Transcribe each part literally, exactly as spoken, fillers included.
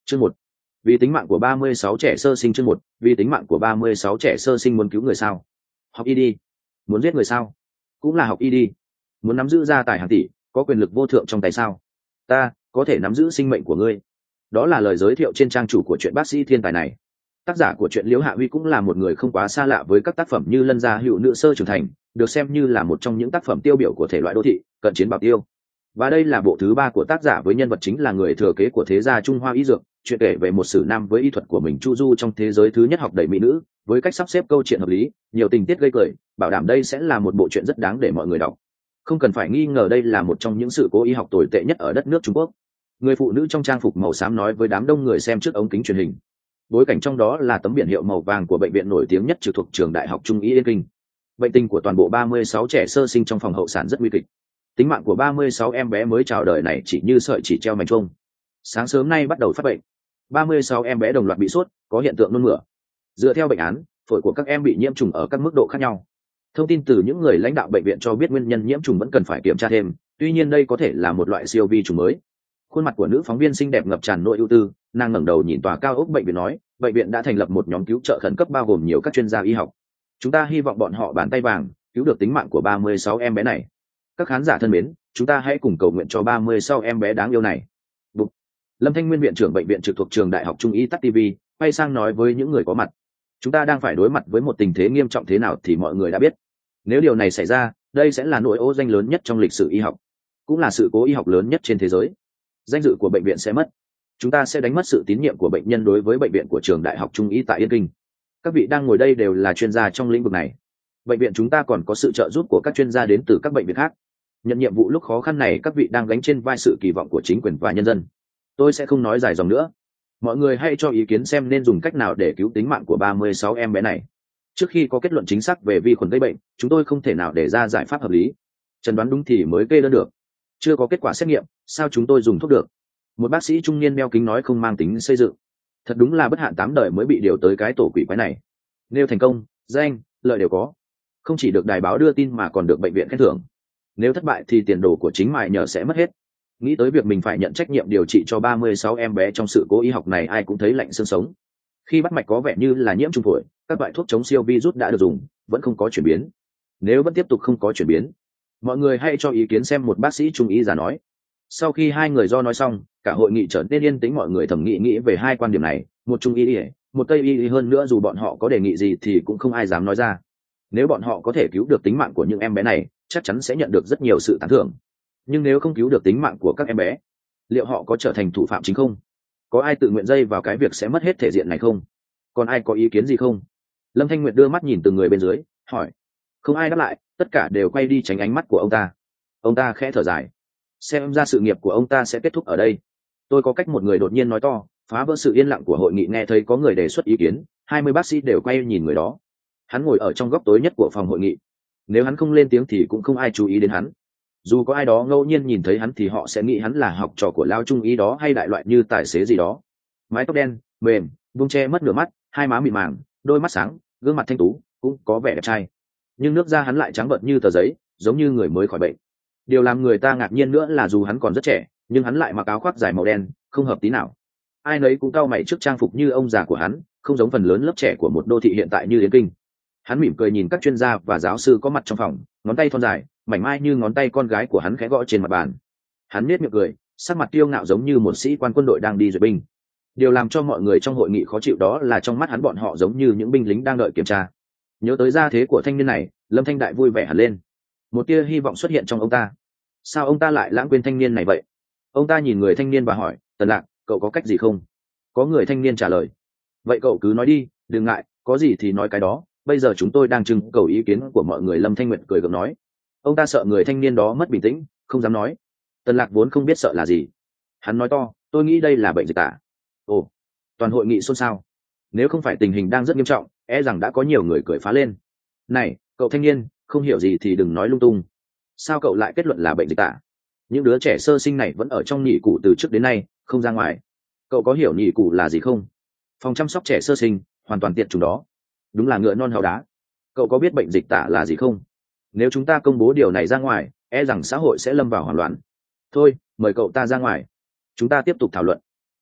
Chương một, vì tính mạng của ba mươi sáu trẻ sơ sinh. Chương một, vì tính mạng của ba mươi sáu trẻ sơ sinh. Muốn cứu người sao? Học y đi. Muốn giết người sao? Cũng là học y đi. Muốn nắm giữ gia tài hàng tỷ, có quyền lực vô thượng trong tay sao? Ta có thể nắm giữ sinh mệnh của ngươi. Đó là lời giới thiệu trên trang chủ của truyện bác sĩ thiên tài này. Tác giả của truyện Liễu Hạ Huy cũng là một người không quá xa lạ với các tác phẩm như Lân Gia Hữu Nữ Sơ Trưởng Thành, được xem như là một trong những tác phẩm tiêu biểu của thể loại đô thị, cận chiến bảo tiêu. Và đây là bộ thứ ba của tác giả với nhân vật chính là người thừa kế của thế gia Trung Hoa y dược, chuyện kể về một sử nam với y thuật của mình chu du trong thế giới thứ nhất học đầy mỹ nữ, với cách sắp xếp câu chuyện hợp lý, nhiều tình tiết gây cười, bảo đảm đây sẽ là một bộ truyện rất đáng để mọi người đọc. Không cần phải nghi ngờ đây là một trong những sự cố y học tồi tệ nhất ở đất nước Trung Quốc. Người phụ nữ trong trang phục màu xám nói với đám đông người xem trước ống kính truyền hình. Bối cảnh trong đó là tấm biển hiệu màu vàng của bệnh viện nổi tiếng nhất trực thuộc trường Đại học Trung y Yên Kinh. Bệnh tình của toàn bộ ba mươi sáu trẻ sơ sinh trong phòng hậu sản rất nguy kịch. Tính mạng của ba mươi sáu em bé mới chào đời này chỉ như sợi chỉ treo mảnh chuông. Sáng sớm nay bắt đầu phát bệnh. ba mươi sáu em bé đồng loạt bị sốt, có hiện tượng nôn mửa. Dựa theo bệnh án, phổi của các em bị nhiễm trùng ở các mức độ khác nhau. Thông tin từ những người lãnh đạo bệnh viện cho biết nguyên nhân nhiễm trùng vẫn cần phải kiểm tra thêm, tuy nhiên đây có thể là một loại siêu vi trùng mới. Khuôn mặt của nữ phóng viên xinh đẹp ngập tràn nỗi ưu tư, nàng ngẩng đầu nhìn tòa cao ốc bệnh viện nói, bệnh viện đã thành lập một nhóm cứu trợ khẩn cấp bao gồm nhiều các chuyên gia y học. Chúng ta hy vọng bọn họ bàn tay vàng cứu được tính mạng của ba mươi sáu em bé này. Các khán giả thân mến, chúng ta hãy cùng cầu nguyện cho ba mươi sáu em bé đáng yêu này. Bục. Lâm Thanh Nguyên viện trưởng bệnh viện trực thuộc trường Đại học Trung y tắt ti vi, quay sang nói với những người có mặt. Chúng ta đang phải đối mặt với một tình thế nghiêm trọng thế nào thì mọi người đã biết. Nếu điều này xảy ra, đây sẽ là nỗi ô danh lớn nhất trong lịch sử y học, cũng là sự cố y học lớn nhất trên thế giới. Danh dự của bệnh viện sẽ mất. Chúng ta sẽ đánh mất sự tín nhiệm của bệnh nhân đối với bệnh viện của trường Đại học Trung y tại Yên Kinh. Các vị đang ngồi đây đều là chuyên gia trong lĩnh vực này. Bệnh viện chúng ta còn có sự trợ giúp của các chuyên gia đến từ các bệnh viện khác. Nhận nhiệm vụ lúc khó khăn này, các vị đang gánh trên vai sự kỳ vọng của chính quyền và nhân dân. Tôi sẽ không nói dài dòng nữa. Mọi người hãy cho ý kiến xem nên dùng cách nào để cứu tính mạng của ba mươi sáu em bé này. Trước khi có kết luận chính xác về vi khuẩn gây bệnh, chúng tôi không thể nào để ra giải pháp hợp lý. Chẩn đoán đúng thì mới kê đơn được. Chưa có kết quả xét nghiệm, sao chúng tôi dùng thuốc được? Một bác sĩ trung niên đeo kính nói không mang tính xây dựng. Thật đúng là bất hạn tám đời mới bị điều tới cái tổ quỷ quái này. Nếu thành công, danh, lợi đều có. Không chỉ được đài báo đưa tin mà còn được bệnh viện khen thưởng. Nếu thất bại thì tiền đồ của chính mại nhờ sẽ mất hết. Nghĩ tới việc mình phải nhận trách nhiệm điều trị cho ba mươi sáu em bé trong sự cố y học này, ai cũng thấy lạnh xương sống. Khi bắt mạch có vẻ như là nhiễm trùng phổi, các loại thuốc chống siêu virus đã được dùng, vẫn không có chuyển biến. Nếu vẫn tiếp tục không có chuyển biến, mọi người hãy cho ý kiến xem, một bác sĩ trung y già nói. Sau khi hai người do nói xong, cả hội nghị trở nên yên tĩnh, mọi người thầm nghĩ nghĩ về hai quan điểm này, một trung y, một tây y, hơn nữa dù bọn họ có đề nghị gì thì cũng không ai dám nói ra. Nếu bọn họ có thể cứu được tính mạng của những em bé này, chắc chắn sẽ nhận được rất nhiều sự tán thưởng. Nhưng nếu không cứu được tính mạng của các em bé, liệu họ có trở thành thủ phạm chính không? Có ai tự nguyện dây vào cái việc sẽ mất hết thể diện này không? Còn ai có ý kiến gì không? Lâm Thanh Nguyệt đưa mắt nhìn từng người bên dưới, hỏi. Không ai đáp lại, tất cả đều quay đi tránh ánh mắt của ông ta. Ông ta khẽ thở dài. Xem ra sự nghiệp của ông ta sẽ kết thúc ở đây. Tôi có cách, một người đột nhiên nói to, phá vỡ sự yên lặng của hội nghị. Nghe thấy có người đề xuất ý kiến, hai mươi bác sĩ đều quay nhìn người đó. Hắn ngồi ở trong góc tối nhất của phòng hội nghị. Nếu hắn không lên tiếng thì cũng không ai chú ý đến hắn. Dù có ai đó ngẫu nhiên nhìn thấy hắn thì họ sẽ nghĩ hắn là học trò của lao trung y đó, hay đại loại như tài xế gì đó. Mái tóc đen, mềm, buông che mất nửa mắt, hai má mịn màng, đôi mắt sáng, gương mặt thanh tú, cũng có vẻ đẹp trai. Nhưng nước da hắn lại trắng bợt như tờ giấy, giống như người mới khỏi bệnh. Điều làm người ta ngạc nhiên nữa là dù hắn còn rất trẻ, nhưng hắn lại mặc áo khoác dài màu đen, không hợp tí nào. Ai nấy cũng cau mày trước trang phục như ông già của hắn, không giống phần lớn lớp trẻ của một đô thị hiện tại như Yến Kinh. Hắn mỉm cười nhìn các chuyên gia và giáo sư có mặt trong phòng, ngón tay thon dài, mảnh mai như ngón tay con gái của hắn khẽ gõ trên mặt bàn. Hắn nết miệng cười, sắc mặt kiêu ngạo giống như một sĩ quan quân đội đang đi duyệt binh. Điều làm cho mọi người trong hội nghị khó chịu đó là trong mắt hắn bọn họ giống như những binh lính đang đợi kiểm tra. Nhớ tới gia thế của thanh niên này, Lâm Thanh Đại vui vẻ hẳn lên. Một tia hy vọng xuất hiện trong ông ta. Sao ông ta lại lãng quên thanh niên này vậy? Ông ta nhìn người thanh niên và hỏi, Tần Lạc, cậu có cách gì không? Có người thanh niên trả lời, vậy cậu cứ nói đi, đừng ngại, có gì thì nói cái đó, bây giờ chúng tôi đang trưng cầu ý kiến của mọi người. Lâm Thanh Nguyệt cười gượng nói. Ông ta sợ người thanh niên đó mất bình tĩnh, không dám nói. Tần Lạc vốn không biết sợ là gì. Hắn nói to, tôi nghĩ đây là bệnh dịch tả. Ồ, toàn hội nghị xôn xao. Nếu không phải tình hình đang rất nghiêm trọng, e rằng đã có nhiều người cười phá lên. Này, cậu thanh niên, không hiểu gì thì đừng nói lung tung. Sao cậu lại kết luận là bệnh dịch tả? Những đứa trẻ sơ sinh này vẫn ở trong nhị cụ từ trước đến nay, không ra ngoài. Cậu có hiểu nhị cụ là gì không? Phòng chăm sóc trẻ sơ sinh, hoàn toàn tiện chúng đó. Đúng là ngựa non hào đá. Cậu có biết bệnh dịch tả là gì không? Nếu chúng ta công bố điều này ra ngoài, e rằng xã hội sẽ lâm vào hoảng loạn. Thôi, mời cậu ta ra ngoài. Chúng ta tiếp tục thảo luận.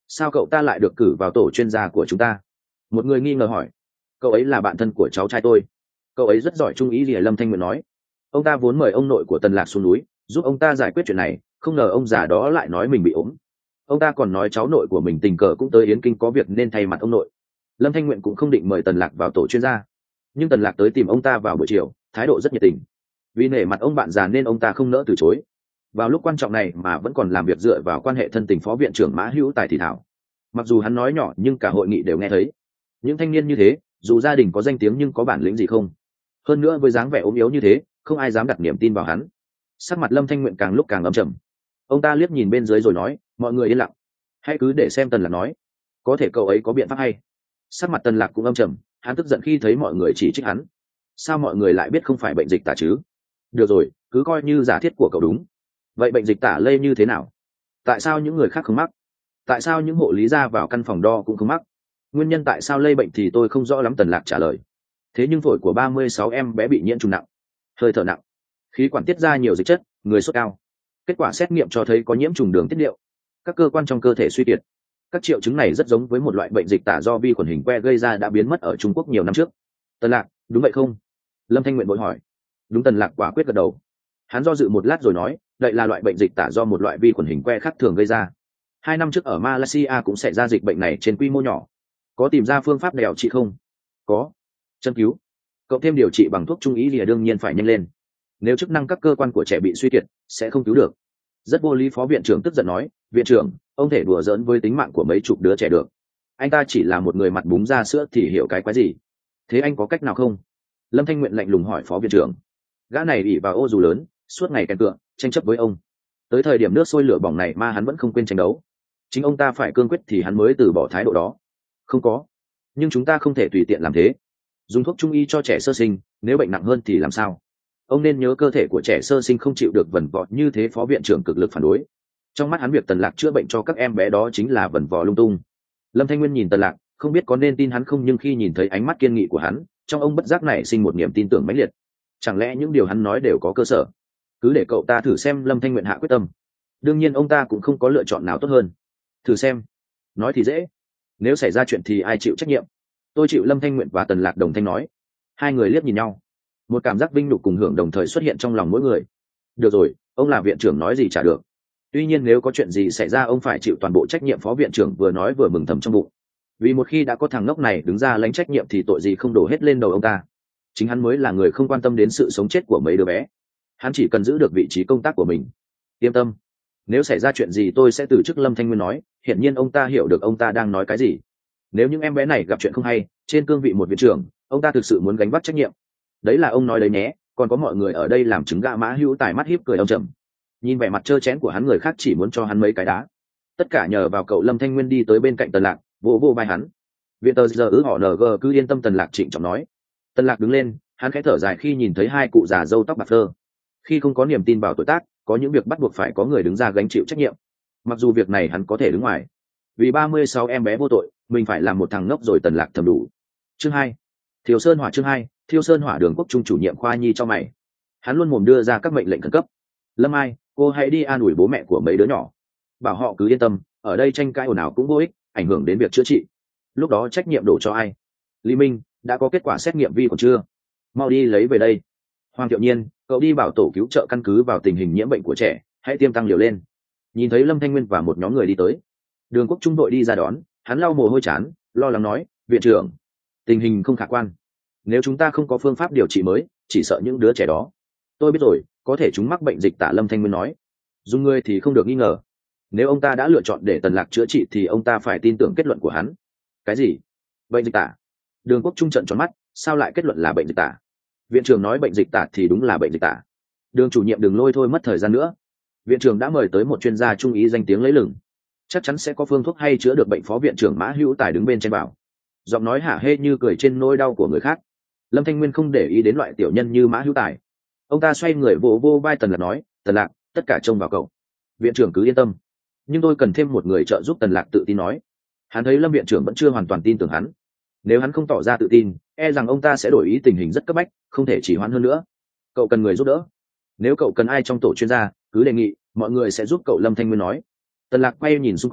sao cậu ta lại được cử vào tổ chuyên gia của chúng ta? Một người nghi ngờ hỏi. Cậu ấy là bạn thân của cháu trai tôi, cậu ấy rất giỏi trung ý lìa, Lâm Thanh Nguyện nói. Ông ta vốn mời ông nội của Tần Lạc xuống núi giúp ông ta giải quyết chuyện này, không ngờ ông già đó lại nói mình bị ốm. Ông ta còn nói cháu nội của mình tình cờ cũng tới Yến Kinh có việc nên thay mặt ông nội. Lâm Thanh Nguyện cũng không định mời Tần Lạc vào tổ chuyên gia, nhưng Tần Lạc tới tìm ông ta vào buổi chiều, thái độ rất nhiệt tình. Vì nể mặt ông bạn già nên ông ta không nỡ từ chối. Vào lúc quan trọng này mà vẫn còn làm việc dựa vào quan hệ thân tình phó viện trưởng Mã Hữu Tài thì thảo. Mặc dù hắn nói nhỏ nhưng cả hội nghị đều nghe thấy. Những thanh niên như thế, dù gia đình có danh tiếng nhưng có bản lĩnh gì không? Hơn nữa với dáng vẻ ốm yếu như thế, không ai dám đặt niềm tin vào hắn. Sắc mặt Lâm Thanh Nguyện càng lúc càng âm trầm. Ông ta liếc nhìn bên dưới rồi nói, mọi người yên lặng, hãy cứ để xem Tần Lạc nói, có thể cậu ấy có biện pháp hay. Sắc mặt Tần Lạc cũng âm trầm, hắn tức giận khi thấy mọi người chỉ trích hắn. Sao mọi người lại biết không phải bệnh dịch tả chứ? Được rồi, cứ coi như giả thiết của cậu đúng. Vậy bệnh dịch tả lây như thế nào? Tại sao những người khác không mắc? Tại sao những hộ lý ra vào căn phòng đo cũng không mắc? Nguyên nhân tại sao lây bệnh thì tôi không rõ lắm, Tần Lạc trả lời. Thế nhưng phổi của ba mươi sáu em bé bị nhiễm trùng nặng, hơi thở nặng, khí quản tiết ra nhiều dịch chất, người sốt cao. Kết quả xét nghiệm cho thấy có nhiễm trùng đường tiết niệu, các cơ quan trong cơ thể suy kiệt. Các triệu chứng này rất giống với một loại bệnh dịch tả do vi khuẩn hình que gây ra đã biến mất ở Trung Quốc nhiều năm trước. Tần Lạc, đúng vậy không? Lâm Thanh Nguyện vội hỏi. Đúng, Tần Lạc quả quyết gật đầu. Hắn do dự một lát rồi nói, đây là loại bệnh dịch tả do một loại vi khuẩn hình que khác thường gây ra. Hai năm trước ở Malaysia cũng xảy ra dịch bệnh này trên quy mô nhỏ. Có tìm ra phương pháp điều trị không? Có. Châm cứu. Cộng thêm điều trị bằng thuốc trung ý thì đương nhiên phải nhanh lên. Nếu chức năng các cơ quan của trẻ bị suy kiệt, sẽ không cứu được. Rất vô lý, phó viện trưởng tức giận nói. Viện trưởng, ông thể đùa giỡn với tính mạng của mấy chục đứa trẻ được. Anh ta chỉ là một người mặt búng ra sữa thì hiểu cái quái gì. Thế anh có cách nào không? Lâm Thanh Nguyện lạnh lùng hỏi phó viện trưởng. Gã này ỷ vào ô dù lớn, suốt ngày kèn cựa tranh chấp với ông. Tới thời điểm nước sôi lửa bỏng này mà hắn vẫn không quên tranh đấu. Chính ông ta phải cương quyết thì hắn mới từ bỏ thái độ đó. Không có, nhưng chúng ta không thể tùy tiện làm thế. Dùng thuốc trung y cho trẻ sơ sinh, nếu bệnh nặng hơn thì làm sao? Ông nên nhớ cơ thể của trẻ sơ sinh không chịu được vẩn vọ như thế. Phó viện trưởng cực lực phản đối. Trong mắt hắn, việc Tần Lạc chữa bệnh cho các em bé đó chính là vẩn vọ lung tung. Lâm Thanh Nguyên nhìn Tần Lạc, không biết có nên tin hắn không, nhưng khi nhìn thấy ánh mắt kiên nghị của hắn, trong ông bất giác nảy sinh một niềm tin tưởng mãnh liệt. Chẳng lẽ những điều hắn nói đều có cơ sở? Cứ để cậu ta thử xem. Lâm Thanh Nguyện hạ quyết tâm. Đương nhiên ông ta cũng không có lựa chọn nào tốt hơn. Thử xem. Nói thì dễ, nếu xảy ra chuyện thì ai chịu trách nhiệm? Tôi chịu. Lâm Thanh Nguyện và Tần Lạc đồng thanh nói. Hai người liếc nhìn nhau, một cảm giác vinh nhục cùng hưởng đồng thời xuất hiện trong lòng mỗi người. Được rồi, ông là viện trưởng nói gì chả được. Tuy nhiên nếu có chuyện gì xảy ra ông phải chịu toàn bộ trách nhiệm. Phó viện trưởng vừa nói vừa mừng thầm trong bụng. Vì một khi đã có thằng ngốc này đứng ra lãnh trách nhiệm thì tội gì không đổ hết lên đầu ông ta. Chính hắn mới là người không quan tâm đến sự sống chết của mấy đứa bé. Hắn chỉ cần giữ được vị trí công tác của mình. Yên tâm, nếu xảy ra chuyện gì tôi sẽ từ chức. Lâm Thanh Nguyên nói. Hiển nhiên ông ta hiểu được ông ta đang nói cái gì. Nếu những em bé này gặp chuyện không hay, trên cương vị một viện trưởng, ông ta thực sự muốn gánh vác trách nhiệm. Đấy là ông nói đấy nhé. Còn có mọi người ở đây làm chứng. Gã Mã Hữu Tài mắt híp cười ông trầm. Nhìn vẻ mặt trơ trẽn của hắn, người khác chỉ muốn cho hắn mấy cái đá. Tất cả nhờ vào cậu. Lâm Thanh Nguyên đi tới bên cạnh Tần Lạc, vỗ vỗ vai hắn. Viện tờ giờ ứ họ ng cứ yên tâm. Tần Lạc trịnh trọng nói. Tần Lạc đứng lên, hắn khẽ thở dài khi nhìn thấy hai cụ già râu tóc bạc phơ. Khi không có niềm tin vào tuổi tác, có những việc bắt buộc phải có người đứng ra gánh chịu trách nhiệm. Mặc dù việc này hắn có thể đứng ngoài, vì ba mươi sáu em bé vô tội, mình phải làm một thằng ngốc rồi. Tần Lạc thầm đủ. Chương hai, Thiều Sơn Hỏa. Chương hai, Thiêu Sơn Hỏa. Đường Quốc Trung chủ nhiệm khoa nhi cho mày. Hắn luôn mồm đưa ra các mệnh lệnh khẩn cấp. Lâm Ai, cô hãy đi an ủi bố mẹ của mấy đứa nhỏ, bảo họ cứ yên tâm, ở đây tranh cãi ồn ào cũng vô ích, ảnh hưởng đến việc chữa trị. Lúc đó trách nhiệm đổ cho ai? Lý Minh, đã có kết quả xét nghiệm vi còn chưa? Mau đi lấy về đây. Hoàng Thiệu Nhiên, cậu đi bảo tổ cứu trợ căn cứ vào tình hình nhiễm bệnh của trẻ, hãy tiêm tăng liều lên. Nhìn thấy Lâm Thanh Nguyên và một nhóm người đi tới, Đường Quốc Trung đội đi ra đón. Hắn lau mồ hôi chán, lo lắng nói, viện trưởng, tình hình không khả quan. Nếu chúng ta không có phương pháp điều trị mới, chỉ sợ những đứa trẻ đó. Tôi biết rồi, có thể chúng mắc bệnh dịch tả. Lâm Thanh Nguyên nói. Dùng người thì không được nghi ngờ. Nếu ông ta đã lựa chọn để Tần Lạc chữa trị thì ông ta phải tin tưởng kết luận của hắn. Cái gì? Bệnh dịch tả? Đường Quốc Trung trợn tròn mắt, sao lại kết luận là bệnh dịch tả? Viện trưởng nói bệnh dịch tả thì đúng là bệnh dịch tả. Đường chủ nhiệm đừng lôi thôi mất thời gian nữa. Viện trưởng đã mời tới một chuyên gia trung ý danh tiếng lấy lừng, chắc chắn sẽ có phương thuốc hay chữa được bệnh. Phó viện trưởng Mã Hữu Tài đứng bên trên bảo, giọng nói hả hê như cười trên nỗi đau của người khác. Lâm Thanh Nguyên không để ý đến loại tiểu nhân như Mã Hữu Tài. Ông ta xoay người vỗ vô vai Tần Lạc nói, Tần Lạc, tất cả trông vào cậu. Viện trưởng cứ yên tâm, nhưng tôi cần thêm một người trợ giúp. Tần Lạc tự tin nói. Hắn thấy Lâm viện trưởng vẫn chưa hoàn toàn tin tưởng hắn. Nếu hắn không tỏ ra tự tin, e rằng ông ta sẽ đổi ý. Tình hình rất cấp bách, không thể chỉ hoãn hơn nữa. Cậu cần người giúp đỡ. Nếu cậu cần ai trong tổ chuyên gia, cứ đề nghị, mọi người sẽ giúp cậu. Lâm Thanh Nguyên nói. Tần Lạc quay nhìn xung quanh,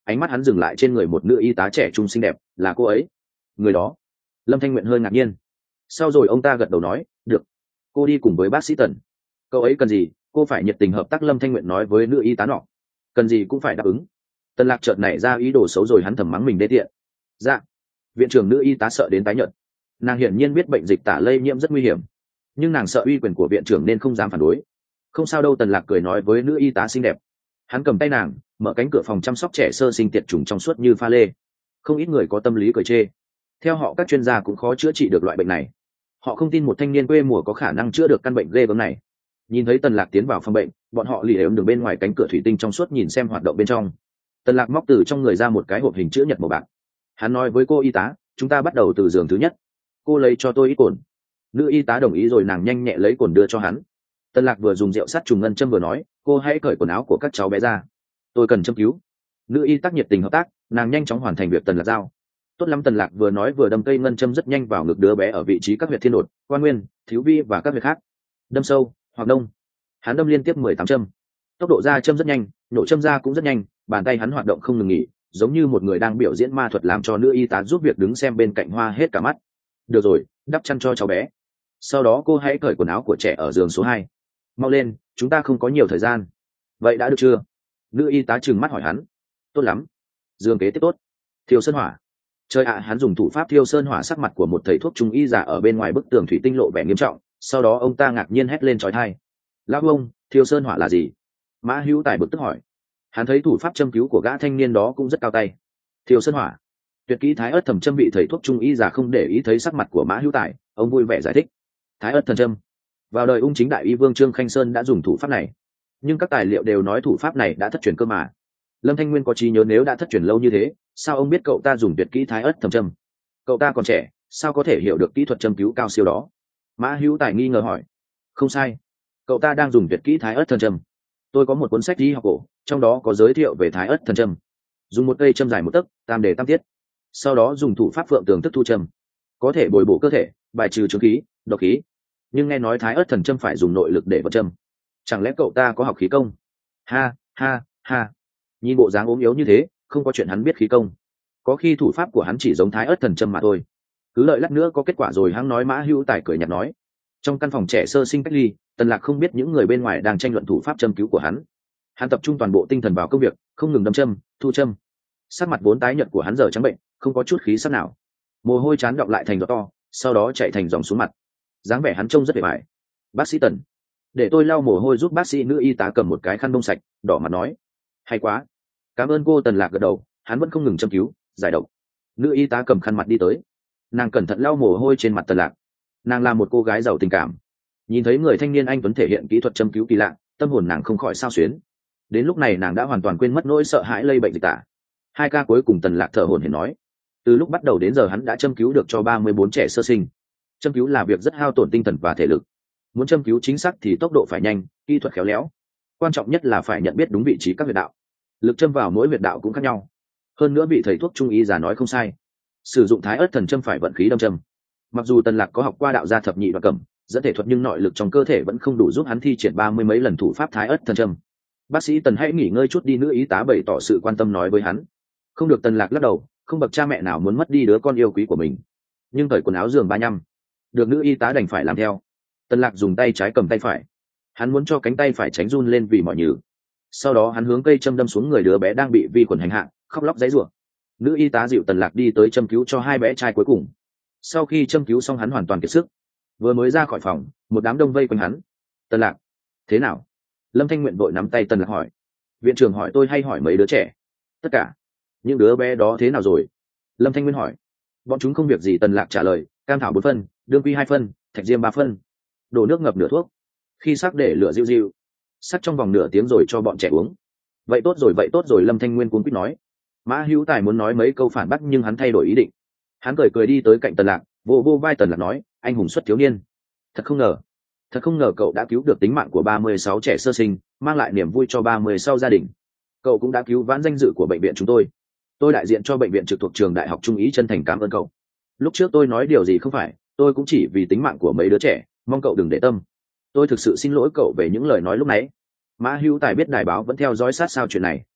ánh mắt hắn dừng lại trên người một nữ y tá trẻ trung xinh đẹp, là cô ấy. Người đó. Lâm Thanh Nguyện hơi ngạc nhiên. Sau rồi ông ta gật đầu nói, được, cô đi cùng với bác sĩ Tần. Cậu ấy cần gì cô phải nhiệt tình hợp tác. Lâm Thanh Nguyện nói với nữ y tá nọ. Cần gì cũng phải đáp ứng. Tần Lạc chợt nảy ra ý đồ xấu rồi hắn thầm mắng mình đê tiện. Dạ. Viện trưởng nữ y tá sợ đến tái nhợt. Nàng hiển nhiên biết bệnh dịch tả lây nhiễm rất nguy hiểm, nhưng nàng sợ uy quyền của viện trưởng nên không dám phản đối. Không sao đâu, Tần Lạc cười nói với nữ y tá xinh đẹp. Hắn cầm tay nàng mở cánh cửa phòng chăm sóc trẻ sơ sinh tiệt trùng trong suốt như pha lê. Không ít người có tâm lý cười chê. Theo họ, các chuyên gia cũng khó chữa trị được loại bệnh này. Họ không tin một thanh niên quê mùa có khả năng chữa được căn bệnh ghê gớm này. Nhìn thấy Tần Lạc tiến vào phòng bệnh, bọn họ lì ếm đường bên ngoài cánh cửa thủy tinh trong suốt nhìn xem hoạt động bên trong. Tần Lạc móc từ trong người ra một cái hộp hình chữ nhật màu bạc. Hắn nói với cô y tá, chúng ta bắt đầu từ giường thứ nhất. Cô lấy cho tôi ít cồn. Nữ y tá đồng ý rồi nàng nhanh nhẹ lấy cồn đưa cho hắn. Tần Lạc vừa dùng rượu sát trùng ngân châm vừa nói, cô hãy cởi quần áo của các cháu bé ra, tôi cần châm cứu. Nữ y tác nhiệt tình hợp tác, nàng nhanh chóng hoàn thành việc Tần Lạc giao. Tốt lắm, Tần Lạc vừa nói vừa đâm cây ngân châm rất nhanh vào ngực đứa bé ở vị trí các huyệt thiên đột, quan nguyên, thiếu vi và các huyệt khác. Đâm sâu hoặc đông. Hắn đâm liên tiếp mười tám châm. Tốc độ ra châm rất nhanh, nổ châm ra cũng rất nhanh, bàn tay hắn hoạt động không ngừng nghỉ, giống như một người đang biểu diễn ma thuật, làm cho nữ y tá giúp việc đứng xem bên cạnh hoa hết cả mắt. Được rồi, đắp chăn cho cháu bé. Sau đó cô hãy cởi quần áo của trẻ ở giường số hai. Mau lên, chúng ta không có nhiều thời gian. Vậy đã được chưa? Nữ y tá trừng mắt hỏi hắn. Tốt lắm. Giường kế tiếp tốt. Thiêu sơn hỏa. Trời ạ, hắn dùng thủ pháp thiêu sơn hỏa. Sắc mặt của một thầy thuốc trung y giả ở bên ngoài bức tường thủy tinh lộ vẻ nghiêm trọng. Sau đó ông ta ngạc nhiên hét lên chói tai. Lão ông, thiêu sơn hỏa là gì? Mã Hữu Tài bực tức hỏi. Hắn thấy thủ pháp châm cứu của gã thanh niên đó cũng rất cao tay. Thiêu sơn hỏa, tuyệt kỹ thái ớt thầm châm. Vị thầy thuốc trung y giả không để ý thấy sắc mặt của Mã Hữu Tài, ông vui vẻ giải thích. Thái ớt thần châm, vào đời ung chính đại y vương Trương Khanh Sơn đã dùng thủ pháp này, nhưng các tài liệu đều nói thủ pháp này đã thất truyền cơ mà. Lâm Thanh Nguyên có trí nhớ, nếu đã thất truyền lâu như thế, sao ông biết cậu ta dùng tuyệt kỹ thái ớt thầm châm? Cậu ta còn trẻ, sao có thể hiểu được kỹ thuật châm cứu cao siêu đó? Mã Hữu Tài nghi ngờ hỏi. Không sai, cậu ta đang dùng tuyệt kỹ thái ớt thần châm. Tôi có một cuốn sách y học cổ, trong đó có giới thiệu về thái ớt thần châm. Dùng một cây châm dài một tấc, tam đề tam tiết, sau đó dùng thủ pháp phượng tường tức thu châm, có thể bồi bổ cơ thể, bài trừ chứng khí, độc khí. Nhưng nghe nói thái ớt thần châm phải dùng nội lực để vận châm, chẳng lẽ cậu ta có học khí công? Ha ha ha, nhìn bộ dáng ốm yếu như thế, không có chuyện hắn biết khí công. Có khi thủ pháp của hắn chỉ giống thái ớt thần châm mà thôi. Cứ lợi lát nữa có kết quả rồi hắn nói. Mã Hữu Tài cười nhạt nói. Trong căn phòng trẻ sơ sinh cách ly, Tần Lạc không biết những người bên ngoài đang tranh luận thủ pháp châm cứu của hắn. Hắn tập trung toàn bộ tinh thần vào công việc, không ngừng đâm châm, thu châm. Sắc mặt vốn tái nhợt của hắn giờ trắng bệnh, không có chút khí sắc nào. Mồ hôi chán đọng lại thành giọt to, sau đó chảy thành dòng xuống mặt. Dáng vẻ hắn trông rất vẻ vải. Bác sĩ Tần, để tôi lau mồ hôi giúp bác sĩ. Nữ y tá cầm một cái khăn bông sạch, đỏ mặt nói. Hay quá, cảm ơn cô. Tần Lạc gật đầu, hắn vẫn không ngừng châm cứu, giải độc. Nữ y tá cầm khăn mặt đi tới, nàng cẩn thận lau mồ hôi trên mặt Tần Lạc. Nàng là một cô gái giàu tình cảm, nhìn thấy người thanh niên anh tuấn thể hiện kỹ thuật châm cứu kỳ lạ, tâm hồn nàng không khỏi xao xuyến. Đến lúc này nàng đã hoàn toàn quên mất nỗi sợ hãi lây bệnh dịch tả. Hai ca cuối cùng Tần Lạc thở hổn hển nói. Từ lúc bắt đầu đến giờ hắn đã châm cứu được cho ba mươi bốn trẻ sơ sinh. Châm cứu là việc rất hao tổn tinh thần và thể lực. Muốn châm cứu chính xác thì tốc độ phải nhanh, kỹ thuật khéo léo. Quan trọng nhất là phải nhận biết đúng vị trí các huyệt đạo. Lực châm vào mỗi huyệt đạo cũng khác nhau. Hơn nữa vị thầy thuốc trung y già nói không sai. Sử dụng thái ớt thần châm phải vận khí đâm châm. Mặc dù Tần Lạc có học qua đạo gia thập nhị đoạt cẩm, dẫn thể thuật, nhưng nội lực trong cơ thể vẫn không đủ giúp hắn thi triển ba mươi mấy lần thủ pháp thái ớt thần châm. Bác sĩ Tần hãy nghỉ ngơi chút đi. Nữ y tá bày tỏ sự quan tâm nói với hắn. Không được. Tần Lạc lắc đầu, không bậc cha mẹ nào muốn mất đi đứa con yêu quý của mình. Nhưng cởi quần áo giường ba nhăm, được nữ y tá đành phải làm theo. Tần Lạc dùng tay trái cầm tay phải, hắn muốn cho cánh tay phải tránh run lên vì mỏi nhừ. Sau đó hắn hướng cây châm đâm xuống người đứa bé đang bị vi khuẩn hành hạ, khóc lóc giãy giụa. Nữ y tá dịu Tần Lạc đi tới châm cứu cho hai bé trai cuối cùng. Sau khi châm cứu xong hắn hoàn toàn kiệt sức, vừa mới ra khỏi phòng, một đám đông vây quanh hắn. Tần Lạc, thế nào? Lâm Thanh Nguyện vội nắm tay Tần Lạc hỏi. Viện trưởng hỏi tôi hay hỏi mấy đứa trẻ? Tất cả. Những đứa bé đó thế nào rồi? Lâm Thanh Nguyên hỏi. Bọn chúng không việc gì. Tần Lạc trả lời. Cam thảo bốn phân, đương quy hai phân, thạch diêm ba phân. Đổ nước ngập nửa thuốc, khi sắc để lửa diu diu, sắc trong vòng nửa tiếng rồi cho bọn trẻ uống. Vậy tốt rồi, vậy tốt rồi. Lâm Thanh Nguyên cuống quýt nói. Mã Hữu Tài muốn nói mấy câu phản bác nhưng hắn thay đổi ý định. Hắn cười cười đi tới cạnh Tần Lạc, vô vô vai Tần Lạc nói. Anh hùng xuất thiếu niên. Thật không ngờ, thật không ngờ cậu đã cứu được tính mạng của ba mươi sáu trẻ sơ sinh, mang lại niềm vui cho ba mươi sau gia đình. Cậu cũng đã cứu vãn danh dự của bệnh viện chúng tôi. Tôi đại diện cho bệnh viện trực thuộc trường Đại học Trung ý chân thành cảm ơn cậu. Lúc trước tôi nói điều gì không phải, tôi cũng chỉ vì tính mạng của mấy đứa trẻ, mong cậu đừng để tâm. Tôi thực sự xin lỗi cậu về những lời nói lúc nãy. Mã Hữu Tài biết đài báo vẫn theo dõi sát sao chuyện này.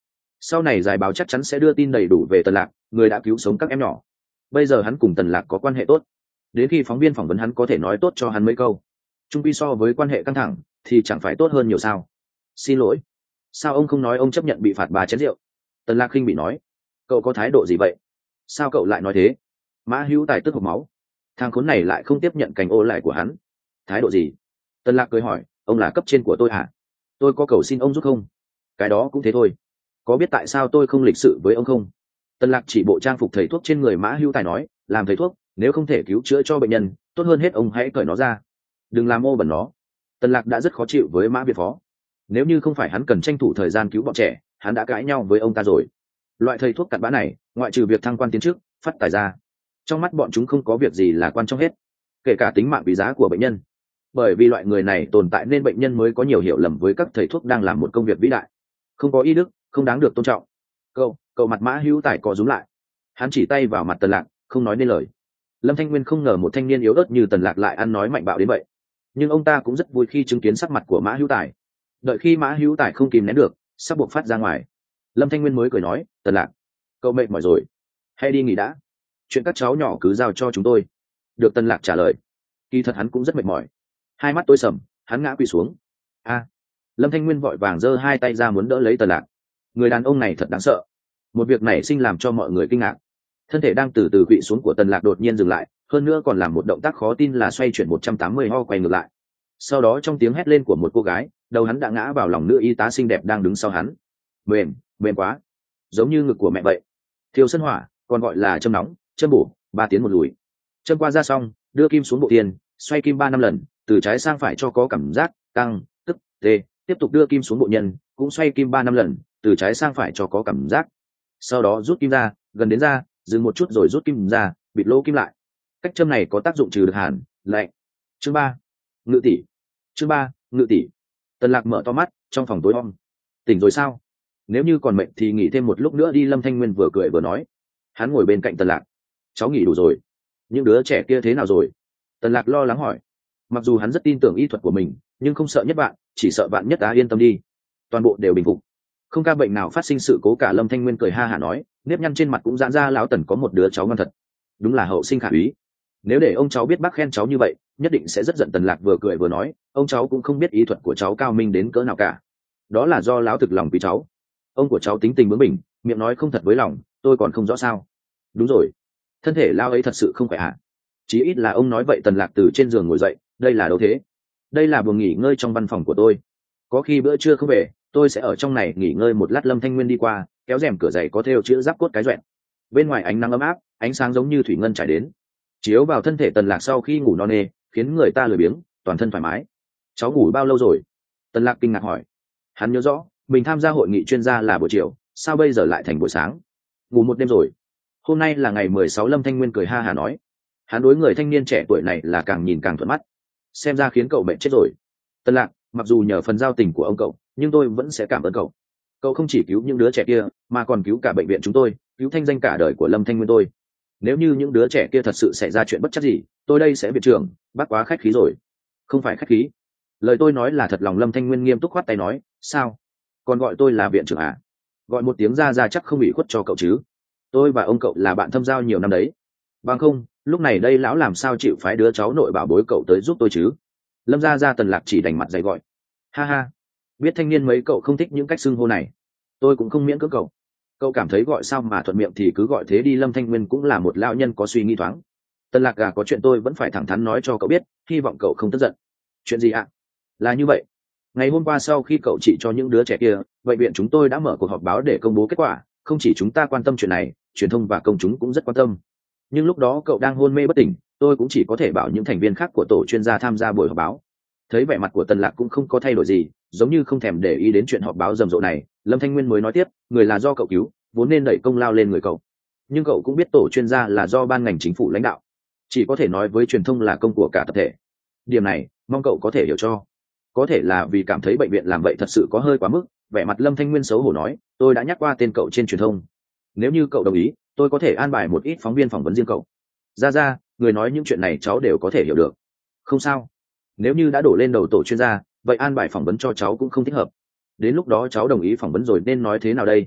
sau này giải báo chắc chắn sẽ đưa tin đầy đủ về Tần Lạc, người đã cứu sống các em nhỏ. Bây giờ hắn cùng Tần Lạc có quan hệ tốt, đến khi phóng viên phỏng vấn hắn có thể nói tốt cho hắn mấy câu. Chung quy so với quan hệ căng thẳng thì chẳng phải tốt hơn nhiều sao. Xin lỗi, sao ông không nói ông chấp nhận bị phạt ba chén rượu? Tần Lạc khinh bị nói. Cậu có thái độ gì vậy? Sao cậu lại nói thế? Mã Hữu Tài tức hộc máu. Thằng khốn này lại không tiếp nhận cành ô lại của hắn. Thái độ gì? Tần Lạc cười hỏi, ông là cấp trên của tôi hả? Tôi có cầu xin ông giúp không? Cái đó cũng thế thôi. Có biết tại sao tôi không lịch sự với ông không? Tần Lạc chỉ bộ trang phục thầy thuốc trên người Mã Hữu Tài nói, làm thầy thuốc, nếu không thể cứu chữa cho bệnh nhân, tốt hơn hết ông hãy cởi nó ra, đừng làm ô bẩn nó. Tần Lạc đã rất khó chịu với Mã Việt Phó. Nếu như không phải hắn cần tranh thủ thời gian cứu bọn trẻ, hắn đã cãi nhau với ông ta rồi. Loại thầy thuốc cặn bã này, ngoại trừ việc thăng quan tiến chức, phát tài ra, trong mắt bọn chúng không có việc gì là quan trọng hết, kể cả tính mạng quý giá của bệnh nhân. Bởi vì loại người này tồn tại nên bệnh nhân mới có nhiều hiểu lầm với các thầy thuốc đang làm một công việc vĩ đại, không có y đức, không đáng được tôn trọng. Cậu, cậu mặt Mã Hữu Tài co rúm lại, hắn chỉ tay vào mặt Tần Lạc, không nói nên lời. Lâm Thanh Nguyên không ngờ một thanh niên yếu ớt như Tần Lạc lại ăn nói mạnh bạo đến vậy, nhưng ông ta cũng rất vui khi chứng kiến sắc mặt của Mã Hữu Tài. Đợi khi Mã Hữu Tài không kìm nén được, sắp buộc phát ra ngoài, Lâm Thanh Nguyên mới cười nói, Tần Lạc, cậu mệt mỏi rồi, hay đi nghỉ đã, chuyện các cháu nhỏ cứ giao cho chúng tôi. Được Tần Lạc trả lời. Kỳ thật hắn cũng rất mệt mỏi, hai mắt tối sầm, hắn ngã quỵ xuống. A! Lâm Thanh Nguyên vội vàng giơ hai tay ra muốn đỡ lấy Tần Lạc. Người đàn ông này thật đáng sợ. Một việc nảy sinh làm cho mọi người kinh ngạc. Thân thể đang từ từ quỵ xuống của Tần Lạc đột nhiên dừng lại, hơn nữa còn làm một động tác khó tin là xoay chuyển một trăm tám mươi ho quay ngược lại. Sau đó trong tiếng hét lên của một cô gái, đầu hắn đã ngã vào lòng nữ y tá xinh đẹp đang đứng sau hắn. Mềm, mềm quá, giống như ngực của mẹ vậy. Thiêu sân hỏa, còn gọi là châm nóng, châm bổ, ba tiến một lùi. Châm qua ra xong, đưa kim xuống bộ tiền, xoay kim ba năm lần, từ trái sang phải cho có cảm giác căng, tức, tê, tiếp tục đưa kim xuống bộ nhân, cũng xoay kim ba năm lần, từ trái sang phải cho có cảm giác. Sau đó rút kim ra, gần đến ra, dừng một chút rồi rút kim ra, bịt lỗ kim lại. Cách châm này có tác dụng trừ được hàn, lạnh. Chương ba, Ngự tỷ. Chương ba, Ngự tỷ. Tần Lạc mở to mắt, trong phòng tối om. Tỉnh rồi sao? Nếu như còn mệt thì nghỉ thêm một lúc nữa đi. Lâm Thanh Nguyên vừa cười vừa nói. Hắn ngồi bên cạnh Tần Lạc. Cháu nghỉ đủ rồi. Những đứa trẻ kia thế nào rồi? Tần Lạc lo lắng hỏi. Mặc dù hắn rất tin tưởng y thuật của mình, nhưng không sợ nhất bạn, chỉ sợ bạn nhất. Đã yên tâm đi, toàn bộ đều bình phục, không ca bệnh nào phát sinh sự cố cả. Lâm Thanh Nguyên cười ha hả nói, nếp nhăn trên mặt cũng giãn ra. Lão Tần có một đứa cháu ngon thật, đúng là hậu sinh khả úy. Nếu để ông cháu biết bác khen cháu như vậy, nhất định sẽ rất giận. Tần Lạc vừa cười vừa nói, ông cháu cũng không biết ý thuật của cháu cao minh đến cỡ nào cả, đó là do lão thực lòng quý cháu. Ông của cháu tính tình bướng bỉnh, miệng nói không thật với lòng, tôi còn không rõ sao. Đúng rồi, thân thể lão ấy thật sự không khỏe hả? Chí ít là ông nói vậy. Tần Lạc từ trên giường ngồi dậy. Đây là đâu thế? Đây là buồng nghỉ ngơi trong văn phòng của tôi, có khi bữa trưa không về, tôi sẽ ở trong này nghỉ ngơi một lát. Lâm Thanh Nguyên đi qua, kéo rèm cửa dày có thêu chữ giáp cốt cái doẹn. Bên ngoài ánh nắng ấm áp, ánh sáng giống như thủy ngân trải đến, chiếu vào thân thể Tần Lạc sau khi ngủ no nê, khiến người ta lười biếng, toàn thân thoải mái. Cháu ngủ bao lâu rồi? Tần Lạc kinh ngạc hỏi. Hắn nhớ rõ mình tham gia hội nghị chuyên gia là buổi chiều, sao bây giờ lại thành buổi sáng? Ngủ một đêm rồi. Hôm nay là ngày mười sáu. Lâm Thanh Nguyên cười ha hả nói. Hắn đối người thanh niên trẻ tuổi này là càng nhìn càng thuận mắt, xem ra khiến cậu bệnh chết rồi. Tần Lạc, mặc dù nhờ phần giao tình của ông cậu, nhưng tôi vẫn sẽ cảm ơn cậu. Cậu không chỉ cứu những đứa trẻ kia, mà còn cứu cả bệnh viện chúng tôi, cứu thanh danh cả đời của Lâm Thanh Nguyên tôi. Nếu như những đứa trẻ kia thật sự xảy ra chuyện bất chắc gì, tôi đây sẽ viện trưởng. Bác quá khách khí rồi. Không phải khách khí, lời tôi nói là thật lòng. Lâm Thanh Nguyên nghiêm túc khoát tay nói. Sao? Còn gọi tôi là viện trưởng à? Gọi một tiếng ra ra chắc không ủy khuất cho cậu chứ? Tôi và ông cậu là bạn thâm giao nhiều năm đấy. Bằng không, lúc này đây lão làm sao chịu phái đứa cháu nội bảo bối cậu tới giúp tôi chứ? Lâm ra ra. Tần Lạc chỉ đành mặt dày gọi. Ha ha, biết thanh niên mấy cậu không thích những cách xưng hô này, tôi cũng không miễn cưỡng cậu. Cậu cảm thấy gọi sao mà thuận miệng thì cứ gọi thế đi. Lâm Thanh Nguyên cũng là một lão nhân có suy nghĩ thoáng. Tần Lạc, gà có chuyện tôi vẫn phải thẳng thắn nói cho cậu biết, hy vọng cậu không tức giận. Chuyện gì ạ? Là như vậy, ngày hôm qua sau khi cậu trị cho những đứa trẻ kia, bệnh viện chúng tôi đã mở cuộc họp báo để công bố kết quả. Không chỉ chúng ta quan tâm chuyện này, truyền thông và công chúng cũng rất quan tâm. Nhưng lúc đó cậu đang hôn mê bất tỉnh, tôi cũng chỉ có thể bảo những thành viên khác của tổ chuyên gia tham gia buổi họp báo. Thấy vẻ mặt của Tần Lạc cũng không có thay đổi gì, giống như không thèm để ý đến chuyện họp báo rầm rộ này, Lâm Thanh Nguyên mới nói tiếp, người là do cậu cứu, vốn nên đẩy công lao lên người cậu. Nhưng cậu cũng biết tổ chuyên gia là do ban ngành chính phủ lãnh đạo, chỉ có thể nói với truyền thông là công của cả tập thể. Điểm này mong cậu có thể hiểu cho. Có thể là vì cảm thấy bệnh viện làm vậy thật sự có hơi quá mức. Vẻ mặt Lâm Thanh Nguyên xấu hổ nói, tôi đã nhắc qua tên cậu trên truyền thông, nếu như cậu đồng ý, tôi có thể an bài một ít phóng viên phỏng vấn riêng cậu. Ra ra, người nói những chuyện này cháu đều có thể hiểu được. Không sao, nếu như đã đổ lên đầu tổ chuyên gia, vậy an bài phỏng vấn cho cháu cũng không thích hợp. Đến lúc đó cháu đồng ý phỏng vấn rồi nên nói thế nào đây?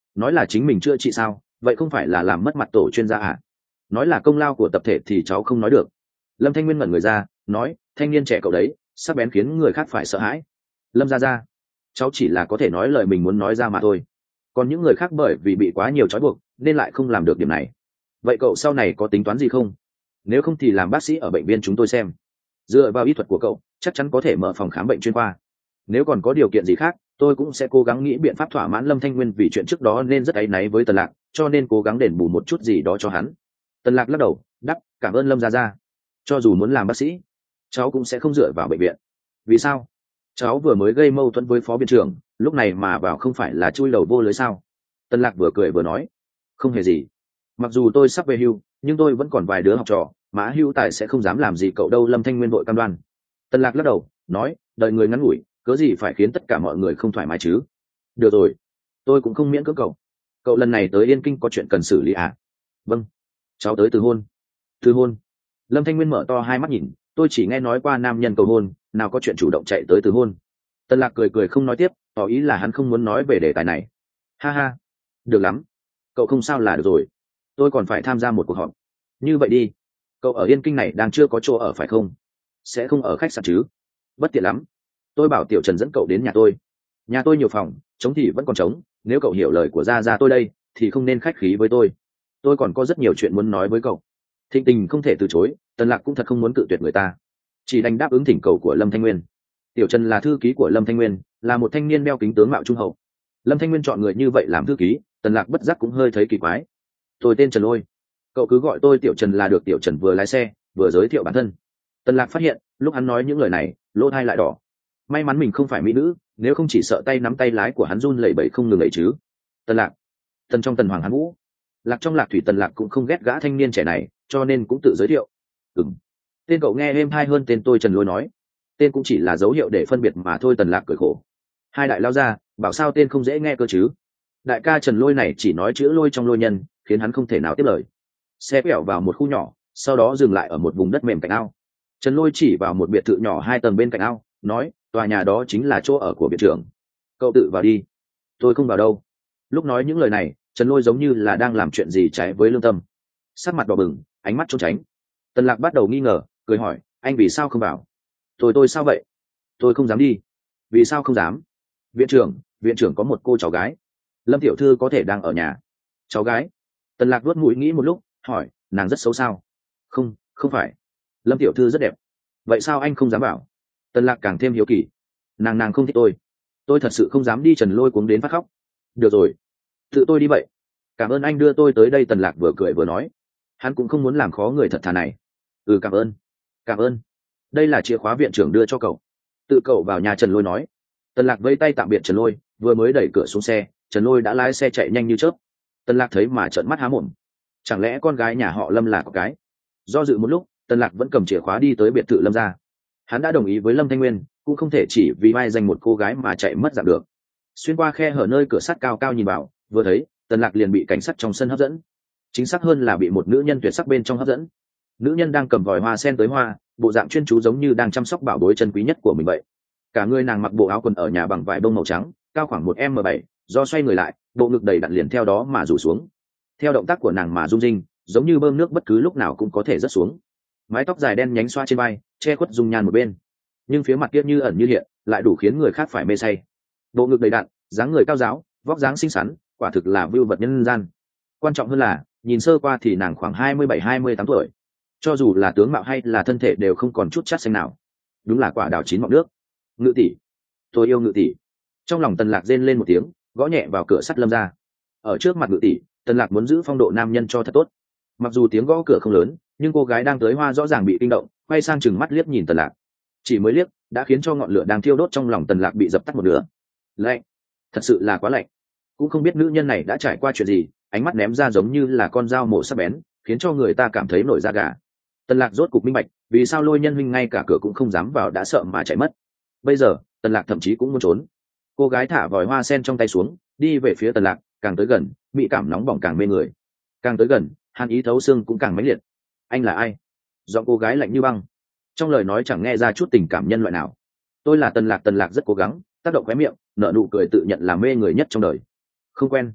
nói là chính mình chữa trị sao, vậy không phải là làm mất mặt tổ chuyên gia à? Nói là công lao của tập thể thì cháu không nói được. Lâm Thanh Nguyên ngẩn người ra, nói, thanh niên trẻ cậu đấy, sắc bén khiến người khác phải sợ hãi. Lâm gia gia, cháu chỉ là có thể nói lời mình muốn nói ra mà thôi, còn những người khác bởi vì bị quá nhiều trói buộc nên lại không làm được điểm này. Vậy cậu sau này có tính toán gì không? Nếu không thì làm bác sĩ ở bệnh viện chúng tôi xem, dựa vào y thuật của cậu chắc chắn có thể mở phòng khám bệnh chuyên khoa. Nếu còn có điều kiện gì khác tôi cũng sẽ cố gắng nghĩ biện pháp thỏa mãn Lâm Thanh Nguyên, vì chuyện trước đó nên rất áy náy với Tần Lạc, cho nên cố gắng đền bù một chút gì đó cho hắn. Tần Lạc lắc đầu đáp, cảm ơn Lâm gia gia, cho dù muốn làm bác sĩ cháu cũng sẽ không dựa vào bệnh viện. Vì sao? Cháu vừa mới gây mâu thuẫn với phó viện trưởng, lúc này mà vào không phải là chui đầu vô lưới sao? Tần Lạc vừa cười vừa nói, không hề gì, mặc dù tôi sắp về hưu nhưng tôi vẫn còn vài đứa học trò, Mã Hưu Tài sẽ không dám làm gì cậu đâu. Lâm Thanh Nguyên vội cam đoan. Tần Lạc lắc đầu nói, đợi người ngắn ngủi cớ gì phải khiến tất cả mọi người không thoải mái chứ? Được rồi, tôi cũng không miễn cưỡng cậu. Cậu lần này tới Yên Kinh có chuyện cần xử lý à? Vâng, cháu tới từ hôn. Từ hôn? Lâm Thanh Nguyên mở to hai mắt nhìn, tôi chỉ nghe nói qua nam nhân cầu hôn, nào có chuyện chủ động chạy tới từ hôn. Tần Lạc cười cười không nói tiếp, tỏ ý là hắn không muốn nói về đề tài này. Ha ha, được lắm, cậu không sao là được rồi, tôi còn phải tham gia một cuộc họp. Như vậy đi, cậu ở Yên Kinh này đang chưa có chỗ ở phải không? Sẽ không ở khách sạn chứ? Bất tiện lắm, tôi bảo Tiểu Trần dẫn cậu đến nhà tôi. Nhà tôi nhiều phòng, trống thì vẫn còn trống, nếu cậu hiểu lời của gia gia tôi đây thì không nên khách khí với tôi. Tôi còn có rất nhiều chuyện muốn nói với cậu. Thịnh tình không thể từ chối, Tần Lạc cũng thật không muốn cự tuyệt người ta, chỉ đành đáp ứng thỉnh cầu của Lâm Thanh Nguyên. Tiểu Trần là thư ký của Lâm Thanh Nguyên, là một thanh niên đeo kính tướng mạo trung hậu. Lâm Thanh Nguyên chọn người như vậy làm thư ký, Tần Lạc bất giác cũng hơi thấy kỳ quái. Tôi tên Trần Lôi, cậu cứ gọi tôi Tiểu Trần là được. Tiểu Trần vừa lái xe vừa giới thiệu bản thân. Tần Lạc phát hiện lúc hắn nói những lời này lỗ tai lại đỏ. May mắn mình không phải mỹ nữ, nếu không chỉ sợ tay nắm tay lái của hắn run lẩy bẩy không ngừng ấy chứ. Tần Lạc, Tần trong Tần Hoàng hắn Vũ, Lạc trong Lạc Thủy. Tần Lạc cũng không ghét gã thanh niên trẻ này, cho nên cũng tự giới thiệu. Ừm, tên cậu nghe êm tai hơn tên tôi. Trần Lôi nói. Tên cũng chỉ là dấu hiệu để phân biệt mà thôi. Tần Lạc cười khổ. Hai đại lao ra bảo sao tên không dễ nghe cơ chứ? Đại ca Trần Lôi này chỉ nói chữ lôi trong lôi nhân, khiến hắn không thể nào tiếp lời. Xe quẹo vào một khu nhỏ, sau đó dừng lại ở một vùng đất mềm cạnh ao. Trần Lôi chỉ vào một biệt thự nhỏ hai tầng bên cạnh ao, nói, tòa nhà đó chính là chỗ ở của viện trưởng. Cậu tự vào đi, tôi không vào đâu. Lúc nói những lời này, Trần Lôi giống như là đang làm chuyện gì trái với lương tâm, sắc mặt đỏ bừng, ánh mắt trốn tránh. Tần Lạc bắt đầu nghi ngờ, cười hỏi, anh vì sao không vào? Tôi tôi sao vậy? Tôi không dám đi. Vì sao không dám? Viện trưởng, viện trưởng có một cô cháu gái. Lâm tiểu thư có thể đang ở nhà. Cháu gái? Tần Lạc vuốt mũi nghĩ một lúc, hỏi, nàng rất xấu sao? Không, không phải. Lâm tiểu thư rất đẹp. Vậy sao anh không dám bảo? Tần Lạc càng thêm hiếu kỳ. Nàng nàng không thích tôi. Tôi thật sự không dám đi. Trần Lôi cuống đến phát khóc. Được rồi, tự tôi đi vậy. Cảm ơn anh đưa tôi tới đây. Tần Lạc vừa cười vừa nói. Hắn cũng không muốn làm khó người thật thà này. Ừ, cảm ơn. Cảm ơn. Đây là chìa khóa viện trưởng đưa cho cậu. Tự cậu vào nhà. Trần Lôi nói. Tần Lạc vẫy tay tạm biệt Trần Lôi, vừa mới đẩy cửa xuống xe, Trần Lôi đã lái xe chạy nhanh như chớp. Tần Lạc thấy mà trợn mắt há mồm. Chẳng lẽ con gái nhà họ Lâm là có cái? Do dự một lúc, Tần Lạc vẫn cầm chìa khóa đi tới biệt thự Lâm gia. Hắn đã đồng ý với Lâm Thanh Nguyên, cũng không thể chỉ vì mai danh một cô gái mà chạy mất dạng được. Xuyên qua khe hở nơi cửa sắt cao cao nhìn vào, vừa thấy, Tần Lạc liền bị cảnh sát trong sân hấp dẫn. Chính xác hơn là bị một nữ nhân tuyệt sắc bên trong hấp dẫn. Nữ nhân đang cầm vòi hoa sen tới hoa, bộ dạng chuyên chú giống như đang chăm sóc bảo bối chân quý nhất của mình vậy. Cả người nàng mặc bộ áo quần ở nhà bằng vải bông màu trắng, cao khoảng một m bảy, do xoay người lại, bộ ngực đầy đặn liền theo đó mà rủ xuống. Theo động tác của nàng mà rung rinh, giống như bơm nước bất cứ lúc nào cũng có thể rớt xuống. Mái tóc dài đen nhánh xoa trên vai, che khuất dung nhan một bên, nhưng phía mặt kia như ẩn như hiện, lại đủ khiến người khác phải mê say. Bộ ngực đầy đặn, dáng người cao giáo, vóc dáng xinh xắn, quả thực là vưu vật nhân gian. Quan trọng hơn là, nhìn sơ qua thì nàng khoảng hai mươi bảy hai mươi tám tuổi. Cho dù là tướng mạo hay là thân thể đều không còn chút chát xanh nào. Đúng là quả đào chín mọng nước. Ngự tỷ, tôi yêu Ngự tỷ. Trong lòng Tần Lạc rên lên một tiếng, gõ nhẹ vào cửa sắt Lâm gia. Ở trước mặt Ngự tỷ, Tần Lạc muốn giữ phong độ nam nhân cho thật tốt. Mặc dù tiếng gõ cửa không lớn, nhưng cô gái đang tới hoa rõ ràng bị kinh động, quay sang chừng mắt liếc nhìn Tần Lạc. Chỉ mới liếc, đã khiến cho ngọn lửa đang thiêu đốt trong lòng Tần Lạc bị dập tắt một nửa. Lạnh, thật sự là quá lạnh. Cũng không biết nữ nhân này đã trải qua chuyện gì, ánh mắt ném ra giống như là con dao mổ sắc bén, khiến cho người ta cảm thấy nổi da gà. Tần Lạc rốt cục minh bạch, vì sao Lôi Nhân huynh ngay cả cửa cũng không dám vào đã sợ mà chạy mất. Bây giờ, Tần Lạc thậm chí cũng muốn trốn. Cô gái thả vòi hoa sen trong tay xuống, đi về phía Tần Lạc, càng tới gần, mỹ cảm nóng bỏng càng mê người. Càng tới gần, hàn ý thấu xương cũng càng mãnh liệt. Anh là ai? Giọng cô gái lạnh như băng, trong lời nói chẳng nghe ra chút tình cảm nhân loại nào. Tôi là Tần Lạc. Tần Lạc rất cố gắng tác động khóe miệng, nở nụ cười tự nhận là mê người nhất trong đời. Không quen.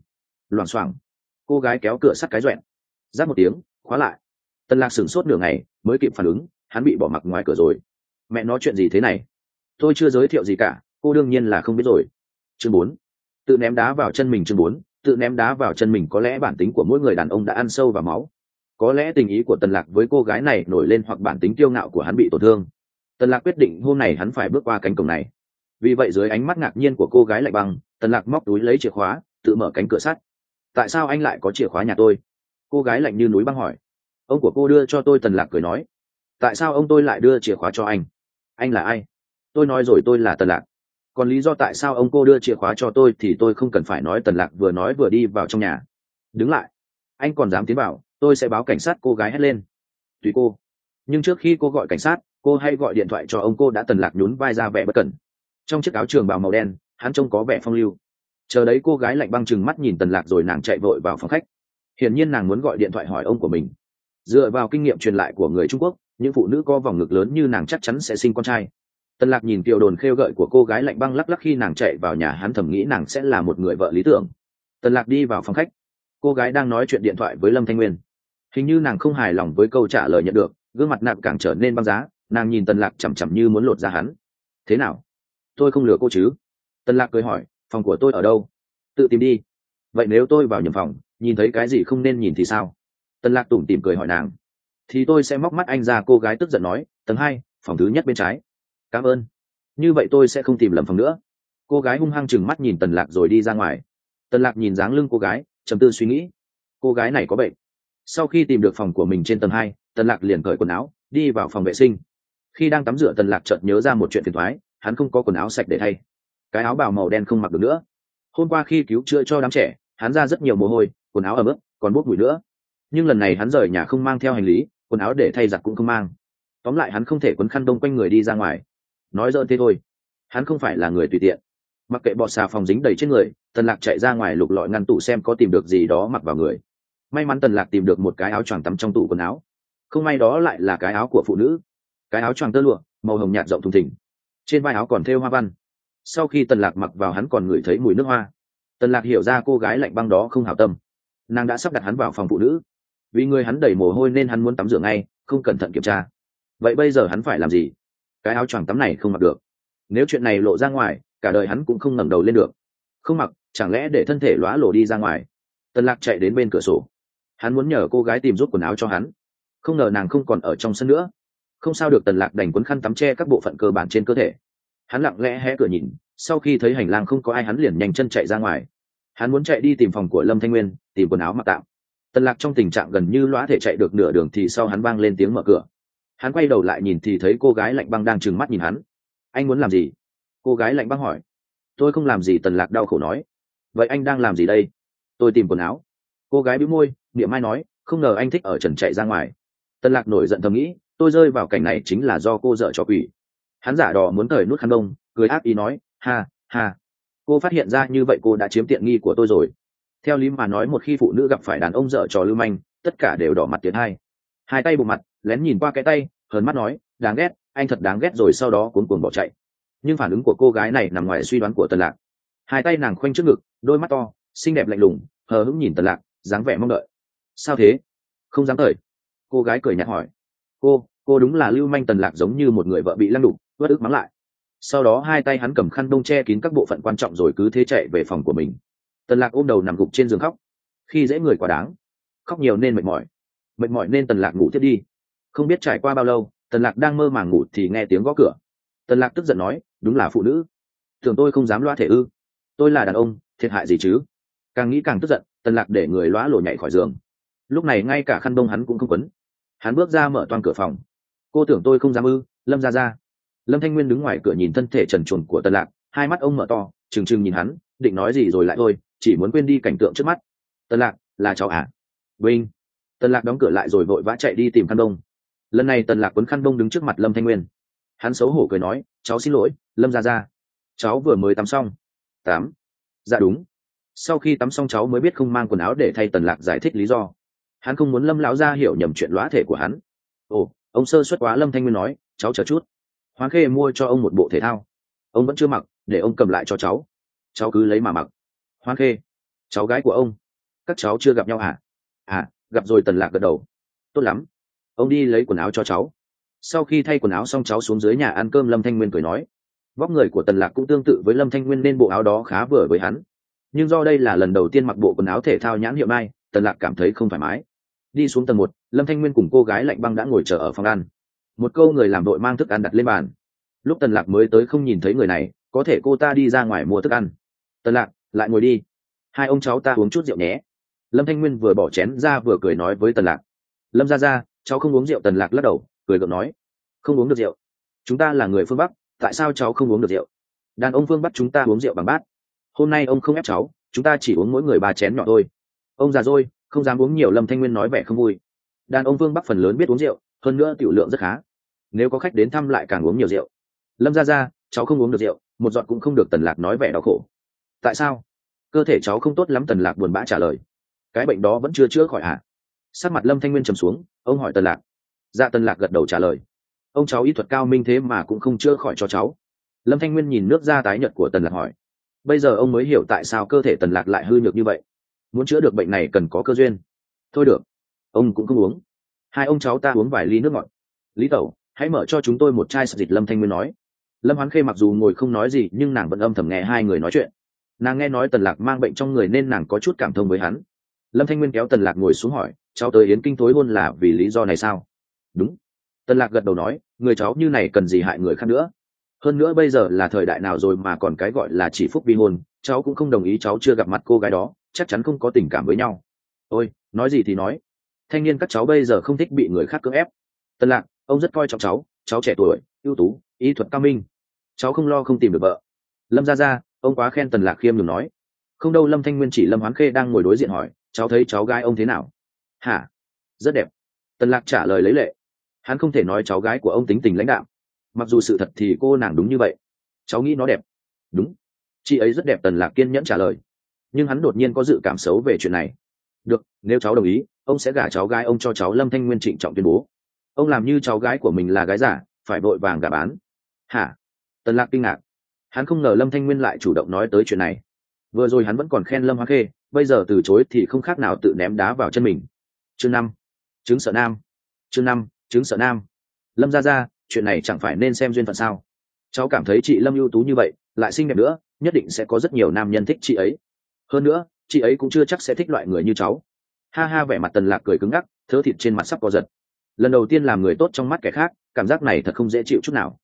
loảng xoảng, cô gái kéo cửa sắt cái doẹn, rát một tiếng khóa lại. Tần Lạc sửng sốt nửa ngày mới kịp phản ứng, hắn bị bỏ mặc ngoài cửa rồi. Mẹ nói chuyện gì thế này, tôi chưa giới thiệu gì cả, cô đương nhiên là không biết rồi. Chương bốn, tự ném đá vào chân mình. Chương bốn, tự ném đá vào chân mình. Có lẽ bản tính của mỗi người đàn ông đã ăn sâu vào máu, có lẽ tình ý của Tần Lạc với cô gái này nổi lên, hoặc bản tính kiêu ngạo của hắn bị tổn thương. Tần Lạc quyết định hôm nay hắn phải bước qua cánh cổng này. Vì vậy dưới ánh mắt ngạc nhiên của cô gái lạnh băng, Tần Lạc móc túi lấy chìa khóa tự mở cánh cửa sắt. Tại sao anh lại có chìa khóa nhà tôi? Cô gái lạnh như núi băng hỏi. Ông của cô đưa cho tôi. Tần Lạc cười nói. Tại sao ông tôi lại đưa chìa khóa cho anh? Anh là ai? Tôi nói rồi, tôi là Tần Lạc. Còn lý do tại sao ông cô đưa chìa khóa cho tôi thì tôi không cần phải nói. Tần Lạc vừa nói vừa đi vào trong nhà. Đứng lại, anh còn dám tiến vào, tôi sẽ báo cảnh sát. Cô gái hét lên. Tùy cô, nhưng trước khi cô gọi cảnh sát, cô hay gọi điện thoại cho ông cô đã. Tần Lạc nhún vai ra vẻ bất cẩn. Trong chiếc áo trường bào màu đen, hắn trông có vẻ phong lưu. Chờ đấy, cô gái lạnh băng chừng mắt nhìn Tần Lạc rồi nàng chạy vội vào phòng khách. Hiển nhiên nàng muốn gọi điện thoại hỏi ông của mình. Dựa vào kinh nghiệm truyền lại của người Trung Quốc, những phụ nữ có vòng ngực lớn như nàng chắc chắn sẽ sinh con trai. Tần Lạc nhìn kiều đồn khêu gợi của cô gái lạnh băng lắc lắc khi nàng chạy vào nhà, hắn thầm nghĩ nàng sẽ là một người vợ lý tưởng. Tần Lạc đi vào phòng khách. Cô gái đang nói chuyện điện thoại với Lâm Thanh Nguyên. Hình như nàng không hài lòng với câu trả lời nhận được, gương mặt nàng càng trở nên băng giá. Nàng nhìn Tần Lạc chằm chằm như muốn lột ra hắn. Thế nào, tôi không lừa cô chứ? Tần Lạc cười hỏi. Phòng của tôi ở đâu? Tự tìm đi. Vậy nếu tôi vào nhầm phòng, nhìn thấy cái gì không nên nhìn thì sao? Tần Lạc tủm tỉm cười hỏi nàng. Thì tôi sẽ móc mắt anh ra. Cô gái tức giận nói. Tầng hai, phòng thứ nhất bên trái. Cảm ơn, như vậy tôi sẽ không tìm lầm phòng nữa. Cô gái hung hăng chừng mắt nhìn Tần Lạc rồi đi ra ngoài. Tần Lạc nhìn dáng lưng cô gái, trầm tư suy nghĩ. Cô gái này có bệnh. Sau khi tìm được phòng của mình trên tầng hai, Tần Lạc liền cởi quần áo đi vào phòng vệ sinh. Khi đang tắm rửa, Tần Lạc chợt nhớ ra một chuyện phiền toái, hắn không có quần áo sạch để thay. Cái áo bào màu đen không mặc được nữa. Hôm qua khi cứu chữa cho đám trẻ, hắn ra rất nhiều mồ hôi, quần áo ẩm ướt, còn bốc mùi nữa. Nhưng lần này hắn rời nhà không mang theo hành lý, quần áo để thay giặt cũng không mang. Tóm lại hắn không thể quấn khăn đông quanh người đi ra ngoài. Nói giỡn thế thôi, hắn không phải là người tùy tiện. Mặc kệ bọt xà phòng dính đầy trên người, Tần Lạc chạy ra ngoài lục lọi ngăn tủ xem có tìm được gì đó mặc vào người. May mắn Tần Lạc tìm được một cái áo choàng tắm trong tủ quần áo. Không may đó lại là cái áo của phụ nữ. Cái áo choàng tơ lụa màu hồng nhạt rộng thùng thình, trên vai áo còn thêu hoa văn. Sau khi Tần Lạc mặc vào, hắn còn ngửi thấy mùi nước hoa. Tần Lạc hiểu ra cô gái lạnh băng đó không hảo tâm. Nàng đã sắp đặt hắn vào phòng phụ nữ. Vì người hắn đầy mồ hôi nên hắn muốn tắm rửa ngay, không cẩn thận kiểm tra. Vậy bây giờ hắn phải làm gì? Cái áo choàng tắm này không mặc được. Nếu chuyện này lộ ra ngoài, cả đời hắn cũng không ngẩng đầu lên được. Không mặc, chẳng lẽ để thân thể lóa lổ đi ra ngoài? Tần Lạc chạy đến bên cửa sổ. Hắn muốn nhờ cô gái tìm giúp quần áo cho hắn. Không ngờ nàng không còn ở trong sân nữa. Không sao được, Tần Lạc đành quấn khăn tắm che các bộ phận cơ bản trên cơ thể. Hắn lặng lẽ hé cửa nhìn, sau khi thấy hành lang không có ai, hắn liền nhanh chân chạy ra ngoài. Hắn muốn chạy đi tìm phòng của Lâm Thanh Nguyên, tìm quần áo mặc tạm. Tần Lạc trong tình trạng gần như lóa thể chạy được nửa đường thì sau hắn vang lên tiếng mở cửa. Hắn quay đầu lại nhìn thì thấy cô gái lạnh băng đang trừng mắt nhìn hắn. Anh muốn làm gì? Cô gái lạnh băng hỏi. Tôi không làm gì, Tần Lạc đau khổ nói. Vậy anh đang làm gì đây? Tôi tìm quần áo. Cô gái bĩu môi, niệm mai nói, không ngờ anh thích ở trần chạy ra ngoài. Tần Lạc nổi giận thầm nghĩ, tôi rơi vào cảnh này chính là do cô dợ trò quỷ. Hắn giả đò muốn cởi nút khăn đông, cười ác ý nói, ha ha, cô phát hiện ra như vậy cô đã chiếm tiện nghi của tôi rồi. Theo lý mà nói, một khi phụ nữ gặp phải đàn ông dợ trò lưu manh, tất cả đều đỏ mặt tiến hai. Hai tay bụng mặt, lén nhìn qua cái tay, hờn mắt nói, đáng ghét, anh thật đáng ghét, rồi sau đó cuống cuồng bỏ chạy. Nhưng phản ứng của cô gái này nằm ngoài suy đoán của Tần Lạc. Hai tay nàng khoanh trước ngực, đôi mắt to, xinh đẹp lạnh lùng, hờ hững nhìn Tần Lạc, dáng vẻ mong đợi. Sao thế? Không dám cởi. Cô gái cười nhạt hỏi. Cô, cô đúng là lưu manh. Tần Lạc giống như một người vợ bị lăng đục, uất ức mắng lại. Sau đó hai tay hắn cầm khăn đông che kín các bộ phận quan trọng rồi cứ thế chạy về phòng của mình. Tần Lạc ôm đầu nằm gục trên giường khóc. Khi dễ người quá đáng, khóc nhiều nên mệt mỏi, mệt mỏi nên Tần Lạc ngủ tiếp đi. Không biết trải qua bao lâu, Tần Lạc đang mơ màng ngủ thì nghe tiếng gõ cửa. Tần Lạc tức giận nói, đúng là phụ nữ. Tưởng tôi không dám loa thể ư? Tôi là đàn ông, thiệt hại gì chứ? Càng nghĩ càng tức giận, Tần Lạc để người lóa lổ nhảy khỏi giường. Lúc này ngay cả khăn đông hắn cũng không quấn. Hắn bước ra mở toang cửa phòng. Cô tưởng tôi không dám ư? Lâm ra ra. Lâm Thanh Nguyên đứng ngoài cửa nhìn thân thể trần truồng của Tần Lạc, hai mắt ông mở to, trừng trừng nhìn hắn, định nói gì rồi lại thôi, chỉ muốn quên đi cảnh tượng trước mắt. Tần Lạc, là cháu à? Vinh. Tần Lạc đóng cửa lại rồi vội vã chạy đi tìm khăn đông. Lần này Tần Lạc quấn khăn đông đứng trước mặt Lâm Thanh Nguyên. Hắn xấu hổ cười nói, cháu xin lỗi, Lâm ra ra. Cháu vừa mới tắm xong. Tắm? Dạ đúng. Sau khi tắm xong cháu mới biết không mang quần áo để thay. Tần Lạc giải thích lý do. Hắn không muốn Lâm lão gia hiểu nhầm chuyện lóa thể của hắn. Ồ, ông sơ suất quá. Lâm Thanh Nguyên nói, cháu chờ chút. Hoán Khê mua cho ông một bộ thể thao, ông vẫn chưa mặc, để ông cầm lại cho cháu. Cháu cứ lấy mà mặc. Hoán Khê, cháu gái của ông, các cháu chưa gặp nhau à? À, gặp rồi. Tần Lạc gật đầu. Tốt lắm, ông đi lấy quần áo cho cháu. Sau khi thay quần áo xong cháu xuống dưới nhà ăn cơm. Lâm Thanh Nguyên cười nói. Vóc người của Tần Lạc cũng tương tự với Lâm Thanh Nguyên nên bộ áo đó khá vừa với hắn, nhưng do đây là lần đầu tiên mặc bộ quần áo thể thao nhãn hiệu Nike, Tần Lạc cảm thấy không thoải mái. Đi xuống tầng một, Lâm Thanh Nguyên cùng cô gái Lạnh Băng đã ngồi chờ ở phòng ăn. Một câu người làm đội mang thức ăn đặt lên bàn. Lúc Tần Lạc mới tới không nhìn thấy người này, có thể cô ta đi ra ngoài mua thức ăn. Tần Lạc, lại ngồi đi, hai ông cháu ta uống chút rượu nhé. Lâm Thanh Nguyên vừa bỏ chén ra vừa cười nói với Tần Lạc. Lâm gia gia, cháu không uống rượu. Tần Lạc lắc đầu cười gượng nói. Không uống được rượu? Chúng ta là người phương Bắc, tại sao cháu không uống được rượu? Đàn ông phương Bắc chúng ta uống rượu bằng bát. Hôm nay ông không ép cháu, chúng ta chỉ uống mỗi người ba chén nhỏ thôi. Ông già rồi, không dám uống nhiều. Lâm Thanh Nguyên nói vẻ không vui. Đàn ông phương Bắc phần lớn biết uống rượu, hơn nữa tiểu lượng rất khá, nếu có khách đến thăm lại càng uống nhiều rượu. Lâm gia gia, cháu không uống được rượu, một giọt cũng không được. Tần Lạc nói vẻ đau khổ. Tại sao? Cơ thể cháu không tốt lắm. Tần Lạc buồn bã trả lời. Cái bệnh đó vẫn chưa chữa khỏi à? Sắc mặt Lâm Thanh Nguyên trầm xuống, ông hỏi Tần Lạc. Dạ. Tần Lạc gật đầu trả lời. Ông cháu y thuật cao minh thế mà cũng không chữa khỏi cho cháu. Lâm Thanh Nguyên nhìn nước da tái nhợt của Tần Lạc hỏi. Bây giờ ông mới hiểu tại sao cơ thể Tần Lạc lại hư nhược như vậy. Muốn chữa được bệnh này cần có cơ duyên. Thôi được, ông cũng không uống, hai ông cháu ta uống vài ly nước ngọt. Lý tẩu, hãy mở cho chúng tôi một chai sặc dịch. Lâm Thanh Nguyên nói. Lâm Hoán Khê mặc dù ngồi không nói gì nhưng nàng vẫn âm thầm nghe hai người nói chuyện. Nàng nghe nói Tần Lạc mang bệnh trong người nên nàng có chút cảm thông với hắn. Lâm Thanh Nguyên kéo Tần Lạc ngồi xuống hỏi. Cháu tới Yến Kinh tối hôn là vì lý do này sao? Đúng. Tần Lạc gật đầu nói. Người cháu như này cần gì hại người khác nữa. Hơn nữa bây giờ là thời đại nào rồi mà còn cái gọi là chỉ phúc vi hôn. Cháu cũng không đồng ý. Cháu chưa gặp mặt cô gái đó, chắc chắn không có tình cảm với nhau. Ôi, nói gì thì nói, thanh niên các cháu bây giờ không thích bị người khác cưỡng ép. Tần Lạc, ông rất coi trọng cháu, cháu trẻ tuổi, ưu tú, ý thuật cao minh, cháu không lo không tìm được vợ. Lâm gia gia, ông quá khen. Tần Lạc khiêm nhường nói. Không đâu. Lâm Thanh Nguyên chỉ Lâm Hoán Khê đang ngồi đối diện hỏi. Cháu thấy cháu gái ông thế nào? Hả? Rất đẹp. Tần Lạc trả lời lấy lệ. Hắn không thể nói cháu gái của ông tính tình lãnh đạm, mặc dù sự thật thì cô nàng đúng như vậy. Cháu nghĩ nó đẹp. Đúng, chị ấy rất đẹp. Tần Lạc kiên nhẫn trả lời. Nhưng hắn đột nhiên có dự cảm xấu về chuyện này. Được, nếu cháu đồng ý, ông sẽ gả cháu gái ông cho cháu. Lâm Thanh Nguyên trịnh trọng tuyên bố. Ông làm như cháu gái của mình là gái giả, phải vội vàng gả bán. Hả? Tần Lạc kinh ngạc. Hắn không ngờ Lâm Thanh Nguyên lại chủ động nói tới chuyện này. Vừa rồi hắn vẫn còn khen Lâm Hoán Khê, bây giờ từ chối thì không khác nào tự ném đá vào chân mình. Chương năm, chứng sợ nam. Chương năm, chứng sợ nam. Lâm gia gia, chuyện này chẳng phải nên xem duyên phận sao? Cháu cảm thấy chị Lâm ưu tú như vậy, lại xinh đẹp nữa, nhất định sẽ có rất nhiều nam nhân thích chị ấy. Hơn nữa, chị ấy cũng chưa chắc sẽ thích loại người như cháu. Ha ha. Vẻ mặt Tần Lạc cười cứng ngắc, thớ thịt trên mặt sắp co giật. Lần đầu tiên làm người tốt trong mắt kẻ khác, cảm giác này thật không dễ chịu chút nào.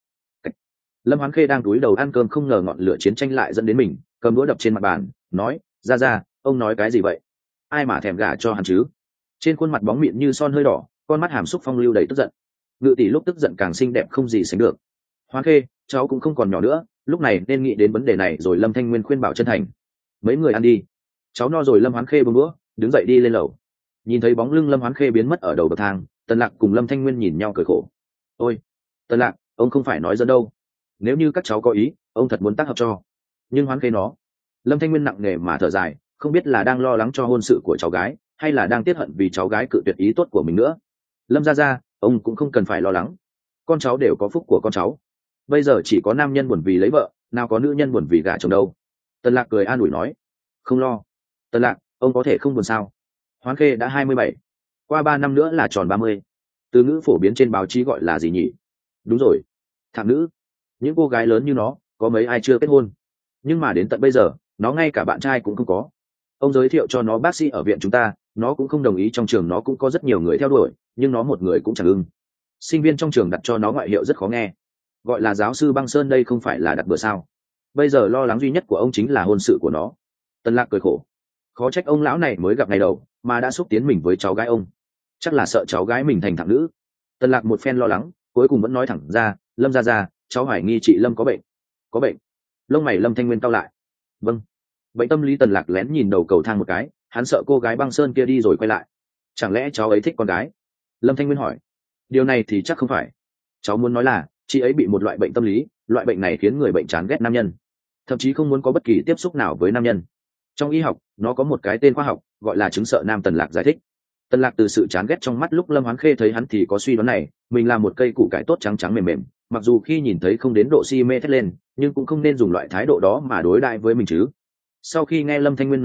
Lâm Hoán Khê đang cúi đầu ăn cơm, không ngờ ngọn lửa chiến tranh lại dẫn đến mình, cầm đũa đập trên mặt bàn, nói. Ra ra, ông nói cái gì vậy? Ai mà thèm gả cho hắn chứ? Trên khuôn mặt bóng mịn như son hơi đỏ, con mắt hàm xúc phong lưu đầy tức giận. Ngự tỷ lúc tức giận càng xinh đẹp không gì sánh được. Hoán Khê, cháu cũng không còn nhỏ nữa, lúc này nên nghĩ đến vấn đề này rồi. Lâm Thanh Nguyên khuyên bảo chân thành. Mấy người ăn đi, cháu no rồi. Lâm Hoán Khê buông đũa, đứng dậy đi lên lầu. Nhìn thấy bóng lưng Lâm Hoán Khê biến mất ở đầu bậc thang, Tần Lạc cùng Lâm Thanh Nguyên nhìn nhau cười khổ. Ôi, Tần Lạc, ông không phải nói dẫn đâu. Nếu như các cháu có ý, ông thật muốn tác hợp cho. Nhưng Hoán Khê nó. Lâm Thanh Nguyên nặng nề mà thở dài, không biết là đang lo lắng cho hôn sự của cháu gái, hay là đang tiếc hận vì cháu gái cự tuyệt ý tốt của mình nữa. Lâm gia gia, ông cũng không cần phải lo lắng, con cháu đều có phúc của con cháu. Bây giờ chỉ có nam nhân buồn vì lấy vợ, nào có nữ nhân buồn vì gả chồng đâu. Tần Lạc cười an ủi nói. Không lo. Tần Lạc, ông có thể không buồn sao? Hoán Khê đã hai mươi bảy, qua ba năm nữa là tròn ba mươi. Từ ngữ phổ biến trên báo chí gọi là gì nhỉ? Đúng rồi, thạng nữ. Những cô gái lớn như nó, có mấy ai chưa kết hôn? Nhưng mà đến tận bây giờ, nó ngay cả bạn trai cũng không có. Ông giới thiệu cho nó bác sĩ ở viện chúng ta, nó cũng không đồng ý. Trong trường nó cũng có rất nhiều người theo đuổi, nhưng nó một người cũng chẳng ưng. Sinh viên trong trường đặt cho nó ngoại hiệu rất khó nghe, gọi là giáo sư băng sơn. Đây không phải là đặt bừa sao? Bây giờ lo lắng duy nhất của ông chính là hôn sự của nó. Tần Lạc cười khổ. Khó trách ông lão này mới gặp ngày đầu mà đã xúc tiến mình với cháu gái ông, chắc là sợ cháu gái mình thành thằng nữ. Tần Lạc một phen lo lắng, cuối cùng vẫn nói thẳng ra. Lâm gia gia, cháu hoài nghi chị Lâm có bệnh. Có bệnh? Lông mày Lâm Thanh Nguyên cau lại. Vâng, bệnh tâm lý. Tần Lạc lén nhìn đầu cầu thang một cái, hắn sợ cô gái băng sơn kia đi rồi quay lại. Chẳng lẽ cháu ấy thích con gái? Lâm Thanh Nguyên hỏi. Điều này thì chắc không phải. Cháu muốn nói là chị ấy bị một loại bệnh tâm lý, loại bệnh này khiến người bệnh chán ghét nam nhân, thậm chí không muốn có bất kỳ tiếp xúc nào với nam nhân. Trong y học, nó có một cái tên khoa học, gọi là chứng sợ nam. Tần Lạc giải thích. Tần Lạc từ sự chán ghét trong mắt lúc Lâm Hoán Khê thấy hắn thì có suy đoán này, mình là một cây củ cải tốt trắng trắng mềm mềm, mặc dù khi nhìn thấy không đến độ si mê thét lên, nhưng cũng không nên dùng loại thái độ đó mà đối đãi với mình chứ. Sau khi nghe Lâm Thanh Nguyên nói hết,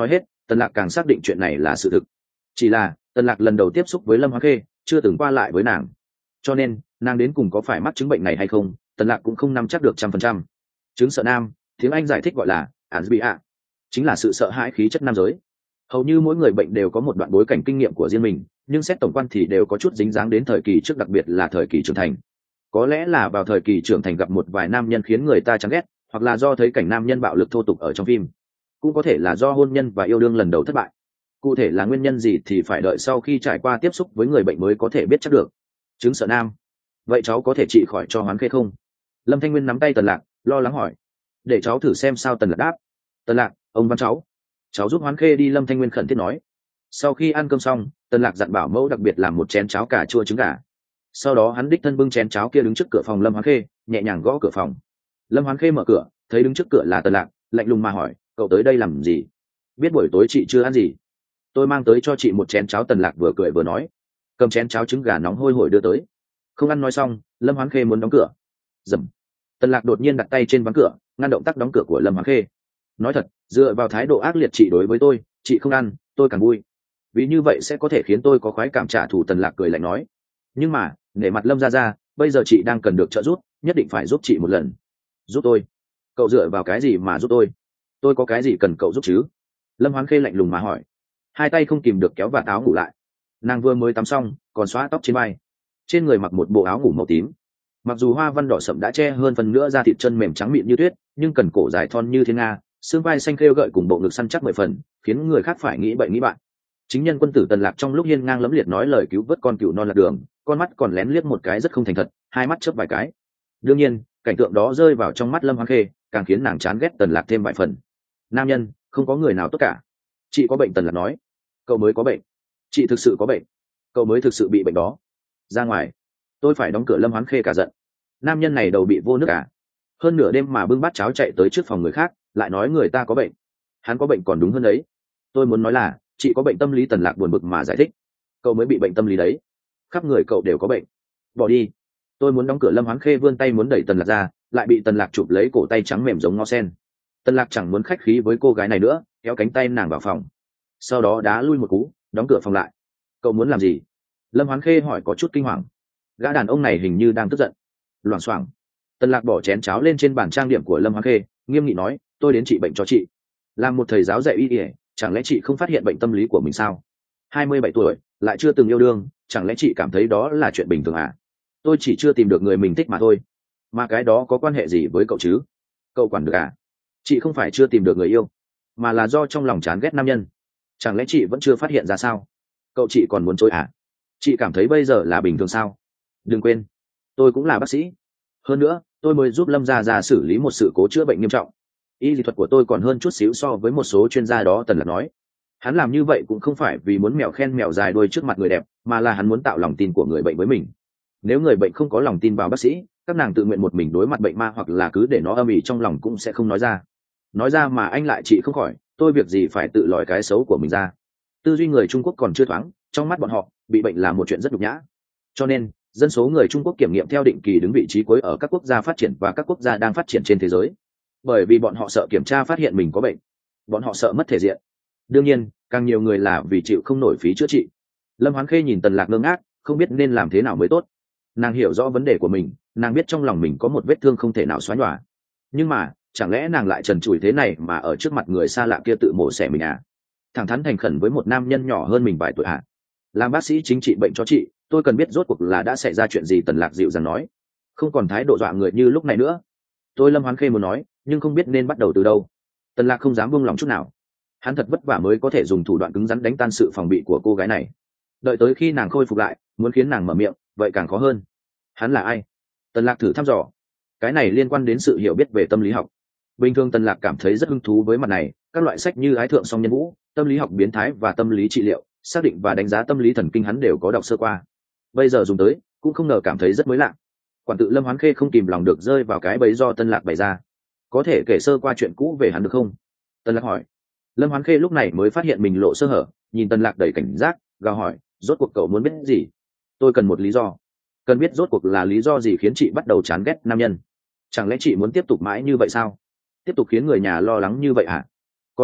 Tần Lạc càng xác định chuyện này là sự thực. Chỉ là Tần Lạc lần đầu tiếp xúc với Lâm Hoán Khê, chưa từng qua lại với nàng, cho nên nàng đến cùng có phải mắc chứng bệnh này hay không, Tần Lạc cũng không nắm chắc được trăm phần trăm. Chứng sợ nam, tiếng Anh giải thích gọi là asthma, chính là sự sợ hãi khí chất nam giới. Hầu như mỗi người bệnh đều có một đoạn bối cảnh kinh nghiệm của riêng mình, nhưng xét tổng quan thì đều có chút dính dáng đến thời kỳ trước, đặc biệt là thời kỳ trưởng thành. Có lẽ là vào thời kỳ trưởng thành gặp một vài nam nhân khiến người ta chán ghét, hoặc là do thấy cảnh nam nhân bạo lực thô tục ở trong phim, cũng có thể là do hôn nhân và yêu đương lần đầu thất bại. Cụ thể là nguyên nhân gì thì phải đợi sau khi trải qua tiếp xúc với người bệnh mới có thể biết chắc được. Chứng sợ nam, vậy cháu có thể trị khỏi cho Hoán Khê không? Lâm Thanh Nguyên nắm tay Tần Lạc, lo lắng hỏi. Để cháu thử xem sao. Tần Lạc đáp. Tần Lạc, ông văn cháu cháu giúp Hoán Khê đi. Lâm Thanh Nguyên khẩn thiết nói. Sau khi ăn cơm xong, Tần Lạc dặn bảo mẫu đặc biệt làm một chén cháo cà chua trứng gà. Sau đó hắn đích thân bưng chén cháo kia đứng trước cửa phòng Lâm Hoán Khê, nhẹ nhàng gõ cửa phòng. Lâm Hoán Khê mở cửa, thấy đứng trước cửa là Tần Lạc, lạnh lùng mà hỏi, cậu tới đây làm gì? Biết buổi tối chị chưa ăn gì? Tôi mang tới cho chị một chén cháo. Tần Lạc vừa cười vừa nói, cầm chén cháo trứng gà nóng hôi hổi đưa tới. Không ăn nói xong, Lâm Hoán Khê muốn đóng cửa. Dầm. Tần Lạc đột nhiên đặt tay trên ván cửa, ngăn động tác đóng cửa của Lâm Hoán Khê. Nói thật, dựa vào thái độ ác liệt chị đối với tôi, chị không ăn, tôi càng vui. Vì như vậy sẽ có thể khiến tôi có khoái cảm trả thù. Tần Lạc cười lạnh nói. Nhưng mà, nể mặt Lâm gia gia, bây giờ chị đang cần được trợ giúp, nhất định phải giúp chị một lần. Giúp tôi? Cậu dựa vào cái gì mà giúp tôi? Tôi có cái gì cần cậu giúp chứ? Lâm Hoán Khê lạnh lùng mà hỏi. Hai tay không kìm được kéo vạt áo ngủ lại. Nàng vừa mới tắm xong, còn xóa tóc trên vai, trên người mặc một bộ áo ngủ màu tím. Mặc dù hoa văn đỏ sậm đã che hơn phần nữa da thịt chân mềm trắng mịn như tuyết, nhưng cần cổ dài thon như thiên nga, xương vai xanh khêu gợi cùng bộ ngực săn chắc mười phần, khiến người khác phải nghĩ bệnh nghĩ bạn. Chính nhân quân tử Tần Lạc trong lúc hiên ngang lẫm liệt nói lời cứu vớt con cừu non lạc đường, con mắt còn lén liếc một cái rất không thành thật, hai mắt chớp vài cái. Đương nhiên, cảnh tượng đó rơi vào trong mắt Lâm Hoán Khê, càng khiến nàng chán ghét Tần Lạc thêm vài phần. Nam nhân, không có người nào tốt cả. Chị có bệnh. Tần Lạc nói. Cậu mới có bệnh. Chị thực sự có bệnh. Cậu mới thực sự bị bệnh đó. Ra ngoài. Tôi phải đóng cửa. Lâm Hoán Khê cả giận. Nam nhân này đầu bị vô nước cả. Hơn nửa đêm mà bưng bát cháo chạy tới trước phòng người khác, lại nói người ta có bệnh. Hắn có bệnh còn đúng hơn đấy. Tôi muốn nói là chị có bệnh tâm lý. Tần Lạc buồn bực mà giải thích. Cậu mới bị bệnh tâm lý đấy. Khắp người cậu đều có bệnh. Bỏ đi. Tôi muốn đóng cửa. Lâm Hoán Khê vươn tay muốn đẩy Tần Lạc ra, lại bị Tần Lạc chụp lấy cổ tay trắng mềm giống ngó sen. Tần Lạc chẳng muốn khách khí với cô gái này nữa, kéo cánh tay nàng vào phòng, sau đó đá lui một cú, đóng cửa phòng lại. Cậu muốn làm gì? Lâm Hoán Khê hỏi có chút kinh hoàng. Gã đàn ông này hình như đang tức giận. Loảng xoảng. Tần Lạc bỏ chén cháo lên trên bàn trang điểm của Lâm Hoán Khê, nghiêm nghị nói, tôi đến trị bệnh cho chị. Làm một thầy giáo dạy y y, chẳng lẽ chị không phát hiện bệnh tâm lý của mình sao? hai mươi bảy tuổi, lại chưa từng yêu đương, chẳng lẽ chị cảm thấy đó là chuyện bình thường à? Tôi chỉ chưa tìm được người mình thích mà thôi. Mà cái đó có quan hệ gì với cậu chứ? Cậu quản được à? Chị không phải chưa tìm được người yêu, mà là do trong lòng chán ghét nam nhân. Chẳng lẽ chị vẫn chưa phát hiện ra sao? Cậu chị còn muốn chối à? Chị cảm thấy bây giờ là bình thường sao? Đừng quên, tôi cũng là bác sĩ. Hơn nữa, tôi mới giúp Lâm gia gia xử lý một sự cố chữa bệnh nghiêm trọng. Y lý thuật của tôi còn hơn chút xíu so với một số chuyên gia đó. Tần Lạc nói. Hắn làm như vậy cũng không phải vì muốn mèo khen mèo dài đuôi trước mặt người đẹp, mà là hắn muốn tạo lòng tin của người bệnh với mình. Nếu người bệnh không có lòng tin vào bác sĩ, các nàng tự nguyện một mình đối mặt bệnh ma, hoặc là cứ để nó âm ỉ trong lòng cũng sẽ không nói ra. Nói ra mà anh lại trị không khỏi, tôi việc gì phải tự lòi cái xấu của mình ra. Tư duy người Trung Quốc còn chưa thoáng, trong mắt bọn họ, bị bệnh là một chuyện rất nhục nhã. Cho nên, dân số người Trung Quốc kiểm nghiệm theo định kỳ đứng vị trí cuối ở các quốc gia phát triển và các quốc gia đang phát triển trên thế giới. Bởi vì bọn họ sợ kiểm tra phát hiện mình có bệnh, bọn họ sợ mất thể diện. Đương nhiên, càng nhiều người là vì chịu không nổi phí chữa trị. Lâm Hoán Khê nhìn Tần Lạc ngơ ngác, không biết nên làm thế nào mới tốt. Nàng hiểu rõ vấn đề của mình, nàng biết trong lòng mình có một vết thương không thể nào xóa nhòa. Nhưng mà, chẳng lẽ nàng lại trần trụi thế này mà ở trước mặt người xa lạ kia tự mổ xẻ mình à? Thẳng thắn thành khẩn với một nam nhân nhỏ hơn mình vài tuổi à? Làm bác sĩ chính trị bệnh cho chị, tôi cần biết rốt cuộc là đã xảy ra chuyện gì. Tần Lạc dịu dàng nói, không còn thái độ dọa người như lúc này nữa. Tôi Lâm Hoán Khê muốn nói, nhưng không biết nên bắt đầu từ đâu. Tần Lạc không dám buông lòng chút nào. Hắn thật vất vả mới có thể dùng thủ đoạn cứng rắn đánh tan sự phòng bị của cô gái này. Đợi tới khi nàng khôi phục lại, muốn khiến nàng mở miệng, vậy càng khó hơn. Hắn là ai? Tần Lạc thử thăm dò. Cái này liên quan đến sự hiểu biết về tâm lý học. Bình thường Tần Lạc cảm thấy rất hứng thú với mặt này, các loại sách như Ái thượng song nhân vũ, tâm lý học biến thái và tâm lý trị liệu, xác định và đánh giá tâm lý thần kinh hắn đều có đọc sơ qua. Bây giờ dùng tới, cũng không ngờ cảm thấy rất mới lạ. Quản tự Lâm Hoán Khê không kìm lòng được rơi vào cái bẫy do Tần Lạc bày ra. Có thể kể sơ qua chuyện cũ về hắn được không? Tần Lạc hỏi. Lâm Hoán Khê lúc này mới phát hiện mình lộ sơ hở, nhìn Tần Lạc đầy cảnh giác, gào hỏi, rốt cuộc cậu muốn biết gì? Tôi cần một lý do. Cần biết rốt cuộc là lý do gì khiến chị bắt đầu chán ghét nam nhân? Chẳng lẽ chị muốn tiếp tục mãi như vậy sao? Tiếp tục khiến người nhà lo lắng như vậy hả? Còn nữa,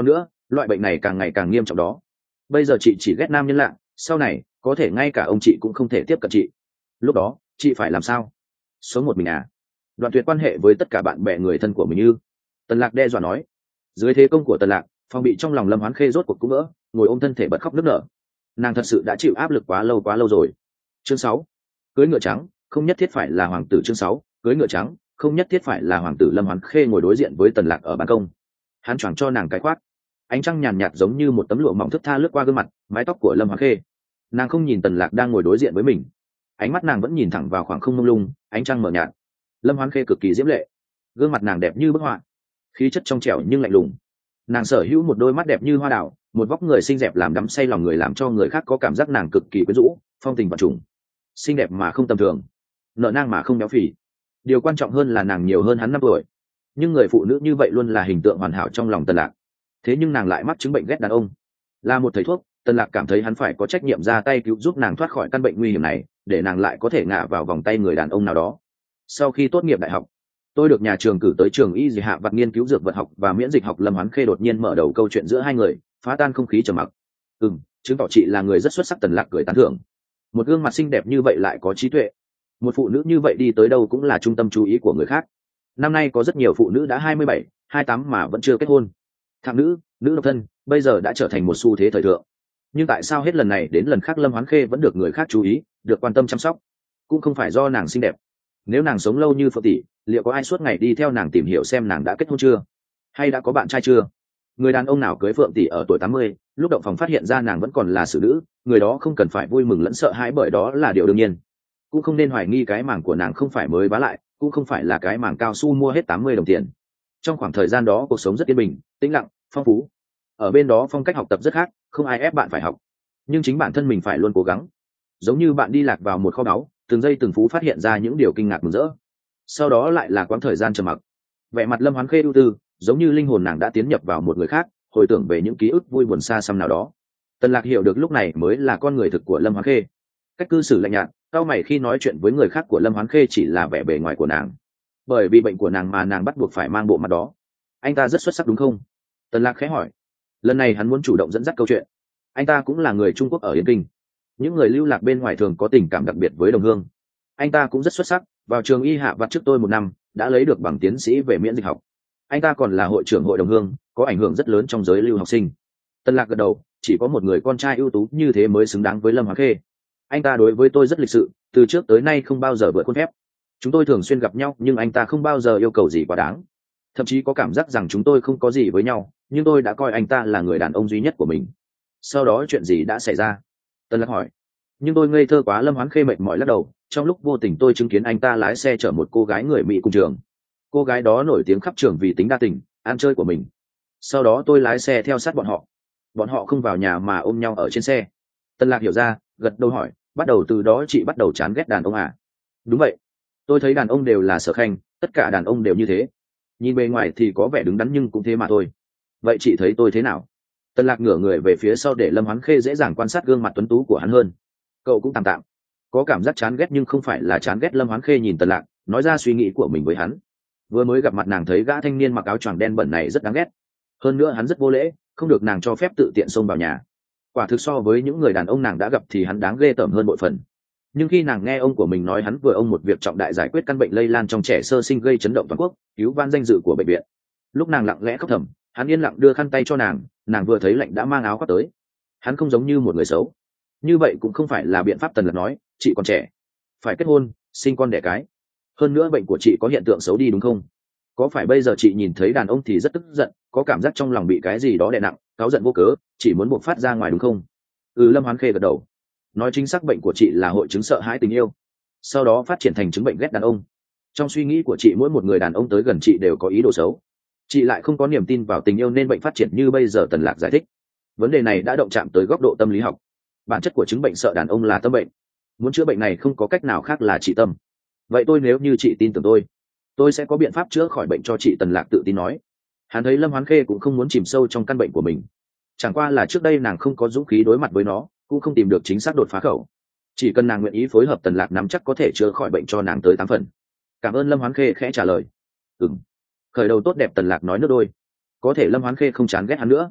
loại bệnh này càng ngày càng nghiêm trọng đó. Bây giờ chị chỉ ghét nam nhân lạ, sau này có thể ngay cả ông chị cũng không thể tiếp cận chị. Lúc đó chị phải làm sao? Sống một mình à? Đoạn tuyệt quan hệ với tất cả bạn bè người thân của mình ư? Tần Lạc đe dọa nói. Dưới thế công của Tần Lạc, phòng bị trong lòng Lâm Hoán Khê rốt cuộc cũng vỡ, ngồi ôm thân thể bật khóc nức nở. Nàng thật sự đã chịu áp lực quá lâu quá lâu rồi. Chương sáu, cưới ngựa trắng không nhất thiết phải là hoàng tử. Chương sáu, cưới ngựa trắng không nhất thiết phải là hoàng tử. Lâm Hoán Khê ngồi đối diện với Tần Lạc ở ban công, hắn choàng cho nàng cái khoác. Ánh trăng nhàn nhạt giống như một tấm lụa mỏng thức tha lướt qua gương mặt, mái tóc của Lâm Hoán Khê. Nàng không nhìn Tần Lạc đang ngồi đối diện với mình, ánh mắt nàng vẫn nhìn thẳng vào khoảng không mông lung, ánh trăng mờ nhạt. Lâm Hoán Khê cực kỳ diễm lệ, gương mặt nàng đẹp như bức họa, khí chất trong trẻo nhưng lạnh lùng. Nàng sở hữu một đôi mắt đẹp như hoa đào, một vóc người xinh đẹp làm đắm say lòng người, làm cho người khác có cảm giác nàng cực kỳ quyến rũ, phong tình và trùng, xinh đẹp mà không tầm thường, nợ nang mà không béo phì. Điều quan trọng hơn là nàng nhiều hơn hắn năm tuổi, nhưng người phụ nữ như vậy luôn là hình tượng hoàn hảo trong lòng Tần Lạc. Thế nhưng nàng lại mắc chứng bệnh ghét đàn ông. Là một thầy thuốc, Tần Lạc cảm thấy hắn phải có trách nhiệm ra tay cứu giúp nàng thoát khỏi căn bệnh nguy hiểm này, để nàng lại có thể ngả vào vòng tay người đàn ông nào đó. Sau khi tốt nghiệp đại học, tôi được nhà trường cử tới trường y dì hạ vật nghiên cứu dược vật học và miễn dịch học. Lâm Hoán Khê đột nhiên mở đầu câu chuyện giữa hai người, phá tan không khí trầm mặc. Ừm, chứng tỏ chị là người rất xuất sắc. Tần Lạc cười tán thưởng. Một gương mặt xinh đẹp như vậy lại có trí tuệ, một phụ nữ như vậy đi tới đâu cũng là trung tâm chú ý của người khác. Năm nay có rất nhiều phụ nữ đã hai mươi bảy, hai mươi tám mà vẫn chưa kết hôn. Thạng nữ, nữ độc thân bây giờ đã trở thành một xu thế thời thượng. Nhưng tại sao hết lần này đến lần khác Lâm Hoán Khê vẫn được người khác chú ý, được quan tâm chăm sóc? Cũng không phải do nàng xinh đẹp. Nếu nàng sống lâu như Phượng tỷ, liệu có ai suốt ngày đi theo nàng tìm hiểu xem nàng đã kết hôn chưa, hay đã có bạn trai chưa? Người đàn ông nào cưới Phượng tỷ ở tuổi tám mươi, lúc động phòng phát hiện ra nàng vẫn còn là xử nữ, người đó không cần phải vui mừng lẫn sợ hãi, bởi đó là điều đương nhiên. Cũng không nên hoài nghi cái màng của nàng không phải mới vá lại, cũng không phải là cái màng cao su mua hết tám mươi đồng tiền. Trong khoảng thời gian đó cuộc sống rất yên bình, tĩnh lặng, phong phú. Ở bên đó phong cách học tập rất khác, không ai ép bạn phải học, nhưng chính bản thân mình phải luôn cố gắng. Giống như bạn đi lạc vào một kho báu, từng giây từng phút phát hiện ra những điều kinh ngạc mừng rỡ. Sau đó lại là quãng thời gian trầm mặc. Vẻ mặt Lâm Hoán Khê ưu tư, giống như linh hồn nàng đã tiến nhập vào một người khác, hồi tưởng về những ký ức vui buồn xa xăm nào đó. Tần Lạc hiểu được lúc này mới là con người thực của Lâm Hoán Khê. Cách cư xử lạnh nhạt, cau mày khi nói chuyện với người khác của Lâm Hoán Khê chỉ là vẻ bề ngoài của nàng. Bởi vì bệnh của nàng mà nàng bắt buộc phải mang bộ mặt đó. Anh ta rất xuất sắc đúng không? Tần Lạc khẽ hỏi. Lần này hắn muốn chủ động dẫn dắt câu chuyện. Anh ta cũng là người Trung Quốc ở Yên Kinh. Những người lưu lạc bên ngoài thường có tình cảm đặc biệt với đồng hương. Anh ta cũng rất xuất sắc, vào trường y hạ vặt trước tôi một năm, đã lấy được bằng tiến sĩ về miễn dịch học. Anh ta còn là hội trưởng hội đồng hương, có ảnh hưởng rất lớn trong giới lưu học sinh. Tần Lạc gật đầu, chỉ có một người con trai ưu tú như thế mới xứng đáng với Lâm Hoán Khê. Anh ta đối với tôi rất lịch sự, từ trước tới nay không bao giờ vượt khuôn phép. Chúng tôi thường xuyên gặp nhau, nhưng anh ta không bao giờ yêu cầu gì quá đáng. Thậm chí có cảm giác rằng chúng tôi không có gì với nhau, nhưng tôi đã coi anh ta là người đàn ông duy nhất của mình. Sau đó chuyện gì đã xảy ra? Tần Lạc hỏi. Nhưng tôi ngây thơ quá. Lâm Hoán Khê mệt mỏi lắc đầu. Trong lúc vô tình tôi chứng kiến anh ta lái xe chở một cô gái người Mỹ cùng trường. Cô gái đó nổi tiếng khắp trường vì tính đa tình, ăn chơi của mình. Sau đó tôi lái xe theo sát bọn họ. Bọn họ không vào nhà mà ôm nhau ở trên xe. Tần Lạc hiểu ra, gật đầu hỏi. Bắt đầu từ đó chị bắt đầu chán ghét đàn ông à? Đúng vậy. Tôi thấy đàn ông đều là sở khanh, tất cả đàn ông đều như thế. Nhìn bề ngoài thì có vẻ đứng đắn nhưng cũng thế mà thôi. Vậy chị thấy tôi thế nào? Tần Lạc ngửa người về phía sau để Lâm Hoán Khê dễ dàng quan sát gương mặt tuấn tú của hắn hơn. Cậu cũng tạm tạm có cảm giác chán ghét, nhưng không phải là chán ghét. Lâm Hoán Khê nhìn Tần Lạc, nói ra suy nghĩ của mình với hắn. Vừa mới gặp mặt nàng thấy gã thanh niên mặc áo choàng đen bẩn này rất đáng ghét, hơn nữa hắn rất vô lễ, không được nàng cho phép tự tiện xông vào nhà. Quả thực so với những người đàn ông nàng đã gặp thì hắn đáng ghê tởm hơn bội phần. Nhưng khi nàng nghe ông của mình nói hắn vừa ông một việc trọng đại giải quyết căn bệnh lây lan trong trẻ sơ sinh gây chấn động toàn quốc, cứu van danh dự của bệnh viện, lúc nàng lặng lẽ khóc thầm, hắn yên lặng đưa khăn tay cho nàng, nàng vừa thấy lạnh đã mang áo khoác tới. Hắn không giống như một người xấu. Như vậy cũng không phải là biện pháp. Tần Lạc nói, chị còn trẻ, phải kết hôn, sinh con đẻ cái. Hơn nữa bệnh của chị có hiện tượng xấu đi đúng không? Có phải bây giờ chị nhìn thấy đàn ông thì rất tức giận, có cảm giác trong lòng bị cái gì đó đè nặng, cáu giận vô cớ, chỉ muốn buộc phát ra ngoài đúng không? Ừ, Lâm Hoán Khê gật đầu. Nói chính xác bệnh của chị là hội chứng sợ hãi tình yêu, sau đó phát triển thành chứng bệnh ghét đàn ông. Trong suy nghĩ của chị, mỗi một người đàn ông tới gần chị đều có ý đồ xấu. Chị lại không có niềm tin vào tình yêu nên bệnh phát triển như bây giờ. Tần Lạc giải thích. Vấn đề này đã động chạm tới góc độ tâm lý học. Bản chất của chứng bệnh sợ đàn ông là tâm bệnh. Muốn chữa bệnh này không có cách nào khác là trị tâm. Vậy tôi nếu như chị tin tưởng tôi, tôi sẽ có biện pháp chữa khỏi bệnh cho chị. Tần Lạc tự tin nói. Hắn thấy Lâm Hoán Khê cũng không muốn chìm sâu trong căn bệnh của mình. Chẳng qua là trước đây nàng không có dũng khí đối mặt với nó, cũng không tìm được chính xác đột phá khẩu. Chỉ cần nàng nguyện ý phối hợp, Tần Lạc nắm chắc có thể chữa khỏi bệnh cho nàng tới tám phần. Cảm ơn. Lâm Hoán Khê khẽ trả lời. Ừm. Khởi đầu tốt đẹp. Tần Lạc nói nước đôi. Có thể Lâm Hoán Khê không chán ghét hắn nữa.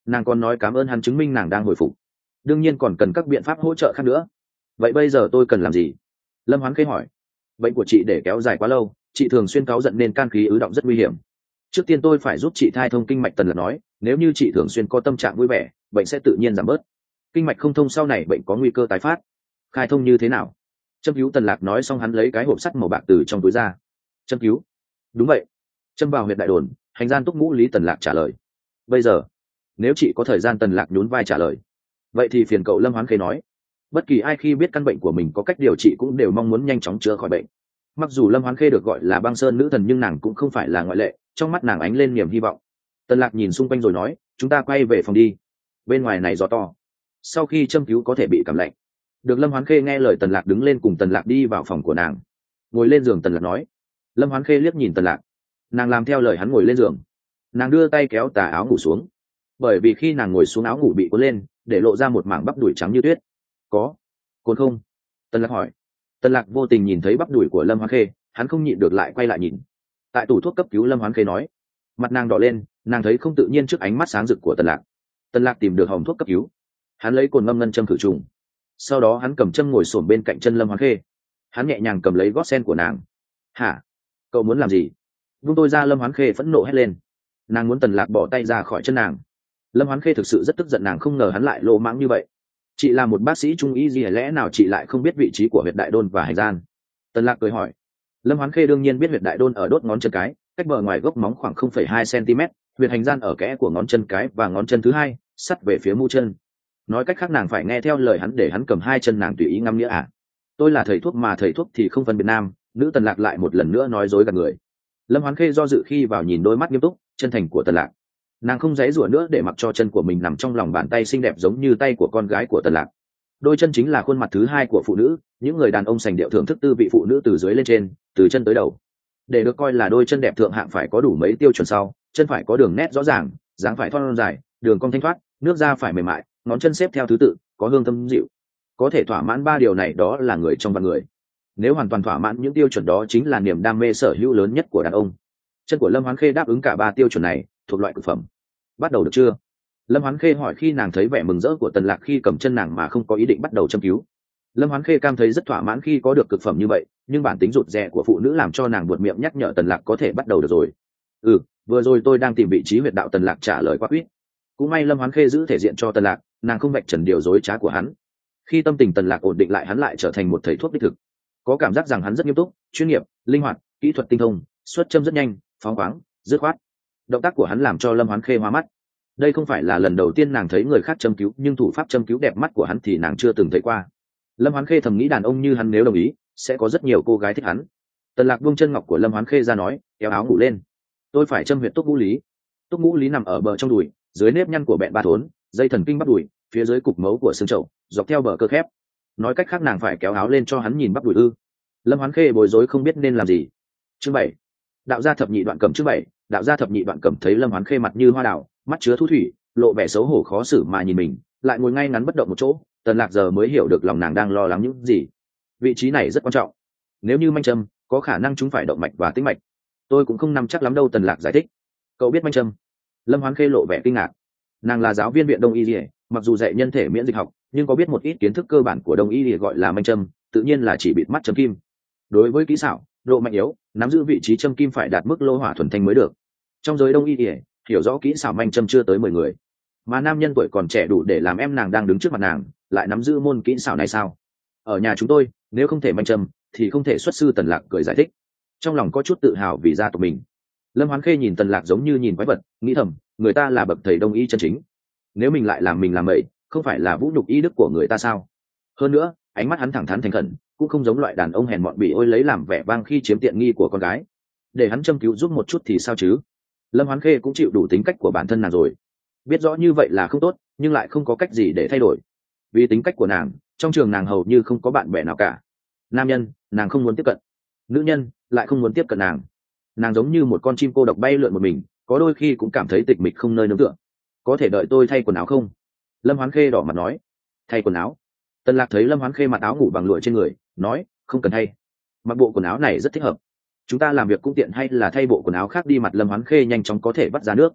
Nàng còn nói cảm ơn hắn chứng minh nàng đang hồi phục, đương nhiên còn cần các biện pháp hỗ trợ khác nữa. Vậy bây giờ tôi cần làm gì? Lâm Hoán Khê hỏi. Bệnh của chị để kéo dài quá lâu, chị thường xuyên cáu giận nên can khí ứ động rất nguy hiểm. Trước tiên tôi phải giúp chị thai thông kinh mạch. Tần Lạc nói, nếu như chị thường xuyên có tâm trạng vui vẻ, bệnh sẽ tự nhiên giảm bớt. Kinh mạch không thông sau này bệnh có nguy cơ tái phát. Khai thông như thế nào? Châm cứu. Tần Lạc nói xong hắn lấy cái hộp sắt màu bạc từ trong túi ra. Châm cứu? Đúng vậy. Châm vào huyệt đại đồn, hành gian túc ngũ lý. Tần Lạc trả lời. Bây giờ nếu chị có thời gian. Tần Lạc nhún vai trả lời. Vậy thì phiền cậu. Lâm Hoán Khê nói. Bất kỳ ai khi biết căn bệnh của mình có cách điều trị cũng đều mong muốn nhanh chóng chữa khỏi bệnh. Mặc dù Lâm Hoán Khê được gọi là băng sơn nữ thần nhưng nàng cũng không phải là ngoại lệ, trong mắt nàng ánh lên niềm hy vọng. Tần Lạc nhìn xung quanh rồi nói, chúng ta quay về phòng đi, bên ngoài này gió to, sau khi châm cứu có thể bị cảm lạnh. Được. Lâm Hoán Khê nghe lời Tần Lạc đứng lên cùng Tần Lạc đi vào phòng của nàng. Ngồi lên giường. Tần Lạc nói. Lâm Hoán Khê liếc nhìn Tần Lạc, nàng làm theo lời hắn ngồi lên giường. Nàng đưa tay kéo tà áo ngủ xuống, bởi vì khi nàng ngồi xuống áo ngủ bị cuốn lên để lộ ra một mảng bắp đùi trắng như tuyết. Có cồn không? Tần Lạc hỏi. Tần Lạc vô tình nhìn thấy bắp đùi của Lâm Hoán Khê, hắn không nhịn được lại quay lại nhìn. Tại tủ thuốc cấp cứu. Lâm Hoán Khê nói. Mặt nàng đỏ lên, nàng thấy không tự nhiên trước ánh mắt sáng rực của Tần Lạc. Tần Lạc tìm được hòm thuốc cấp cứu, hắn lấy cồn ngâm ngân châm khử trùng, sau đó hắn cầm châm ngồi xổm bên cạnh chân Lâm Hoán Khê, hắn nhẹ nhàng cầm lấy gót sen của nàng. Hả? Cậu muốn làm gì? Vung tôi ra. Lâm Hoán Khê phẫn nộ hét lên. Nàng muốn Tần Lạc bỏ tay ra khỏi chân nàng. Lâm Hoán Khê thực sự rất tức giận, nàng không ngờ hắn lại lỗ mãng như vậy. Chị là một bác sĩ trung y gì lẽ nào chị lại không biết vị trí của huyệt đại đôn và hành gian? Tần Lạc cười hỏi. Lâm Hoán Khê đương nhiên biết huyệt đại đôn ở đốt ngón chân cái, cách bờ ngoài gốc móng khoảng không phẩy hai xăng-ti-mét, huyệt hành gian ở kẽ của ngón chân cái và ngón chân thứ hai, sắt về phía mu chân. Nói cách khác nàng phải nghe theo lời hắn để hắn cầm hai chân nàng tùy ý ngắm nghĩa à? Tôi là thầy thuốc mà thầy thuốc thì không phân biệt nam nữ. Tần Lạc lại một lần nữa nói dối gạt người. Lâm Hoán Khê do dự khi vào nhìn đôi mắt nghiêm túc chân thành của Tần Lạc. Nàng không dãy rủa nữa để mặc cho chân của mình nằm trong lòng bàn tay xinh đẹp giống như tay của con gái của Tần Lạc. Đôi chân chính là khuôn mặt thứ hai của phụ nữ, những người đàn ông sành điệu thưởng thức tư vị phụ nữ từ dưới lên trên, từ chân tới đầu. Để được coi là đôi chân đẹp thượng hạng phải có đủ mấy tiêu chuẩn sau. Chân phải có đường nét rõ ràng, dáng phải thon dài, đường cong thanh thoát, nước da phải mềm mại, ngón chân xếp theo thứ tự, có hương thơm dịu. Có thể thỏa mãn ba điều này đó là người trong vạn người. Nếu hoàn toàn thỏa mãn những tiêu chuẩn đó chính là niềm đam mê sở hữu lớn nhất của đàn ông. Chân của Lâm Hoán Khê đáp ứng cả ba tiêu chuẩn này, thuộc loại cực phẩm. Bắt đầu được chưa? Lâm Hoán Khê hỏi khi nàng thấy vẻ mừng rỡ của Tần Lạc khi cầm chân nàng mà không có ý định bắt đầu châm cứu. Lâm Hoán Khê cảm thấy rất thỏa mãn khi có được cực phẩm như vậy, nhưng bản tính rụt rè của phụ nữ làm cho nàng buột miệng nhắc nhở Tần Lạc có thể bắt đầu được rồi. Ừ, vừa rồi tôi đang tìm vị trí huyệt đạo. Tần Lạc trả lời quá quýt. Cũng may Lâm Hoán Khê giữ thể diện cho Tần Lạc, nàng không vạch trần điều dối trá của hắn. Khi tâm tình Tần Lạc ổn định lại hắn lại trở thành một thầy thuốc đích thực. Có cảm giác rằng hắn rất nghiêm túc, chuyên nghiệp, linh hoạt, kỹ thuật tinh thông, xuất châm rất nhanh, phóng khoáng, dứt khoát. Động tác của hắn làm cho Lâm Hoán Khê hoa mắt. Đây không phải là lần đầu tiên nàng thấy người khác châm cứu, nhưng thủ pháp châm cứu đẹp mắt của hắn thì nàng chưa từng thấy qua. Lâm Hoán Khê thầm nghĩ đàn ông như hắn nếu đồng ý sẽ có rất nhiều cô gái thích hắn. Tần Lạc buông chân ngọc của Lâm Hoán Khê ra nói, kéo áo ngủ lên. Tôi phải châm huyệt túc ngũ lý. Túc ngũ lý nằm ở bờ trong đùi, dưới nếp nhăn của bẹn ba thốn, dây thần kinh bắp đùi, phía dưới cục mấu của xương chậu, dọc theo bờ cơ khép. Nói cách khác nàng phải kéo áo lên cho hắn nhìn bắp đùi ư? Lâm Hoán Khê bối rối không biết nên làm gì. Chương bảy. Đạo gia thập nhị đoạn cầm. Chương bảy. Đạo gia thập nhị đoạn cầm. Thấy Lâm Hoán Khê mặt như hoa đào, mắt chứa thu thủy, lộ vẻ xấu hổ khó xử mà nhìn mình, lại ngồi ngay ngắn bất động một chỗ. Tần Lạc giờ mới hiểu được lòng nàng đang lo lắng những gì. Vị trí này rất quan trọng, nếu như manh châm có khả năng chúng phải động mạch và tĩnh mạch. Tôi cũng không nắm chắc lắm đâu. Tần Lạc giải thích. Cậu biết manh châm? Lâm Hoán Khê lộ vẻ kinh ngạc. Nàng là giáo viên viện Đông y Lìa, mặc dù dạy nhân thể miễn dịch học nhưng có biết một ít kiến thức cơ bản của Đông y Lìa gọi là manh châm, tự nhiên là chỉ bịt mắt châm kim. Đối với kỹ xảo, độ mạnh yếu, nắm giữ vị trí châm kim phải đạt mức lô hỏa thuần thanh mới được. Trong giới Đông y Lìa, hiểu rõ kỹ xảo manh châm chưa tới mười người, mà nam nhân tuổi còn trẻ đủ để làm em nàng đang đứng trước mặt nàng lại nắm giữ môn kỹ xảo này sao? Ở nhà chúng tôi nếu không thể manh châm thì không thể xuất sư. Tần Lạc cười giải thích, trong lòng có chút tự hào vì gia tộc mình. Lâm Hoán Khê nhìn Tần Lạc giống như nhìn quái vật, nghĩ thầm, người ta là bậc thầy Đông y chân chính, nếu mình lại làm mình làm vậy, không phải là vũ nhục y đức của người ta sao? Hơn nữa, ánh mắt hắn thẳng thắn thành khẩn, cũng không giống loại đàn ông hèn mọn bị ôi lấy làm vẻ vang khi chiếm tiện nghi của con gái. Để hắn châm cứu giúp một chút thì sao chứ? Lâm Hoán Khê cũng chịu đủ tính cách của bản thân nàng rồi, biết rõ như vậy là không tốt, nhưng lại không có cách gì để thay đổi. Vì tính cách của nàng, trong trường nàng hầu như không có bạn bè nào cả. Nam nhân, nàng không muốn tiếp cận; nữ nhân, lại không muốn tiếp cận nàng. Nàng giống như một con chim cô độc bay lượn một mình, có đôi khi cũng cảm thấy tịch mịch không nơi nương tựa. Có thể đợi tôi thay quần áo không? Lâm Hoán Khê đỏ mặt nói. Thay quần áo? Tần Lạc thấy Lâm Hoán Khê mặc áo ngủ bằng lụa trên người, nói, không cần thay, mặc bộ quần áo này rất thích hợp, chúng ta làm việc cũng tiện, hay là thay bộ quần áo khác đi. Mặt Lâm Hoán Khê nhanh chóng có thể vắt ra nước.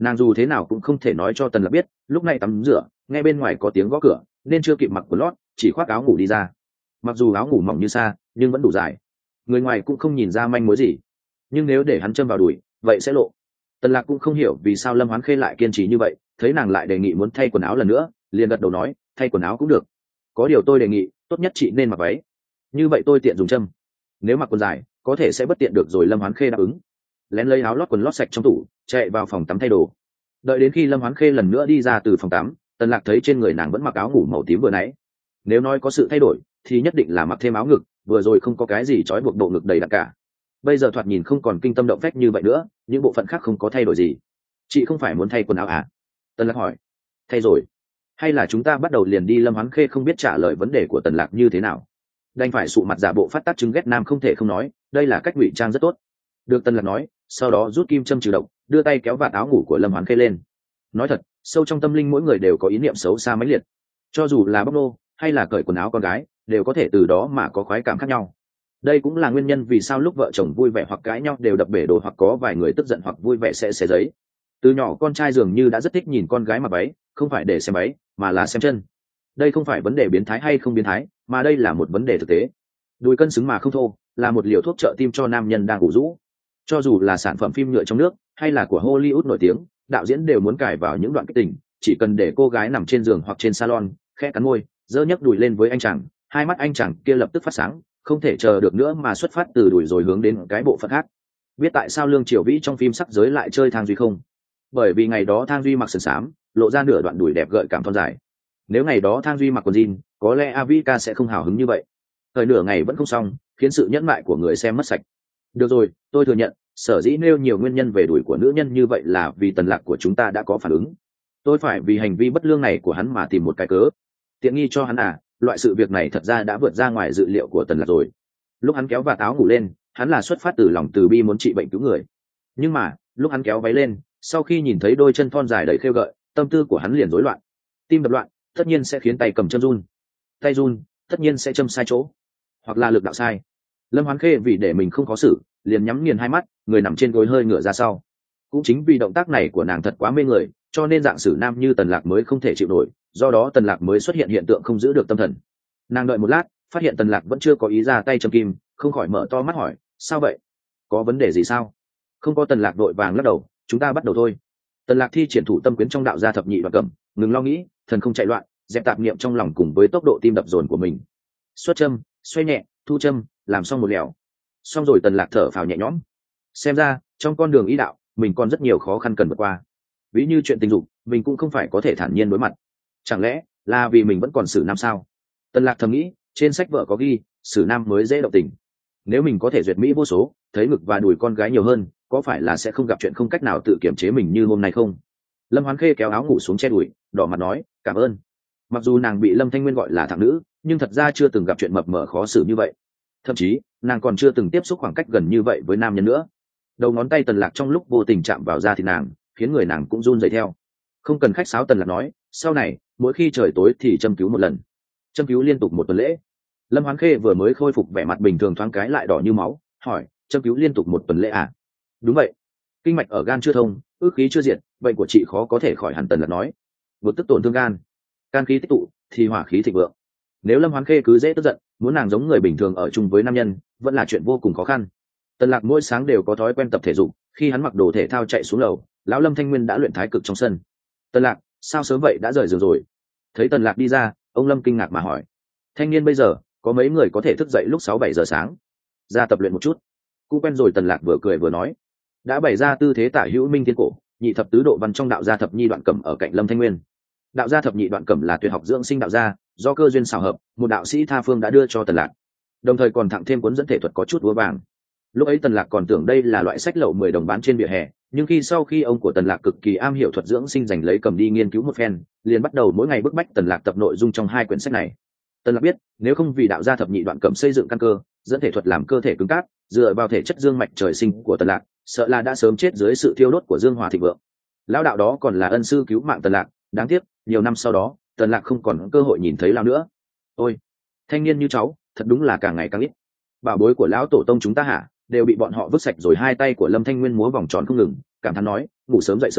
Nàng dù thế nào cũng không thể nói cho Tần Lạc biết lúc này tắm rửa nghe bên ngoài có tiếng gõ cửa nên chưa kịp mặc quần lót, chỉ khoác áo ngủ đi ra. Mặc dù áo ngủ mỏng như sa nhưng vẫn đủ dài, người ngoài cũng không nhìn ra manh mối gì, nhưng nếu để hắn châm vào đùi vậy sẽ lộ. Tần Lạc cũng không hiểu vì sao Lâm Hoán Khê lại kiên trì như vậy, thấy nàng lại đề nghị muốn thay quần áo lần nữa liền gật đầu nói thay quần áo cũng được, có điều tôi đề nghị tốt nhất chị nên mặc váy, như vậy tôi tiện dùng châm, nếu mặc quần dài có thể sẽ bất tiện được rồi. Lâm Hoán Khê đáp ứng, lén lấy áo lót quần lót sạch trong tủ chạy vào phòng tắm thay đồ. Đợi đến khi Lâm Hoán Khê lần nữa đi ra từ phòng tắm, Tần Lạc thấy trên người nàng vẫn mặc áo ngủ màu tím vừa nãy. Nếu nói có sự thay đổi thì nhất định là mặc thêm áo ngực, vừa rồi không có cái gì trói buộc bộ ngực đầy đặn cả, bây giờ thoạt nhìn không còn kinh tâm động phách như vậy nữa, những bộ phận khác không có thay đổi gì. Chị không phải muốn thay quần áo à? Tần Lạc hỏi. Thay rồi, hay là chúng ta bắt đầu liền đi? Lâm Hoán Khê không biết trả lời vấn đề của Tần Lạc như thế nào, đành phải sụ mặt giả bộ phát tác chứng ghét nam không thể không nói, đây là cách ngụy trang rất tốt. Được, Tần Lạc nói, sau đó rút kim châm trừ độc, đưa tay kéo vạt áo ngủ của Lâm Hoán Khê lên. Nói thật, sâu trong tâm linh mỗi người đều có ý niệm xấu xa mãnh liệt, cho dù là bóc nô hay là cởi quần áo con gái đều có thể từ đó mà có khoái cảm khác nhau. Đây cũng là nguyên nhân vì sao lúc vợ chồng vui vẻ hoặc cãi nhau đều đập bể đồ, hoặc có vài người tức giận hoặc vui vẻ sẽ xé giấy. Từ nhỏ con trai dường như đã rất thích nhìn con gái mặc váy, không phải để xem váy mà là xem chân. Đây không phải vấn đề biến thái hay không biến thái, mà đây là một vấn đề thực tế. Đùi cân xứng mà không thô là một liều thuốc trợ tim cho nam nhân đang ngủ rũ. Cho dù là sản phẩm phim nhựa trong nước hay là của Hollywood nổi tiếng, đạo diễn đều muốn cài vào những đoạn kịch tình, chỉ cần để cô gái nằm trên giường hoặc trên salon khẽ cắn môi giơ nhấc đùi lên với anh chàng, hai mắt anh chàng kia lập tức phát sáng, không thể chờ được nữa mà xuất phát từ đùi rồi hướng đến cái bộ phận khác. Biết tại sao Lương Triều Vĩ trong phim Sắc Giới lại chơi Thang Duy không? Bởi vì ngày đó Thang Duy mặc sườn xám, lộ ra nửa đoạn đùi đẹp gợi cảm thon dài. Nếu ngày đó Thang Duy mặc quần jean, có lẽ Avika sẽ không hào hứng như vậy. Thời nửa ngày vẫn không xong, khiến sự nhẫn nại của người xem mất sạch. Được rồi, tôi thừa nhận, sở dĩ nêu nhiều nguyên nhân về đùi của nữ nhân như vậy là vì Tần Lạc của chúng ta đã có phản ứng. Tôi phải vì hành vi bất lương này của hắn mà tìm một cái cớ. Tiện nghi cho hắn à? Loại sự việc này thật ra đã vượt ra ngoài dự liệu của Tần Lạc rồi. Lúc hắn kéo vạt áo ngủ lên, hắn là xuất phát từ lòng từ bi muốn trị bệnh cứu người. Nhưng mà, lúc hắn kéo váy lên, sau khi nhìn thấy đôi chân thon dài đầy khêu gợi, tâm tư của hắn liền rối loạn. Tim đập loạn, tất nhiên sẽ khiến tay cầm châm run. Tay run, tất nhiên sẽ châm sai chỗ, hoặc là lực đạo sai. Lâm Hoán Khê vì để mình không khó xử, liền nhắm nghiền hai mắt, người nằm trên gối hơi ngửa ra sau. Cũng chính vì động tác này của nàng thật quá mê người, cho nên dạng sử nam như Tần Lạc mới không thể chịu nổi, do đó Tần Lạc mới xuất hiện hiện tượng không giữ được tâm thần. Nàng đợi một lát, phát hiện Tần Lạc vẫn chưa có ý ra tay châm kim, không khỏi mở to mắt hỏi, sao vậy? Có vấn đề gì sao? Không có. Tần Lạc đội vàng lắc đầu, chúng ta bắt đầu thôi. Tần Lạc thi triển thủ tâm quyến trong đạo gia thập nhị đoạn cẩm, ngừng lo nghĩ, thần không chạy loạn, dẹp tạp niệm trong lòng cùng với tốc độ tim đập dồn của mình. Xuất châm, xoay nhẹ, thu châm, làm xong một lèo. Xong rồi Tần Lạc thở phào nhẹ nhõm. Xem ra, trong con đường ý đạo, mình còn rất nhiều khó khăn cần vượt qua. Ví như chuyện tình dục, mình cũng không phải có thể thản nhiên đối mặt. Chẳng lẽ là vì mình vẫn còn xử nam sao? Tần Lạc thầm nghĩ, trên sách vợ có ghi, xử nam mới dễ động tình. Nếu mình có thể duyệt mỹ vô số, thấy ngực và đùi con gái nhiều hơn, có phải là sẽ không gặp chuyện không cách nào tự kiểm chế mình như hôm nay không? Lâm Hoán Khê kéo áo ngủ xuống che đùi, đỏ mặt nói, cảm ơn. Mặc dù nàng bị Lâm Thanh Nguyên gọi là thằng nữ, nhưng thật ra chưa từng gặp chuyện mập mờ khó xử như vậy. Thậm chí, nàng còn chưa từng tiếp xúc khoảng cách gần như vậy với nam nhân nữa. Đầu ngón tay Tần Lạc trong lúc vô tình chạm vào da thịt nàng, khiến người nàng cũng run rẩy theo. Không cần khách sáo, Tần Lạc nói, sau này mỗi khi trời tối thì châm cứu một lần, châm cứu liên tục một tuần lễ. Lâm Hoán Khê vừa mới khôi phục vẻ mặt bình thường thoáng cái lại đỏ như máu, hỏi, châm cứu liên tục một tuần lễ à? Đúng vậy. Kinh mạch ở gan chưa thông, ức khí chưa diệt, bệnh của chị khó có thể khỏi hẳn. Tần Lạc nói, vượt tức tổn thương gan, gan khí tích tụ thì hỏa khí thịnh vượng. Nếu Lâm Hoán Khê cứ dễ tức giận, muốn nàng giống người bình thường ở chung với nam nhân vẫn là chuyện vô cùng khó khăn. Tần Lạc mỗi sáng đều có thói quen tập thể dục, khi hắn mặc đồ thể thao chạy xuống lầu, lão Lâm Thanh Nguyên đã luyện thái cực trong sân. Tần Lạc, sao sớm vậy đã rời giường rồi? Thấy Tần Lạc đi ra, ông Lâm kinh ngạc mà hỏi, thanh niên bây giờ có mấy người có thể thức dậy lúc sáu bảy giờ sáng ra tập luyện một chút? Cũng quen rồi. Tần Lạc vừa cười vừa nói, đã bày ra tư thế tả hữu minh thiên cổ, nhị thập tứ độ văn trong đạo gia thập nhị đoạn cẩm ở cạnh Lâm Thanh Nguyên. Đạo gia thập nhị đoạn cẩm là tuyệt học dưỡng sinh đạo gia, do cơ duyên xảo hợp, một đạo sĩ tha phương đã đưa cho Tần Lạc, đồng thời còn tặng thêm cuốn dẫn thể thuật có chút vúa vàng. Lúc ấy Tần Lạc còn tưởng đây là loại sách lậu mười đồng bán trên vỉa hè, nhưng khi sau khi ông của Tần Lạc cực kỳ am hiểu thuật dưỡng sinh giành lấy cầm đi nghiên cứu một phen, liền bắt đầu mỗi ngày bức bách Tần Lạc tập nội dung trong hai quyển sách này. Tần Lạc biết, nếu không vì đạo gia thập nhị đoạn cẩm xây dựng căn cơ, dẫn thể thuật làm cơ thể cứng cáp, dựa vào thể chất dương mạch trời sinh của Tần Lạc, sợ là đã sớm chết dưới sự thiêu đốt của dương hỏa thịnh vượng. Lão đạo đó còn là ân sư cứu mạng Tần Lạc, đáng tiếc, nhiều năm sau đó, Tần Lạc không còn cơ hội nhìn thấy lão nữa. Ôi, thanh niên như cháu, thật đúng là càng ngày càng ít. Bảo bối của lão tổ tông chúng ta hả, đều bị bọn họ vứt sạch rồi. Hai tay của Lâm Thanh Nguyên múa vòng tròn không ngừng, cảm thán nói, ngủ sớm dậy sớm,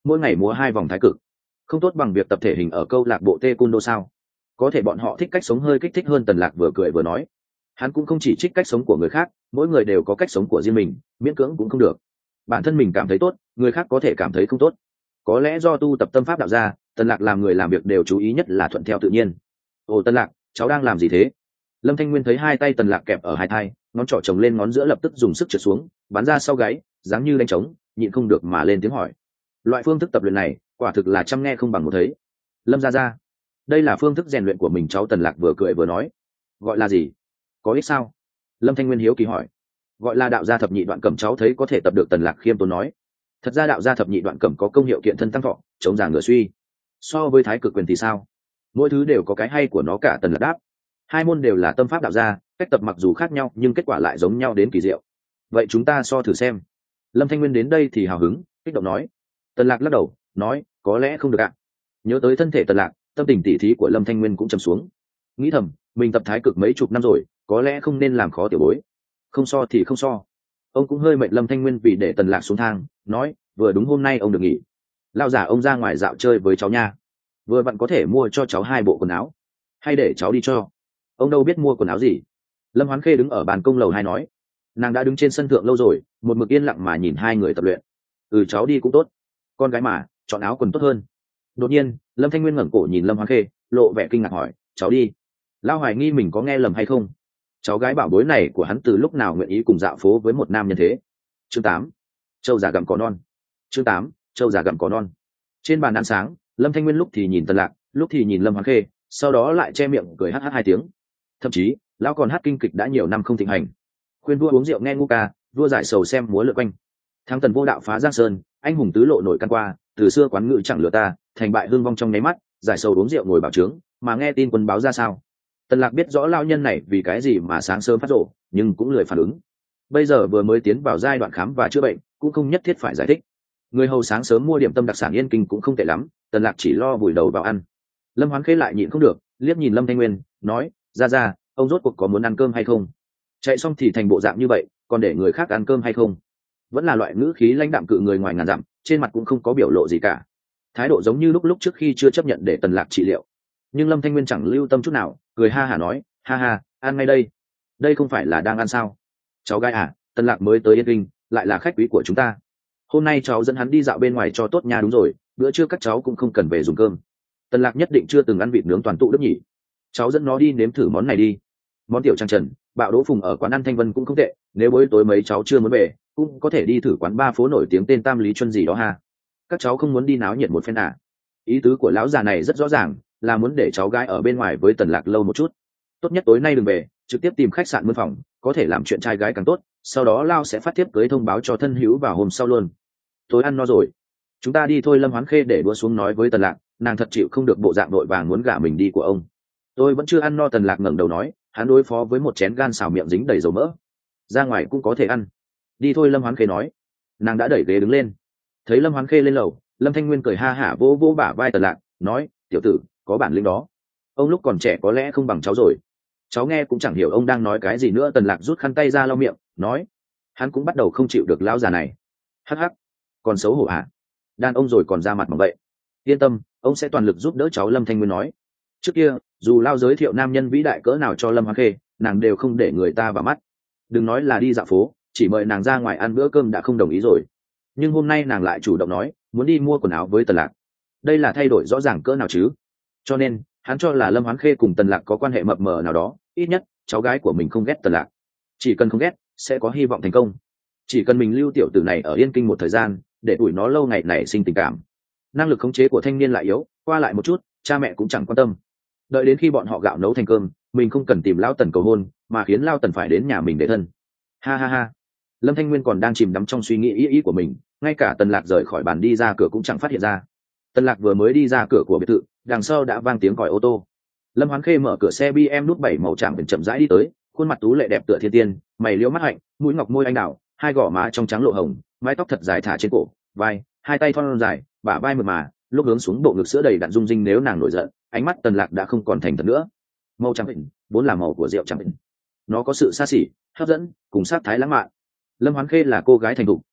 mỗi ngày múa hai vòng thái cực không tốt bằng việc tập thể hình ở câu lạc bộ taekwondo sao? Có thể bọn họ thích cách sống hơi kích thích hơn. Tần Lạc vừa cười vừa nói, hắn cũng không chỉ trích cách sống của người khác, mỗi người đều có cách sống của riêng mình, miễn cưỡng cũng không được. Bản thân mình cảm thấy tốt, người khác có thể cảm thấy không tốt. Có lẽ do tu tập tâm pháp đạo gia, Tần Lạc làm người làm việc đều chú ý nhất là thuận theo tự nhiên. Ồ Tần Lạc, cháu đang làm gì thế? Lâm Thanh Nguyên thấy hai tay Tần Lạc kẹp ở hai thai, ngón trỏ chồng lên ngón giữa lập tức dùng sức trượt xuống, bắn ra sau gáy, dáng như đánh trống, nhịn không được mà lên tiếng hỏi. Loại phương thức tập luyện này, quả thực là chăm nghe không bằng một thấy. Lâm gia gia, đây là phương thức rèn luyện của mình. Cháu Tần Lạc vừa cười vừa nói. Gọi là gì? Có ích sao? Lâm Thanh Nguyên hiếu kỳ hỏi. Gọi là đạo gia thập nhị đoạn cẩm. Cháu thấy có thể tập được. Tần Lạc khiêm tốn nói. Thật ra đạo gia thập nhị đoạn cẩm có công hiệu kiện thân tăng thọ, chống già ngửa suy. So với thái cực quyền thì sao? Mỗi thứ đều có cái hay của nó cả. Tần Lạc đáp. Hai môn đều là tâm pháp đạo gia, cách tập mặc dù khác nhau nhưng kết quả lại giống nhau đến kỳ diệu. Vậy chúng ta so thử xem. Lâm Thanh Nguyên đến đây thì hào hứng kích động nói. Tần Lạc lắc đầu nói, có lẽ không được ạ. Nhớ tới thân thể Tần Lạc, tâm tình tỉ thí của Lâm Thanh Nguyên cũng trầm xuống. Nghĩ thầm, mình tập thái cực mấy chục năm rồi, có lẽ không nên làm khó tiểu bối. Không so thì không so. Ông cũng hơi mệnh Lâm Thanh Nguyên vì để Tần Lạc xuống thang, nói, vừa đúng hôm nay ông được nghỉ, lao giả ông ra ngoài dạo chơi với cháu nha, vừa vặn có thể mua cho cháu hai bộ quần áo, hay để cháu đi cho. Ông đâu biết mua quần áo gì. Lâm Hoán Khê đứng ở bàn công lầu hai nói. Nàng đã đứng trên sân thượng lâu rồi, một mực yên lặng mà nhìn hai người tập luyện. Ừ cháu đi cũng tốt, con gái mà chọn áo quần tốt hơn. Đột nhiên Lâm Thanh Nguyên ngẩng cổ nhìn Lâm Hoán Khê, lộ vẻ kinh ngạc hỏi, cháu đi. Lao hoài nghi mình có nghe lầm hay không. Cháu gái bảo bối này của hắn từ lúc nào nguyện ý cùng dạo phố với một nam nhân thế. Chương tám, châu già gặm cỏ non. Chương tám, châu già gặm cỏ non. Trên bàn ăn sáng, Lâm Thanh Nguyên lúc thì nhìn Tần Lạc, lúc thì nhìn Lâm Hoán Khê, sau đó lại che miệng cười hát hát hai tiếng. Thậm chí lão còn hát kinh kịch đã nhiều năm không thịnh hành. Khuyên vua uống rượu nghe ngu ca, vua giải sầu xem múa lượn quanh. Thắng tần vô đạo phá giang sơn, anh hùng tứ lộ nổi căn qua, từ xưa quán ngự chẳng lừa ta, thành bại hương vong trong nháy mắt, giải sầu uống rượu ngồi bảo trướng, mà nghe tin quân báo ra sao. Tần Lạc biết rõ lao nhân này vì cái gì mà sáng sớm phát rộ, nhưng cũng lười phản ứng. Bây giờ vừa mới tiến vào giai đoạn khám và chữa bệnh, cũng không nhất thiết phải giải thích. Người hầu sáng sớm mua điểm tâm đặc sản Yên Kinh cũng không tệ lắm, Tần Lạc chỉ lo vùi đầu vào ăn. Lâm Hoán Khê lại nhịn không được, liếc nhìn Lâm Thanh Nguyên, nói, ra ra, ông rốt cuộc có muốn ăn cơm hay không? Chạy xong thì thành bộ dạng như vậy, còn để người khác ăn cơm hay không? Vẫn là loại ngữ khí lãnh đạm cự người ngoài ngàn dặm, trên mặt cũng không có biểu lộ gì cả, thái độ giống như lúc lúc trước khi chưa chấp nhận để Tần Lạc trị liệu. Nhưng Lâm Thanh Nguyên chẳng lưu tâm chút nào, cười ha hả nói, ha ha, ăn ngay đây. Đây không phải là đang ăn sao? Cháu gái à, Tần Lạc mới tới Yên Kinh, lại là khách quý của chúng ta. Hôm nay cháu dẫn hắn đi dạo bên ngoài cho tốt nha. Đúng rồi, bữa trưa các cháu cũng không cần về dùng cơm. Tần Lạc nhất định chưa từng ăn vịt nướng toàn tụ đức nhỉ. Cháu dẫn nó đi nếm thử món này đi. Món tiểu trang trần, bạo đỗ phùng ở quán ăn Thanh Vân cũng không tệ. Nếu buổi tối mấy cháu chưa muốn về, cũng có thể đi thử quán ba phố nổi tiếng tên Tam Lý Chuân gì đó ha. Các cháu không muốn đi náo nhiệt một phen à? Ý tứ của lão già này rất rõ ràng, là muốn để cháu gái ở bên ngoài với Tần Lạc lâu một chút. Tốt nhất tối nay đừng về, trực tiếp tìm khách sạn mướn phòng, có thể làm chuyện trai gái càng tốt. Sau đó Lao sẽ phát tiếp cưới thông báo cho thân hữu vào hôm sau luôn. Tối ăn no rồi, chúng ta đi thôi. Lâm Hoán Khê để đua xuống nói với Tần Lạc, nàng thật chịu không được bộ dạng đội vàng muốn gả mình đi của ông. Tôi vẫn chưa ăn no. Tần Lạc ngẩng đầu nói, hắn đối phó với một chén gan xào miệng dính đầy dầu mỡ. Ra ngoài cũng có thể ăn. Đi thôi. Lâm Hoán Khê nói. Nàng đã đẩy ghế đứng lên. Thấy Lâm Hoán Khê lên lầu, Lâm Thanh Nguyên cười ha hả vỗ vỗ bả vai Tần Lạc, nói, tiểu tử, có bản lĩnh đó. Ông lúc còn trẻ có lẽ không bằng cháu rồi. Cháu nghe cũng chẳng hiểu ông đang nói cái gì nữa. Tần Lạc rút khăn tay ra lau miệng, nói, hắn cũng bắt đầu không chịu được lão già này. Hắc hắc, còn xấu hổ hả? Đàn ông rồi còn ra mặt mà vậy. Yên tâm, ông sẽ toàn lực giúp đỡ cháu. Lâm Thanh Nguyên nói. Trước kia dù Lao giới thiệu nam nhân vĩ đại cỡ nào cho Lâm Hoán Khê, nàng đều không để người ta vào mắt. Đừng nói là đi dạo phố, chỉ mời nàng ra ngoài ăn bữa cơm đã không đồng ý rồi. Nhưng hôm nay nàng lại chủ động nói muốn đi mua quần áo với Tần Lạc. Đây là thay đổi rõ ràng cỡ nào chứ? Cho nên hắn cho là Lâm Hoán Khê cùng Tần Lạc có quan hệ mập mờ nào đó. Ít nhất cháu gái của mình không ghét Tần Lạc. Chỉ cần không ghét, sẽ có hy vọng thành công. Chỉ cần mình lưu tiểu tử này ở Yên Kinh một thời gian, để đuổi nó lâu ngày nảy sinh tình cảm. Năng lực khống chế của thanh niên lại yếu, qua lại một chút, cha mẹ cũng chẳng quan tâm. Đợi đến khi bọn họ gạo nấu thành cơm, mình không cần tìm Lão Tần cầu hôn, mà khiến Lão Tần phải đến nhà mình để thân. Ha ha ha. Lâm Thanh Nguyên còn đang chìm đắm trong suy nghĩ ý ý của mình, ngay cả Tần Lạc rời khỏi bàn đi ra cửa cũng chẳng phát hiện ra. Tần Lạc vừa mới đi ra cửa của biệt thự, đằng sau đã vang tiếng còi ô tô. Lâm Hoán Khê mở cửa xe bê em nút bảy màu tràm chậm rãi đi tới, khuôn mặt tú lệ đẹp tựa thiên tiên, mày liễu mắt hạnh, mũi ngọc môi anh đào, hai gò má trong trắng lộ hồng, mái tóc thật dài thả trên cổ, vai, hai tay thon dài, bả vai mượt mà, lúc hướng xuống bộ ngực sữa đầy đặn rung rinh. Nếu nàng nổi giận, ánh mắt Tần Lạc đã không còn thành thật nữa. Màu trắng bệnh vốn là màu của rượu trắng bệnh, nó có sự xa xỉ, hấp dẫn cùng sát thái lãng mạn. Lâm Hoán Khê là cô gái thành thục,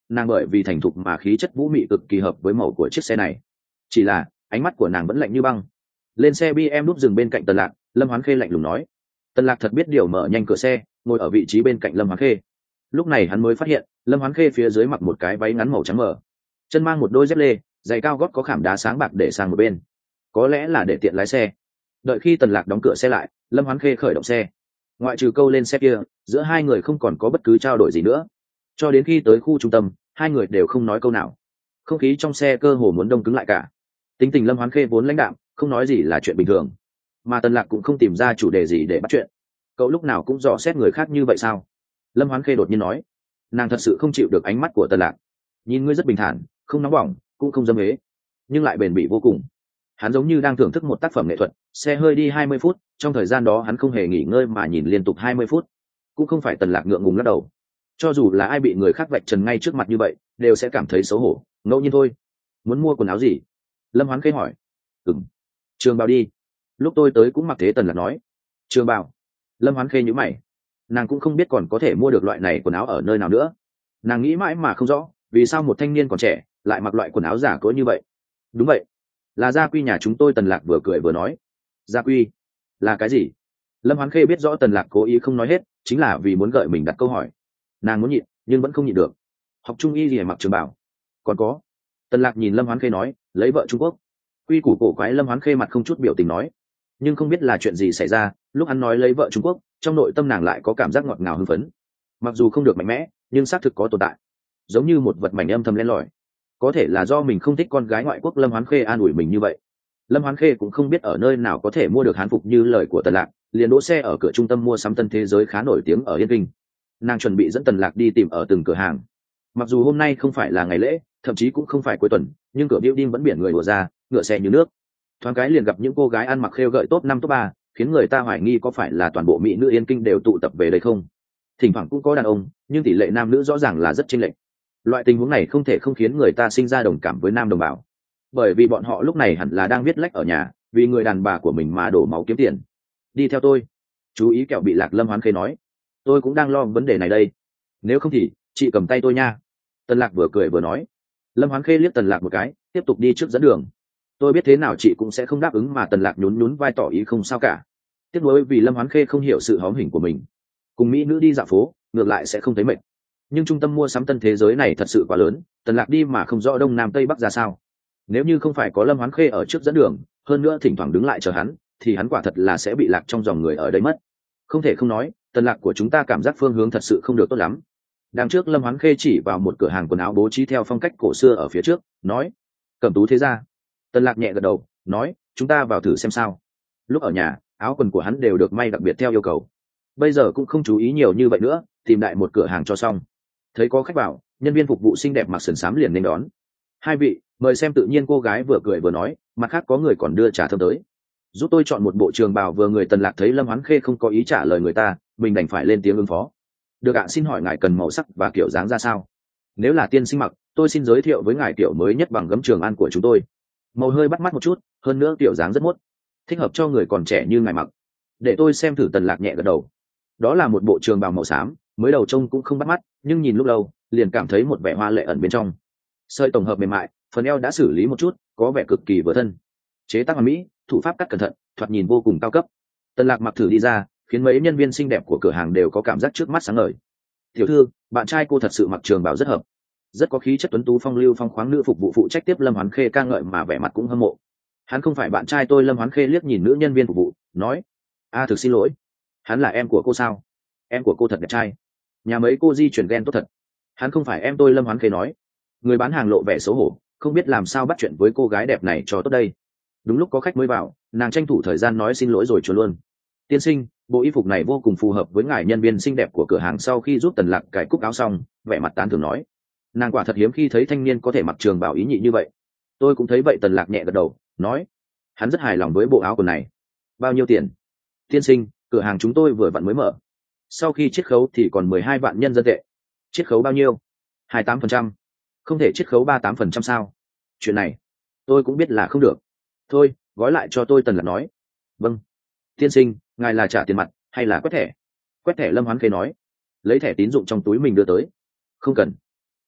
nàng bởi vì thành thục mà khí chất vũ mị cực kỳ hợp với màu của chiếc xe này. Chỉ là ánh mắt của nàng vẫn lạnh như băng. Lên xe bê em đúp dừng bên cạnh Tần Lạc, Lâm Hoán Khê lạnh lùng nói. Tần Lạc thật biết điều mở nhanh cửa xe, ngồi ở vị trí bên cạnh Lâm Hoán Khê. Lúc này hắn mới phát hiện Lâm Hoán Khê phía dưới mặc một cái váy ngắn màu trắng mờ, chân mang một đôi dép lê, giày cao gót có khảm đá sáng bạc để sang một bên, có lẽ là để tiện lái xe. Đợi khi Tần Lạc đóng cửa xe lại, Lâm Hoán Khê khởi động xe. Ngoại trừ câu lên xe kia, giữa hai người không còn có bất cứ trao đổi gì nữa. Cho đến khi tới khu trung tâm, hai người đều không nói câu nào. Không khí trong xe cơ hồ muốn đông cứng lại cả. Tính tình Lâm Hoán Khê vốn lãnh đạm, không nói gì là chuyện bình thường, mà Tần Lạc cũng không tìm ra chủ đề gì để bắt chuyện. Cậu lúc nào cũng dò xét người khác như vậy sao? Lâm Hoán Khê đột nhiên nói. Nàng thật sự không chịu được ánh mắt của Tần Lạc. Nhìn ngươi rất bình thản, không nóng bỏng, cũng không dâm ế, nhưng lại bền bỉ vô cùng. Hắn giống như đang thưởng thức một tác phẩm nghệ thuật. Xe hơi đi hai mươi phút, trong thời gian đó hắn không hề nghỉ ngơi mà nhìn liên tục hai mươi phút. Cũng không phải Tần Lạc ngượng ngùng lắc đầu. Cho dù là ai bị người khác vạch trần ngay trước mặt như vậy, đều sẽ cảm thấy xấu hổ. Ngẫu nhiên thôi. Muốn mua quần áo gì? Lâm Hoán Khê hỏi. Ừm, trường bào đi. Lúc tôi tới cũng mặc thế. Tần Lạc nói. Trường bào? Lâm Hoán Khê nhíu mày. Nàng cũng không biết còn có thể mua được loại này quần áo ở nơi nào nữa. Nàng nghĩ mãi mà không rõ, vì sao một thanh niên còn trẻ lại mặc loại quần áo giả cỗi như vậy. Đúng vậy, là gia quy nhà chúng tôi. Tần Lạc vừa cười vừa nói. Gia quy là cái gì? Lâm Hoán Khê biết rõ Tần Lạc cố ý không nói hết, chính là vì muốn gợi mình đặt câu hỏi. Nàng muốn nhịn nhưng vẫn không nhịn được. Học trung y gì mặc trường bào? Còn có. Tần Lạc nhìn Lâm Hoán Khê nói, lấy vợ Trung Quốc. Quy củ cổ quái. Lâm Hoán Khê mặt không chút biểu tình nói. Nhưng không biết là chuyện gì xảy ra, lúc hắn nói lấy vợ Trung Quốc, trong nội tâm nàng lại có cảm giác ngọt ngào hưng phấn. Mặc dù không được mạnh mẽ, nhưng xác thực có tồn tại, giống như một vật mảnh âm thầm len lỏi. Có thể là do mình không thích con gái ngoại quốc. Lâm Hoán Khê an ủi mình như vậy. Lâm Hoán Khê cũng không biết ở nơi nào có thể mua được hán phục như lời của Tần Lạc, liền đỗ xe ở cửa trung tâm mua sắm Tân Thế Giới khá nổi tiếng ở Yên Kinh. Nàng chuẩn bị dẫn Tần Lạc đi tìm ở từng cửa hàng. Mặc dù hôm nay không phải là ngày lễ, thậm chí cũng không phải cuối tuần, nhưng cửa building vẫn biển người đổ ra, ngựa xe như nước. Thoáng cái liền gặp những cô gái ăn mặc khêu gợi top năm top ba, khiến người ta hoài nghi có phải là toàn bộ mỹ nữ Yên Kinh đều tụ tập về đây không. Thỉnh thoảng cũng có đàn ông, nhưng tỷ lệ nam nữ rõ ràng là rất chênh lệch. Loại tình huống này không thể không khiến người ta sinh ra đồng cảm với nam đồng bào, bởi vì bọn họ lúc này hẳn là đang viết lách ở nhà, vì người đàn bà của mình mà đổ máu kiếm tiền. Đi theo tôi. Chú ý kẹo bị Lạc. Lâm Hoán Khê nói. Tôi cũng đang lo vấn đề này đây. Nếu không thì chị cầm tay tôi nha. Tần Lạc vừa cười vừa nói. Lâm Hoán Khê liếc Tần Lạc một cái, tiếp tục đi trước dẫn đường. Tôi biết thế nào chị cũng sẽ không đáp ứng. Mà Tần Lạc nhún nhún vai tỏ ý không sao cả. Tiếc nuối vì Lâm Hoán Khê không hiểu sự hóm hỉnh của mình. Cùng mỹ nữ đi dạo phố, ngược lại sẽ không thấy mệt. Nhưng trung tâm mua sắm Tân Thế Giới này thật sự quá lớn, Tần Lạc đi mà không rõ đông nam tây bắc ra sao. Nếu như không phải có Lâm Hoán Khê ở trước dẫn đường, hơn nữa thỉnh thoảng đứng lại chờ hắn, thì hắn quả thật là sẽ bị lạc trong dòng người ở đây mất. Không thể không nói, Tần Lạc của chúng ta cảm giác phương hướng thật sự không được tốt lắm. Đằng trước Lâm Hoán Khê chỉ vào một cửa hàng quần áo bố trí theo phong cách cổ xưa ở phía trước, nói. Cẩm Tú thế gia. Tần Lạc nhẹ gật đầu, nói, chúng ta vào thử xem sao. Lúc ở nhà, áo quần của hắn đều được may đặc biệt theo yêu cầu. Bây giờ cũng không chú ý nhiều như vậy nữa, tìm đại một cửa hàng cho xong. Thấy có khách vào, nhân viên phục vụ xinh đẹp mặc sườn xám liền nên đón. Hai vị, mời xem. Tự nhiên cô gái vừa cười vừa nói, mặt khác có người còn đưa trà thơm tới. Giúp tôi chọn một bộ trường bào. Vừa người. Tần Lạc thấy Lâm Hoán Khê không có ý trả lời người ta, mình đành phải lên tiếng ứng phó. Được ạ, xin hỏi ngài cần màu sắc và kiểu dáng ra sao? Nếu là tiên sinh mặc, tôi xin giới thiệu với ngài kiểu mới nhất bằng gấm Trường An của chúng tôi. Màu hơi bắt mắt một chút, hơn nữa kiểu dáng rất mốt, thích hợp cho người còn trẻ như ngài mặc. Để tôi xem thử. Tần Lạc nhẹ gật đầu. Đó là một bộ trường bào màu xám, mới đầu trông cũng không bắt mắt, nhưng nhìn lúc lâu liền cảm thấy một vẻ hoa lệ ẩn bên trong. Sợi tổng hợp mềm mại, phần eo đã xử lý một chút, có vẻ cực kỳ vừa thân. Chế tác hoàn mỹ, thủ pháp cắt cẩn thận, thoạt nhìn vô cùng cao cấp. Tần Lạc mặc thử đi ra, khiến mấy nhân viên xinh đẹp của cửa hàng đều có cảm giác trước mắt sáng ngời. Tiểu thư, bạn trai cô thật sự mặc trường bào rất hợp, rất có khí chất tuấn tú phong lưu phong khoáng. Nữ phục vụ phụ trách tiếp Lâm Hoán Khê ca ngợi mà vẻ mặt cũng hâm mộ. Hắn không phải bạn trai tôi. Lâm Hoán Khê liếc nhìn nữ nhân viên phục vụ, nói. A thực xin lỗi, hắn là em của cô sao? Em của cô thật đẹp trai, nhà mấy cô di chuyển ghen tốt thật. Hắn không phải em tôi. Lâm Hoán Khê nói. Người bán hàng lộ vẻ xấu hổ, không biết làm sao bắt chuyện với cô gái đẹp này cho tốt đây. Đúng lúc có khách mới vào, nàng tranh thủ thời gian nói xin lỗi rồi chuồn luôn. Tiên sinh, bộ y phục này vô cùng phù hợp với ngài. Nhân viên xinh đẹp của cửa hàng sau khi giúp Tần Lạc cài cúc áo xong, vẻ mặt tán thưởng nói. Nàng quả thật hiếm khi thấy thanh niên có thể mặc trường bào ý nhị như vậy. Tôi cũng thấy vậy. Tần Lạc nhẹ gật đầu, nói. Hắn rất hài lòng với bộ áo quần này. Bao nhiêu tiền? Tiên sinh, cửa hàng chúng tôi vừa vặn mới mở, sau khi chiết khấu thì còn mười hai vạn nhân dân tệ. Chiết khấu bao nhiêu? hai mươi tám phần trăm. Không thể chiết khấu ba mươi tám phần trăm sao? Chuyện này tôi cũng biết là không được. Thôi, gói lại cho tôi. Tần Lạc nói. Vâng. Tiên sinh, ngài là trả tiền mặt hay là quét thẻ? Quét thẻ. Lâm Hoán Khê nói. Lấy thẻ tín dụng trong túi mình đưa tới. Không cần.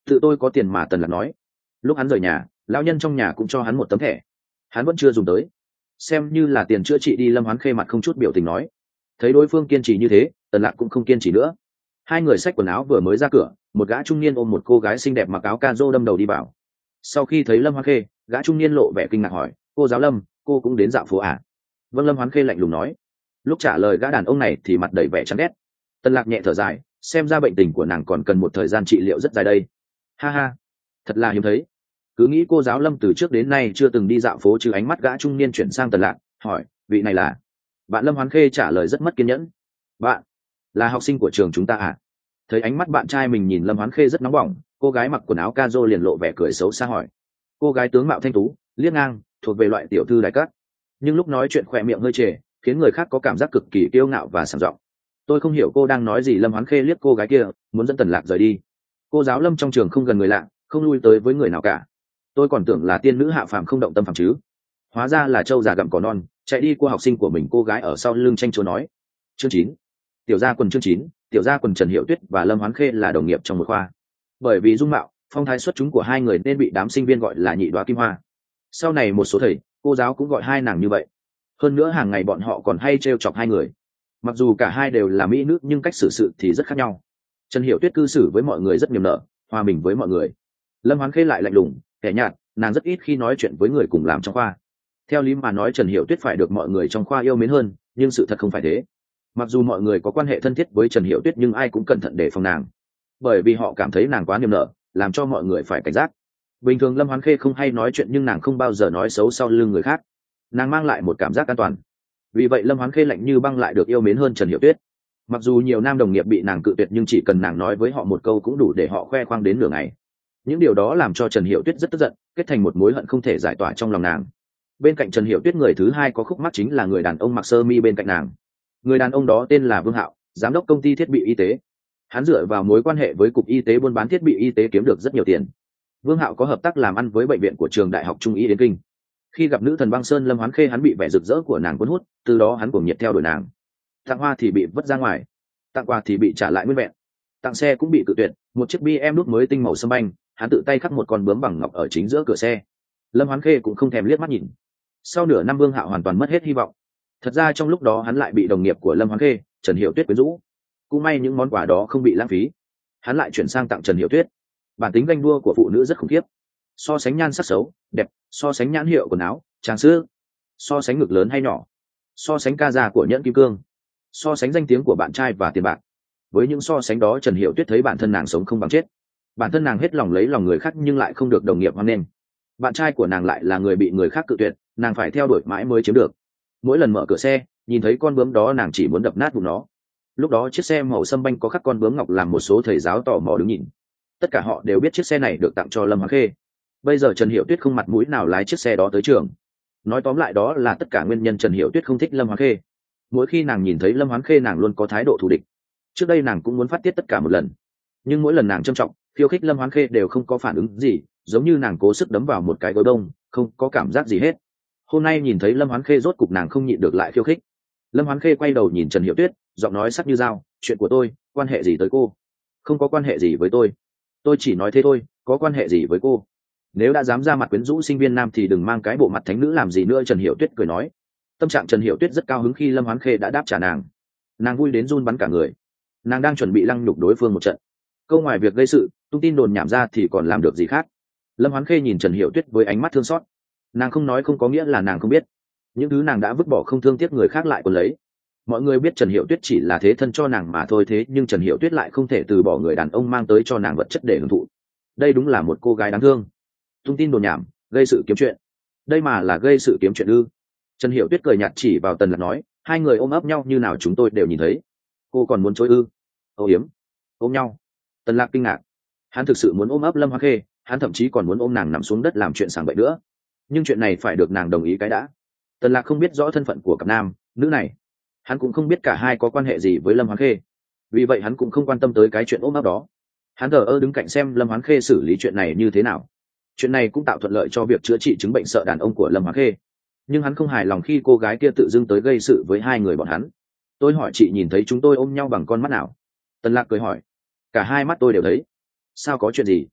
tự tôi có tiền mà, Tần Lạc nói. Lúc hắn rời nhà, lão nhân trong nhà cũng cho hắn một tấm thẻ, hắn vẫn chưa dùng tới, xem như là tiền chữa trị đi. Lâm Hoán Khê mặt không chút biểu tình nói. Thấy đối phương kiên trì như thế, Tần Lạc cũng không kiên trì nữa. Hai người xách quần áo vừa mới ra cửa, một gã trung niên ôm một cô gái xinh đẹp mặc áo ca rô đâm đầu đi vào. Sau khi thấy Lâm Hoán Khê, gã trung niên lộ vẻ kinh ngạc hỏi, cô giáo Lâm, cô cũng đến dạo phố à? Vâng, Lâm Hoán Khê lạnh lùng nói. Lúc trả lời gã đàn ông này thì mặt đầy vẻ chán ghét. Tần Lạc nhẹ thở dài, xem ra bệnh tình của nàng còn cần một thời gian trị liệu rất dài đây. Ha ha, thật là hiếm thấy. Cứ nghĩ cô giáo Lâm từ trước đến nay chưa từng đi dạo phố chứ. Ánh mắt gã trung niên chuyển sang Tần Lạc, hỏi, vị này là? Bạn Lâm Hoán Khê trả lời rất mất kiên nhẫn. Bạn là học sinh của trường chúng ta à? Thấy ánh mắt bạn trai mình nhìn Lâm Hoán Khê rất nóng bỏng, cô gái mặc quần áo ca rô liền lộ vẻ cười xấu xa hỏi. Cô gái tướng mạo thanh tú, liếc ngang, thuộc về loại tiểu thư đại cát, nhưng lúc nói chuyện khỏe miệng hơi trề, khiến người khác có cảm giác cực kỳ kiêu ngạo và sảng giọng. Tôi không hiểu cô đang nói gì. Lâm Hoán Khê liếc cô gái kia, muốn dẫn Tần Lạc rời đi. Cô giáo Lâm trong trường không gần người lạ, không lui tới với người nào cả. Tôi còn tưởng là tiên nữ hạ phàm không động tâm phàm chứ, hóa ra là trâu già gặm cỏ non, chạy đi qua học sinh của mình. Cô gái ở sau lưng tranh chúa nói. Chương chín, tiểu gia quần. Chương chín, tiểu gia quần. Trần Hiểu Tuyết và Lâm Hoán Khê là đồng nghiệp trong một khoa. Bởi vì dung mạo, phong thái xuất chúng của hai người nên bị đám sinh viên gọi là nhị đóa kim hoa. Sau này một số thầy cô giáo cũng gọi hai nàng như vậy. Hơn nữa hàng ngày bọn họ còn hay trêu chọc hai người. Mặc dù cả hai đều là mỹ nữ nhưng cách xử sự thì rất khác nhau. Trần Hiểu Tuyết cư xử với mọi người rất niềm nở, hòa mình với mọi người. Lâm Hoán Khê lại lạnh lùng, kẻ nhạt, nàng rất ít khi nói chuyện với người cùng làm trong khoa. Theo lý mà nói Trần Hiểu Tuyết phải được mọi người trong khoa yêu mến hơn, nhưng sự thật không phải thế. Mặc dù mọi người có quan hệ thân thiết với Trần Hiểu Tuyết nhưng ai cũng cẩn thận đề phòng nàng, bởi vì họ cảm thấy nàng quá niềm nở, làm cho mọi người phải cảnh giác. Bình thường Lâm Hoán Khê không hay nói chuyện nhưng nàng không bao giờ nói xấu sau lưng người khác, nàng mang lại một cảm giác an toàn. Vì vậy Lâm Hoán Khê lạnh như băng lại được yêu mến hơn Trần Hiểu Tuyết. Mặc dù nhiều nam đồng nghiệp bị nàng cự tuyệt nhưng chỉ cần nàng nói với họ một câu cũng đủ để họ khoe khoang đến nửa ngày. Những điều đó làm cho Trần Hiểu Tuyết rất tức giận, kết thành một mối hận không thể giải tỏa trong lòng nàng. Bên cạnh Trần Hiểu Tuyết, người thứ hai có khúc mắc chính là người đàn ông mặc sơ mi bên cạnh nàng. Người đàn ông đó tên là Vương Hạo, giám đốc công ty thiết bị y tế. Hắn dựa vào mối quan hệ với cục y tế buôn bán thiết bị y tế kiếm được rất nhiều tiền. Vương Hạo có hợp tác làm ăn với bệnh viện của trường Đại học Trung y đến Kinh. Khi gặp nữ thần băng sơn Lâm Hoán Khê, hắn bị vẻ rực rỡ của nàng cuốn hút, từ đó hắn cuồng nhiệt theo đuổi nàng. Tặng hoa thì bị vứt ra ngoài, tặng quà thì bị trả lại nguyên vẹn, tặng xe cũng bị cự tuyệt. Một chiếc bê em đúc mới tinh màu sâm banh, hắn tự tay khắc một con bướm bằng ngọc ở chính giữa cửa xe. Lâm Hoán Khê cũng không thèm liếc mắt nhìn. Sau nửa năm Vương Hạo hoàn toàn mất hết hy vọng. Thật ra trong lúc đó hắn lại bị đồng nghiệp của Lâm Hoán Khê, Trần Hiểu Tuyết quyến rũ. Cũng may những món quà đó không bị lãng phí, hắn lại chuyển sang tặng Trần Hiểu Tuyết. Bản tính ganh đua của phụ nữ rất khủng khiếp. So sánh nhan sắc xấu, đẹp, so sánh nhãn hiệu quần áo, trang sức, so sánh ngực lớn hay nhỏ, so sánh ca già của nhẫn kim cương, so sánh danh tiếng của bạn trai và tiền bạc. Với những so sánh đó Trần Hiểu Tuyết thấy bản thân nàng sống không bằng chết. Bản thân nàng hết lòng lấy lòng người khác nhưng lại không được đồng nghiệp hoan nghênh. Bạn trai của nàng lại là người bị người khác cự tuyệt, nàng phải theo đuổi mãi mới chiếm được. Mỗi lần mở cửa xe, nhìn thấy con bướm đó nàng chỉ muốn đập nát bụng nó. Lúc đó chiếc xe màu sâm banh có khắc con bướm ngọc làm một số thầy giáo tò mò đứng nhìn. Tất cả họ đều biết chiếc xe này được tặng cho Lâm Hoán Khê. Bây giờ Trần Hiểu Tuyết không mặt mũi nào lái chiếc xe đó tới trường. Nói tóm lại đó là tất cả nguyên nhân Trần Hiểu Tuyết không thích Lâm Hoán Khê. Mỗi khi nàng nhìn thấy Lâm Hoán Khê nàng luôn có thái độ thù địch. Trước đây nàng cũng muốn phát tiết tất cả một lần, nhưng mỗi lần nàng trân trọng khiêu khích Lâm Hoán Khê đều không có phản ứng gì, giống như nàng cố sức đấm vào một cái gối bông, không có cảm giác gì hết. Hôm nay nhìn thấy Lâm Hoán Khê rốt cục nàng không nhịn được lại khiêu khích. Lâm Hoán Khê quay đầu nhìn Trần Hiểu Tuyết, giọng nói sắc như dao, chuyện của tôi quan hệ gì tới cô? Không có quan hệ gì với tôi. Tôi chỉ nói thế thôi, có quan hệ gì với cô? Nếu đã dám ra mặt quyến rũ sinh viên nam thì đừng mang cái bộ mặt thánh nữ làm gì nữa. Trần Hiểu Tuyết cười nói. Tâm trạng Trần Hiểu Tuyết rất cao hứng khi Lâm Hoán Khê đã đáp trả nàng. Nàng vui đến run bắn cả người. Nàng đang chuẩn bị lăng nhục đối phương một trận. Câu ngoài việc gây sự tung tin đồn nhảm ra thì còn làm được gì khác. Lâm Hoán Khê nhìn Trần Hiểu Tuyết với ánh mắt thương xót. Nàng không nói không có nghĩa là nàng không biết. Những thứ nàng đã vứt bỏ không thương tiếc người khác lại còn lấy. Mọi người biết Trần Hiểu Tuyết chỉ là thế thân cho nàng mà thôi, thế nhưng Trần Hiểu Tuyết lại không thể từ bỏ người đàn ông mang tới cho nàng vật chất để hưởng thụ. Đây đúng là một cô gái đáng thương. Tung tin đồn nhảm, gây sự kiếm chuyện. Đây mà là gây sự kiếm chuyện ư? Trần Hiểu Tuyết cười nhạt chỉ vào Tần Lạc nói, hai người ôm ấp nhau như nào chúng tôi đều nhìn thấy. Cô còn muốn chối ư? Âu yếm, ôm nhau. Tần Lạc kinh ngạc. Hắn thực sự muốn ôm ấp Lâm Hoán Khê, hắn thậm chí còn muốn ôm nàng nằm xuống đất làm chuyện sảng bậy nữa. Nhưng chuyện này phải được nàng đồng ý cái đã. Tần Lạc không biết rõ thân phận của cặp nam nữ này, hắn cũng không biết cả hai có quan hệ gì với Lâm Hoán Khê, vì vậy hắn cũng không quan tâm tới cái chuyện ôm ấp đó. Hắn thờ ơ đứng cạnh xem Lâm Hoán Khê xử lý chuyện này như thế nào. Chuyện này cũng tạo thuận lợi cho việc chữa trị chứng bệnh sợ đàn ông của Lâm Hoán Khê, nhưng hắn không hài lòng khi cô gái kia tự dưng tới gây sự với hai người bọn hắn. Tôi hỏi chị nhìn thấy chúng tôi ôm nhau bằng con mắt nào? Tần Lạc cười hỏi. Cả hai mắt tôi đều thấy. Sao có chuyện gì?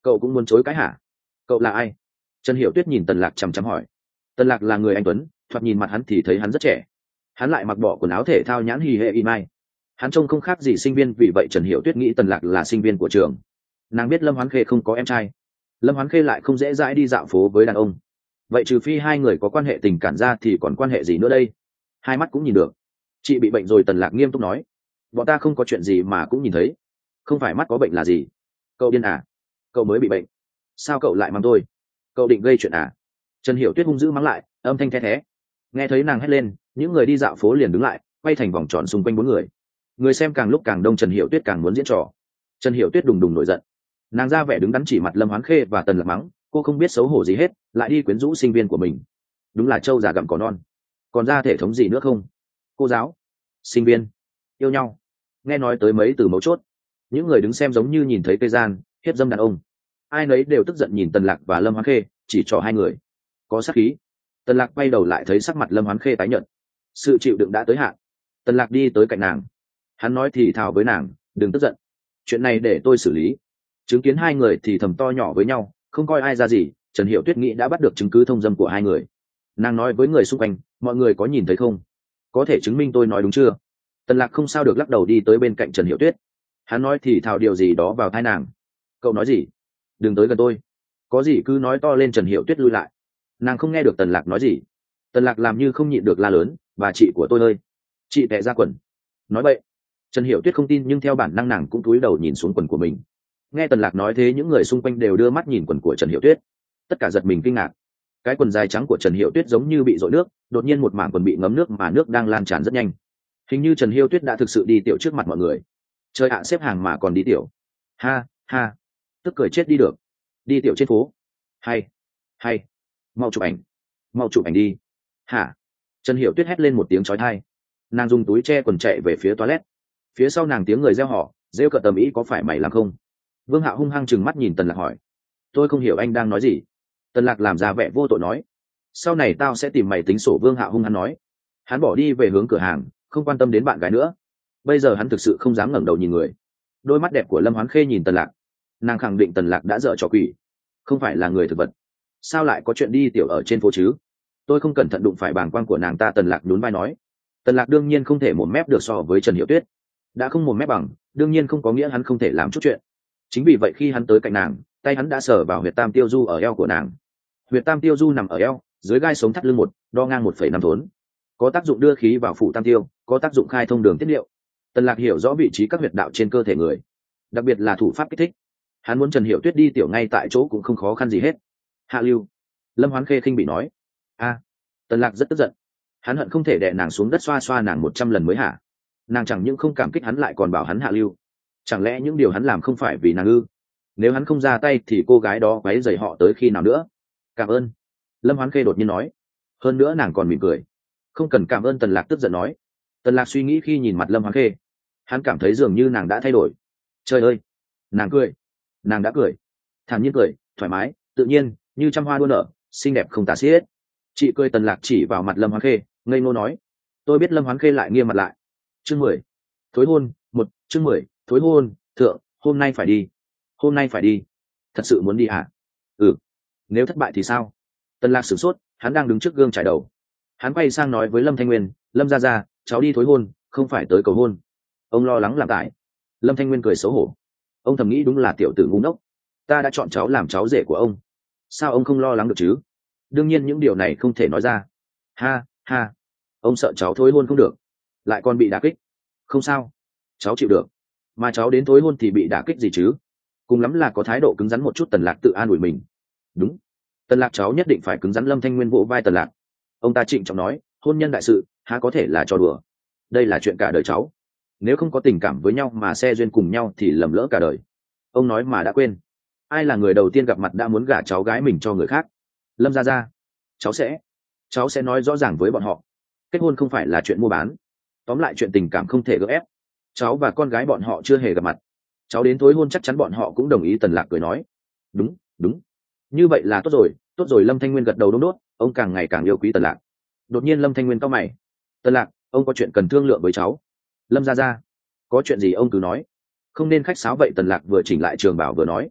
Cậu cũng muốn chối cái hả? Cậu là ai? Trần Hiểu Tuyết nhìn Tần Lạc chằm chằm hỏi. Tần Lạc là người anh tuấn, thoạt nhìn mặt hắn thì thấy hắn rất trẻ. Hắn lại mặc bỏ quần áo thể thao nhãn hì hệ y mai, hắn trông không khác gì sinh viên, vì vậy Trần Hiểu Tuyết nghĩ Tần Lạc là sinh viên của trường. Nàng biết Lâm Hoán Khê không có em trai, Lâm Hoán Khê lại không dễ dãi đi dạo phố với đàn ông, vậy trừ phi hai người có quan hệ tình cảm ra thì còn quan hệ gì nữa đây? Hai mắt cũng nhìn được. Chị bị bệnh rồi, Tần Lạc nghiêm túc nói. Bọn ta không có chuyện gì mà cũng nhìn thấy. Không phải mắt có bệnh là gì? Cậu điên à? Cậu mới bị bệnh, sao cậu lại mắng tôi? Cậu định gây chuyện à? Trần Hiểu Tuyết hung dữ mắng lại, âm thanh the thé. Nghe thấy nàng hét lên, những người đi dạo phố liền đứng lại, quay thành vòng tròn xung quanh bốn người. Người xem càng lúc càng đông, Trần Hiểu Tuyết càng muốn diễn trò. Trần Hiểu Tuyết đùng đùng nổi giận, nàng ra vẻ đứng đắn chỉ mặt Lâm Hoán Khê và Tần Lạc mắng, cô không biết xấu hổ gì hết, lại đi quyến rũ sinh viên của mình. Đúng là trâu già gặm cỏ non, còn ra thể thống gì nữa không? Cô giáo, sinh viên, yêu nhau. Nghe nói tới mấy từ mấu chốt, những người đứng xem giống như nhìn thấy cây gian, hiếp dâm đàn ông. Ai nấy đều tức giận nhìn Tần Lạc và Lâm Hoán Khê, chỉ trỏ hai người có sát khí. Tần Lạc quay đầu lại thấy sắc mặt Lâm Hoán Khê tái nhợt, sự chịu đựng đã tới hạn. Tần Lạc đi tới cạnh nàng, hắn nói thì thào với nàng, đừng tức giận, chuyện này để tôi xử lý. Chứng kiến hai người thì thầm to nhỏ với nhau, không coi ai ra gì. Trần Hiểu Tuyết nghĩ đã bắt được chứng cứ thông dâm của hai người. Nàng nói với người xung quanh, mọi người có nhìn thấy không? Có thể chứng minh tôi nói đúng chưa? Tần Lạc không sao được lắc đầu đi tới bên cạnh Trần Hiểu Tuyết. Hắn nói thì thào điều gì đó vào tai nàng. Cậu nói gì? Đừng tới gần tôi. Có gì cứ nói to lên. Trần Hiểu Tuyết lui lại. Nàng không nghe được Tần Lạc nói gì. Tần Lạc làm như không nhịn được la lớn, bà chị của tôi ơi, chị tệ ra quần. Nói vậy. Trần Hiểu Tuyết không tin, nhưng theo bản năng nàng cũng cúi đầu nhìn xuống quần của mình. Nghe Tần Lạc nói thế, những người xung quanh đều đưa mắt nhìn quần của Trần Hiểu Tuyết, tất cả giật mình kinh ngạc. Cái quần dài trắng của Trần Hiểu Tuyết giống như bị dội nước, đột nhiên một mảng quần bị ngấm nước, mà nước đang lan tràn rất nhanh. Hình như Trần Hiểu Tuyết đã thực sự đi tiểu trước mặt mọi người. Trời ạ, xếp hàng mà còn đi tiểu. Ha ha, tức cười chết đi được. Đi tiểu trên phố, hay hay, mau chụp ảnh, mau chụp ảnh đi. Hả? Trần Hiểu Tuyết hét lên một tiếng chói tai. Nàng dùng túi che quần chạy về phía toilet. Phía sau nàng tiếng người reo hò, rêu cợt tầm ý, có phải mày làm không? Vương Hạo hung hăng trừng mắt nhìn Tần Lạc hỏi. Tôi không hiểu anh đang nói gì. Tần Lạc làm ra vẻ vô tội nói. Sau này tao sẽ tìm mày tính sổ. Vương Hạo hung hăng nói. Hắn bỏ đi về hướng cửa hàng, không quan tâm đến bạn gái nữa. Bây giờ hắn thực sự không dám ngẩng đầu nhìn người. Đôi mắt đẹp của Lâm Hoán Khê nhìn Tần Lạc, nàng khẳng định Tần Lạc đã dở trò quỷ, không phải là người thực vật. Sao lại có chuyện đi tiểu ở trên phố chứ? Tôi không cẩn thận đụng phải bàng quang của nàng ta. Tần Lạc nhún vai nói. Tần Lạc đương nhiên không thể mồm mép được so với Trần Hiểu Tuyết. Đã không mồm mép bằng, đương nhiên không có nghĩa hắn không thể làm chút chuyện. Chính vì vậy khi hắn tới cạnh nàng, tay hắn đã sờ vào huyệt tam tiêu du ở eo của nàng. Huyệt tam tiêu du nằm ở eo, dưới gai sống thắt lưng một, đo ngang một phẩy năm thốn, có tác dụng đưa khí vào phủ tam tiêu, có tác dụng khai thông đường tiết niệu. Tần Lạc hiểu rõ vị trí các huyệt đạo trên cơ thể người, đặc biệt là thủ pháp kích thích. Hắn muốn Trần Hiểu Tuyết đi tiểu ngay tại chỗ cũng không khó khăn gì hết. Hạ lưu. Lâm Hoán Khê khinh bị nói. A. Tần Lạc rất tức giận, hắn hận không thể đè nàng xuống đất xoa xoa nàng một trăm lần mới hả. Nàng chẳng những không cảm kích hắn lại còn bảo hắn hạ lưu. Chẳng lẽ những điều hắn làm không phải vì nàng ư? Nếu hắn không ra tay thì cô gái đó quấy rầy họ tới khi nào nữa? Cảm ơn. Lâm Hoán Khê đột nhiên nói. Hơn nữa nàng còn mỉm cười. Không cần cảm ơn. Tần Lạc tức giận nói. Tần Lạc suy nghĩ khi nhìn mặt Lâm Hoán Khê, hắn cảm thấy dường như nàng đã thay đổi. Trời ơi, nàng cười, nàng đã cười, thản nhiên cười, thoải mái, tự nhiên, như trăm hoa đua nở, xinh đẹp không tả xiết. Chị cười. Tần Lạc chỉ vào mặt Lâm Hoán Khê, ngây ngô nói. Tôi biết. Lâm Hoán Khê lại nghiêm mặt lại. Chương mười, thối hôn. Một. Chương mười, thối hôn. Thượng, hôm nay phải đi. Hôm nay phải đi. Thật sự muốn đi hả? Ừ. Nếu thất bại thì sao? Tần Lạc sửng sốt, hắn đang đứng trước gương chải đầu. Hắn quay sang nói với Lâm Thanh Nguyên, Lâm gia gia, cháu đi thối hôn, không phải tới cầu hôn. Ông lo lắng làm tại. Lâm Thanh Nguyên cười xấu hổ. Ông thầm nghĩ đúng là tiểu tử ngu ngốc, ta đã chọn cháu làm cháu rể của ông, sao ông không lo lắng được chứ? Đương nhiên những điều này không thể nói ra. Ha ha, ông sợ cháu thối hôn không được, lại còn bị đả kích. Không sao, cháu chịu được. Mà cháu đến thối hôn thì bị đả kích gì chứ? Cùng lắm là có thái độ cứng rắn một chút. Tần Lạc tự an ủi mình. Đúng, Tần Lạc cháu nhất định phải cứng rắn. Lâm Thanh Nguyên vỗ vai Tần Lạc. Ông ta trịnh trọng nói, hôn nhân đại sự há có thể là trò đùa, đây là chuyện cả đời cháu. Nếu không có tình cảm với nhau mà xe duyên cùng nhau thì lầm lỡ cả đời. Ông nói mà đã quên, ai là người đầu tiên gặp mặt đã muốn gả cháu gái mình cho người khác? Lâm gia gia, cháu sẽ cháu sẽ nói rõ ràng với bọn họ, kết hôn không phải là chuyện mua bán. Tóm lại chuyện tình cảm không thể gượng ép. Cháu và con gái bọn họ chưa hề gặp mặt, cháu đến thối hôn chắc chắn bọn họ cũng đồng ý. Tần Lạc cười nói. Đúng đúng, như vậy là tốt rồi, tốt rồi. Lâm Thanh Nguyên gật đầu đôn đốt, ông càng ngày càng yêu quý Tần Lạc. Đột nhiên Lâm Thanh Nguyên cau mày. Tần Lạc, ông có chuyện cần thương lượng với cháu. Lâm gia gia, có chuyện gì ông cứ nói, không nên khách sáo vậy. Tần Lạc vừa chỉnh lại trường bảo vừa nói.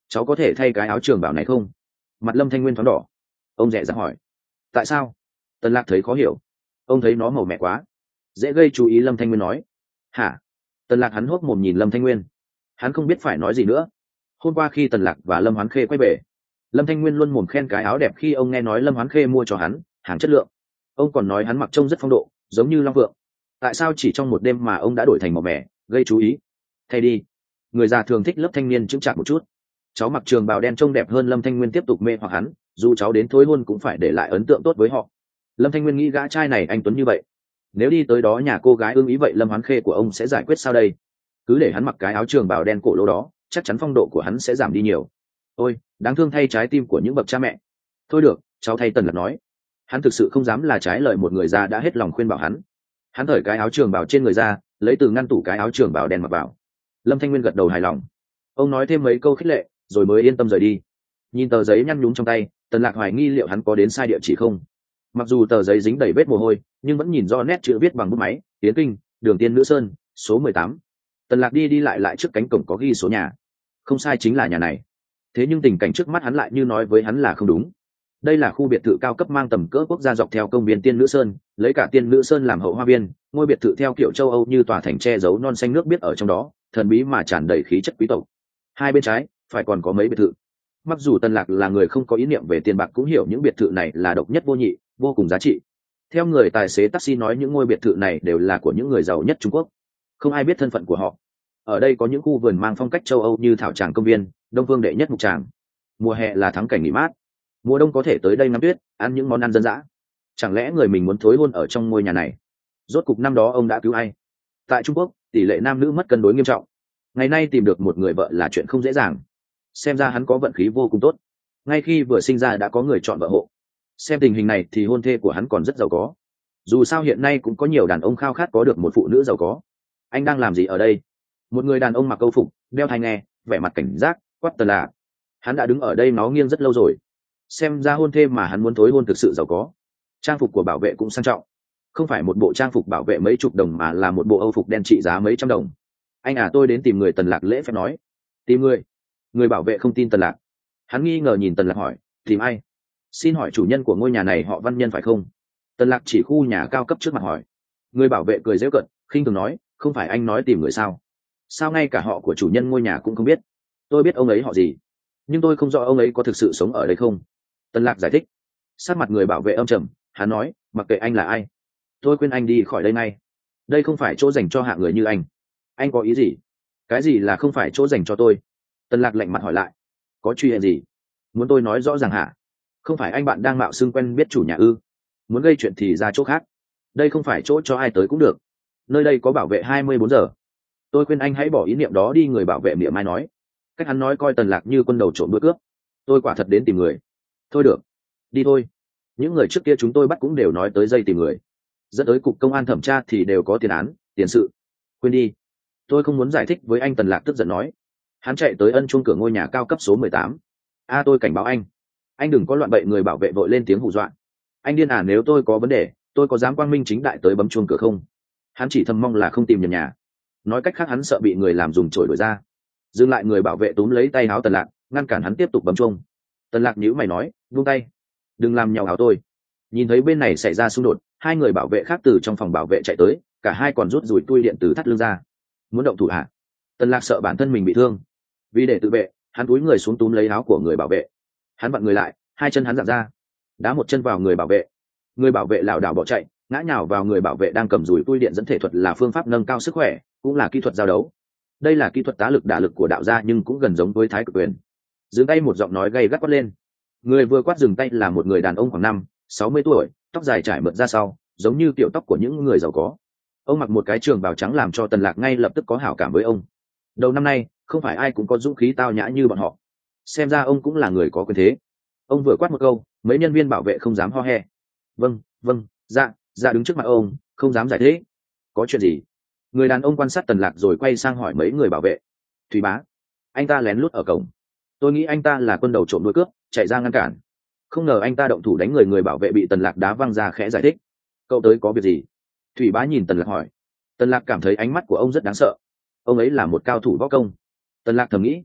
cháu có thể thay cái áo trường bảo này không? Mặt Lâm Thanh Nguyên thoáng đỏ. Ông dè dặt hỏi. Tại sao? Tần Lạc thấy khó hiểu. Ông thấy nó màu mẹ quá, dễ gây chú ý. Lâm Thanh Nguyên nói. Hả? Tần Lạc hắn hốc mồm nhìn Lâm Thanh Nguyên, hắn không biết phải nói gì nữa. Hôm qua khi Tần Lạc và Lâm Hoán Khê quay về, Lâm Thanh Nguyên luôn mồm khen cái áo đẹp khi ông nghe nói Lâm Hoán Khê mua cho hắn hàng chất lượng. Ông còn nói hắn mặc trông rất phong độ, giống như long phượng. Tại sao chỉ trong một đêm mà ông đã đổi thành màu mẻ, gây chú ý? Thay đi. Người già thường thích lớp thanh niên chững chạc một chút. Cháu mặc trường bào đen trông đẹp hơn. Lâm Thanh Nguyên tiếp tục mê hoặc hắn, dù cháu đến thối hôn cũng phải để lại ấn tượng tốt với họ. Lâm Thanh Nguyên nghĩ gã trai này anh tuấn như vậy, nếu đi tới đó nhà cô gái ưng ý vậy Lâm Hoán Khê của ông sẽ giải quyết sao đây? Cứ để hắn mặc cái áo trường bào đen cổ lỗ đó, chắc chắn phong độ của hắn sẽ giảm đi nhiều. Ôi, đáng thương thay trái tim của những bậc cha mẹ. Thôi được, cháu thay. Tần Lạc nói. Hắn thực sự không dám là trái lời một người già đã hết lòng khuyên bảo hắn. Hắn thởi cái áo trường bào trên người ra, lấy từ ngăn tủ cái áo trường bào đen mặc vào. Lâm Thanh Nguyên gật đầu hài lòng. Ông nói thêm mấy câu khích lệ rồi mới yên tâm rời đi. Nhìn tờ giấy nhăn nhúm trong tay, Tần Lạc hoài nghi liệu hắn có đến sai địa chỉ không. Mặc dù tờ giấy dính đầy vết mồ hôi, nhưng vẫn nhìn rõ nét chữ viết bằng bút máy: Tiến Kinh, đường Tiên Nữ Sơn, số mười tám. Tần Lạc đi đi lại lại trước cánh cổng có ghi số nhà. Không sai, chính là nhà này. Thế nhưng tình cảnh trước mắt hắn lại như nói với hắn là không đúng. Đây là khu biệt thự cao cấp mang tầm cỡ quốc gia dọc theo công viên Tiên Nữ Sơn, lấy cả Tiên Nữ Sơn làm hậu hoa viên. Ngôi biệt thự theo kiểu châu Âu như tòa thành che giấu non xanh nước biếc ở trong đó, thần bí mà tràn đầy khí chất quý tộc. Hai bên trái phải còn có mấy biệt thự. Mặc dù Tần Lạc là người không có ý niệm về tiền bạc, cũng hiểu những biệt thự này là độc nhất vô nhị, vô cùng giá trị. Theo người tài xế taxi nói, những ngôi biệt thự này đều là của những người giàu nhất Trung Quốc, không ai biết thân phận của họ. Ở đây có những khu vườn mang phong cách châu Âu như thảo tràng công viên, Đông Phương đệ nhất mục tràng. Mùa hè là thắng cảnh nghỉ mát, mùa đông có thể tới đây ngắm tuyết, ăn những món ăn dân dã. Chẳng lẽ người mình muốn thối hôn ở trong ngôi nhà này? Rốt cục năm đó ông đã cứu ai? Tại Trung Quốc, tỷ lệ nam nữ mất cân đối nghiêm trọng. Ngày nay tìm được một người vợ là chuyện không dễ dàng. Xem ra hắn có vận khí vô cùng tốt. Ngay khi vừa sinh ra đã có người chọn vợ hộ. Xem tình hình này thì hôn thê của hắn còn rất giàu có. Dù sao hiện nay cũng có nhiều đàn ông khao khát có được một phụ nữ giàu có. Anh đang làm gì ở đây? Một người đàn ông mặc câu phục, đeo tai nghe, vẻ mặt cảnh giác, quát Tần Lạc. Hắn đã đứng ở đây nó nghiêng rất lâu rồi. Xem ra hôn thê mà hắn muốn thối hôn thực sự giàu có. Trang phục của bảo vệ cũng sang trọng. Không phải một bộ trang phục bảo vệ mấy chục đồng mà là một bộ âu phục đen trị giá mấy trăm đồng. Anh à, tôi đến tìm người. Tần Lạc lễ phép nói. Tìm người? Người bảo vệ không tin Tần Lạc. Hắn nghi ngờ nhìn Tần Lạc hỏi, tìm ai? Xin hỏi chủ nhân của ngôi nhà này họ Văn Nhân phải không? Tần Lạc chỉ khu nhà cao cấp trước mặt hỏi. Người bảo vệ cười giễu cợt, khinh thường nói, không phải anh nói tìm người sao? Sao ngay cả họ của chủ nhân ngôi nhà cũng không biết? Tôi biết ông ấy họ gì, nhưng tôi không rõ ông ấy có thực sự sống ở đây không. Tần Lạc giải thích. Sát mặt người bảo vệ âm trầm, hắn nói, mặc kệ anh là ai, tôi khuyên anh đi khỏi đây ngay. Đây không phải chỗ dành cho hạng người như anh. Anh có ý gì? Cái gì là không phải chỗ dành cho tôi? Tần Lạc lạnh mặt hỏi lại. Có chuyện gì? Muốn tôi nói rõ ràng hả? Không phải anh bạn đang mạo xưng quen biết chủ nhà ư? Muốn gây chuyện thì ra chỗ khác. Đây không phải chỗ cho ai tới cũng được. Nơi đây có bảo vệ hai mươi bốn giờ. Tôi khuyên anh hãy bỏ ý niệm đó đi. Người bảo vệ miệng mai nói. Cách hắn nói coi Tần Lạc như quân đầu trộm đuôi cướp. Tôi quả thật đến tìm người. Thôi được, đi thôi. Những người trước kia chúng tôi bắt cũng đều nói tới dây tìm người, dẫn tới cục công an thẩm tra thì đều có tiền án, tiền sự. Quên đi, tôi không muốn giải thích với anh. Tần Lạc tức giận nói. Hắn chạy tới ân chuông cửa ngôi nhà cao cấp số mười tám. A, tôi cảnh báo anh, anh đừng có loạn bậy. Người bảo vệ vội lên tiếng hù dọa. Anh điên à? Nếu tôi có vấn đề, tôi có dám quang minh chính đại tới bấm chuông cửa không? Hắn chỉ thầm mong là không tìm nhầm nhà. Nói cách khác, hắn sợ bị người làm dùng chổi đuổi ra. Dừng lại. Người bảo vệ túm lấy tay áo Tần Lạc, ngăn cản hắn tiếp tục bấm chuông. Tần Lạc nhíu mày nói, buông tay, đừng làm nhào áo tôi. Nhìn thấy bên này xảy ra xung đột, hai người bảo vệ khác từ trong phòng bảo vệ chạy tới, cả hai còn rút dùi tui điện từ thắt lưng ra. Muốn động thủ hả? Tần Lạc sợ bản thân mình bị thương, vì để tự vệ, hắn cúi người xuống túm lấy áo của người bảo vệ. Hắn vặn người lại, hai chân hắn giãn ra, đá một chân vào người bảo vệ. Người bảo vệ lảo đảo bỏ chạy, ngã nhào vào người bảo vệ đang cầm dùi tui điện. Dẫn thể thuật là phương pháp nâng cao sức khỏe, cũng là kỹ thuật giao đấu. Đây là kỹ thuật tá lực đả lực của đạo gia, nhưng cũng gần giống với thái cực quyền. Dừng tay. Một giọng nói gay gắt quát lên. Người vừa quát dừng tay là một người đàn ông khoảng năm sáu mươi tuổi, tóc dài trải mượt ra sau, giống như kiểu tóc của những người giàu có. Ông mặc một cái trường bào trắng làm cho Tần Lạc ngay lập tức có hảo cảm với ông. Đầu năm nay không phải ai cũng có dũng khí tao nhã như bọn họ. Xem ra ông cũng là người có quyền thế. Ông vừa quát một câu, mấy nhân viên bảo vệ không dám ho he. Vâng, vâng, dạ, dạ. Đứng trước mặt ông, không dám giải thích. Có chuyện gì? Người đàn ông quan sát Tần Lạc rồi quay sang hỏi mấy người bảo vệ. Thủy bá, anh ta lén lút ở cổng. Tôi nghĩ anh ta là quân đầu trộm đuôi cướp, chạy ra ngăn cản. Không ngờ anh ta động thủ đánh người. Người bảo vệ bị Tần Lạc đá văng ra khẽ giải thích. Cậu tới có việc gì? Thủy bá nhìn Tần Lạc hỏi. Tần Lạc cảm thấy ánh mắt của ông rất đáng sợ. Ông ấy là một cao thủ võ công. Tần Lạc thầm nghĩ.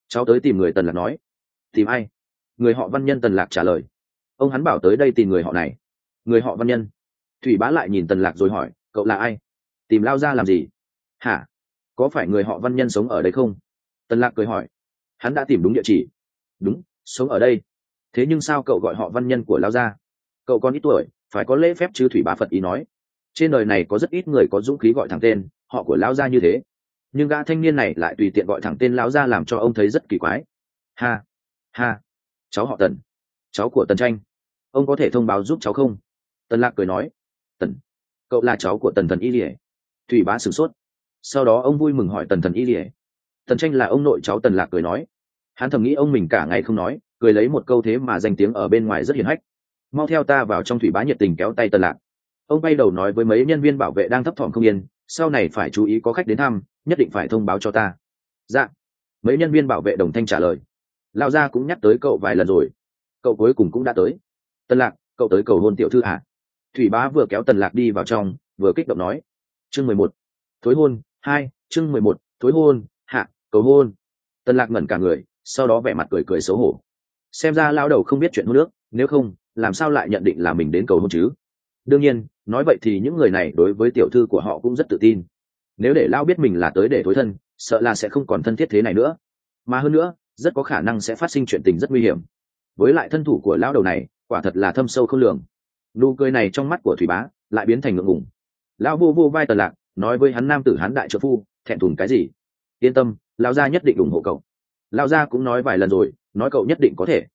cháu tới tìm người. Tần Lạc nói. Tìm ai? Người họ Văn Nhân. Tần Lạc trả lời. Ông hắn bảo tới đây tìm người họ này. Người họ Văn Nhân. Thủy Bá lại nhìn Tần Lạc rồi hỏi, cậu là ai? Tìm Lao Gia làm gì? Hả? Có phải người họ Văn Nhân sống ở đây không? Tần Lạc cười hỏi. Hắn đã tìm đúng địa chỉ. Đúng, sống ở đây. Thế nhưng sao cậu gọi họ Văn Nhân của Lao Gia? Cậu còn ít tuổi, phải có lễ phép chứ. Thủy Bá Phật ý nói. Trên đời này có rất ít người có dũng khí gọi thẳng tên họ của Lao Gia như thế, nhưng gã thanh niên này lại tùy tiện gọi thẳng tên Lão Gia, làm cho ông thấy rất kỳ quái. Ha ha, cháu họ Tần, cháu của Tần Tranh, ông có thể thông báo giúp cháu không? Tần Lạc cười nói. Tần, cậu là cháu của Tần Thần Y Lìa? Thủy Bá sửng sốt, sau đó ông vui mừng hỏi Tần Thần Y Lìa. Tần Tranh là ông nội cháu. Tần Lạc cười nói. Hắn thầm nghĩ ông mình cả ngày không nói, cười lấy một câu thế mà danh tiếng ở bên ngoài rất hiển hách. Mau theo ta vào trong. Thủy Bá nhiệt tình kéo tay Tần Lạc. Ông bay đầu nói với mấy nhân viên bảo vệ đang thấp thỏm không yên, sau này phải chú ý có khách đến thăm, nhất định phải thông báo cho ta. Dạ. Mấy nhân viên bảo vệ đồng thanh trả lời. Lão Gia cũng nhắc tới cậu vài lần rồi. Cậu cuối cùng cũng đã tới. Tần Lạc, cậu tới cầu hôn tiểu thư à? Thủy Bá vừa kéo Tần Lạc đi vào trong, vừa kích động nói. Chương mười một, thối hôn. Hai. Chương mười một, thối hôn. Hạ, cầu hôn. Tần Lạc ngẩn cả người, sau đó vẻ mặt cười cười xấu hổ. Xem ra lão đầu không biết chuyện hôn nước, nếu không, làm sao lại nhận định là mình đến cầu hôn chứ? Đương nhiên, nói vậy thì những người này đối với tiểu thư của họ cũng rất tự tin. Nếu để lão biết mình là tới để thối thân, sợ là sẽ không còn thân thiết thế này nữa. Mà hơn nữa, rất có khả năng sẽ phát sinh chuyện tình rất nguy hiểm. Với lại thân thủ của lão đầu này, quả thật là thâm sâu không lường. Nụ cười này trong mắt của Thủy Bá lại biến thành ngượng ngùng. Lão vô vô vai Tần Lạc, nói với hắn nam tử hán đại trợ phu, thẹn thùng cái gì? Yên tâm, lão gia nhất định ủng hộ cậu. Lão gia cũng nói vài lần rồi, nói cậu nhất định có thể.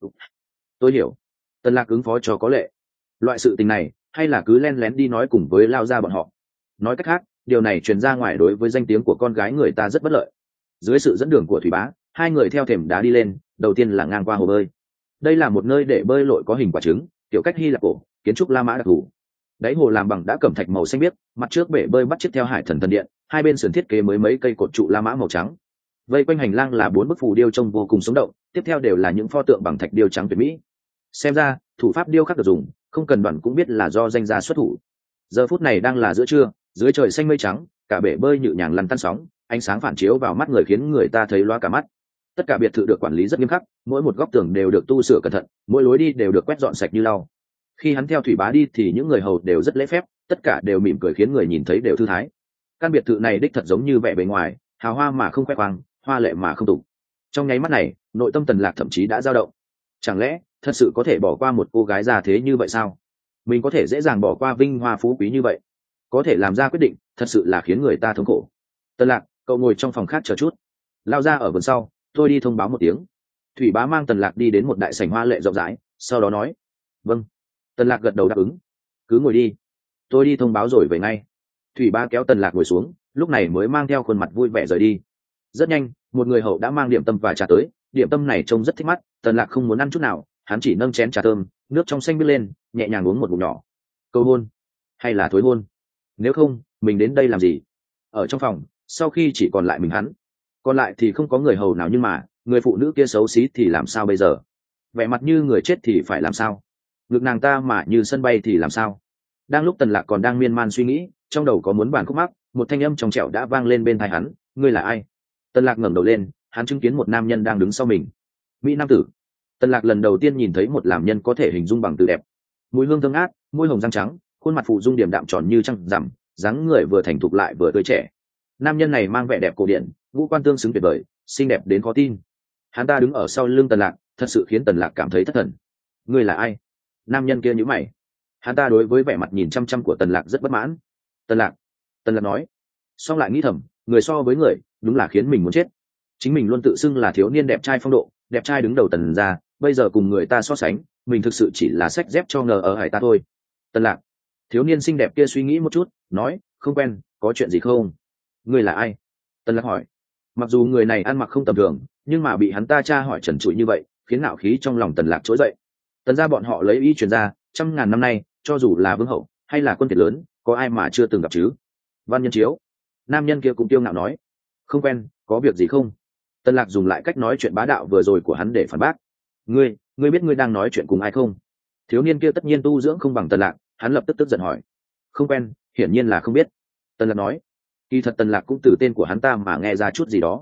Tôi hiểu. Tần Lạc ứng phó cho có lệ. Loại sự tình này, hay là cứ len lén đi nói cùng với Lao Gia bọn họ. Nói cách khác, điều này truyền ra ngoài đối với danh tiếng của con gái người ta rất bất lợi. Dưới sự dẫn đường của Thủy Bá, hai người theo thềm đá đi lên. Đầu tiên là ngang qua hồ bơi. Đây là một nơi để bơi lội có hình quả trứng, kiểu cách Hy Lạp cổ, kiến trúc La Mã đặc thù. Đáy hồ làm bằng đá cẩm thạch màu xanh biếc, mặt trước bể bơi bắt chước theo Hải Thần thần điện, hai bên sườn thiết kế mới mấy cây cột trụ La Mã màu trắng. Vây quanh hành lang là bốn bức phù điêu trông vô cùng sống động, tiếp theo đều là những pho tượng bằng thạch điêu trắng tuyệt mỹ. Xem ra, thủ pháp điêu khắc được dùng, không cần đoạn cũng biết là do danh gia xuất thủ. Giờ phút này đang là giữa trưa, dưới trời xanh mây trắng, cả bể bơi nhự nhàng lăn tăn sóng, ánh sáng phản chiếu vào mắt người khiến người ta thấy loa cả mắt. Tất cả biệt thự được quản lý rất nghiêm khắc, mỗi một góc tường đều được tu sửa cẩn thận, mỗi lối đi đều được quét dọn sạch như lau. Khi hắn theo Thủy Bá đi thì những người hầu đều rất lễ phép, tất cả đều mỉm cười khiến người nhìn thấy đều thư thái. Căn biệt thự này đích thật giống như vẻ bề ngoài, hào hoa mà không khoe khoang, hoa lệ mà không tục. Trong nháy mắt này, nội tâm Tần Lạc thậm chí đã dao động. Chẳng lẽ thật sự có thể bỏ qua một cô gái già thế như vậy sao? Mình có thể dễ dàng bỏ qua vinh hoa phú quý như vậy? Có thể làm ra quyết định, thật sự là khiến người ta thống khổ. Tần Lạc, cậu ngồi trong phòng khác chờ chút. Lao ra ở vườn sau, tôi đi thông báo một tiếng. Thủy Bá mang Tần Lạc đi đến một đại sảnh hoa lệ rộng rãi, sau đó nói. Vâng. Tần Lạc gật đầu đáp ứng. Cứ ngồi đi, tôi đi thông báo rồi về ngay. Thủy Bá kéo Tần Lạc ngồi xuống, lúc này mới mang theo khuôn mặt vui vẻ rời đi. Rất nhanh, một người hậu đã mang điểm tâm và trà tới. Điểm tâm này trông rất thích mắt, Tần Lạc không muốn ăn chút nào, hắn chỉ nâng chén trà thơm, nước trong xanh biết lên, nhẹ nhàng uống một ngụm nhỏ. Cầu hôn hay là thối hôn? Nếu không, mình đến đây làm gì? Ở trong phòng, sau khi chỉ còn lại mình hắn, còn lại thì không có người hầu nào, nhưng mà người phụ nữ kia xấu xí thì làm sao bây giờ? Vẻ mặt như người chết thì phải làm sao? Ngực nàng ta mà như sân bay thì làm sao? Đang lúc Tần Lạc còn đang miên man suy nghĩ, trong đầu có muốn bàn khúc mắc, một thanh âm trong trẻo đã vang lên bên tai hắn. Ngươi là ai? Tần Lạc ngẩng đầu lên, hắn chứng kiến một nam nhân đang đứng sau mình. Mỹ nam tử. Tần Lạc lần đầu tiên nhìn thấy một làm nhân có thể hình dung bằng từ đẹp. Mùi hương thơm ngát, môi hồng răng trắng, khuôn mặt phụ dung điểm đạm tròn như trăng rằm, dáng người vừa thành thục lại vừa tươi trẻ. Nam nhân này mang vẻ đẹp cổ điển, ngũ quan tương xứng tuyệt vời, xinh đẹp đến khó tin. Hắn ta đứng ở sau lưng Tần Lạc, thật sự khiến Tần Lạc cảm thấy thất thần. Ngươi là ai? Nam nhân kia nhíu mày. Hắn ta đối với vẻ mặt nhìn chăm chăm của Tần Lạc rất bất mãn. Tần Lạc, Tần Lạc nói, xong lại nghĩ thầm, người so với người, đúng là khiến mình muốn chết. Chính mình luôn tự xưng là thiếu niên đẹp trai phong độ, đẹp trai đứng đầu Tần gia, bây giờ cùng người ta so sánh, mình thực sự chỉ là sách dép cho ngờ ở hải ta thôi. Tần Lạc, thiếu niên xinh đẹp kia suy nghĩ một chút, nói, không quen, có chuyện gì không? Ngươi là ai? Tần Lạc hỏi. Mặc dù người này ăn mặc không tầm thường, nhưng mà bị hắn ta tra hỏi trần trụi như vậy, khiến ngạo khí trong lòng Tần Lạc trỗi dậy. Tần gia bọn họ lấy ý truyền ra, trăm ngàn năm nay, cho dù là vương hậu hay là quân phiệt lớn, có ai mà chưa từng gặp chứ? Văn Nhân Chiếu. Nam nhân kia cũng tiêu ngạo nói. Không quen, có việc gì không? Tần Lạc dùng lại cách nói chuyện bá đạo vừa rồi của hắn để phản bác. Ngươi, ngươi biết ngươi đang nói chuyện cùng ai không? Thiếu niên kia tất nhiên tu dưỡng không bằng Tần Lạc, hắn lập tức tức giận hỏi. Không quen, hiển nhiên là không biết. Tần Lạc nói. Kỳ thật Tần Lạc cũng từ tên của hắn ta mà nghe ra chút gì đó.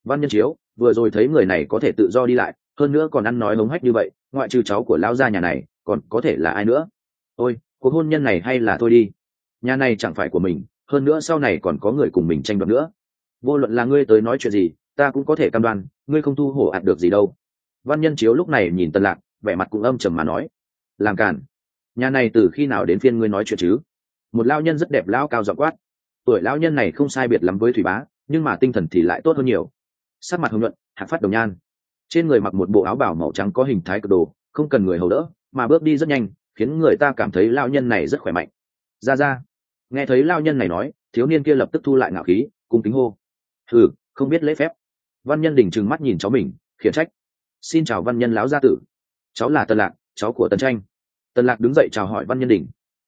Văn Nhân Chiếu vừa rồi thấy người này có thể tự do đi lại, hơn nữa còn ăn nói hống hách như vậy, ngoại trừ cháu của lão gia nhà này còn có thể là ai nữa? Ôi, cuộc hôn nhân này hay là thôi đi, nhà này chẳng phải của mình, hơn nữa sau này còn có người cùng mình tranh đoạt nữa. Vô luận là ngươi tới nói chuyện gì, ta cũng có thể cam đoan ngươi không thu hổ ạt được gì đâu. Văn Nhân Chiếu lúc này nhìn Tần Lạc, vẻ mặt cũng âm trầm mà nói: làm càn, nhà này từ khi nào đến phiên ngươi nói chuyện chứ? Một lão nhân rất đẹp lão cao giọng quát. Tuổi lão nhân này không sai biệt lắm với Thủy Bá, nhưng mà tinh thần thì lại tốt hơn nhiều. Sắc mặt hồng nhuận, hạc phát đồng nhan, trên người mặc một bộ áo bào màu trắng có hình thái cực đồ, không cần người hầu đỡ mà bước đi rất nhanh, khiến người ta cảm thấy lão nhân này rất khỏe mạnh. Ra ra. Nghe thấy lão nhân này nói, thiếu niên kia lập tức thu lại ngạo khí, cung kính hô: ừ, không biết lễ phép. Văn Nhân Đình trừng mắt nhìn cháu mình, khiển trách: xin chào Văn Nhân lão gia tử, cháu là Tần Lạc, cháu của Tần Tranh. Tần Lạc đứng dậy chào hỏi Văn Nhân Đình: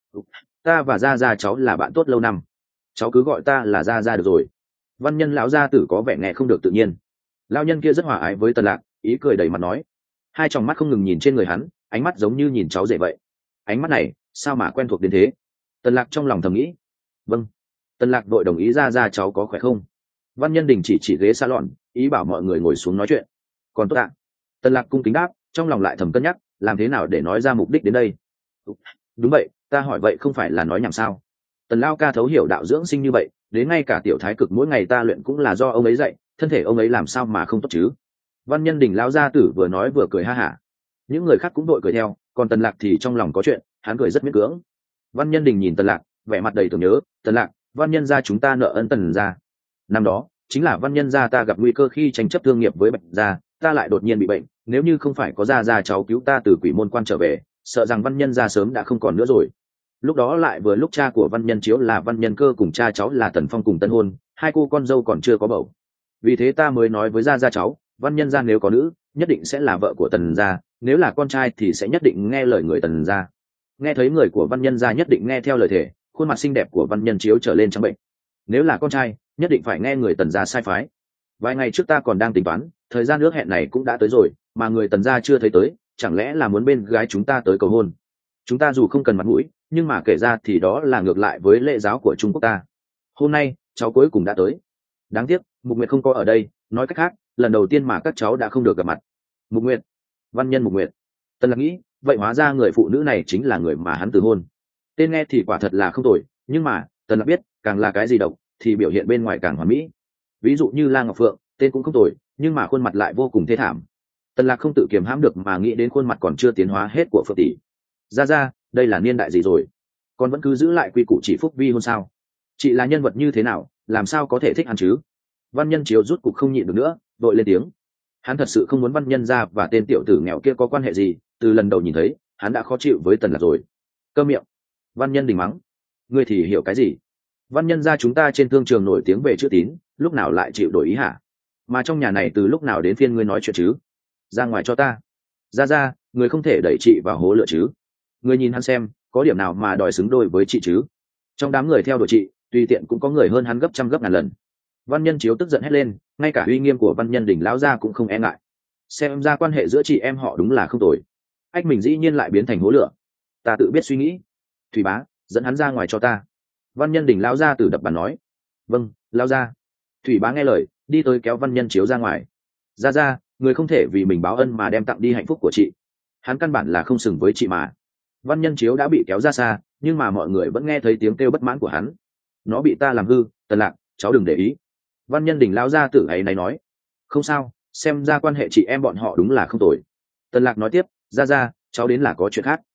ta và gia gia cháu là bạn tốt lâu năm, cháu cứ gọi ta là gia gia được rồi. Văn Nhân lão gia tử có vẻ nghe không được tự nhiên. Lão nhân kia rất hòa ái với Tần Lạc, ý cười đầy mặt nói, hai tròng mắt không ngừng nhìn trên người hắn, ánh mắt giống như nhìn cháu rể vậy. Ánh mắt này sao mà quen thuộc đến thế? Tần Lạc trong lòng thầm nghĩ. Vâng. Tần Lạc vội đồng ý. Ra ra cháu có khỏe không? Văn Nhân Đình chỉ chỉ ghế salon, ý bảo mọi người ngồi xuống nói chuyện. Còn tốt ạ. Tần Lạc cung kính đáp, trong lòng lại thầm cân nhắc, làm thế nào để nói ra mục đích đến đây. Đúng vậy, ta hỏi vậy không phải là nói nhảm sao? Tần lão ca thấu hiểu đạo dưỡng sinh như vậy, đến ngay cả tiểu thái cực mỗi ngày ta luyện cũng là do ông ấy dạy, thân thể ông ấy làm sao mà không tốt chứ? Văn Nhân Đình lão gia tử vừa nói vừa cười ha hả. Những người khác cũng đội cười theo, còn Tần Lạc thì trong lòng có chuyện, hắn cười rất miễn cưỡng. Văn Nhân Đình nhìn Tần Lạc, vẻ mặt đầy tưởng nhớ. Tần Lạc, Văn Nhân gia chúng ta nợ ân Tần gia. Năm đó chính là Văn Nhân gia ta gặp nguy cơ khi tranh chấp thương nghiệp với Bạch gia, ta lại đột nhiên bị bệnh, nếu như không phải có gia gia cháu cứu ta từ quỷ môn quan trở về, sợ rằng Văn Nhân gia sớm đã không còn nữa rồi. Lúc đó lại vừa lúc cha của Văn Nhân Chiếu là Văn Nhân Cơ cùng cha cháu là Tần Phong cùng tân hôn, hai cô con dâu còn chưa có bầu, vì thế ta mới nói với gia gia cháu, Văn Nhân gia nếu có nữ nhất định sẽ là vợ của Tần gia, nếu là con trai thì sẽ nhất định nghe lời người Tần gia. Nghe thấy người của Văn Nhân gia nhất định nghe theo lời thề, khuôn mặt xinh đẹp của Văn Nhân Chiếu trở lên trắng bệnh. Nếu là con trai nhất định phải nghe người Tần gia sai phái. Vài ngày trước ta còn đang tính toán, thời gian ước hẹn này cũng đã tới rồi mà người Tần gia chưa thấy tới, chẳng lẽ là muốn bên gái chúng ta tới cầu hôn? Chúng ta dù không cần mặt mũi, nhưng mà kể ra thì đó là ngược lại với lễ giáo của Trung Quốc ta. Hôm nay cháu cuối cùng đã tới. Đáng tiếc Mục Nguyệt không có ở đây, nói cách khác lần đầu tiên mà các cháu đã không được gặp mặt. Mục Nguyệt, Văn Nhân Mục Nguyệt. Tần Lạc nghĩ, vậy hóa ra người phụ nữ này chính là người mà hắn từ hôn. Tên nghe thì quả thật là không tồi, nhưng mà Tần Lạc biết, càng là cái gì độc thì biểu hiện bên ngoài càng hoàn mỹ. Ví dụ như La Ngọc Phượng, tên cũng không tồi, nhưng mà khuôn mặt lại vô cùng thê thảm. Tần Lạc không tự kiềm hãm được mà nghĩ đến khuôn mặt còn chưa tiến hóa hết của Phượng tỷ. Ra ra, đây là niên đại gì rồi, con vẫn cứ giữ lại quy củ chỉ phúc vi hôn sao? Chị là nhân vật như thế nào, làm sao có thể thích hắn chứ? Văn Nhân Chiếu rút cục không nhịn được nữa, vội lên tiếng. Hắn thật sự không muốn Văn Nhân gia và tên tiểu tử nghèo kia có quan hệ gì, từ lần đầu nhìn thấy hắn đã khó chịu với Tần Lạc rồi. Câm miệng. Văn Nhân Đình mắng. Ngươi thì hiểu cái gì? Văn Nhân gia chúng ta trên thương trường nổi tiếng về chữ tín, lúc nào lại chịu đổi ý hả? Mà trong nhà này từ lúc nào đến phiên ngươi nói chuyện chứ? Ra ngoài cho ta. Ra ra, ngươi không thể đẩy chị vào hố lửa chứ? Ngươi nhìn hắn xem, có điểm nào mà đòi xứng đôi với chị chứ? Trong đám người theo đuổi chị, tùy tiện cũng có người hơn hắn gấp trăm gấp ngàn lần. Văn Nhân Chiếu tức giận hét lên, ngay cả uy nghiêm của Văn Nhân Đình lão gia cũng không e ngại. Xem ra quan hệ giữa chị em họ đúng là không tồi. Ách mình dĩ nhiên lại biến thành hố lửa. Ta tự biết suy nghĩ. Thủy Bá, dẫn hắn ra ngoài cho ta. Văn Nhân Đình lão gia từ đập bàn nói. Vâng, lão gia. Thủy Bá nghe lời, đi tới kéo Văn Nhân Chiếu ra ngoài. Ra ra, người không thể vì mình báo ân mà đem tặng đi hạnh phúc của chị. Hắn căn bản là không xứng với chị mà. Văn Nhân Chiếu đã bị kéo ra xa, nhưng mà mọi người vẫn nghe thấy tiếng kêu bất mãn của hắn. Nó bị ta làm hư, Tần Lạc, cháu đừng để ý. Văn Nhân Đình lão gia tử ấy này nói. Không sao, xem ra quan hệ chị em bọn họ đúng là không tồi. Tần Lạc nói tiếp, ra ra, cháu đến là có chuyện khác.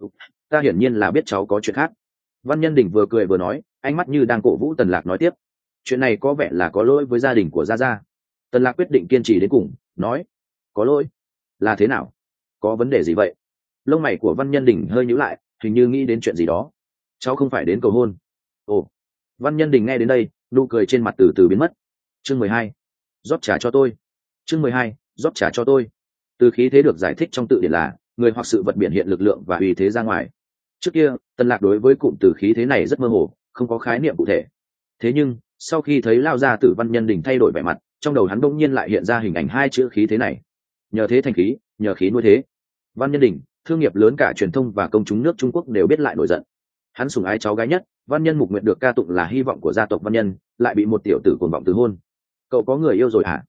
Ta hiển nhiên là biết cháu có chuyện khác. Văn Nhân Đình vừa cười vừa nói, ánh mắt như đang cổ vũ Tần Lạc nói tiếp. Chuyện này có vẻ là có lỗi với gia đình của gia gia. Tần Lạc quyết định kiên trì đến cùng, nói. Có lỗi? Là thế nào? Có vấn đề gì vậy? Lông mày của Văn Nhân Đình hơi nhíu lại, hình như nghĩ đến chuyện gì đó. Cháu không phải đến cầu hôn. Ồ. Văn Nhân Đình nghe đến đây, nụ cười trên mặt từ từ biến mất. Chương mười hai. Rót trà cho tôi. Chương mười hai. Rót trà cho tôi. Từ khí thế được giải thích trong tự điển là người hoặc sự vật biểu hiện lực lượng và uy thế ra ngoài. Trước kia, Tần Lạc đối với cụm từ khí thế này rất mơ hồ, không có khái niệm cụ thể. Thế nhưng, sau khi thấy lao ra Tử Văn Nhân Đình thay đổi vẻ mặt, trong đầu hắn đột nhiên lại hiện ra hình ảnh hai chữ khí thế này. Nhờ thế thành khí, nhờ khí nuôi thế. Văn Nhân Đình, thương nghiệp lớn cả truyền thông và công chúng nước Trung Quốc đều biết lại nổi giận. Hắn sủng ái cháu gái nhất, Văn Nhân Mục Nguyệt được ca tụng là hy vọng của gia tộc Văn Nhân, lại bị một tiểu tử cuồng vọng từ hôn. Cậu có người yêu rồi hả?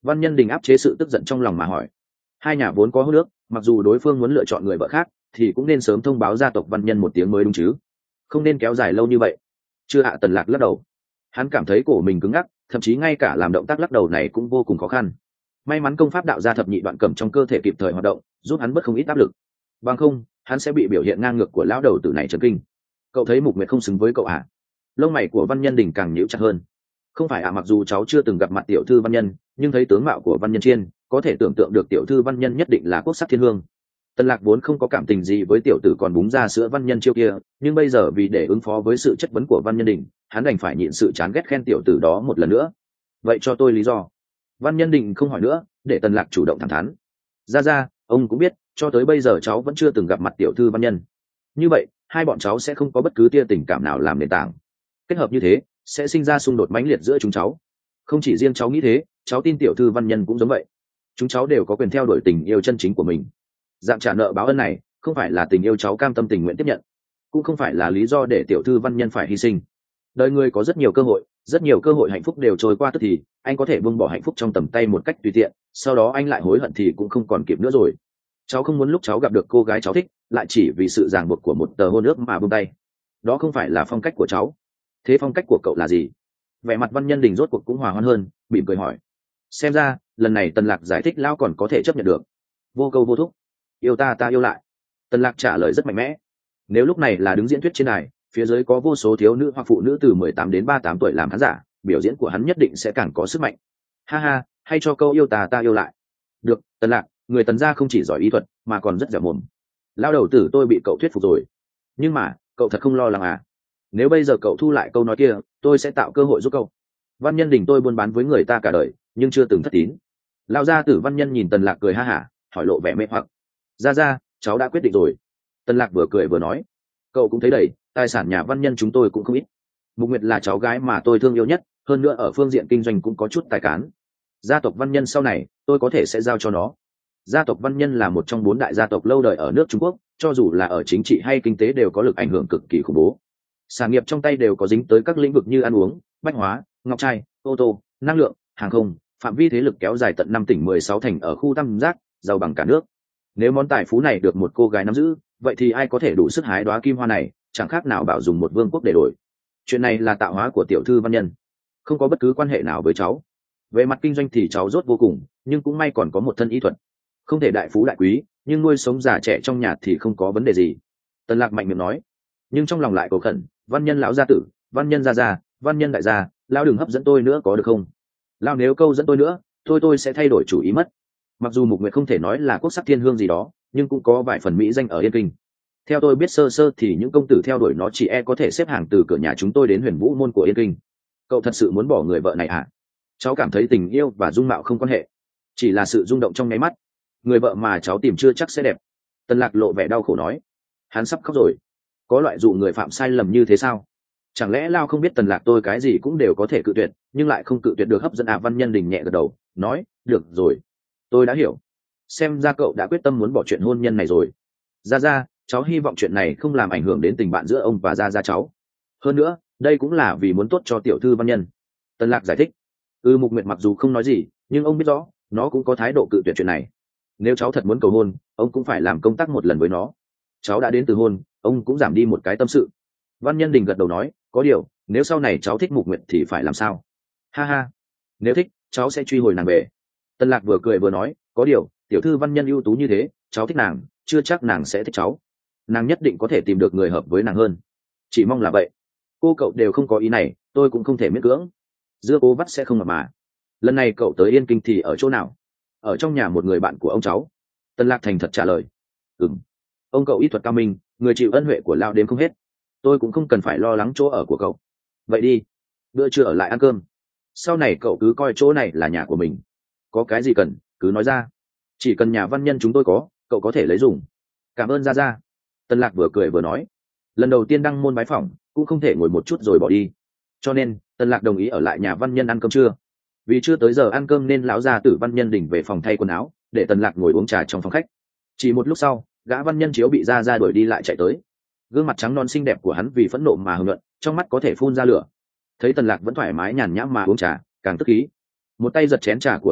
Văn Nhân Đình áp chế sự tức giận trong lòng mà hỏi. Hai nhà vốn có hôn ước, mặc dù đối phương muốn lựa chọn người vợ khác thì cũng nên sớm thông báo gia tộc Văn Nhân một tiếng mới đúng chứ, không nên kéo dài lâu như vậy. Chưa hạ Tần Lạc lắc đầu, hắn cảm thấy cổ mình cứng ngắc, thậm chí ngay cả làm động tác lắc đầu này cũng vô cùng khó khăn. May mắn công pháp đạo gia thập nhị đoạn cẩm trong cơ thể kịp thời hoạt động, giúp hắn bớt không ít áp lực, bằng không hắn sẽ bị biểu hiện ngang ngược của lão đầu tử này chấn kinh. Cậu thấy Mục Nguyệt không xứng với cậu à? Lông mày của Văn Nhân Đình càng nhíu chặt hơn. Không phải à, mặc dù cháu chưa từng gặp mặt tiểu thư Văn Nhân, nhưng thấy tướng mạo của Văn Nhân Chiên, có thể tưởng tượng được tiểu thư Văn Nhân nhất định là quốc sắc thiên hương. Tần Lạc vốn không có cảm tình gì với tiểu tử còn búng ra sữa Văn Nhân chiêu kia, nhưng bây giờ vì để ứng phó với sự chất vấn của Văn Nhân Đình, hắn đành phải nhịn sự chán ghét khen tiểu tử đó một lần nữa. Vậy cho tôi lý do. Văn Nhân Đình không hỏi nữa, để Tần Lạc chủ động thẳng thắn. Ra ra, ông cũng biết, cho tới bây giờ cháu vẫn chưa từng gặp mặt tiểu thư Văn Nhân. Như vậy, hai bọn cháu sẽ không có bất cứ tia tình cảm nào làm nền tảng. Kết hợp như thế, sẽ sinh ra xung đột mãnh liệt giữa chúng cháu. Không chỉ riêng cháu nghĩ thế, cháu tin tiểu thư Văn Nhân cũng giống vậy. Chúng cháu đều có quyền theo đuổi tình yêu chân chính của mình. Dạng trả nợ báo ân này không phải là tình yêu cháu cam tâm tình nguyện tiếp nhận, cũng không phải là lý do để tiểu thư Văn Nhân phải hy sinh. Đời người có rất nhiều cơ hội, rất nhiều cơ hội hạnh phúc đều trôi qua tức thì, anh có thể buông bỏ hạnh phúc trong tầm tay một cách tùy tiện, sau đó anh lại hối hận thì cũng không còn kịp nữa rồi. Cháu không muốn lúc cháu gặp được cô gái cháu thích, lại chỉ vì sự ràng buộc của một tờ hôn ước mà buông tay. Đó không phải là phong cách của cháu. Thế phong cách của cậu là gì? Vẻ mặt Văn Nhân Đình rốt cuộc cũng hòa hoãn hơn, mỉm cười hỏi. Xem ra lần này Tần Lạc giải thích lão còn có thể chấp nhận được. Vô câu vô thúc. Yêu ta ta yêu lại. Tần Lạc trả lời rất mạnh mẽ. Nếu lúc này là đứng diễn thuyết trên đài, phía dưới có vô số thiếu nữ hoặc phụ nữ từ mười tám đến ba mươi tám tuổi làm khán giả, biểu diễn của hắn nhất định sẽ càng có sức mạnh. Ha ha, hay cho câu yêu ta ta yêu lại. Được, Tần Lạc, người Tần gia không chỉ giỏi y thuật mà còn rất dẻo mồm. Lão đầu tử tôi bị cậu thuyết phục rồi. Nhưng mà cậu thật không lo lắng à? Nếu bây giờ cậu thu lại câu nói kia, tôi sẽ tạo cơ hội giúp cậu. Văn Nhân Đình tôi buôn bán với người ta cả đời, nhưng chưa từng thất tín. Lão gia tử Văn Nhân nhìn Tần Lạc cười ha hả, hỏi lộ vẻ mê hoặc. Ra ra, cháu đã quyết định rồi. Tần Lạc vừa cười vừa nói. Cậu cũng thấy đầy, tài sản nhà Văn Nhân chúng tôi cũng không ít. Mục Nguyệt là cháu gái mà tôi thương yêu nhất, hơn nữa ở phương diện kinh doanh cũng có chút tài cán. Gia tộc Văn Nhân sau này tôi có thể sẽ giao cho nó. Gia tộc Văn Nhân là một trong bốn đại gia tộc lâu đời ở nước Trung Quốc, cho dù là ở chính trị hay kinh tế đều có lực ảnh hưởng cực kỳ khủng bố. Sản nghiệp trong tay đều có dính tới các lĩnh vực như ăn uống, bách hóa, ngọc trai, ô tô, năng lượng, hàng không, phạm vi thế lực kéo dài tận năm tỉnh mười sáu thành ở khu tam giác, giàu bằng cả nước. Nếu món tài phú này được một cô gái nắm giữ, vậy thì ai có thể đủ sức hái đóa kim hoa này, chẳng khác nào bảo dùng một vương quốc để đổi. Chuyện này là tạo hóa của tiểu thư Văn Nhân, không có bất cứ quan hệ nào với cháu. Về mặt kinh doanh thì cháu rốt vô cùng, nhưng cũng may còn có một thân y thuật. Không thể đại phú đại quý, nhưng nuôi sống già trẻ trong nhà thì không có vấn đề gì. Tần Lạc mạnh miệng nói, nhưng trong lòng lại cầu khẩn, Văn Nhân lão gia tử, Văn Nhân gia gia, Văn Nhân đại gia, lão đừng hấp dẫn tôi nữa có được không? Lão nếu câu dẫn tôi nữa, tôi tôi sẽ thay đổi chủ ý mất. Mặc dù Mục Nguyệt không thể nói là quốc sắc thiên hương gì đó, nhưng cũng có vài phần mỹ danh ở Yên Kinh. Theo tôi biết sơ sơ thì những công tử theo đuổi nó chỉ e có thể xếp hàng từ cửa nhà chúng tôi đến Huyền Vũ môn của Yên Kinh. Cậu thật sự muốn bỏ người vợ này à? Cháu cảm thấy tình yêu và dung mạo không quan hệ, chỉ là sự rung động trong nháy mắt. Người vợ mà cháu tìm chưa chắc sẽ đẹp. Tần Lạc lộ vẻ đau khổ nói. Hắn sắp khóc rồi. Có loại dụ người phạm sai lầm như thế sao? Chẳng lẽ Lao không biết Tần Lạc tôi cái gì cũng đều có thể cự tuyệt, nhưng lại không cự tuyệt được hấp dẫn à? Văn Nhân Đình nhẹ gật đầu, nói, được rồi, tôi đã hiểu. Xem ra cậu đã quyết tâm muốn bỏ chuyện hôn nhân này rồi. Gia Gia, cháu hy vọng chuyện này không làm ảnh hưởng đến tình bạn giữa ông và Gia Gia cháu. Hơn nữa, đây cũng là vì muốn tốt cho tiểu thư Văn Nhân. Tần Lạc giải thích. Ừ, Mục Nguyệt mặc dù không nói gì, nhưng ông biết rõ, nó cũng có thái độ cự tuyệt chuyện này. Nếu cháu thật muốn cầu hôn, ông cũng phải làm công tác một lần với nó. Cháu đã đến từ hôn, ông cũng giảm đi một cái tâm sự. Văn Nhân Đình gật đầu nói, có điều, nếu sau này cháu thích Mục Nguyệt thì phải làm sao? Ha ha, nếu thích, cháu sẽ truy hồi nàng về. Tần Lạc vừa cười vừa nói, có điều, tiểu thư Văn Nhân ưu tú như thế, cháu thích nàng, chưa chắc nàng sẽ thích cháu. Nàng nhất định có thể tìm được người hợp với nàng hơn. Chỉ mong là vậy. Cô cậu đều không có ý này, tôi cũng không thể miễn cưỡng. Dưa cố vắt sẽ không mập mà. Lần này cậu tới Yên Kinh thì ở chỗ nào? Ở trong nhà một người bạn của ông cháu. Tần Lạc thành thật trả lời. Ừm, ông cậu y thuật cao minh, người chịu ân huệ của Lao đến không hết. Tôi cũng không cần phải lo lắng chỗ ở của cậu. Vậy đi, bữa trưa ở lại ăn cơm. Sau này cậu cứ coi chỗ này là nhà của mình. Có cái gì cần, cứ nói ra. Chỉ cần nhà Văn Nhân chúng tôi có, cậu có thể lấy dùng. Cảm ơn Gia Gia. Tần Lạc vừa cười vừa nói. Lần đầu tiên đăng môn bái phỏng, cũng không thể ngồi một chút rồi bỏ đi. Cho nên, Tần Lạc đồng ý ở lại nhà Văn Nhân ăn cơm trưa. Vì chưa tới giờ ăn cơm nên lão gia tử Văn Nhân Đình về phòng thay quần áo, để Tần Lạc ngồi uống trà trong phòng khách. Chỉ một lúc sau, gã Văn Nhân Chiếu bị Gia Gia đuổi đi lại chạy tới. Gương mặt trắng non xinh đẹp của hắn vì phẫn nộ mà hừng nhuận, trong mắt có thể phun ra lửa. Thấy Tần Lạc vẫn thoải mái nhàn nhã mà uống trà, càng tức khí. Một tay giật chén trà của Tần Lạc,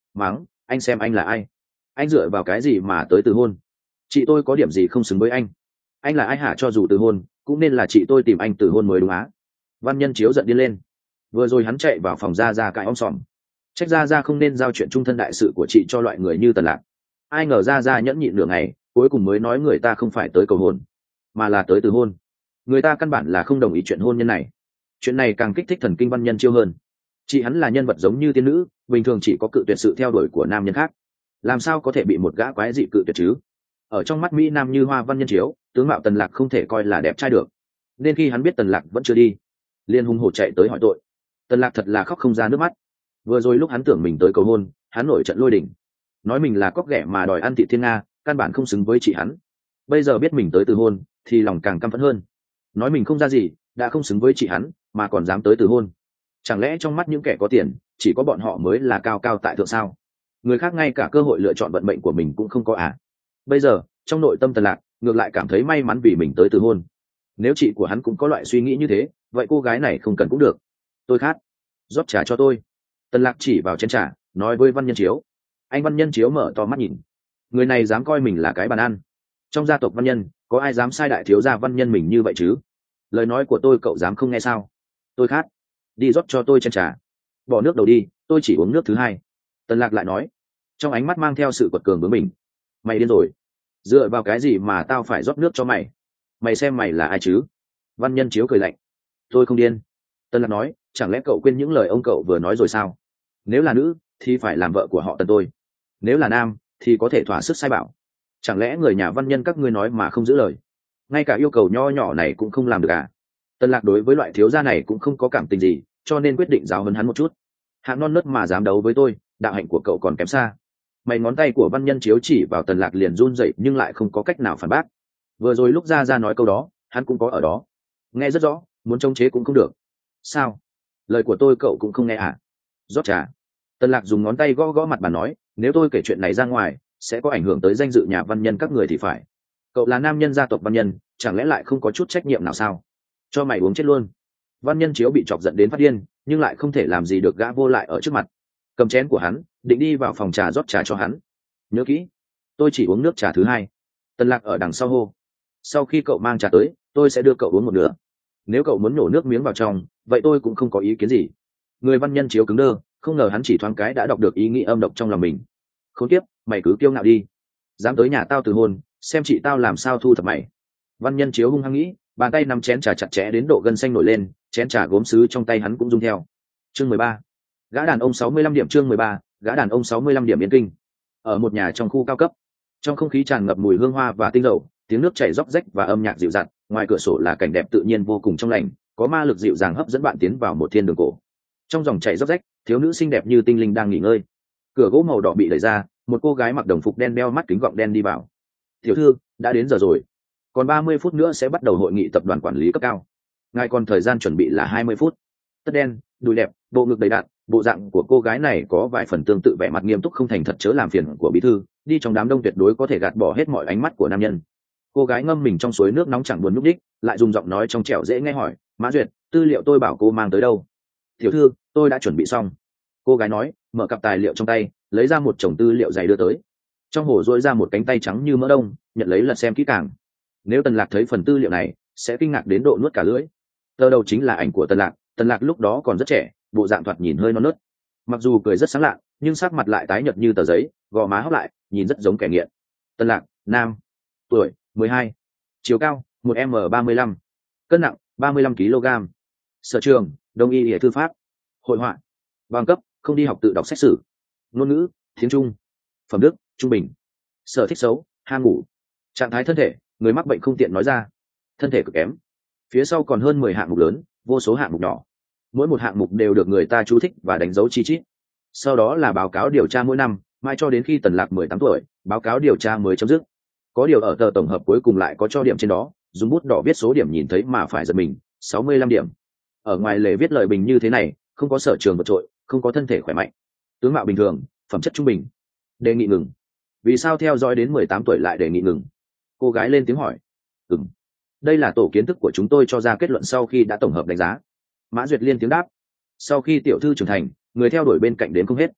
mắng anh xem anh là ai, anh dựa vào cái gì mà tới từ hôn, chị tôi có điểm gì không xứng với anh, anh là ai hả, cho dù từ hôn cũng nên là chị tôi tìm anh từ hôn mới đúng á. Văn Nhân Chiếu giận điên lên. Vừa rồi hắn chạy vào phòng ra ra cãi om sòm, trách ra ra không nên giao chuyện trung thân đại sự của chị cho loại người như Tần Lạc. Ai ngờ ra ra nhẫn nhịn nửa ngày, cuối cùng mới nói người ta không phải tới cầu hôn mà là tới từ hôn. Người ta căn bản là không đồng ý chuyện hôn nhân này. Chuyện này càng kích thích thần kinh Văn Nhân Chiêu hơn. Chị hắn là nhân vật giống như tiên nữ, bình thường chỉ có cự tuyệt sự theo đuổi của nam nhân khác, làm sao có thể bị một gã quái dị cự tuyệt chứ. Ở trong mắt mỹ nam như hoa Văn Nhân Chiếu, tướng mạo Tần Lạc không thể coi là đẹp trai được, nên khi hắn biết Tần Lạc vẫn chưa đi, liền hung hổ chạy tới hỏi tội. Tần Lạc thật là khóc không ra nước mắt. Vừa rồi lúc hắn tưởng mình tới cầu hôn, hắn nổi trận lôi đình, nói mình là cóc ghẻ mà đòi ăn thị thiên nga, căn bản không xứng với chị hắn. Bây giờ biết mình tới từ hôn thì lòng càng căm phẫn hơn, nói mình không ra gì, đã không xứng với chị hắn mà còn dám tới từ hôn. Chẳng lẽ trong mắt những kẻ có tiền chỉ có bọn họ mới là cao cao tại thượng sao? Người khác ngay cả cơ hội lựa chọn vận mệnh của mình cũng không có à? Bây giờ trong nội tâm Tần Lạc ngược lại cảm thấy may mắn vì mình tới từ hôn. Nếu chị của hắn cũng có loại suy nghĩ như thế, vậy cô gái này không cần cũng được. Tôi khát, rót trà cho tôi. Tần Lạc chỉ vào chén trà, nói với Văn Nhân Chiếu. Anh Văn Nhân Chiếu mở to mắt nhìn. Người này dám coi mình là cái bàn ăn. Trong gia tộc Văn Nhân, có ai dám sai đại thiếu gia Văn Nhân mình như vậy chứ? Lời nói của tôi cậu dám không nghe sao? Tôi khát, đi rót cho tôi chén trà. Bỏ nước đầu đi, tôi chỉ uống nước thứ hai. Tần Lạc lại nói, trong ánh mắt mang theo sự quật cường bướng bỉnh. Mày điên rồi, dựa vào cái gì mà tao phải rót nước cho mày? Mày xem mày là ai chứ? Văn Nhân Chiếu cười lạnh. Tôi không điên. Tần Lạc nói, chẳng lẽ cậu quên những lời ông cậu vừa nói rồi sao? Nếu là nữ thì phải làm vợ của họ Tần tôi, nếu là nam thì có thể thỏa sức sai bảo. Chẳng lẽ người nhà Văn Nhân các ngươi nói mà không giữ lời, ngay cả yêu cầu nho nhỏ này cũng không làm được à? Tần Lạc đối với loại thiếu gia này cũng không có cảm tình gì, cho nên quyết định giáo huấn hắn một chút. Hạng non nớt mà dám đấu với tôi, đạo hạnh của cậu còn kém xa. Mày, ngón tay của Văn Nhân Chiếu chỉ vào Tần Lạc liền run rẩy nhưng lại không có cách nào phản bác. Vừa rồi lúc ra ra nói câu đó, hắn cũng có ở đó, nghe rất rõ, muốn chống chế cũng không được. Sao? Lời của tôi cậu cũng không nghe à? Rót trà. Tần Lạc dùng ngón tay gõ gõ mặt bàn nói, nếu tôi kể chuyện này ra ngoài sẽ có ảnh hưởng tới danh dự nhà Văn Nhân các người thì phải. Cậu là nam nhân gia tộc Văn Nhân, chẳng lẽ lại không có chút trách nhiệm nào sao? Cho mày uống chết luôn. Văn Nhân Chiếu bị chọc giận đến phát điên, nhưng lại không thể làm gì được gã vô lại ở trước mặt. Cầm chén của hắn, định đi vào phòng trà rót trà cho hắn. Nhớ kỹ, tôi chỉ uống nước trà thứ hai. Tần Lạc ở đằng sau hô. Sau khi cậu mang trà tới, tôi sẽ đưa cậu uống một nửa. Nếu cậu muốn nhổ nước miếng vào trong, vậy tôi cũng không có ý kiến gì. Người Văn Nhân Chiếu cứng đơ, không ngờ hắn chỉ thoáng cái đã đọc được ý nghĩ âm độc trong lòng mình. Khốn kiếp, mày cứ kiêu ngạo đi, dám tới nhà tao từ hôn, xem chị tao làm sao thu thập mày. Văn Nhân Chiếu hung hăng nghĩ, bàn tay nắm chén trà chặt chẽ đến độ gân xanh nổi lên, chén trà gốm sứ trong tay hắn cũng rung theo. Chương mười ba, gã đàn ông sáu mươi lăm điểm. Chương mười ba, gã đàn ông sáu mươi lăm điểm. Yên Kinh, ở một nhà trong khu cao cấp, trong không khí tràn ngập mùi hương hoa và tinh dầu, tiếng nước chảy róc rách và âm nhạc dịu dàng. Ngoài cửa sổ là cảnh đẹp tự nhiên vô cùng trong lành, có ma lực dịu dàng hấp dẫn bạn tiến vào một thiên đường cổ. Trong dòng chảy róc rách, thiếu nữ xinh đẹp như tinh linh đang nghỉ ngơi. Cửa gỗ màu đỏ bị đẩy ra, một cô gái mặc đồng phục đen đeo mắt kính gọng đen đi vào. Tiểu thư, đã đến giờ rồi, còn ba mươi phút nữa sẽ bắt đầu hội nghị tập đoàn quản lý cấp cao, ngài còn thời gian chuẩn bị là hai mươi phút. Tất đen, đùi đẹp, bộ ngực đầy đặn, bộ dạng của cô gái này có vài phần tương tự vẻ mặt nghiêm túc không thành thật chớ làm phiền của bí thư, đi trong đám đông tuyệt đối có thể gạt bỏ hết mọi ánh mắt của nam nhân. Cô gái ngâm mình trong suối nước nóng chẳng buồn nhúc nhích, lại dùng giọng nói trong trẻo dễ nghe hỏi, Mã Duyệt, tư liệu tôi bảo cô mang tới đâu? Tiểu thư, tôi đã chuẩn bị xong. Cô gái nói, mở cặp tài liệu trong tay, lấy ra một chồng tư liệu dày đưa tới. Trong hồ dỗi ra một cánh tay trắng như mỡ đông, nhận lấy lật xem kỹ càng. Nếu Tần Lạc thấy phần tư liệu này, sẽ kinh ngạc đến độ nuốt cả lưỡi. Tờ đầu chính là ảnh của Tần Lạc, Tần Lạc lúc đó còn rất trẻ, bộ dạng thoạt nhìn hơi non nớt. Mặc dù cười rất sáng lạ, nhưng sắc mặt lại tái nhợt như tờ giấy, gò má hốc lại, nhìn rất giống kẻ nghiện. Tần Lạc, nam, tuổi mười hai, chiều cao một m ba mươi lăm, cân nặng ba mươi lăm ki lô gam, sở trường đông y y thư pháp, hội họa, bằng cấp không đi học tự đọc sách sử, ngôn ngữ tiếng Trung, phẩm đức trung bình, sở thích xấu ham ngủ, trạng thái thân thể người mắc bệnh không tiện nói ra, thân thể cực kém. Phía sau còn hơn mười hạng mục lớn, vô số hạng mục nhỏ, mỗi một hạng mục đều được người ta chú thích và đánh dấu chi chít. Sau đó là báo cáo điều tra mỗi năm, mai cho đến khi Tần Lạc mười tám tuổi, báo cáo điều tra mới chấm dứt. Có điều ở tờ tổng hợp cuối cùng lại có cho điểm trên đó, dùng bút đỏ viết số điểm nhìn thấy mà phải giật mình, sáu mươi lăm điểm. Ở ngoài lề viết lời bình như thế này, không có sở trường vượt trội, không có thân thể khỏe mạnh, tướng mạo bình thường, phẩm chất trung bình. Đề nghị ngừng. Vì sao theo dõi đến mười tám tuổi lại đề nghị ngừng? Cô gái lên tiếng hỏi. Ừm, đây là tổ kiến thức của chúng tôi cho ra kết luận sau khi đã tổng hợp đánh giá. Mã Duyệt liên tiếng đáp. Sau khi tiểu thư trưởng thành, người theo đuổi bên cạnh đến không hết.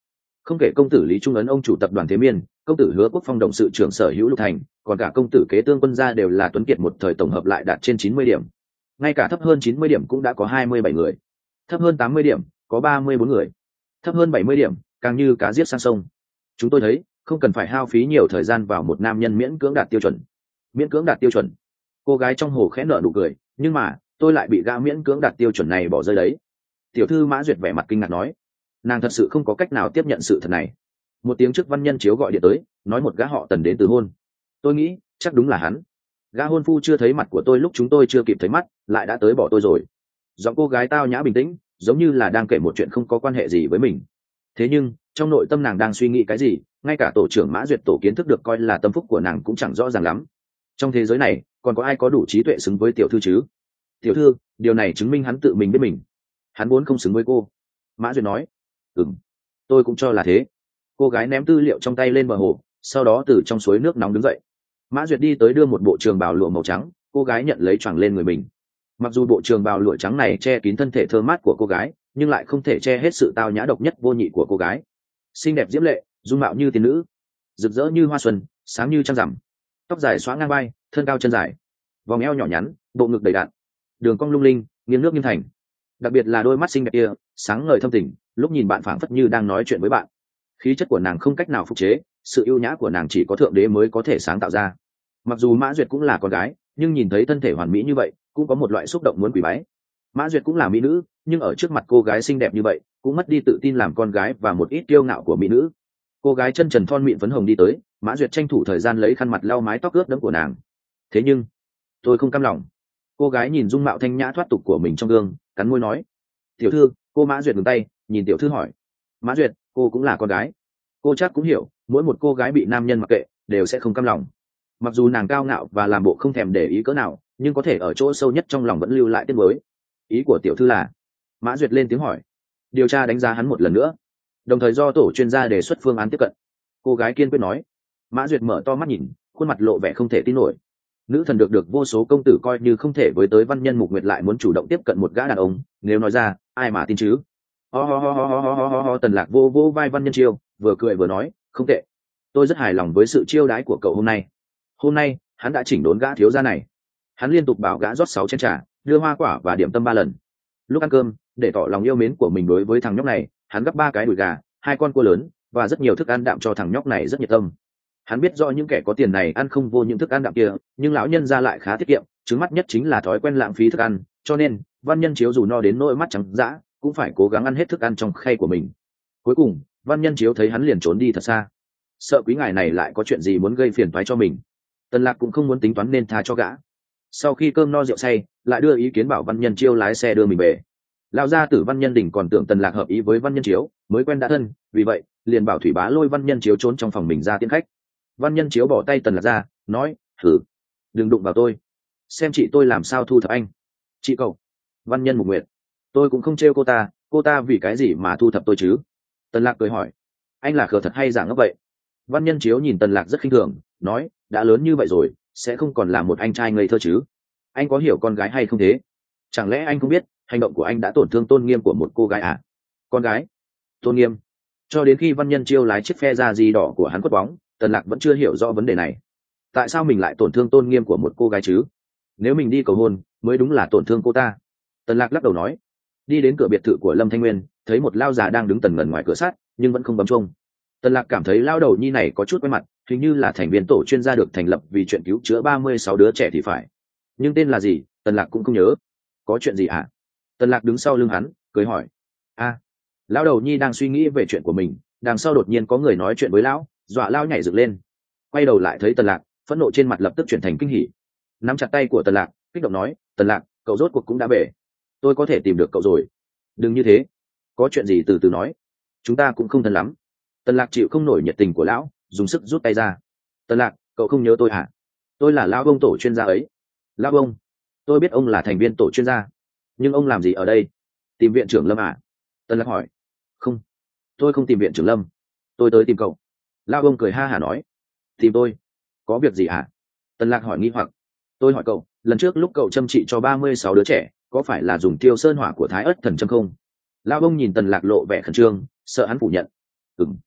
Không kể công tử Lý Trung Ấn ông chủ tập đoàn Thế Miên, công tử Hứa Quốc Phong đồng sự trưởng sở hữu Lục Thành, còn cả công tử Kế Tương Quân gia đều là tuấn kiệt một thời tổng hợp lại đạt trên chín mươi điểm. Ngay cả thấp hơn chín mươi điểm cũng đã có hai mươi bảy người, thấp hơn tám mươi điểm có ba mươi bốn người, thấp hơn bảy mươi điểm càng như cá giết sang sông. Chúng tôi thấy không cần phải hao phí nhiều thời gian vào một nam nhân miễn cưỡng đạt tiêu chuẩn. Miễn cưỡng đạt tiêu chuẩn? Cô gái trong hồ khẽ nở nụ cười, nhưng mà tôi lại bị gã miễn cưỡng đạt tiêu chuẩn này bỏ rơi đấy. Tiểu thư Mã Duyệt vẻ mặt kinh ngạc nói, nàng thật sự không có cách nào tiếp nhận sự thật này. Một tiếng trước Văn Nhân Chiếu gọi điện tới, nói một gã họ Tần đến từ hôn. Tôi nghĩ chắc đúng là hắn. Gã hôn phu chưa thấy mặt của tôi lúc chúng tôi chưa kịp thấy mắt, lại đã tới bỏ tôi rồi. Giọng cô gái tao nhã bình tĩnh, giống như là đang kể một chuyện không có quan hệ gì với mình. Thế nhưng trong nội tâm nàng đang suy nghĩ cái gì, ngay cả tổ trưởng Mã Duyệt tổ kiến thức được coi là tâm phúc của nàng cũng chẳng rõ ràng lắm. Trong thế giới này còn có ai có đủ trí tuệ xứng với tiểu thư chứ? Tiểu thư, điều này chứng minh hắn tự mình biết mình, hắn vốn không xứng với cô. Mã Duyệt nói. Ừm, tôi cũng cho là thế. Cô gái ném tư liệu trong tay lên bờ hồ, sau đó từ trong suối nước nóng đứng dậy. Mã Duyệt đi tới đưa một bộ trường bào lụa màu trắng, cô gái nhận lấy choàng lên người mình. Mặc dù bộ trường bào lụa trắng này che kín thân thể thơ mát của cô gái, nhưng lại không thể che hết sự tao nhã độc nhất vô nhị của cô gái. Xinh đẹp diễm lệ, dung mạo như tiên nữ, rực rỡ như hoa xuân, sáng như trăng rằm. Tóc dài xõa ngang vai, thân cao chân dài, vòng eo nhỏ nhắn, bộ ngực đầy đặn, đường cong lung linh, nghiêng nước nghiêng thành. Đặc biệt là đôi mắt xinh đẹp kia, sáng ngời thâm tình, lúc nhìn bạn phảng phất như đang nói chuyện với bạn. Khí chất của nàng không cách nào phục chế, sự ưu nhã của nàng chỉ có thượng đế mới có thể sáng tạo ra. Mặc dù Mã Duyệt cũng là con gái, nhưng nhìn thấy thân thể hoàn mỹ như vậy, cũng có một loại xúc động muốn quỳ bái. Mã Duyệt cũng là mỹ nữ, nhưng ở trước mặt cô gái xinh đẹp như vậy, cũng mất đi tự tin làm con gái và một ít kiêu ngạo của mỹ nữ. Cô gái chân trần thon mịn phấn hồng đi tới, Mã Duyệt tranh thủ thời gian lấy khăn mặt lau mái tóc ướt đẫm của nàng. Thế nhưng tôi không cam lòng. Cô gái nhìn dung mạo thanh nhã thoát tục của mình trong gương, cắn môi nói. Tiểu thư, cô Mã Duyệt ngừng tay, nhìn tiểu thư hỏi. Mã Duyệt, cô cũng là con gái. Cô chắc cũng hiểu, mỗi một cô gái bị nam nhân mặc kệ đều sẽ không cam lòng. Mặc dù nàng cao ngạo và làm bộ không thèm để ý cỡ nào, nhưng có thể ở chỗ sâu nhất trong lòng vẫn lưu lại tiếc nuối. Ý của tiểu thư là? Mã Duyệt lên tiếng hỏi. Điều tra đánh giá hắn một lần nữa, đồng thời do tổ chuyên gia đề xuất phương án tiếp cận. Cô gái kiên quyết nói. Mã Duyệt mở to mắt nhìn, khuôn mặt lộ vẻ không thể tin nổi. Nữ thần được được vô số công tử coi như không thể với tới Văn Nhân Mục Nguyệt lại muốn chủ động tiếp cận một gã đàn ông, nếu nói ra ai mà tin chứ? Ho ho ho ho ho ho ho ho. Tần Lạc vô vô vai Văn Nhân Chiêu, vừa cười vừa nói, không tệ, tôi rất hài lòng với sự chiêu đãi của cậu hôm nay. Hôm nay hắn đã chỉnh đốn gã thiếu gia này. Hắn liên tục bảo gã rót sáu chén trà, đưa hoa quả và điểm tâm ba lần. Lúc ăn cơm, để tỏ lòng yêu mến của mình đối với thằng nhóc này, hắn gắp ba cái đùi gà, hai con cua lớn và rất nhiều thức ăn đạm cho thằng nhóc này rất nhiệt tâm. Hắn biết rõ những kẻ có tiền này ăn không vô những thức ăn đạm kia, nhưng lão nhân gia lại khá tiết kiệm, trứng mắt nhất chính là thói quen lãng phí thức ăn, cho nên Văn Nhân Chiếu dù no đến nỗi mắt trắng dã, cũng phải cố gắng ăn hết thức ăn trong khay của mình. Cuối cùng Văn Nhân Chiếu thấy hắn liền trốn đi thật xa, sợ quý ngài này lại có chuyện gì muốn gây phiền toái cho mình. Tần Lạc cũng không muốn tính toán nên tha cho gã. Sau khi cơm no rượu say, lại đưa ý kiến bảo Văn Nhân Chiêu lái xe đưa mình về. Lão gia tử Văn Nhân Đình còn tưởng Tần Lạc hợp ý với Văn Nhân Chiếu, mới quen đã thân, vì vậy liền bảo Thủy Bá lôi Văn Nhân Chiếu trốn trong phòng mình ra tiễn khách. Văn Nhân Chiếu bỏ tay Tần Lạc ra, nói, thử, đừng đụng vào tôi, xem chị tôi làm sao thu thập anh. Chị cậu? Văn Nhân Mục Nguyệt, tôi cũng không trêu cô ta, cô ta vì cái gì mà thu thập tôi chứ? Tần Lạc cười hỏi, anh là khờ thật hay giả ngốc vậy? Văn Nhân Chiếu nhìn Tần Lạc rất khinh thường, nói, đã lớn như vậy rồi, sẽ không còn là một anh trai ngây thơ chứ? Anh có hiểu con gái hay không thế? Chẳng lẽ anh không biết hành động của anh đã tổn thương tôn nghiêm của một cô gái à? Con gái? Tôn nghiêm? Cho đến khi Văn Nhân Chiêu lái chiếc phe ra gì đỏ của hắn quất bóng, Tần Lạc vẫn chưa hiểu rõ vấn đề này. Tại sao mình lại tổn thương tôn nghiêm của một cô gái chứ? Nếu mình đi cầu hôn, mới đúng là tổn thương cô ta. Tần Lạc lắc đầu nói. Đi đến cửa biệt thự của Lâm Thanh Nguyên, thấy một lao già đang đứng tần ngần ngoài cửa sắt, nhưng vẫn không bấm chuông. Tần Lạc cảm thấy lao đầu nhi này có chút quen mặt, hình như là thành viên tổ chuyên gia được thành lập vì chuyện cứu chữa ba mươi sáu đứa trẻ thì phải. Nhưng tên là gì, Tần Lạc cũng không nhớ. Có chuyện gì hả? Tần Lạc đứng sau lưng hắn, cười hỏi. A, à, lão đầu nhi đang suy nghĩ về chuyện của mình, đằng sau đột nhiên có người nói chuyện với lão, dọa lão nhảy dựng lên. Quay đầu lại thấy Tần Lạc, phẫn nộ trên mặt lập tức chuyển thành kinh hỉ. Nắm chặt tay của Tần Lạc, kích động nói, Tần Lạc, cậu rốt cuộc cũng đã về, tôi có thể tìm được cậu rồi. Đừng như thế, có chuyện gì từ từ nói, chúng ta cũng không thân lắm. Tần Lạc chịu không nổi nhiệt tình của lão, dùng sức rút tay ra. Tần Lạc, cậu không nhớ tôi hả? Tôi là lão ông tổ chuyên gia ấy. Lão ông? Tôi biết ông là thành viên tổ chuyên gia, nhưng ông làm gì ở đây? Tìm viện trưởng Lâm à? Tần Lạc hỏi. Không, tôi không tìm viện trưởng Lâm, tôi tới tìm cậu. Lão ông cười ha hả nói. Tìm tôi? Có việc gì hả? Tần Lạc hỏi nghi hoặc. Tôi hỏi cậu, lần trước lúc cậu châm trị cho ba mươi sáu đứa trẻ, có phải là dùng tiêu sơn hỏa của Thái Ất Thần Châm không? Lão ông nhìn Tần Lạc lộ vẻ khẩn trương, sợ hắn phủ nhận. Ừm,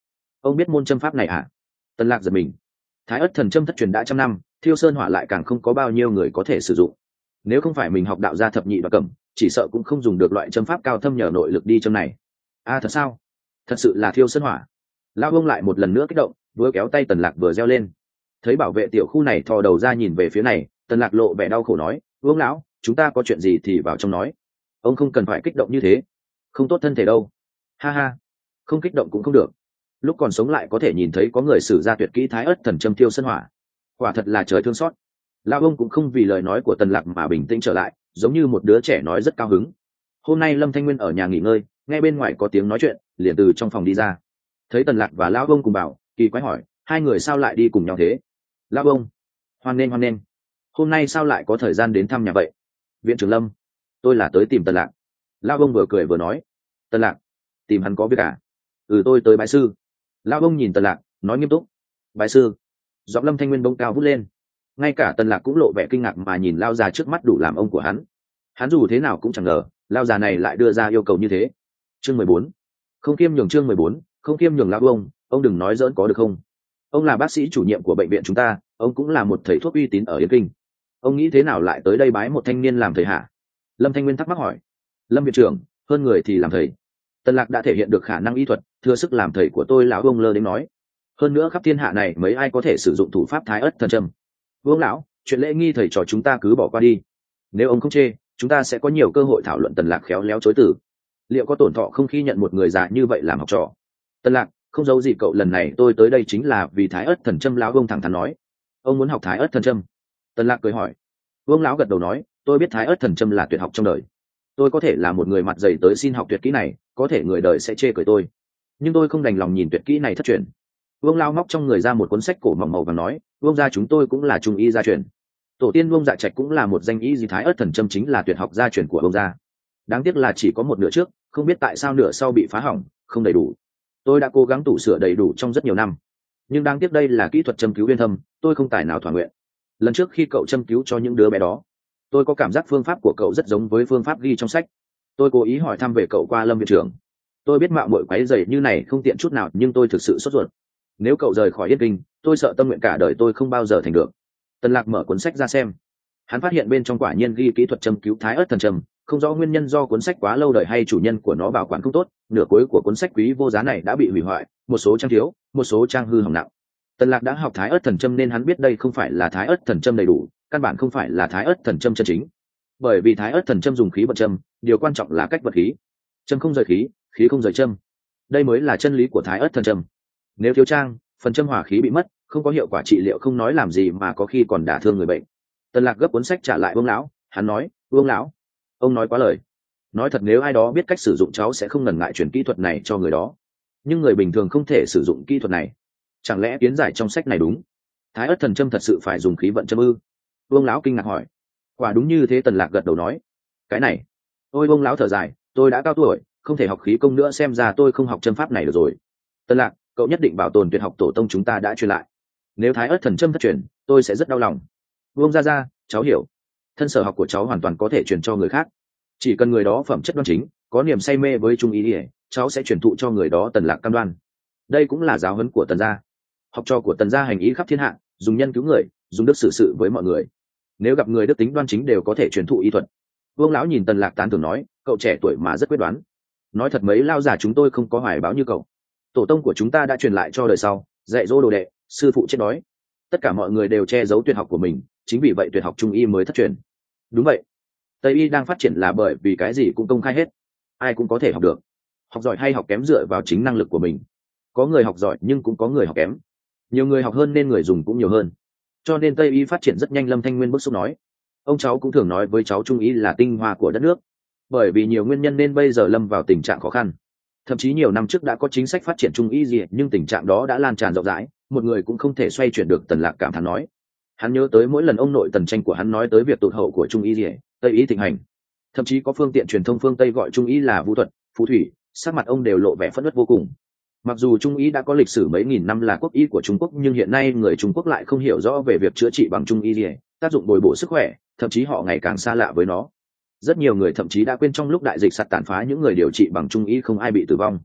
Ông biết môn châm pháp này à? Tần Lạc giật mình. Thái ất thần châm thất truyền đã trăm năm, thiêu sơn hỏa lại càng không có bao nhiêu người có thể sử dụng. Nếu không phải mình học đạo gia thập nhị đoạt cẩm, chỉ sợ cũng không dùng được loại châm pháp cao thâm nhờ nội lực đi châm này. À thật sao? Thật sự là thiêu sơn hỏa. Lão ông lại một lần nữa kích động, vừa kéo tay Tần Lạc vừa reo lên. Thấy bảo vệ tiểu khu này thò đầu ra nhìn về phía này, Tần Lạc lộ vẻ đau khổ nói, "Vương lão, chúng ta có chuyện gì thì vào trong nói. Ông không cần phải kích động như thế, không tốt thân thể đâu." Ha ha, không kích động cũng không được. Lúc còn sống lại có thể nhìn thấy có người sử ra tuyệt kỹ Thái ất thần châm thiêu sơn hỏa, quả thật là trời thương xót. Lão ông cũng không vì lời nói của Tần Lạc mà bình tĩnh trở lại, giống như một đứa trẻ nói rất cao hứng. Hôm nay Lâm Thanh Nguyên ở nhà nghỉ ngơi, nghe bên ngoài có tiếng nói chuyện, liền từ trong phòng đi ra. Thấy Tần Lạc và lão ông cùng vào, kỳ quái hỏi, hai người sao lại đi cùng nhau thế? Lão ông, hoan nghênh hoan nghênh. Hôm nay sao lại có thời gian đến thăm nhà vậy? Viện trưởng Lâm, tôi là tới tìm Tần Lạc. Lão ông vừa cười vừa nói, Tần Lạc, tìm hắn có việc à? Ừ, tôi tới bái sư. Lão ông nhìn Tần Lạc, nói nghiêm túc, bái sư? Giọng Lâm Thanh Nguyên bỗng cao vút lên. Ngay cả Tần Lạc cũng lộ vẻ kinh ngạc mà nhìn lão già trước mắt đủ làm ông của hắn. Hắn dù thế nào cũng chẳng ngờ, lão già này lại đưa ra yêu cầu như thế. Chương mười bốn, không kiêm nhường. Chương mười bốn, không kiêm nhường. Lão ông, ông đừng nói giỡn có được không? Ông là bác sĩ chủ nhiệm của bệnh viện chúng ta, ông cũng là một thầy thuốc uy tín ở Yên Kinh. Ông nghĩ thế nào lại tới đây bái một thanh niên làm thầy hả? Lâm Thanh Nguyên thắc mắc hỏi. Lâm viện trưởng, hơn người thì làm thầy. Tần Lạc đã thể hiện được khả năng y thuật, thừa sức làm thầy của tôi. Lão ông lơ đến nói. Hơn nữa khắp thiên hạ này mấy ai có thể sử dụng thủ pháp Thái ất thần châm. Vương lão, chuyện lễ nghi thầy trò chúng ta cứ bỏ qua đi. Nếu ông không chê, chúng ta sẽ có nhiều cơ hội thảo luận. Tần Lạc khéo léo chối từ. Liệu có tổn thọ không khi nhận một người già như vậy làm học trò? Tần Lạc, không giấu gì cậu, lần này tôi tới đây chính là vì Thái ất thần châm. Lão ông thẳng thắn nói. Ông muốn học Thái ất thần châm? Tần Lạc cười hỏi. Vương lão gật đầu nói, tôi biết Thái ất thần châm là tuyệt học trong đời. Tôi có thể là một người mặt dày tới xin học tuyệt kỹ này, có thể người đời sẽ chê cười tôi, nhưng tôi không đành lòng nhìn tuyệt kỹ này thất truyền. Vương lão móc trong người ra một cuốn sách cổ mỏng màu và nói, Vương gia chúng tôi cũng là trung y gia truyền. Tổ tiên Vương Dạ Trạch cũng là một danh y, gì Thái ất thần châm chính là tuyệt học gia truyền của Vương gia. Đáng tiếc là chỉ có một nửa trước, không biết tại sao nửa sau bị phá hỏng, không đầy đủ. Tôi đã cố gắng tủ sửa đầy đủ trong rất nhiều năm, nhưng đáng tiếc đây là kỹ thuật châm cứu uyên thâm, tôi không tài nào thỏa nguyện. Lần trước khi cậu châm cứu cho những đứa bé đó, tôi có cảm giác phương pháp của cậu rất giống với phương pháp ghi trong sách. Tôi cố ý hỏi thăm về cậu qua Lâm viện trưởng. Tôi biết mạo muội quấy rầy như này không tiện chút nào, nhưng tôi thực sự sốt ruột. Nếu cậu rời khỏi Yên Kinh, tôi sợ tâm nguyện cả đời tôi không bao giờ thành được. Tần Lạc mở cuốn sách ra xem. Hắn phát hiện bên trong quả nhiên ghi kỹ thuật châm cứu Thái ất thần châm, không rõ nguyên nhân do cuốn sách quá lâu đời hay chủ nhân của nó bảo quản không tốt, nửa cuối của cuốn sách quý vô giá này đã bị hủy hoại, một số trang thiếu, một số trang hư hỏng nặng. Tần Lạc đã học Thái ất thần châm nên hắn biết đây không phải là Thái ất thần châm đầy đủ, căn bản không phải là Thái ất thần châm chân chính. Bởi vì Thái ất thần châm dùng khí vận châm, điều quan trọng là cách vật khí. Châm không rời khí, khí không rời châm. Đây mới là chân lý của Thái ất thần châm. Nếu thiếu trang, phần châm hỏa khí bị mất, không có hiệu quả trị liệu, không nói làm gì mà có khi còn đả thương người bệnh. Tần Lạc gấp cuốn sách trả lại Vương lão, hắn nói, Vương lão, ông nói quá lời. Nói thật, nếu ai đó biết cách sử dụng cháu sẽ không ngần ngại truyền kỹ thuật này cho người đó, nhưng người bình thường không thể sử dụng kỹ thuật này. Chẳng lẽ kiến giải trong sách này đúng? Thái ất thần châm thật sự phải dùng khí vận châm ư? Vương lão kinh ngạc hỏi. Quả đúng như thế. Tần Lạc gật đầu nói. Cái này, ôi, Vương lão thở dài, tôi đã cao tuổi, không thể học khí công nữa, xem ra tôi không học châm pháp này được rồi. Tần Lạc, cậu nhất định bảo tồn tuyệt học tổ tông chúng ta đã truyền lại. Nếu Thái ất thần châm thất truyền, tôi sẽ rất đau lòng. Vương gia gia, cháu hiểu. Thân sở học của cháu hoàn toàn có thể truyền cho người khác, chỉ cần người đó phẩm chất đoan chính, có niềm say mê với trung ý, cháu sẽ truyền thụ cho người đó. Tần Lạc cam đoan. Đây cũng là giáo huấn của Tần gia. Học trò của Tần gia hành ý khắp thiên hạ, dùng nhân cứu người, dùng đức xử sự với mọi người. Nếu gặp người đức tính đoan chính đều có thể truyền thụ y thuật. Vương lão nhìn Tần Lạc tán thưởng nói, cậu trẻ tuổi mà rất quyết đoán. Nói thật, mấy lao già chúng tôi không có hoài bão như cậu. Tổ tông của chúng ta đã truyền lại cho đời sau, dạy dỗ đồ đệ, sư phụ chết đói. Tất cả mọi người đều che giấu tuyệt học của mình, chính vì vậy tuyệt học trung y mới thất truyền. Đúng vậy, Tây y đang phát triển là bởi vì cái gì cũng công khai hết, ai cũng có thể học được. Học giỏi hay học kém dựa vào chính năng lực của mình. Có người học giỏi nhưng cũng có người học kém, nhiều người học hơn nên người dùng cũng nhiều hơn, cho nên Tây y phát triển rất nhanh. Lâm Thanh Nguyên bức xúc nói. Ông cháu cũng thường nói với cháu trung y là tinh hoa của đất nước. Bởi vì nhiều nguyên nhân nên bây giờ lâm vào tình trạng khó khăn. Thậm chí nhiều năm trước đã có chính sách phát triển trung y gì, nhưng tình trạng đó đã lan tràn rộng rãi, một người cũng không thể xoay chuyển được. Tần Lạc cảm thán nói. Hắn nhớ tới mỗi lần ông nội Tần Tranh của hắn nói tới việc tụt hậu của trung y gì, Tây y thịnh hành, thậm chí có phương tiện truyền thông phương Tây gọi trung y là vu thuật, phù thủy, sắc mặt ông đều lộ vẻ phẫn uất vô cùng. Mặc dù trung y đã có lịch sử mấy nghìn năm là quốc y của Trung Quốc, nhưng hiện nay người Trung Quốc lại không hiểu rõ về việc chữa trị bằng trung y gì, tác dụng bồi bổ sức khỏe, thậm chí họ ngày càng xa lạ với nó. Rất nhiều người thậm chí đã quên trong lúc đại dịch sạt tàn phá, những người điều trị bằng trung y không ai bị tử vong.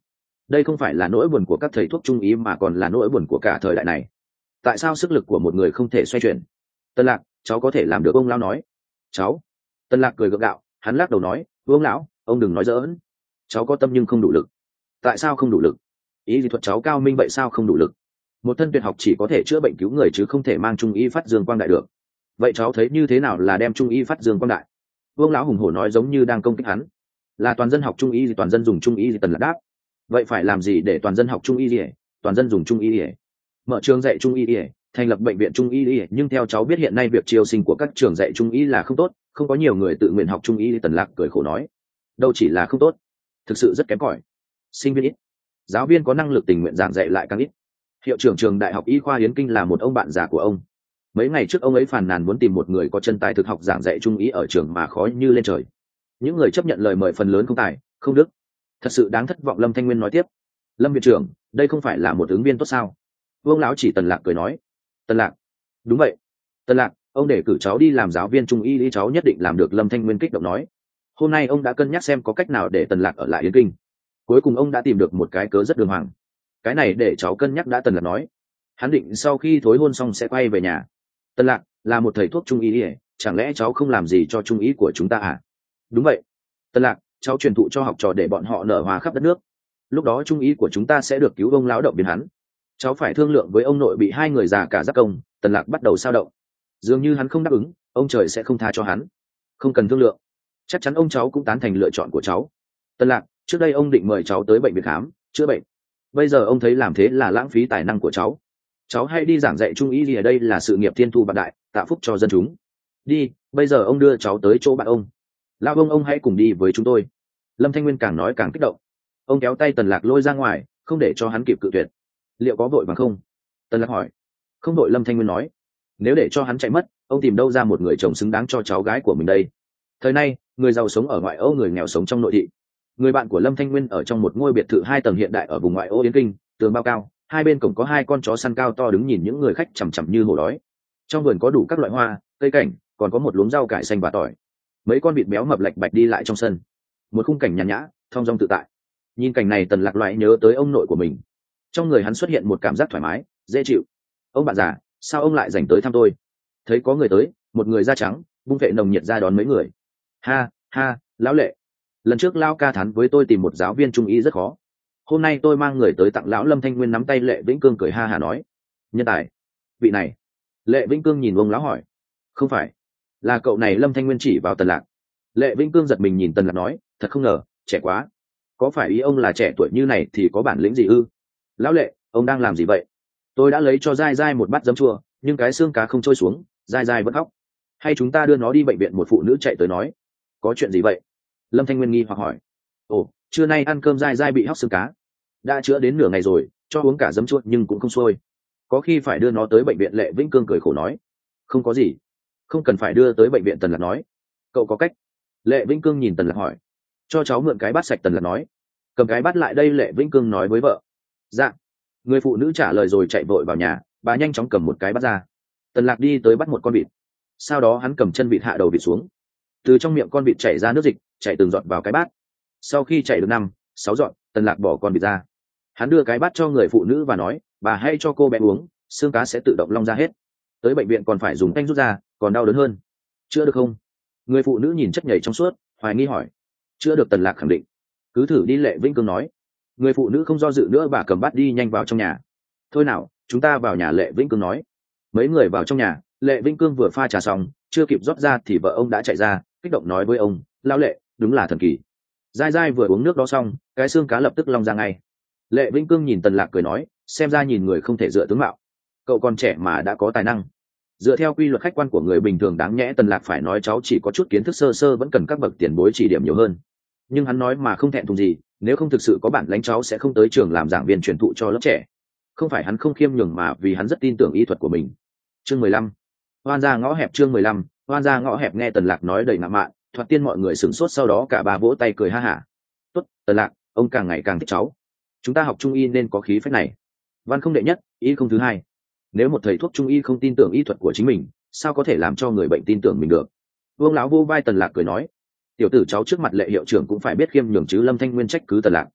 đây không phải là nỗi buồn của các thầy thuốc trung ý mà còn là nỗi buồn của cả thời đại này. Tại sao sức lực của một người không thể xoay chuyển? Tân Lạc, cháu có thể làm được. Ông lão nói. Cháu? Tân Lạc cười gượng gạo, hắn lắc đầu nói, vương lão, ông đừng nói giỡn. Cháu có tâm nhưng không đủ lực. Tại sao không đủ lực? Ý gì thuật cháu cao minh vậy sao không đủ lực? Một thân tuyệt học chỉ có thể chữa bệnh cứu người chứ không thể mang trung y phát dương quang đại được. Vậy cháu thấy như thế nào là đem trung y phát dương quang đại? Vương lão hùng hổ nói giống như đang công kích hắn. Là toàn dân học trung y gì toàn dân dùng trung y gì? Tần Lạc đáp. Vậy phải làm gì để toàn dân học trung y gì? Toàn dân dùng trung y gì? Mở trường dạy trung y gì? Thành lập bệnh viện trung y gì? Nhưng theo cháu biết hiện nay việc chiêu sinh của các trường dạy trung y là không tốt, không có nhiều người tự nguyện học trung y. Tần Lạc cười khổ nói. Đâu chỉ là không tốt, thực sự rất kém cỏi. Sinh viên ít, giáo viên có năng lực tình nguyện giảng dạy lại càng ít. Hiệu trưởng trường đại học y khoa Yến Kinh là một ông bạn già của ông. Mấy ngày trước ông ấy phàn nàn muốn tìm một người có chân tài thực học giảng dạy trung ý ở trường mà khó như lên trời. Những người chấp nhận lời mời phần lớn không tài, không đức. Thật sự đáng thất vọng. Lâm Thanh Nguyên nói tiếp. Lâm viện trưởng, đây không phải là một ứng viên tốt sao? Vương lão chỉ Tần Lạc cười nói. Tần Lạc? Đúng vậy. Tần Lạc, ông để cử cháu đi làm giáo viên trung y đi, cháu nhất định làm được. Lâm Thanh Nguyên kích động nói. Hôm nay ông đã cân nhắc xem có cách nào để Tần Lạc ở lại Yến Kinh. Cuối cùng ông đã tìm được một cái cớ rất đường hoàng. Cái này để cháu cân nhắc đã. Tần Lạc nói. Hắn định sau khi thối hôn xong sẽ quay về nhà. Tần Lạc là một thầy thuốc trung y, chẳng lẽ cháu không làm gì cho trung y của chúng ta à? Đúng vậy. Tần Lạc, cháu truyền thụ cho học trò để bọn họ nở hoa khắp đất nước. Lúc đó trung y của chúng ta sẽ được cứu. Ông lão động viên hắn. Cháu phải thương lượng với ông nội bị hai người già cả giác công. Tần Lạc bắt đầu sao động. Dường như hắn không đáp ứng, ông trời sẽ không tha cho hắn. Không cần thương lượng, chắc chắn ông cháu cũng tán thành lựa chọn của cháu. Tần Lạc, trước đây ông định mời cháu tới bệnh viện khám chữa bệnh, bây giờ ông thấy làm thế là lãng phí tài năng của cháu. Cháu hãy đi giảng dạy trung ý gì ở đây là sự nghiệp thiên thu bạc đại, tạo phúc cho dân chúng. Đi, bây giờ ông đưa cháu tới chỗ bạn ông. Lão ông ông hãy cùng đi với chúng tôi. Lâm Thanh Nguyên càng nói càng kích động. Ông kéo tay Tần Lạc lôi ra ngoài, không để cho hắn kịp cự tuyệt. Liệu có vội vàng không? Tần Lạc hỏi. Không đội. Lâm Thanh Nguyên nói. Nếu để cho hắn chạy mất, ông tìm đâu ra một người chồng xứng đáng cho cháu gái của mình đây? Thời nay, người giàu sống ở ngoại ô, người nghèo sống trong nội thị. Người bạn của Lâm Thanh Nguyên ở trong một ngôi biệt thự hai tầng hiện đại ở vùng ngoại ô Yến Kinh, tường bao cao, hai bên cổng có hai con chó săn cao to đứng nhìn những người khách chằm chằm như hổ đói. Trong vườn có đủ các loại hoa, cây cảnh, còn có một luống rau cải xanh và tỏi. Mấy con vịt béo mập lạch bạch đi lại trong sân. Một khung cảnh nhàn nhã, thong dong tự tại. Nhìn cảnh này, Tần Lạc loại nhớ tới ông nội của mình. Trong người hắn xuất hiện một cảm giác thoải mái, dễ chịu. Ông bạn già, sao ông lại dành tới thăm tôi? Thấy có người tới, một người da trắng, bung vệ nồng nhiệt ra đón mấy người. Ha ha, lão Lệ, lần trước lão ca thán với tôi tìm một giáo viên trung y rất khó, hôm nay tôi mang người tới tặng lão. Lâm Thanh Nguyên nắm tay Lệ Vĩnh Cương cười ha hà nói. Nhân tài? Vị này? Lệ Vĩnh Cương nhìn ông lão hỏi. Không phải, là cậu này. Lâm Thanh Nguyên chỉ vào Tần Lạc. Lệ Vĩnh Cương giật mình nhìn Tần Lạc nói, thật không ngờ, trẻ quá. Có phải ý ông là trẻ tuổi như này thì có bản lĩnh gì ư? Lão Lệ, ông đang làm gì vậy? Tôi đã lấy cho dai dai một bát giấm chua, nhưng cái xương cá không trôi xuống, dai dai vẫn khóc. Hay chúng ta đưa nó đi bệnh viện? Một phụ nữ chạy tới nói. Có chuyện gì vậy? Lâm Thanh Nguyên nghi hoặc hỏi. Ồ, trưa nay ăn cơm dai dai bị hóc xương cá, đã chữa đến nửa ngày rồi, cho uống cả giấm chua nhưng cũng không xuôi, có khi phải đưa nó tới bệnh viện. Lệ Vĩnh Cương cười khổ nói. Không có gì, không cần phải đưa tới bệnh viện. Tần Lạc nói. Cậu có cách. Lệ Vĩnh Cương nhìn Tần Lạc hỏi. Cho cháu mượn cái bát sạch. Tần Lạc nói. Cầm cái bát lại đây. Lệ Vĩnh Cương nói với vợ. Dạ. Người phụ nữ trả lời rồi chạy vội vào nhà. Bà nhanh chóng cầm một cái bát ra. Tần Lạc đi tới bắt một con vịt, sau đó hắn cầm chân vịt hạ đầu vịt xuống, từ trong miệng con vịt chảy ra nước dịch, chảy từng giọt vào cái bát. Sau khi chảy được năm sáu giọt, Tần Lạc bỏ con vịt ra. Hắn đưa cái bát cho người phụ nữ và nói, bà hãy cho cô bé uống, xương cá sẽ tự động long ra hết. Tới bệnh viện còn phải dùng canh rút ra, còn đau đớn hơn. Chữa được không? Người phụ nữ nhìn chất nhầy trong suốt, hoài nghi hỏi. Chữa được. Tần Lạc khẳng định. Cứ thử đi. Lệ Vĩnh Cương nói. Người phụ nữ không do dự nữa, bà cầm bát đi nhanh vào trong nhà. Thôi nào, chúng ta vào nhà. Lệ Vĩnh Cương nói. Mấy người vào trong nhà. Lệ Vĩnh Cương vừa pha trà xong, chưa kịp rót ra thì vợ ông đã chạy ra, kích động nói với ông, lão Lệ, đúng là thần kỳ. Dai dai vừa uống nước đó xong, cái xương cá lập tức long ra ngay. Lệ Vĩnh Cương nhìn Tần Lạc cười nói, xem ra nhìn người không thể dựa tướng mạo, cậu còn trẻ mà đã có tài năng. Dựa theo quy luật khách quan của người bình thường, đáng nhẽ Tần Lạc phải nói cháu chỉ có chút kiến thức sơ sơ, vẫn cần các bậc tiền bối chỉ điểm nhiều hơn. Nhưng hắn nói mà không thẹn thùng gì, nếu không thực sự có bản lĩnh cháu sẽ không tới trường làm giảng viên truyền thụ cho lớp trẻ. Không phải hắn không khiêm nhường mà vì hắn rất tin tưởng y thuật của mình. Chương mười lăm. Hoan gia ngõ hẹp. Chương mười lăm. Hoan gia ngõ hẹp. Nghe Tần Lạc nói đầy ngạo mạn, thoạt tiên mọi người sửng sốt, sau đó cả bà vỗ tay cười ha hả. Tốt, Tần Lạc, ông càng ngày càng thích cháu. Chúng ta học trung y nên có khí phách này. Văn không đệ nhất, y không thứ hai. Nếu một thầy thuốc trung y không tin tưởng y thuật của chính mình, sao có thể làm cho người bệnh tin tưởng mình được? Vương lão vô vai Tần Lạc cười nói. Tiểu tử cháu trước mặt Lệ hiệu trưởng cũng phải biết khiêm nhường chứ. Lâm Thanh Nguyên trách cứ Tần Lạc.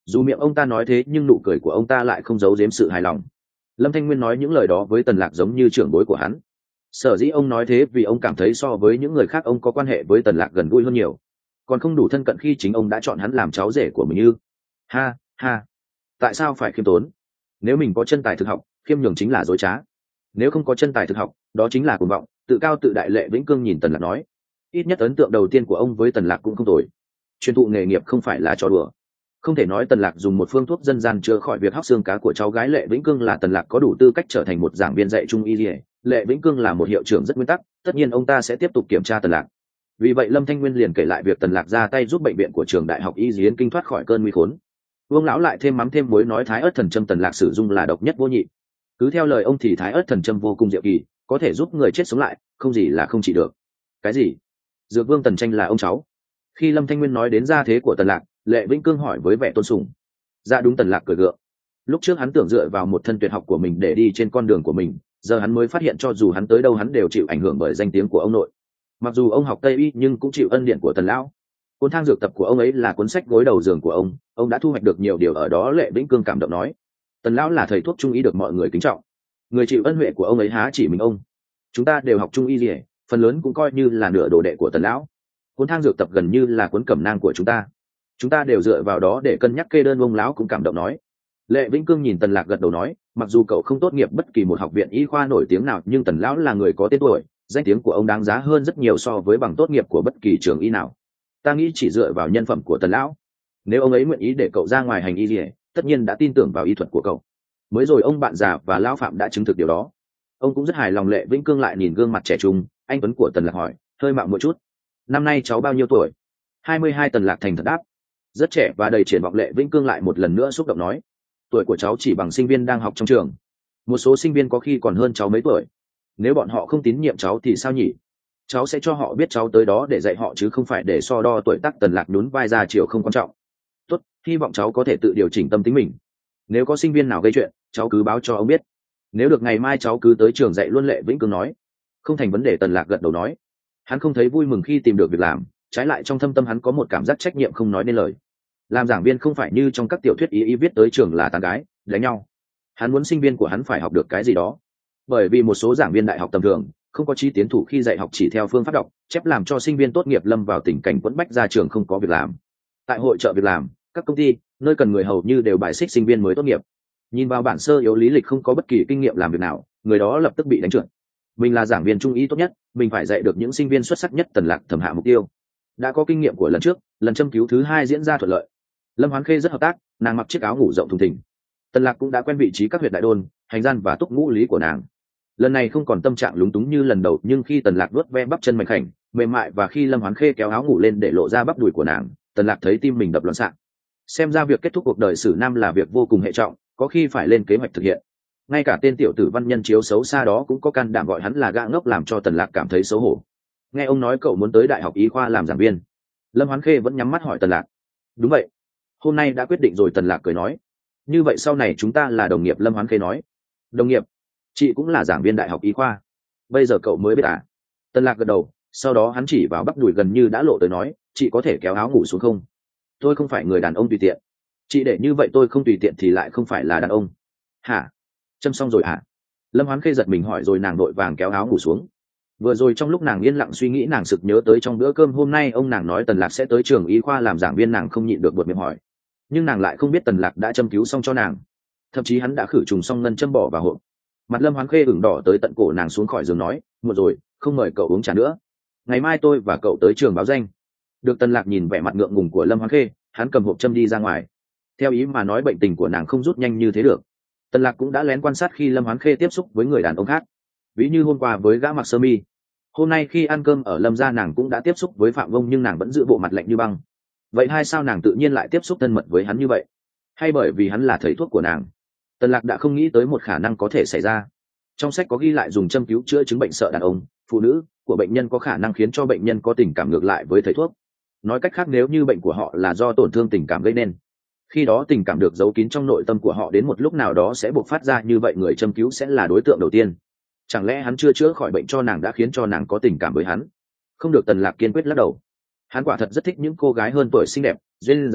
dù miệng ông ta nói thế nhưng nụ cười của ông ta lại không giấu giếm sự hài lòng. Lâm Thanh Nguyên nói những lời đó với Tần Lạc giống như trưởng bối của hắn. Sở dĩ ông nói thế vì ông cảm thấy so với những người khác ông có quan hệ với Tần Lạc gần gũi hơn nhiều, còn không đủ thân cận khi chính ông đã chọn hắn làm cháu rể của mình ư? Ha ha, tại sao phải khiêm tốn? Nếu mình có chân tài thực học, khiêm nhường chính là dối trá. Nếu không có chân tài thực học, đó chính là cuồng vọng, tự cao tự đại. Lệ Vĩnh Cương nhìn Tần Lạc nói. Ít nhất ấn tượng đầu tiên của ông với Tần Lạc cũng không tồi. Truyền thụ nghề nghiệp không phải là trò đùa. Không thể nói Tần Lạc dùng một phương thuốc dân gian chữa khỏi việc hóc xương cá của cháu gái Lệ Vĩnh Cương là Tần Lạc có đủ tư cách trở thành một giảng viên dạy trung y liề. Lệ Vĩnh Cương là một hiệu trưởng rất nguyên tắc, tất nhiên ông ta sẽ tiếp tục kiểm tra Tần Lạc. Vì vậy Lâm Thanh Nguyên liền kể lại việc Tần Lạc ra tay giúp bệnh viện của trường đại học Y Yến Kinh thoát khỏi cơn nguy khốn. Vương lão lại thêm mắm thêm muối nói thái ớt thần châm Tần Lạc sử dụng là độc nhất vô nhị. Cứ theo lời ông thì thái ớt thần châm vô cùng diệu kỳ, có thể giúp người chết sống lại, không gì là không trị được. Cái gì? Dược Vương Tần Tranh là ông cháu? Khi Lâm Thanh Nguyên nói đến gia thế của Tần Lạc, Lệ Vĩnh Cương hỏi với vẻ tôn sùng. Dạ đúng. Tần Lạc cười gượng. Lúc trước hắn tưởng dựa vào một thân tuyệt học của mình để đi trên con đường của mình, giờ hắn mới phát hiện cho dù hắn tới đâu hắn đều chịu ảnh hưởng bởi danh tiếng của ông nội. Mặc dù ông học Tây y nhưng cũng chịu ân điển của Tần lão. Cuốn thang dược tập của ông ấy là cuốn sách gối đầu giường của ông, ông đã thu hoạch được nhiều điều ở đó. Lệ Vĩnh Cương cảm động nói. Tần lão là thầy thuốc trung y được mọi người kính trọng, người chịu ân huệ của ông ấy há chỉ mình ông. Chúng ta đều học trung y gì, phần lớn cũng coi như là nửa đồ đệ của Tần lão. Cuốn thang dược tập gần như là cuốn cẩm nang của chúng ta, chúng ta đều dựa vào đó để cân nhắc kê đơn. Ông lão cũng cảm động nói. Lệ Vĩnh Cương nhìn Tần Lạc gật đầu nói, mặc dù cậu không tốt nghiệp bất kỳ một học viện y khoa nổi tiếng nào nhưng Tần lão là người có tên tuổi, danh tiếng của ông đáng giá hơn rất nhiều so với bằng tốt nghiệp của bất kỳ trường y nào. Ta nghĩ chỉ dựa vào nhân phẩm của Tần lão, nếu ông ấy nguyện ý để cậu ra ngoài hành y gì, tất nhiên đã tin tưởng vào y thuật của cậu. Mới rồi ông bạn già và lão phạm đã chứng thực điều đó. Ông cũng rất hài lòng. Lệ Vĩnh Cương lại nhìn gương mặt trẻ trung anh tuấn của Tần Lạc hỏi, hơi mạo một chút, năm nay cháu bao nhiêu tuổi? hai mươi hai. Tần Lạc thành thật đáp. Rất trẻ và đầy triển vọng. Lệ Vĩnh Cương lại một lần nữa xúc động nói, tuổi của cháu chỉ bằng sinh viên đang học trong trường, một số sinh viên có khi còn hơn cháu mấy tuổi. Nếu bọn họ không tín nhiệm cháu thì sao nhỉ? Cháu sẽ cho họ biết cháu tới đó để dạy họ chứ không phải để so đo tuổi tác. Tần Lạc nhún vai ra chiều không quan trọng. Tốt, hy vọng cháu có thể tự điều chỉnh tâm tính mình. Nếu có sinh viên nào gây chuyện, cháu cứ báo cho ông biết. Nếu được ngày mai cháu cứ tới trường dạy luôn. Lệ Vĩnh Cương nói. Không thành vấn đề. Tần Lạc gật đầu nói. Hắn không thấy vui mừng khi tìm được việc làm, trái lại trong thâm tâm hắn có một cảm giác trách nhiệm không nói nên lời. Làm giảng viên không phải như trong các tiểu thuyết ý ý viết tới trường là tán gái đánh nhau. Hắn muốn sinh viên của hắn phải học được cái gì đó, bởi vì một số giảng viên đại học tầm thường không có chí tiến thủ khi dạy học chỉ theo phương pháp đọc chép, làm cho sinh viên tốt nghiệp lâm vào tình cảnh quẫn bách ra trường không có việc làm. Tại hội chợ việc làm, các công ty nơi cần người hầu như đều bài xích sinh viên mới tốt nghiệp. Nhìn vào bản sơ yếu lý lịch không có bất kỳ kinh nghiệm làm việc nào, người đó lập tức bị đánh trượt. Mình là giảng viên trung y tốt nhất, mình phải dạy được những sinh viên xuất sắc nhất. Tần Lạc thầm hạ mục tiêu. Đã có kinh nghiệm của lần trước, lần châm cứu thứ hai diễn ra thuận lợi. Lâm Hoán Khê rất hợp tác, nàng mặc chiếc áo ngủ rộng thùng thình. Tần Lạc cũng đã quen vị trí các huyệt đại đôn, hành gian và túc ngũ lý của nàng. Lần này không còn tâm trạng lúng túng như lần đầu, nhưng khi Tần Lạc vuốt ve bắp chân mảnh khảnh mềm mại và khi Lâm Hoán Khê kéo áo ngủ lên để lộ ra bắp đùi của nàng, Tần Lạc thấy tim mình đập loạn xạ. Xem ra việc kết thúc cuộc đời xử nam là việc vô cùng hệ trọng, có khi phải lên kế hoạch thực hiện. Ngay cả tên tiểu tử văn nhân chiếu xấu xa đó cũng có can đảm gọi hắn là gã ngốc, làm cho Tần Lạc cảm thấy xấu hổ. Nghe ông nói cậu muốn tới đại học y khoa làm giảng viên. Lâm Hoán Khê vẫn nhắm mắt hỏi Tần Lạc. Đúng vậy, hôm nay đã quyết định rồi. Tần Lạc cười nói. Như vậy sau này chúng ta là đồng nghiệp. Lâm Hoán Khê nói. Đồng nghiệp? Chị cũng là giảng viên đại học y khoa, bây giờ cậu mới biết à? Tần Lạc gật đầu, sau đó hắn chỉ vào bắp đùi gần như đã lộ tới nói, chị có thể kéo áo ngủ xuống không? Tôi không phải người đàn ông tùy tiện. Chị để như vậy tôi không tùy tiện thì lại không phải là đàn ông. Hả? Châm xong rồi hả? Lâm Hoán Khê giật mình hỏi, rồi nàng đội vàng kéo áo ngủ xuống. Vừa rồi trong lúc nàng yên lặng suy nghĩ, nàng sực nhớ tới trong bữa cơm hôm nay ông nàng nói Tần Lạc sẽ tới trường y khoa làm giảng viên, nàng không nhịn được buột miệng hỏi. Nhưng nàng lại không biết Tần Lạc đã châm cứu xong cho nàng, thậm chí hắn đã khử trùng xong ngân châm bỏ vào hộp. Mặt Lâm Hoán Khê ửng đỏ tới tận cổ, nàng xuống khỏi giường nói, muộn rồi, không mời cậu uống trà nữa, ngày mai tôi và cậu tới trường báo danh. Được. Tần Lạc nhìn vẻ mặt ngượng ngùng của Lâm Hoán Khê, hắn cầm hộp châm đi ra ngoài. Theo ý mà nói bệnh tình của nàng không rút nhanh như thế được. Tần Lạc cũng đã lén quan sát khi Lâm Hoán Khê tiếp xúc với người đàn ông khác, ví như hôm qua với gã mặc sơ mi. Hôm nay khi ăn cơm ở Lâm gia nàng cũng đã tiếp xúc với Phạm Vông, nhưng nàng vẫn giữ bộ mặt lạnh như băng. Vậy hay sao nàng tự nhiên lại tiếp xúc thân mật với hắn như vậy? Hay bởi vì hắn là thầy thuốc của nàng? Tần Lạc đã không nghĩ tới một khả năng có thể xảy ra. Trong sách có ghi lại dùng châm cứu chữa chứng bệnh sợ đàn ông, phụ nữ của bệnh nhân có khả năng khiến cho bệnh nhân có tình cảm ngược lại với thầy thuốc. Nói cách khác, nếu như bệnh của họ là do tổn thương tình cảm gây nên, khi đó tình cảm được giấu kín trong nội tâm của họ đến một lúc nào đó sẽ bộc phát ra, như vậy người châm cứu sẽ là đối tượng đầu tiên. Chẳng lẽ hắn chưa chữa khỏi bệnh cho nàng đã khiến cho nàng có tình cảm với hắn? Không được. Tần Lạc kiên quyết lắc đầu. Hắn quả thật rất thích những cô gái hơn tuổi xinh đẹp, duyên dáng,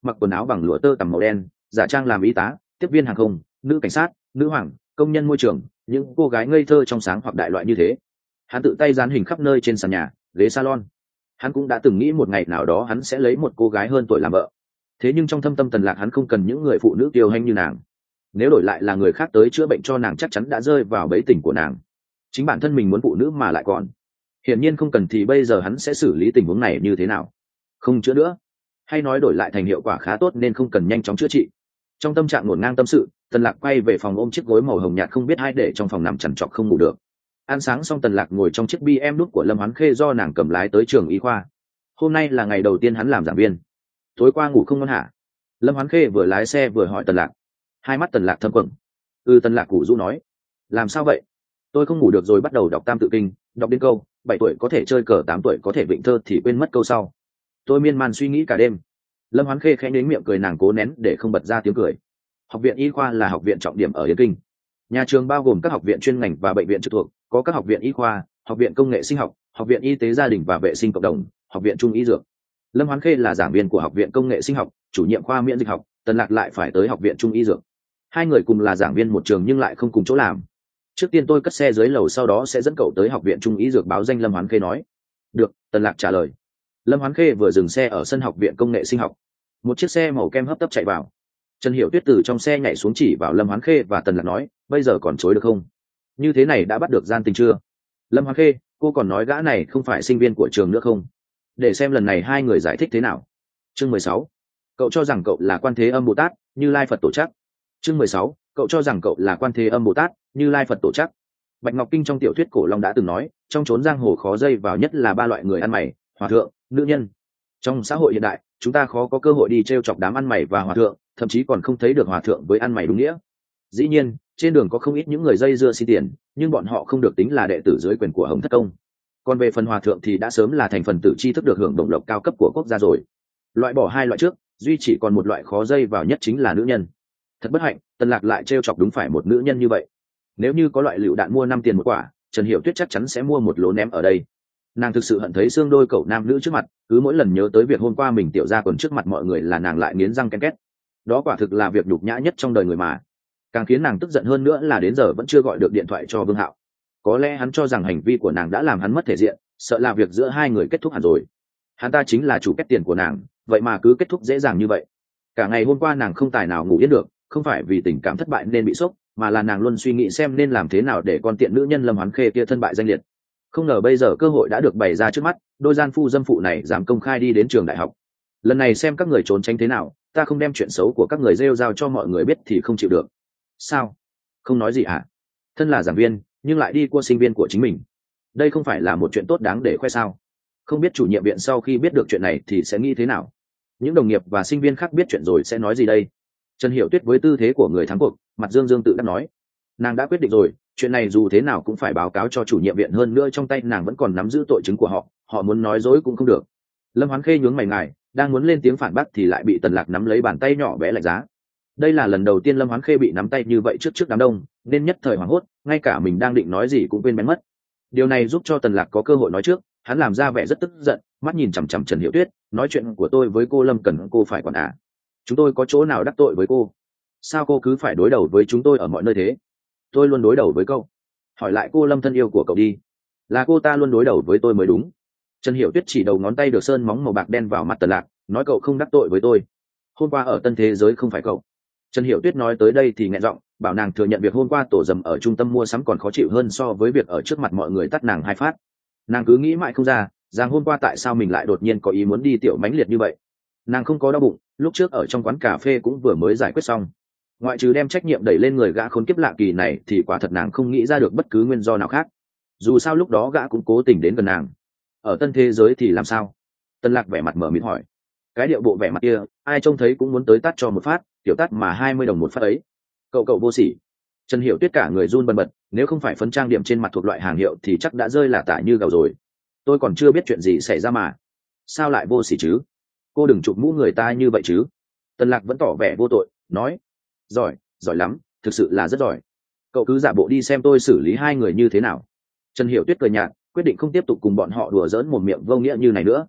mặc quần áo bằng lụa tơ tằm màu đen, giả trang làm y tá, tiếp viên hàng không, nữ cảnh sát, nữ hoàng, công nhân môi trường, những cô gái ngây thơ trong sáng hoặc đại loại như thế. Hắn tự tay dán hình khắp nơi trên sàn nhà, ghế salon. Hắn cũng đã từng nghĩ một ngày nào đó hắn sẽ lấy một cô gái hơn tuổi làm vợ. Thế nhưng trong thâm tâm Tần Lạc hắn không cần những người phụ nữ kiêu hãnh như nàng. Nếu đổi lại là người khác tới chữa bệnh cho nàng chắc chắn đã rơi vào bẫy tình của nàng. Chính bản thân mình muốn phụ nữ mà lại còn. Hiển nhiên không cần thì bây giờ hắn sẽ xử lý tình huống này như thế nào? Không chữa nữa, hay nói đổi lại thành hiệu quả khá tốt nên không cần nhanh chóng chữa trị. Trong tâm trạng ngổn ngang tâm sự, Tần Lạc quay về phòng ôm chiếc gối màu hồng nhạt không biết ai để trong phòng nằm chằn trọc không ngủ được. Ăn sáng xong Tần Lạc ngồi trong chiếc bê em đúc của Lâm Hoán Khê do nàng cầm lái tới trường y khoa. Hôm nay là ngày đầu tiên hắn làm giảng viên. Tối qua ngủ không ngon hả? Lâm Hoán Khê vừa lái xe vừa hỏi Tần Lạc. Hai mắt Tần Lạc thâm quầng. Ừ, Tần Lạc củ rũ nói. Làm sao vậy? Tôi không ngủ được rồi bắt đầu đọc tam tự kinh, đọc đến câu bảy tuổi có thể chơi cờ, tám tuổi có thể vịnh thơ thì quên mất câu sau. Tôi miên man suy nghĩ cả đêm. Lâm Hoán Khê khẽ nhếch miệng cười, nàng cố nén để không bật ra tiếng cười. Học viện y khoa là học viện trọng điểm ở Yên Kinh. Nhà trường bao gồm các học viện chuyên ngành và bệnh viện trực thuộc, có các học viện y khoa, học viện công nghệ sinh học, học viện y tế gia đình và vệ sinh cộng đồng, học viện trung y dược. Lâm Hoán Khê là giảng viên của học viện công nghệ sinh học, chủ nhiệm khoa miễn dịch học, Tần Lạc lại phải tới học viện trung y dược. Hai người cùng là giảng viên một trường nhưng lại không cùng chỗ làm. Trước tiên tôi cất xe dưới lầu, sau đó sẽ dẫn cậu tới học viện trung y dược báo danh, Lâm Hoán Khê nói. Được, Tần Lạc trả lời. Lâm Hoán Khê vừa dừng xe ở sân học viện công nghệ sinh học. Một chiếc xe màu kem hấp tấp chạy vào. Trần Hiểu Tuyết từ trong xe nhảy xuống chỉ vào Lâm Hoán Khê và Tần Lạc nói, bây giờ còn chối được không? Như thế này đã bắt được gian tình chưa? Lâm Hoán Khê, cô còn nói gã này không phải sinh viên của trường nữa không? Để xem lần này hai người giải thích thế nào. Chương mười sáu. Cậu cho rằng cậu là Quan Thế Âm Bồ Tát, Như Lai Phật Tổ Trắc. Chương mười sáu. Cậu cho rằng cậu là Quan Thế Âm Bồ Tát, Như Lai Phật Tổ Trắc. Bạch Ngọc Kinh trong tiểu thuyết cổ long đã từng nói, trong chốn giang hồ khó dây vào nhất là ba loại người ăn mày, hòa thượng, nữ nhân. Trong xã hội hiện đại, chúng ta khó có cơ hội đi trêu chọc đám ăn mày và hòa thượng, thậm chí còn không thấy được hòa thượng với ăn mày đúng nghĩa. Dĩ nhiên, trên đường có không ít những người dây dưa xin tiền, nhưng bọn họ không được tính là đệ tử dưới quyền của Hồng Thất Công. Còn về phần hòa thượng thì đã sớm là thành phần tử tri thức được hưởng đồng lộc cao cấp của quốc gia rồi. Loại bỏ hai loại trước, duy chỉ còn một loại khó dây vào nhất chính là nữ nhân. Thật bất hạnh, Tần Lạc lại trêu chọc đúng phải một nữ nhân như vậy. Nếu như có loại lựu đạn mua năm tiền một quả, Trần Hiểu Tuyết chắc chắn sẽ mua một lố ném ở đây. Nàng thực sự hận thấy xương đôi cậu nam nữ trước mặt, cứ mỗi lần nhớ tới việc hôm qua mình tiểu ra quần trước mặt mọi người là nàng lại nghiến răng ken két. Đó quả thực là việc nhục nhã nhất trong đời người mà. Càng khiến nàng tức giận hơn nữa là đến giờ vẫn chưa gọi được điện thoại cho Vương Hạo. Có lẽ hắn cho rằng hành vi của nàng đã làm hắn mất thể diện, sợ là việc giữa hai người kết thúc hẳn rồi. Hắn ta chính là chủ kết tiền của nàng, vậy mà cứ kết thúc dễ dàng như vậy. Cả ngày hôm qua nàng không tài nào ngủ yên được, không phải vì tình cảm thất bại nên bị sốc, mà là nàng luôn suy nghĩ xem nên làm thế nào để con tiện nữ nhân Lâm Hoán Khê kia thân bại danh liệt. Không ngờ bây giờ cơ hội đã được bày ra trước mắt, đôi gian phu dâm phụ này dám công khai đi đến trường đại học. Lần này xem các người trốn tránh thế nào, ta không đem chuyện xấu của các người rêu rao cho mọi người biết thì không chịu được. Sao? Không nói gì hả? Thân là giảng viên, nhưng lại đi cua sinh viên của chính mình. Đây không phải là một chuyện tốt đáng để khoe sao? Không biết chủ nhiệm viện sau khi biết được chuyện này thì sẽ nghĩ thế nào? Những đồng nghiệp và sinh viên khác biết chuyện rồi sẽ nói gì đây? Trần Hiểu Tuyết với tư thế của người thắng cuộc, mặt dương dương tự đắc nói. Nàng đã quyết định rồi, chuyện này dù thế nào cũng phải báo cáo cho chủ nhiệm viện, hơn nữa trong tay nàng vẫn còn nắm giữ tội chứng của họ, họ muốn nói dối cũng không được. Lâm Hoán Khê nhướng mày ngài, đang muốn lên tiếng phản bác thì lại bị Tần Lạc nắm lấy bàn tay nhỏ bé lạnh giá. Đây là lần đầu tiên Lâm Hoán Khê bị nắm tay như vậy trước trước đám đông, nên nhất thời hoảng hốt, ngay cả mình đang định nói gì cũng quên bén mất. Điều này giúp cho Tần Lạc có cơ hội nói trước, hắn làm ra vẻ rất tức giận, mắt nhìn chằm chằm Trần Hiểu Tuyết, nói chuyện của tôi với cô Lâm cần cô phải quản à? Chúng tôi có chỗ nào đắc tội với cô? Sao cô cứ phải đối đầu với chúng tôi ở mọi nơi thế? Tôi luôn đối đầu với cô. Hỏi lại cô Lâm thân yêu của cậu đi, là cô ta luôn đối đầu với tôi mới đúng. Trần Hiểu Tuyết chỉ đầu ngón tay được sơn móng màu bạc đen vào mặt Tần Lạc, nói cậu không đắc tội với tôi. Hôm qua ở Tân Thế Giới không phải cậu. Trần Hiểu Tuyết nói tới đây thì nghẹn giọng, bảo nàng thừa nhận việc hôm qua tổ dầm ở trung tâm mua sắm còn khó chịu hơn so với việc ở trước mặt mọi người tắt nàng hai phát. Nàng cứ nghĩ mãi không ra, rằng hôm qua tại sao mình lại đột nhiên có ý muốn đi tiểu mãnh liệt như vậy. Nàng không có đau bụng, lúc trước ở trong quán cà phê cũng vừa mới giải quyết xong. Ngoại trừ đem trách nhiệm đẩy lên người gã khốn kiếp lạ kỳ này thì quả thật nàng không nghĩ ra được bất cứ nguyên do nào khác. Dù sao lúc đó gã cũng cố tình đến gần nàng. Ở Tân Thế Giới thì làm sao? Tân Lạc vẻ mặt mở mịt hỏi. Cái điệu bộ vẻ mặt kia, ai trông thấy cũng muốn tới tát cho một phát, tiểu tát mà hai mươi đồng một phát ấy. Cậu cậu vô sỉ. Trần Hiểu Tuyết cả người run bần bật, nếu không phải phấn trang điểm trên mặt thuộc loại hàng hiệu thì chắc đã rơi là tả như gào rồi. Tôi còn chưa biết chuyện gì xảy ra mà. Sao lại vô sỉ chứ? Cô đừng chụp mũ người ta như vậy chứ. Tân Lạc vẫn tỏ vẻ vô tội, nói. Giỏi, giỏi lắm, thực sự là rất giỏi. Cậu cứ giả bộ đi xem tôi xử lý hai người như thế nào. Trần Hiểu Tuyết cười nhạt, quyết định không tiếp tục cùng bọn họ đùa giỡn một miệng vô nghĩa như này nữa.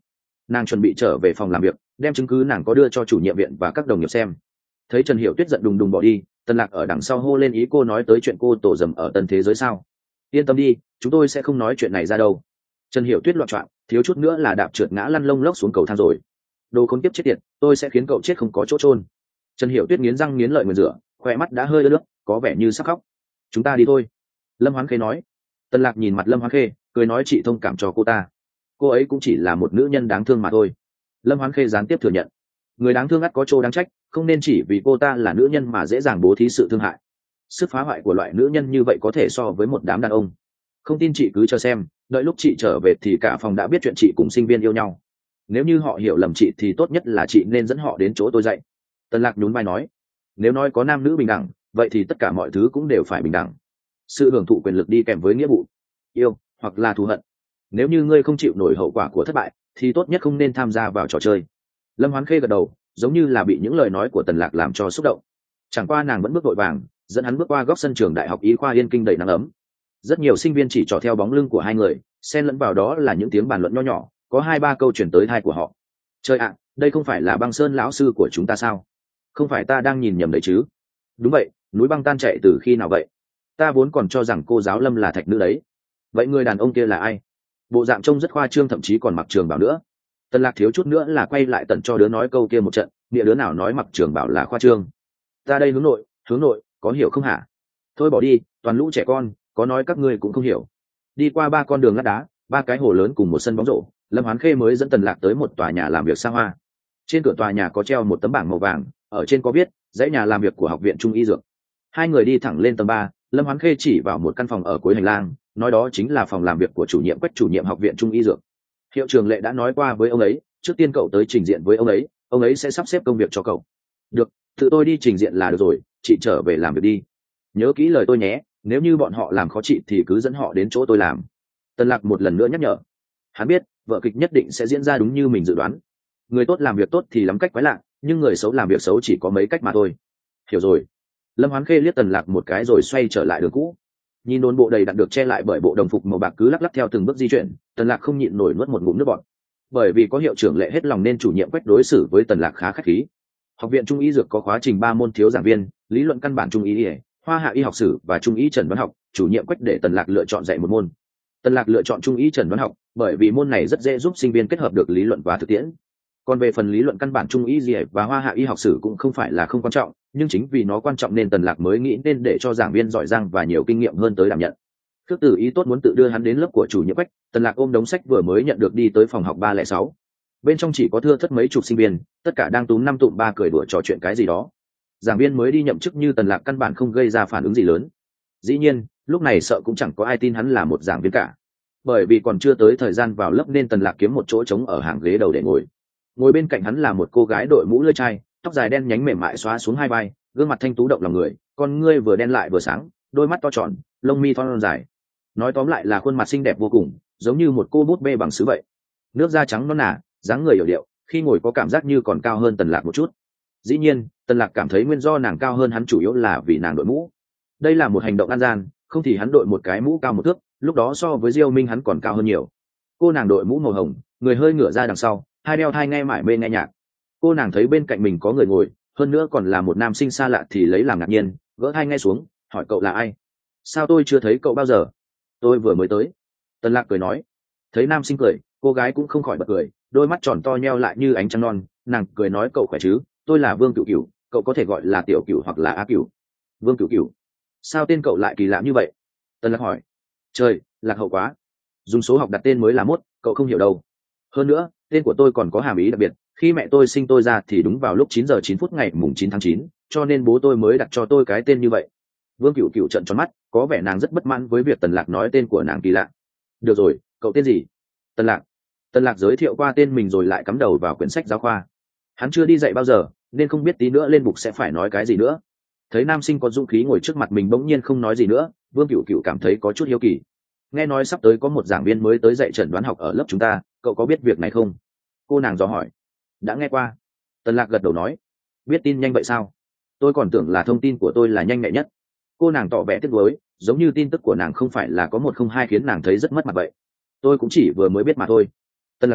nàng chuẩn bị trở về phòng làm việc, đem chứng cứ nàng có đưa cho chủ nhiệm viện và các đồng nghiệp xem. Thấy Trần Hiểu Tuyết giận đùng đùng bỏ đi, Tần Lạc ở đằng sau hô lên ý cô nói tới chuyện cô tổ dầm ở Tân Thế Giới sao? Yên tâm đi, chúng tôi sẽ không nói chuyện này ra đâu. Trần Hiểu Tuyết loạn choạng, thiếu chút nữa là đạp trượt ngã lăn lông lốc xuống cầu thang rồi. Đồ khốn kiếp chết tiệt, tôi sẽ khiến cậu chết không có chỗ chôn. Trần Hiểu Tuyết nghiến răng nghiến lợi nguyền rủa, khóe mắt đã hơi ướt nước, có vẻ như sắp khóc. Chúng ta đi thôi. Lâm Hoán Khê nói. Tần Lạc nhìn mặt Lâm Hoán Khê, cười nói chị thông cảm cho cô ta. Cô ấy cũng chỉ là một nữ nhân đáng thương mà thôi. Lâm Hoán Khê gián tiếp thừa nhận, người đáng thương ắt có chỗ đáng trách, không nên chỉ vì cô ta là nữ nhân mà dễ dàng bố thí sự thương hại. Sức phá hoại của loại nữ nhân như vậy có thể so với một đám đàn ông. Không tin chị cứ chờ xem, đợi lúc chị trở về thì cả phòng đã biết chuyện chị cùng sinh viên yêu nhau. Nếu như họ hiểu lầm chị thì tốt nhất là chị nên dẫn họ đến chỗ tôi dạy. Tần Lạc nhún vai nói, nếu nói có nam nữ bình đẳng, vậy thì tất cả mọi thứ cũng đều phải bình đẳng. Sự hưởng thụ quyền lực đi kèm với nghĩa vụ, yêu hoặc là thù hận. Nếu như ngươi không chịu nổi hậu quả của thất bại, thì tốt nhất không nên tham gia vào trò chơi. Lâm Hoán Khê gật đầu, giống như là bị những lời nói của Tần Lạc làm cho xúc động. Chẳng qua nàng vẫn bước vội vàng, dẫn hắn bước qua góc sân trường Đại học Y khoa Yên Kinh đầy nắng ấm. Rất nhiều sinh viên chỉ trỏ theo bóng lưng của hai người, xen lẫn vào đó là những tiếng bàn luận nho nhỏ, có hai ba câu chuyển tới tai của họ. Trời ạ, đây không phải là Băng Sơn lão sư của chúng ta sao? Không phải ta đang nhìn nhầm đấy chứ? Đúng vậy, núi băng tan chạy từ khi nào vậy? Ta vốn còn cho rằng cô giáo Lâm là thạch nữ đấy. Vậy người đàn ông kia là ai? Bộ dạng trông rất khoa trương, thậm chí còn mặc trường bảo nữa. Tần Lạc thiếu chút nữa là quay lại tận cho đứa nói câu kia một trận, nghĩa đứa nào nói mặc trường bảo là khoa trương. Ta đây hướng nội, hướng nội, có hiểu không hả? Thôi bỏ đi, toàn lũ trẻ con, có nói các ngươi cũng không hiểu. Đi qua ba con đường lát đá, ba cái hồ lớn cùng một sân bóng rổ, Lâm Hoán Khê mới dẫn Tần Lạc tới một tòa nhà làm việc xa hoa. Trên cửa tòa nhà có treo một tấm bảng màu vàng, ở trên có viết dãy nhà làm việc của Học viện Trung y Dược. Hai người đi thẳng lên tầng ba, Lâm Hoán Khê chỉ vào một căn phòng ở cuối hành lang, nói đó chính là phòng làm việc của chủ nhiệm Quách, chủ nhiệm Học viện Trung y Dược. Hiệu trưởng Lệ đã nói qua với ông ấy, trước tiên cậu tới trình diện với ông ấy, ông ấy sẽ sắp xếp công việc cho cậu. Được, tự tôi đi trình diện là được rồi, chị trở về làm việc đi. Nhớ kỹ lời tôi nhé, nếu như bọn họ làm khó chị thì cứ dẫn họ đến chỗ tôi làm. Tần Lạc một lần nữa nhắc nhở. Hắn biết vở kịch nhất định sẽ diễn ra đúng như mình dự đoán. Người tốt làm việc tốt thì lắm cách quái lạ, nhưng người xấu làm việc xấu chỉ có mấy cách mà thôi. Hiểu rồi. Lâm Hoán Khê liếc Tần Lạc một cái rồi xoay trở lại đường cũ. Nhìn đồn bộ đầy đặn được che lại bởi bộ đồng phục màu bạc cứ lắc lắc theo từng bước di chuyển, Tần Lạc không nhịn nổi nuốt một ngụm nước bọt. Bởi vì có hiệu trưởng Lệ hết lòng nên chủ nhiệm Quách đối xử với Tần Lạc khá khách khí. Học viện Trung y Dược có khóa trình ba môn thiếu giảng viên, lý luận căn bản Trung y, Hoa hạ y học sử và Trung y Trần Đoán học, chủ nhiệm Quách để Tần Lạc lựa chọn dạy một môn. Tần Lạc lựa chọn Trung y Trần Đoán học, bởi vì môn này rất dễ giúp sinh viên kết hợp được lý luận và thực tiễn. Còn về phần lý luận căn bản Trung y và Hoa hạ y học sử cũng không phải là không quan trọng, nhưng chính vì nó quan trọng nên Tần Lạc mới nghĩ nên để cho giảng viên giỏi giang và nhiều kinh nghiệm hơn tới đảm nhận. Khước Tử ý tốt muốn tự đưa hắn đến lớp của chủ nhiệm Quách, Tần Lạc ôm đống sách vừa mới nhận được đi tới phòng học ba không sáu. Bên trong chỉ có thưa thất mấy chục sinh viên, tất cả đang túm năm tụm ba cười đùa trò chuyện cái gì đó. Giảng viên mới đi nhậm chức như Tần Lạc căn bản không gây ra phản ứng gì lớn. Dĩ nhiên, lúc này sợ cũng chẳng có ai tin hắn là một giảng viên cả. Bởi vì còn chưa tới thời gian vào lớp nên Tần Lạc kiếm một chỗ trống ở hàng ghế đầu để ngồi. Ngồi bên cạnh hắn là một cô gái đội mũ lưỡi chai, tóc dài đen nhánh mềm mại xóa xuống hai vai, gương mặt thanh tú động lòng người, con ngươi vừa đen lại vừa sáng, đôi mắt to tròn, lông mi thon dài. Nói tóm lại là khuôn mặt xinh đẹp vô cùng, giống như một cô búp bê bằng sứ vậy. Nước da trắng nõn nà, dáng người hiểu điệu, khi ngồi có cảm giác như còn cao hơn Tần Lạc một chút. Dĩ nhiên, Tần Lạc cảm thấy nguyên do nàng cao hơn hắn chủ yếu là vì nàng đội mũ. Đây là một hành động ăn gian, không thì hắn đội một cái mũ cao một thước, lúc đó so với Diêu Minh hắn còn cao hơn nhiều. Cô nàng đội mũ màu hồng, người hơi ngửa ra đằng sau, hai đeo thai nghe mải mê nghe nhạc. Cô nàng thấy bên cạnh mình có người ngồi, hơn nữa còn là một nam sinh xa lạ thì lấy làm ngạc nhiên, gỡ thai nghe xuống, hỏi cậu là ai? Sao tôi chưa thấy cậu bao giờ? Tôi vừa mới tới. Tần Lạc cười nói. Thấy nam sinh cười, cô gái cũng không khỏi bật cười, đôi mắt tròn to nheo lại như ánh trăng non, nàng cười nói cậu khỏe chứ? Tôi là Vương Cửu Cửu, cậu có thể gọi là Tiểu Cửu hoặc là A Cửu. Vương Cửu Cửu. Sao tên cậu lại kỳ lạ như vậy? Tần Lạc hỏi. Trời, lạc hậu quá. Dùng số học đặt tên mới là mốt, cậu không hiểu đâu. Hơn nữa, tên của tôi còn có hàm ý đặc biệt, khi mẹ tôi sinh tôi ra thì đúng vào lúc chín giờ chín phút ngày mùng chín tháng chín, cho nên bố tôi mới đặt cho tôi cái tên như vậy. Vương Cửu Cửu trợn tròn mắt, có vẻ nàng rất bất mãn với việc Tần Lạc nói tên của nàng kỳ lạ. Được rồi, cậu tên gì? Tần Lạc. Tần Lạc giới thiệu qua tên mình rồi lại cắm đầu vào quyển sách giáo khoa. Hắn chưa đi dạy bao giờ, nên không biết tí nữa lên bục sẽ phải nói cái gì nữa. Thấy nam sinh có dũng khí ngồi trước mặt mình bỗng nhiên không nói gì nữa, Vương Cửu Cửu cảm thấy có chút hiếu kỳ. Nghe nói sắp tới có một giảng viên mới tới dạy chẩn đoán học ở lớp chúng ta, cậu có biết việc này không? Cô nàng dò hỏi. Đã nghe qua. Tần Lạc gật đầu nói. Biết tin nhanh vậy sao? Tôi còn tưởng là thông tin của tôi là nhanh nhạy nhất. Cô nàng tỏ vẻ tiếc nuối, giống như tin tức của nàng không phải là có một không hai khiến nàng thấy rất mất mặt vậy. Tôi cũng chỉ vừa mới biết mà thôi. Tần Lạc nói,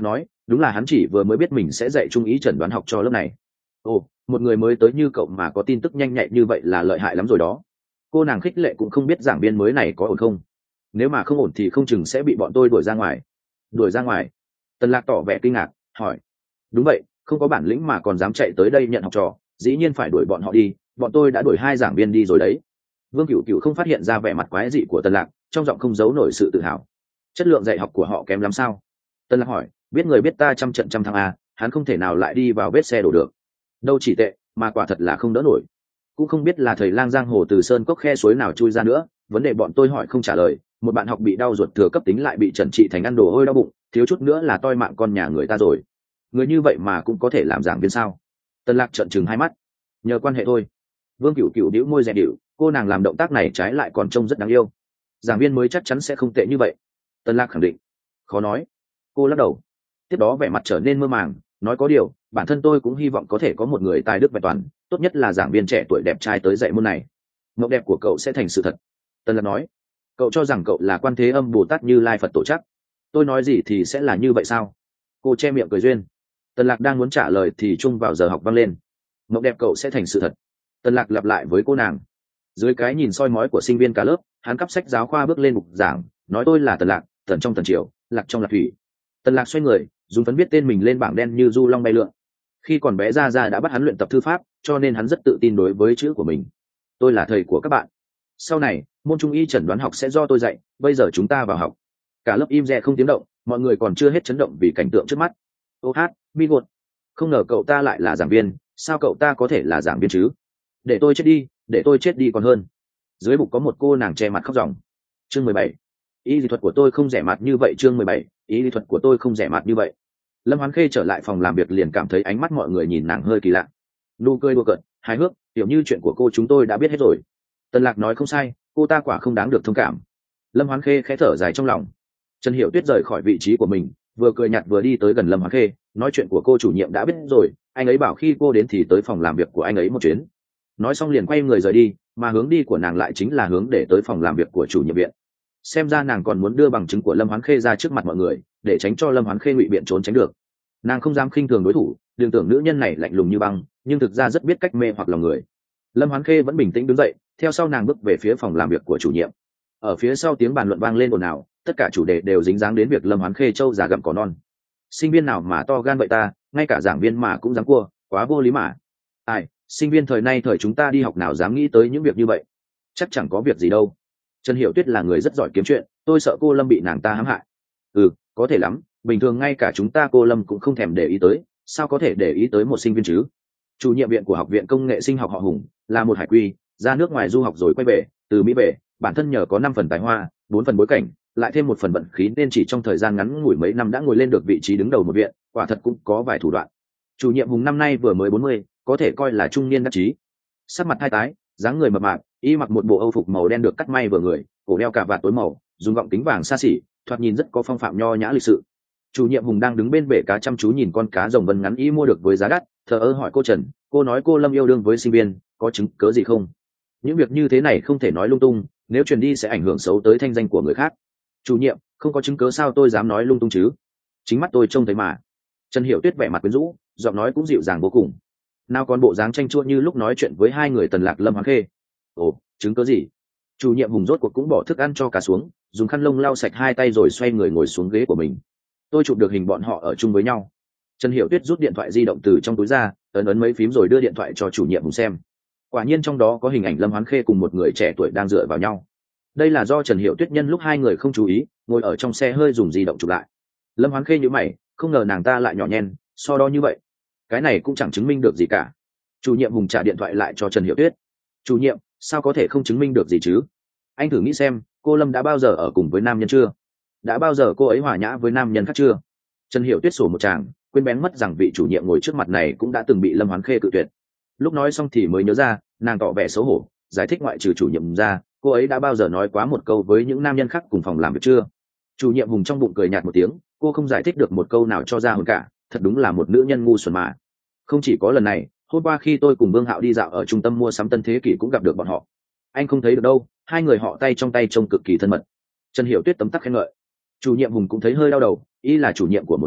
đúng là hắn chỉ vừa mới biết mình sẽ dạy trung ý chẩn đoán học cho lớp này. Ồ, một người mới tới như cậu mà có tin tức nhanh nhạy như vậy là lợi hại lắm rồi đó. Cô nàng khích lệ cũng không biết giảng viên mới này có ổn không. Nếu mà không ổn thì không chừng sẽ bị bọn tôi đuổi ra ngoài. Đuổi ra ngoài? Tần Lạc tỏ vẻ kinh ngạc, hỏi. Đúng vậy, không có bản lĩnh mà còn dám chạy tới đây nhận học trò, dĩ nhiên phải đuổi bọn họ đi. Bọn tôi đã đuổi hai giảng viên đi rồi đấy. Vương Cửu Cửu không phát hiện ra vẻ mặt quái dị của Tần Lạc, trong giọng không giấu nổi sự tự hào. Chất lượng dạy học của họ kém lắm sao? Tần Lạc hỏi. Biết người biết ta trăm trận trăm thắng à, hắn không thể nào lại đi vào vết xe đổ được. Đâu chỉ tệ, mà quả thật là không đỡ nổi. Cũng không biết là thầy lang giang hồ từ sơn cốc khe suối nào chui ra nữa, vấn đề bọn tôi hỏi không trả lời. Một bạn học bị đau ruột thừa cấp tính lại bị trần trị thành ăn đồ hôi đau bụng, thiếu chút nữa là toi mạng con nhà người ta rồi. Người như vậy mà cũng có thể làm giảng viên sao? Tần Lạc trợn trừng hai mắt. Nhờ quan hệ thôi. Vương Cửu Cửu đĩu môi dè điệu, cô nàng làm động tác này trái lại còn trông rất đáng yêu. Giảng viên mới chắc chắn sẽ không tệ như vậy. Tần Lạc khẳng định. Khó nói. Cô lắc đầu. Tiếp đó vẻ mặt trở nên mơ màng, nói có điều, bản thân tôi cũng hy vọng có thể có một người tài đức vẹn toàn, tốt nhất là giảng viên trẻ tuổi đẹp trai tới dạy môn này. Mộng đẹp của cậu sẽ thành sự thật. Tần Lạc nói. Cậu cho rằng cậu là Quan Thế Âm Bồ Tát Như Lai Phật tổ chắc. Tôi nói gì thì sẽ là như vậy sao? Cô che miệng cười duyên. Tần Lạc đang muốn trả lời thì chung vào giờ học vang lên. Mộng đẹp cậu sẽ thành sự thật. Tần Lạc lặp lại với cô nàng. Dưới cái nhìn soi mói của sinh viên cả lớp, hắn cắp sách giáo khoa bước lên bục giảng, nói tôi là Tần Lạc, Tần trong Tần Triều, Lạc trong Lạc Thủy. Tần Lạc xoay người, dùng phấn viết tên mình lên bảng đen như du long bay lượn. Khi còn bé Gia Gia đã bắt hắn luyện tập thư pháp, cho nên hắn rất tự tin đối với chữ của mình. Tôi là thầy của các bạn. Sau này, môn trung y chẩn đoán học sẽ do tôi dạy, bây giờ chúng ta vào học. Cả lớp im re không tiếng động, mọi người còn chưa hết chấn động vì cảnh tượng trước mắt. Ô hát, mi gột. Không ngờ cậu ta lại là giảng viên, sao cậu ta có thể là giảng viên chứ? Để tôi chết đi, để tôi chết đi còn hơn. Dưới bục có một cô nàng che mặt khóc ròng. Chương mười bảy. Y lý thuật của tôi không rẻ mạt như vậy. Chương mười bảy. Y lý thuật của tôi không rẻ mạt như vậy. Lâm Hoán Khê trở lại phòng làm việc liền cảm thấy ánh mắt mọi người nhìn nàng hơi kỳ lạ. Nụ cười đùa cợt, hài hước, kiểu như chuyện của cô chúng tôi đã biết hết rồi. Tần Lạc nói không sai, cô ta quả không đáng được thông cảm. Lâm Hoán Khê khẽ thở dài trong lòng. Trần Hiểu Tuyết rời khỏi vị trí của mình, vừa cười nhạt vừa đi tới gần Lâm Hoán Khê, nói chuyện của cô chủ nhiệm đã biết rồi, anh ấy bảo khi cô đến thì tới phòng làm việc của anh ấy một chuyến. Nói xong liền quay người rời đi, mà hướng đi của nàng lại chính là hướng để tới phòng làm việc của chủ nhiệm viện. Xem ra nàng còn muốn đưa bằng chứng của Lâm Hoán Khê ra trước mặt mọi người, để tránh cho Lâm Hoán Khê ngụy biện trốn tránh được. Nàng không dám khinh thường đối thủ, đừng tưởng nữ nhân này lạnh lùng như băng, nhưng thực ra rất biết cách mê hoặc lòng người. Lâm Hoán Khê vẫn bình tĩnh đứng dậy, theo sau nàng bước về phía phòng làm việc của chủ nhiệm. Ở phía sau tiếng bàn luận vang lên ồn ào, tất cả chủ đề đều dính dáng đến việc Lâm Hoán Khê trâu già gặm cỏ non. Sinh viên nào mà to gan vậy ta, ngay cả giảng viên mà cũng dám cua, quá vô lý mà. Ai, sinh viên thời nay thời chúng ta đi học nào dám nghĩ tới những việc như vậy? Chắc chẳng có việc gì đâu. Trần Hiểu Tuyết là người rất giỏi kiếm chuyện, tôi sợ cô Lâm bị nàng ta hãm hại. Ừ, có thể lắm, bình thường ngay cả chúng ta cô Lâm cũng không thèm để ý tới, sao có thể để ý tới một sinh viên chứ? Chủ nhiệm viện của Học viện Công nghệ Sinh học họ Hùng, là một hải quy, ra nước ngoài du học rồi quay về, từ Mỹ về, bản thân nhờ có năm phần tài hoa, bốn phần bối cảnh, lại thêm một phần vận khí nên chỉ trong thời gian ngắn ngủi mấy năm đã ngồi lên được vị trí đứng đầu một viện, quả thật cũng có vài thủ đoạn. Chủ nhiệm Hùng năm nay vừa mới bốn mươi, có thể coi là trung niên đắc chí. Sắc mặt hai tái, dáng người mập mạp, y mặc một bộ âu phục màu đen được cắt may vừa người, cổ đeo cà vạt tối màu, dùng gọng kính vàng xa xỉ, thoạt nhìn rất có phong phạm nho nhã lịch sự. Chủ nhiệm Hùng đang đứng bên bể cá chăm chú nhìn con cá rồng vân ngắn y mua được với giá đắt, thờ ơ hỏi cô Trần, cô nói cô Lâm yêu đương với sinh viên, có chứng cớ gì không? Những việc như thế này không thể nói lung tung, nếu truyền đi sẽ ảnh hưởng xấu tới thanh danh của người khác. Chủ nhiệm, không có chứng cớ sao tôi dám nói lung tung chứ? Chính mắt tôi trông thấy mà. Trần Hiểu Tuyết vẻ mặt quyến rũ, giọng nói cũng dịu dàng vô cùng. Nào còn bộ dáng tranh chua như lúc nói chuyện với hai người Tần Lạc Lâm Hoán Khê. Ồ, chứng cớ gì? Chủ nhiệm Hùng rốt cuộc cũng bỏ thức ăn cho cá xuống, dùng khăn lông lau sạch hai tay rồi xoay người ngồi xuống ghế của mình. Tôi chụp được hình bọn họ ở chung với nhau. Trần Hiểu Tuyết rút điện thoại di động từ trong túi ra, ấn ấn mấy phím rồi đưa điện thoại cho chủ nhiệm Hùng xem. Quả nhiên trong đó có hình ảnh Lâm Hoán Khê cùng một người trẻ tuổi đang dựa vào nhau. Đây là do Trần Hiểu Tuyết nhân lúc hai người không chú ý, ngồi ở trong xe hơi dùng di động chụp lại. Lâm Hoán Khê nhíu mày, không ngờ nàng ta lại nhỏ nhen, so đo như vậy. Cái này cũng chẳng chứng minh được gì cả. Chủ nhiệm Hùng trả điện thoại lại cho Trần Hiểu Tuyết. Chủ nhiệm, sao có thể không chứng minh được gì chứ? Anh thử nghĩ xem, cô Lâm đã bao giờ ở cùng với nam nhân chưa? Đã bao giờ cô ấy hòa nhã với nam nhân khác chưa? Trần Hiểu Tuyết sổ một tràng, quên bén mất rằng vị chủ nhiệm ngồi trước mặt này cũng đã từng bị Lâm Hoán Khê cự tuyệt. Lúc nói xong thì mới nhớ ra, nàng tỏ vẻ xấu hổ, giải thích ngoại trừ chủ nhiệm ra, cô ấy đã bao giờ nói quá một câu với những nam nhân khác cùng phòng làm việc chưa? Chủ nhiệm Hùng trong bụng cười nhạt một tiếng, cô không giải thích được một câu nào cho ra hồn cả, thật đúng là một nữ nhân ngu xuẩn mà. Không chỉ có lần này, hôm qua khi tôi cùng Vương Hạo đi dạo ở trung tâm mua sắm Tân Thế Kỷ cũng gặp được bọn họ. Anh không thấy được đâu, hai người họ tay trong tay trông cực kỳ thân mật. Trần Hiểu Tuyết tấm tắc khen ngợi. Chủ nhiệm Hùng cũng thấy hơi đau đầu, y là chủ nhiệm của một viện,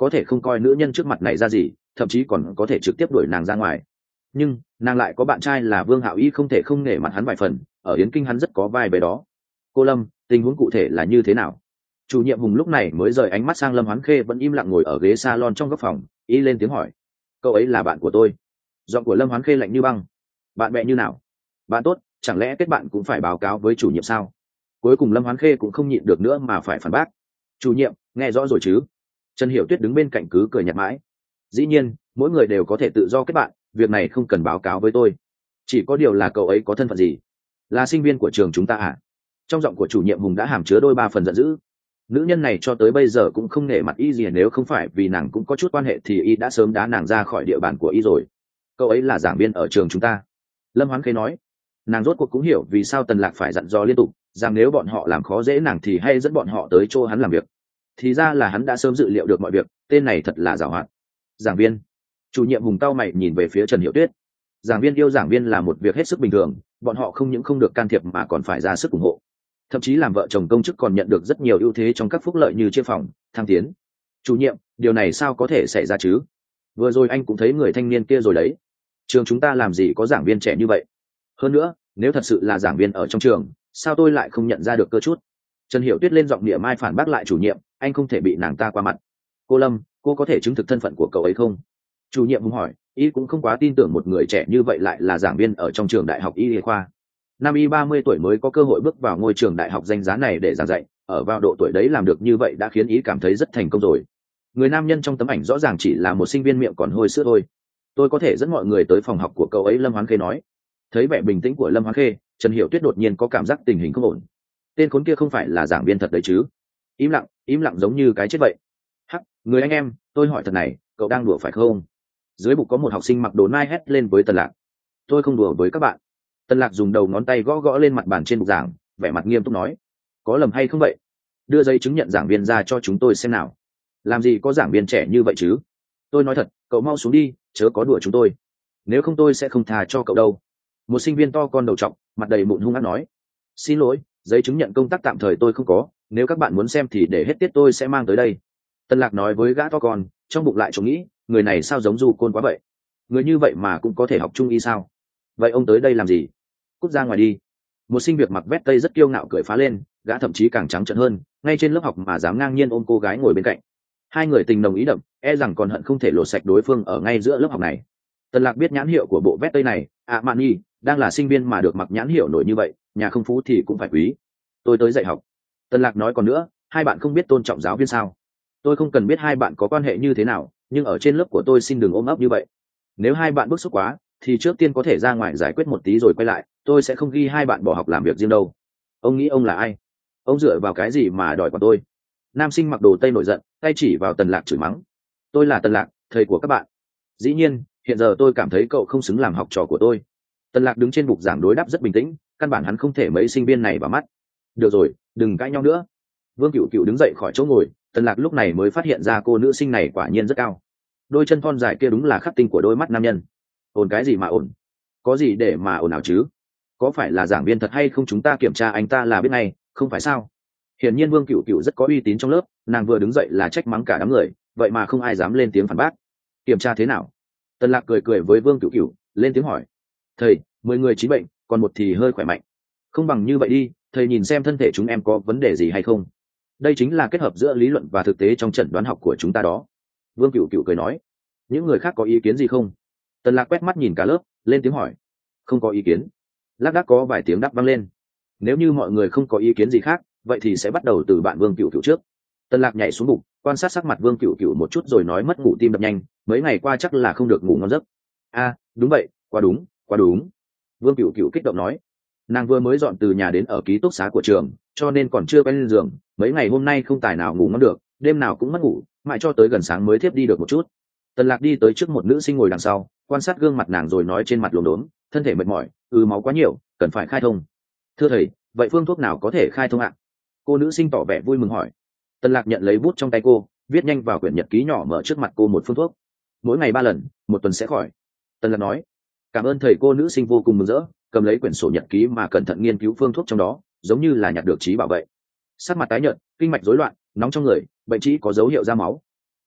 có thể không coi nữ nhân trước mặt này ra gì, thậm chí còn có thể trực tiếp đuổi nàng ra ngoài. Nhưng nàng lại có bạn trai là Vương Hạo Y, không thể không nể mặt hắn vài phần, ở Yến Kinh hắn rất có vai bề đó. Cô Lâm, tình huống cụ thể là như thế nào? Chủ nhiệm Hùng lúc này mới rời ánh mắt sang Lâm Hoán Khê vẫn im lặng ngồi ở ghế salon trong góc phòng, y lên tiếng hỏi. Cậu ấy là bạn của tôi. Giọng của Lâm Hoán Khê lạnh như băng. Bạn bè như nào? Bạn tốt, chẳng lẽ kết bạn cũng phải báo cáo với chủ nhiệm sao? Cuối cùng Lâm Hoán Khê cũng không nhịn được nữa mà phải phản bác. Chủ nhiệm, nghe rõ rồi chứ? Trần Hiểu Tuyết đứng bên cạnh cứ cười nhạt mãi. Dĩ nhiên, mỗi người đều có thể tự do kết bạn, việc này không cần báo cáo với tôi. Chỉ có điều là cậu ấy có thân phận gì? Là sinh viên của trường chúng ta à? Trong giọng của chủ nhiệm Hùng đã hàm chứa đôi ba phần giận dữ. Nữ nhân này cho tới bây giờ cũng không nể mặt y gì, nếu không phải vì nàng cũng có chút quan hệ thì y đã sớm đá nàng ra khỏi địa bàn của y rồi. Cậu ấy là giảng viên ở trường chúng ta. Lâm Hoán Khê nói. Nàng rốt cuộc cũng hiểu vì sao Tần Lạc phải dặn dò liên tục rằng nếu bọn họ làm khó dễ nàng thì hay dẫn bọn họ tới chỗ hắn làm việc. Thì ra là hắn đã sớm dự liệu được mọi việc, tên này thật là giàu hoạt. Giảng viên. Chủ nhiệm Hùng cau mày nhìn về phía Trần Hiểu Tuyết. Giảng viên yêu giảng viên là một việc hết sức bình thường, bọn họ không những không được can thiệp mà còn phải ra sức ủng hộ. Thậm chí làm vợ chồng công chức còn nhận được rất nhiều ưu thế trong các phúc lợi như chia phòng, thăng tiến. Chủ nhiệm, điều này sao có thể xảy ra chứ? Vừa rồi anh cũng thấy người thanh niên kia rồi đấy. Trường chúng ta làm gì có giảng viên trẻ như vậy? Hơn nữa, nếu thật sự là giảng viên ở trong trường, sao tôi lại không nhận ra được cơ chút? Trần Hiểu Tuyết lên giọng địa mai phản bác lại chủ nhiệm, anh không thể bị nàng ta qua mặt. Cô Lâm, cô có thể chứng thực thân phận của cậu ấy không? Chủ nhiệm Hùng hỏi, y cũng không quá tin tưởng một người trẻ như vậy lại là giảng viên ở trong trường đại học y khoa. Nam y ba mươi tuổi mới có cơ hội bước vào ngôi trường đại học danh giá này để giảng dạy, ở vào độ tuổi đấy làm được như vậy đã khiến ý cảm thấy rất thành công rồi. Người nam nhân trong tấm ảnh rõ ràng chỉ là một sinh viên miệng còn hôi sữa thôi. Tôi có thể dẫn mọi người tới phòng học của cậu ấy, Lâm Hoán Khê nói. Thấy vẻ bình tĩnh của Lâm Hoán Khê, Trần Hiểu Tuyết đột nhiên có cảm giác tình hình không ổn. Tên khốn kia không phải là giảng viên thật đấy chứ? Im lặng, im lặng giống như cái chết vậy. Hắc, người anh em, tôi hỏi thật này, cậu đang đùa phải không? Dưới bục có một học sinh mặc đồ nai hét lên với Tần Lạc. Tôi không đùa với các bạn. Tần Lạc dùng đầu ngón tay gõ gõ lên mặt bàn trên bục giảng, vẻ mặt nghiêm túc nói. Có lầm hay không vậy? Đưa giấy chứng nhận giảng viên ra cho chúng tôi xem nào. Làm gì có giảng viên trẻ như vậy chứ? Tôi nói thật, cậu mau xuống đi, chớ có đùa chúng tôi. Nếu không tôi sẽ không tha cho cậu đâu. Một sinh viên to con đầu trọc, mặt đầy mụn hung ác nói. Xin lỗi, giấy chứng nhận công tác tạm thời tôi không có, nếu các bạn muốn xem thì để hết tiết tôi sẽ mang tới đây. Tần Lạc nói với gã to con, trong bụng lại trông nghĩ, người này sao giống du côn quá vậy? Người như vậy mà cũng có thể học trung y sao? Vậy ông tới đây làm gì? Cút ra ngoài đi. Một sinh việc mặc vest tây rất kiêu ngạo cười phá lên, gã thậm chí càng trắng trợn hơn, ngay trên lớp học mà dám ngang nhiên ôm cô gái ngồi bên cạnh. Hai người tình nồng ý đậm, e rằng còn hận không thể lột sạch đối phương ở ngay giữa lớp học này. Tần Lạc biết nhãn hiệu của bộ vest tây này, Armani, đang là sinh viên mà được mặc nhãn hiệu nổi như vậy, nhà không phú thì cũng phải quý. Tôi tới dạy học. Tần Lạc nói, còn nữa, hai bạn không biết tôn trọng giáo viên sao? Tôi không cần biết hai bạn có quan hệ như thế nào, nhưng ở trên lớp của tôi xin đừng ôm ấp như vậy. Nếu hai bạn bức xúc quá, thì trước tiên có thể ra ngoài giải quyết một tí rồi quay lại, tôi sẽ không ghi hai bạn bỏ học làm việc riêng đâu. Ông nghĩ ông là ai? Ông dựa vào cái gì mà đòi quản tôi? Nam sinh mặc đồ tây nổi giận, tay chỉ vào Tần Lạc chửi mắng. Tôi là Tần Lạc, thầy của các bạn. Dĩ nhiên, hiện giờ tôi cảm thấy cậu không xứng làm học trò của tôi. Tần Lạc đứng trên bục giảng đối đáp rất bình tĩnh, căn bản hắn không thể mấy sinh viên này vào mắt. Được rồi, đừng cãi nhau nữa. Vương Cửu Cửu đứng dậy khỏi chỗ ngồi, Tần Lạc lúc này mới phát hiện ra cô nữ sinh này quả nhiên rất cao. Đôi chân thon dài kia đúng là khắc tinh của đôi mắt nam nhân. Ổn cái gì mà ổn? Có gì để mà ổn nào chứ? Có phải là giảng viên thật hay không chúng ta kiểm tra anh ta là biết ngay, không phải sao? Hiển nhiên Vương Cửu Cửu rất có uy tín trong lớp, nàng vừa đứng dậy là trách mắng cả đám người, vậy mà không ai dám lên tiếng phản bác. Kiểm tra thế nào? Tần Lạc cười cười với Vương Cửu Cửu, lên tiếng hỏi. Thầy, mười người chín bệnh, còn một thì hơi khỏe mạnh. Không bằng như vậy đi, thầy nhìn xem thân thể chúng em có vấn đề gì hay không. Đây chính là kết hợp giữa lý luận và thực tế trong chẩn đoán học của chúng ta đó. Vương Cửu Cửu cười nói. Những người khác có ý kiến gì không? Tần Lạc quét mắt nhìn cả lớp, lên tiếng hỏi. Không có ý kiến. Lác đác có vài tiếng đáp vang lên. Nếu như mọi người không có ý kiến gì khác, vậy thì sẽ bắt đầu từ bạn Vương Cửu Cửu trước. Tần Lạc nhảy xuống bục, quan sát sắc mặt Vương Cửu Cửu một chút rồi nói, mất ngủ tim đập nhanh, mấy ngày qua chắc là không được ngủ ngon giấc. A, đúng vậy, quá đúng, quá đúng. Vương Cửu Cửu kích động nói. Nàng vừa mới dọn từ nhà đến ở ký túc xá của trường, cho nên còn chưa quen lên giường, mấy ngày hôm nay không tài nào ngủ ngon được, đêm nào cũng mất ngủ, mãi cho tới gần sáng mới thiếp đi được một chút. Tần Lạc đi tới trước một nữ sinh ngồi đằng sau, quan sát gương mặt nàng rồi nói, trên mặt lốm đốm, thân thể mệt mỏi, ứ máu quá nhiều, cần phải khai thông. Thưa thầy, vậy phương thuốc nào có thể khai thông ạ? Cô nữ sinh tỏ vẻ vui mừng hỏi. Tần Lạc nhận lấy bút trong tay cô, viết nhanh vào quyển nhật ký nhỏ mở trước mặt cô một phương thuốc. Mỗi ngày ba lần, một tuần sẽ khỏi. Tần Lạc nói. Cảm ơn thầy. Cô nữ sinh vô cùng mừng rỡ, cầm lấy quyển sổ nhật ký mà cẩn thận nghiên cứu phương thuốc trong đó, giống như là nhặt được trí bảo vậy. Sắc mặt tái nhợt, kinh mạch rối loạn, nóng trong người, bệnh trĩ có dấu hiệu ra máu.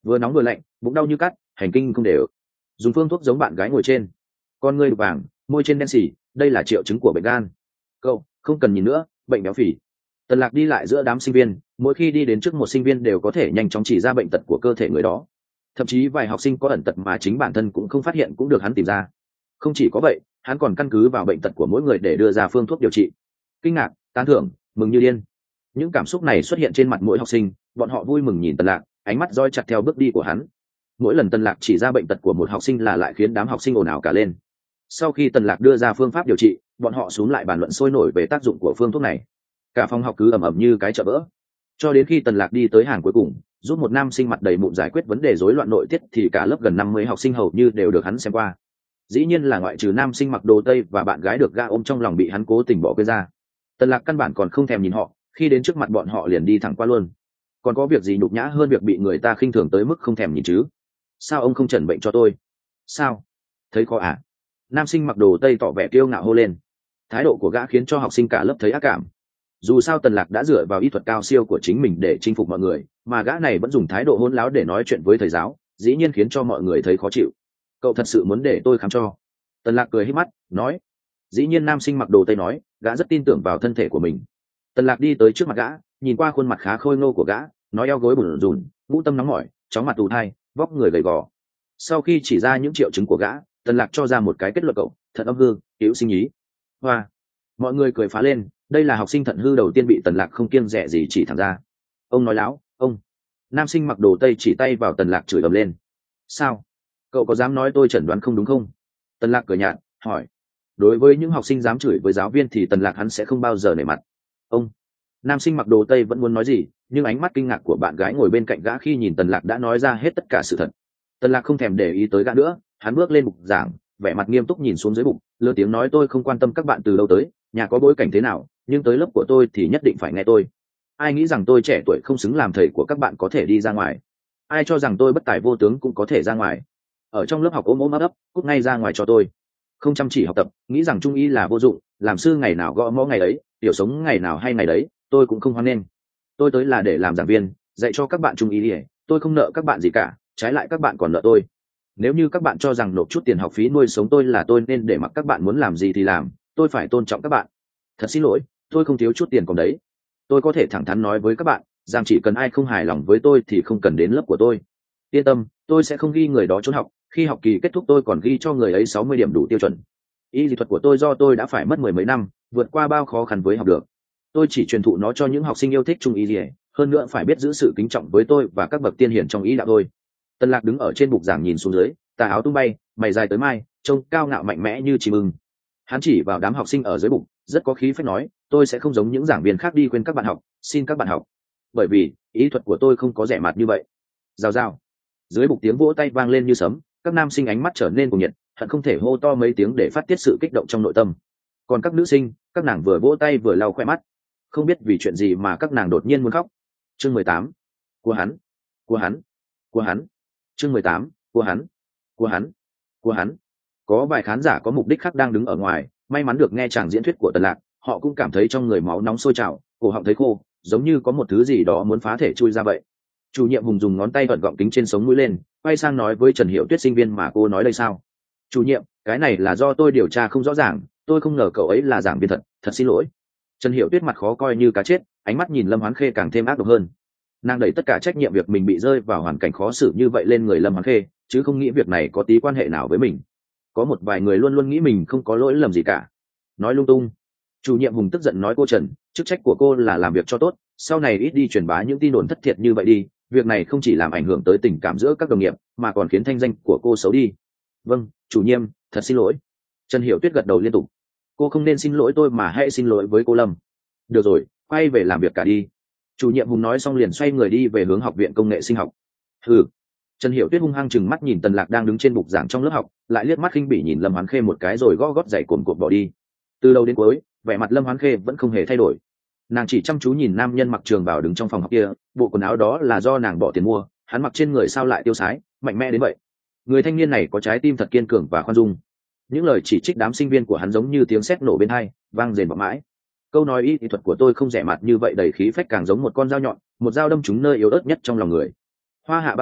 vừa nóng vừa lạnh, bụng đau như cắt, hành kinh không đều. Dùng phương thuốc giống bạn gái ngồi trên, con ngươi đục vàng, môi trên đen xì, đây là triệu chứng của bệnh gan. Cậu không cần nhìn nữa, bệnh béo phì. Tần Lạc đi lại giữa đám sinh viên, mỗi khi đi đến trước một sinh viên đều có thể nhanh chóng chỉ ra bệnh tật của cơ thể người đó. Thậm chí vài học sinh có ẩn tật mà chính bản thân cũng không phát hiện cũng được hắn tìm ra. Không chỉ có vậy, hắn còn căn cứ vào bệnh tật của mỗi người để đưa ra phương thuốc điều trị. Kinh ngạc, tán thưởng, mừng như điên. Những cảm xúc này xuất hiện trên mặt mỗi học sinh, bọn họ vui mừng nhìn Tần Lạc, ánh mắt dõi chặt theo bước đi của hắn. Mỗi lần Tần Lạc chỉ ra bệnh tật của một học sinh là lại khiến đám học sinh ồn ào cả lên. Sau khi Tần Lạc đưa ra phương pháp điều trị, bọn họ xúm lại bàn luận sôi nổi về tác dụng của phương thuốc này. Cả phòng học cứ ầm ầm như cái chợ vỡ. Cho đến khi Tần Lạc đi tới hàng cuối cùng, giúp một nam sinh mặt đầy mụn giải quyết vấn đề rối loạn nội tiết, thì cả lớp gần năm mươi học sinh hầu như đều được hắn xem qua. Dĩ nhiên là ngoại trừ nam sinh mặc đồ tây và bạn gái được gã ôm trong lòng bị hắn cố tình bỏ quên ra. Tần Lạc căn bản còn không thèm nhìn họ, khi đến trước mặt bọn họ liền đi thẳng qua luôn. Còn có việc gì nhục nhã hơn việc bị người ta khinh thường tới mức không thèm nhìn chứ? Sao ông không chẩn bệnh cho tôi? Sao? Thấy khó à? Nam sinh mặc đồ tây tỏ vẻ kiêu ngạo hô lên. Thái độ của gã khiến cho học sinh cả lớp thấy ác cảm. Dù sao Tần Lạc đã dựa vào y thuật cao siêu của chính mình để chinh phục mọi người, mà gã này vẫn dùng thái độ hỗn láo để nói chuyện với thầy giáo, dĩ nhiên khiến cho mọi người thấy khó chịu. Cậu thật sự muốn để tôi khám cho? Tần Lạc cười híp mắt nói. Dĩ nhiên nam sinh mặc đồ tây nói, gã rất tin tưởng vào thân thể của mình. Tần Lạc đi tới trước mặt gã, nhìn qua khuôn mặt khá khôi ngô của gã, nói eo gối bủn rủn, ngũ tâm nóng mỏi, chóng mặt ù tai, vóc người gầy gò. Sau khi chỉ ra những triệu chứng của gã, Tần Lạc cho ra một cái kết luận: cậu thận âm hư, yếu sinh nhí. Hoa, mọi người cười phá lên, đây là học sinh thận hư đầu tiên bị Tần Lạc không kiêng dè gì chỉ thẳng ra. Ông nói láo, ông. Nam sinh mặc đồ tây chỉ tay vào Tần Lạc chửi ầm lên. Sao? Cậu có dám nói tôi chẩn đoán không đúng không? Tần Lạc cười nhạt, hỏi. Đối với những học sinh dám chửi với giáo viên thì Tần Lạc hắn sẽ không bao giờ nể mặt. Ông. Nam sinh mặc đồ tây vẫn muốn nói gì, nhưng ánh mắt kinh ngạc của bạn gái ngồi bên cạnh gã khi nhìn Tần Lạc đã nói ra hết tất cả sự thật. Tần Lạc không thèm để ý tới gã nữa, hắn bước lên bục giảng, vẻ mặt nghiêm túc nhìn xuống dưới bục, lớn tiếng nói: tôi không quan tâm các bạn từ đâu tới, nhà có bối cảnh thế nào, nhưng tới lớp của tôi thì nhất định phải nghe tôi. Ai nghĩ rằng tôi trẻ tuổi không xứng làm thầy của các bạn có thể đi ra ngoài. Ai cho rằng tôi bất tài vô tướng cũng có thể ra ngoài. Ở trong lớp học ôm ôm ấp ấp, cút ngay ra ngoài cho tôi. Không chăm chỉ học tập, nghĩ rằng trung y là vô dụng, làm sư ngày nào gõ mõ ngày ấy, tiểu sống ngày nào hay ngày đấy, tôi cũng không hoan nghênh. Tôi tới là để làm giảng viên, dạy cho các bạn trung y. Tôi không nợ các bạn gì cả, trái lại các bạn còn nợ tôi. Nếu như các bạn cho rằng nộp chút tiền học phí nuôi sống tôi là tôi nên để mặc các bạn muốn làm gì thì làm, tôi phải tôn trọng các bạn. Thật xin lỗi, tôi không thiếu chút tiền còn đấy. Tôi có thể thẳng thắn nói với các bạn rằng chỉ cần ai không hài lòng với tôi thì không cần đến lớp của tôi. Yên tâm, tôi sẽ không ghi người đó trốn học, khi học kỳ kết thúc tôi còn ghi cho người ấy sáu mươi điểm đủ tiêu chuẩn. Y lý thuật của tôi do tôi đã phải mất mười mấy năm, vượt qua bao khó khăn với học được. Tôi chỉ truyền thụ nó cho những học sinh yêu thích trung y lý, hơn nữa phải biết giữ sự kính trọng với tôi và các bậc tiên hiển trong y đạo thôi. Tần Lạc đứng ở trên bục giảng nhìn xuống dưới, tà áo tung bay, mày dài tới mai, trông cao ngạo mạnh mẽ như chim ưng. Hắn chỉ vào đám học sinh ở dưới bục, rất có khí phách nói: tôi sẽ không giống những giảng viên khác đi khuyên các bạn học, xin các bạn học, bởi vì ý thuật của tôi không có rẻ mạt như vậy. Rào rào. Dưới bục tiếng vỗ tay vang lên như sấm, các nam sinh ánh mắt trở nên cuồng nhiệt, hận không thể hô to mấy tiếng để phát tiết sự kích động trong nội tâm. Còn các nữ sinh, các nàng vừa vỗ tay vừa lau khóe mắt, không biết vì chuyện gì mà các nàng đột nhiên muốn khóc. Chương mười tám. Của hắn, của hắn, của hắn. Chương mười tám. Của hắn, của hắn, của hắn. Có vài khán giả có mục đích khác đang đứng ở ngoài, may mắn được nghe chàng diễn thuyết của Tần Lạc, họ cũng cảm thấy trong người máu nóng sôi trào, cổ họng thấy khô, giống như có một thứ gì đó muốn phá thể chui ra vậy. Chủ nhiệm Hùng dùng ngón tay ẩn gọng kính trên sống mũi lên, quay sang nói với Trần Hiểu Tuyết sinh viên mà cô nói đây sao? Chủ nhiệm, cái này là do tôi điều tra không rõ ràng, tôi không ngờ cậu ấy là giảng viên thật, thật xin lỗi. Trần Hiểu Tuyết mặt khó coi như cá chết, ánh mắt nhìn Lâm Hoán Khê càng thêm ác độc hơn. Nàng đẩy tất cả trách nhiệm việc mình bị rơi vào hoàn cảnh khó xử như vậy lên người Lâm Hoán Khê, chứ không nghĩ việc này có tí quan hệ nào với mình. Có một vài người luôn luôn nghĩ mình không có lỗi lầm gì cả, nói lung tung. Chủ nhiệm Hùng tức giận nói: cô Trần, chức trách của cô là làm việc cho tốt, sau này ít đi truyền bá những tin đồn thất thiệt như vậy đi, việc này không chỉ làm ảnh hưởng tới tình cảm giữa các đồng nghiệp mà còn khiến thanh danh của cô xấu đi. Vâng, chủ nhiệm, thật xin lỗi. Trần Hiểu Tuyết gật đầu liên tục. Cô không nên xin lỗi tôi mà hãy xin lỗi với cô Lâm. Được rồi, quay về làm việc cả đi. Chủ nhiệm Hùng nói xong liền xoay người đi về hướng học viện công nghệ sinh học. Hừ. Trần Hiểu Tuyết hung hăng chừng mắt nhìn Tần Lạc đang đứng trên bục giảng trong lớp học, lại liếc mắt khinh bỉ nhìn Lâm Hoán Khê một cái rồi gõ gót giày cồn cộp bỏ đi. Từ đầu đến cuối, vẻ mặt Lâm Hoán Khê vẫn không hề thay đổi. Nàng chỉ chăm chú nhìn nam nhân mặc trường bào đứng trong phòng học kia, bộ quần áo đó là do nàng bỏ tiền mua, hắn mặc trên người sao lại tiêu sái, mạnh mẽ đến vậy. Người thanh niên này có trái tim thật kiên cường và khoan dung. Những lời chỉ trích đám sinh viên của hắn giống như tiếng sét nổ bên tai, vang rền vọng mãi. Câu nói y thuật của tôi không rẻ mạt như vậy đầy khí phách càng giống một con dao nhọn, một dao đâm trúng nơi yếu ớt nhất trong lòng người. Hoa hạ bao la,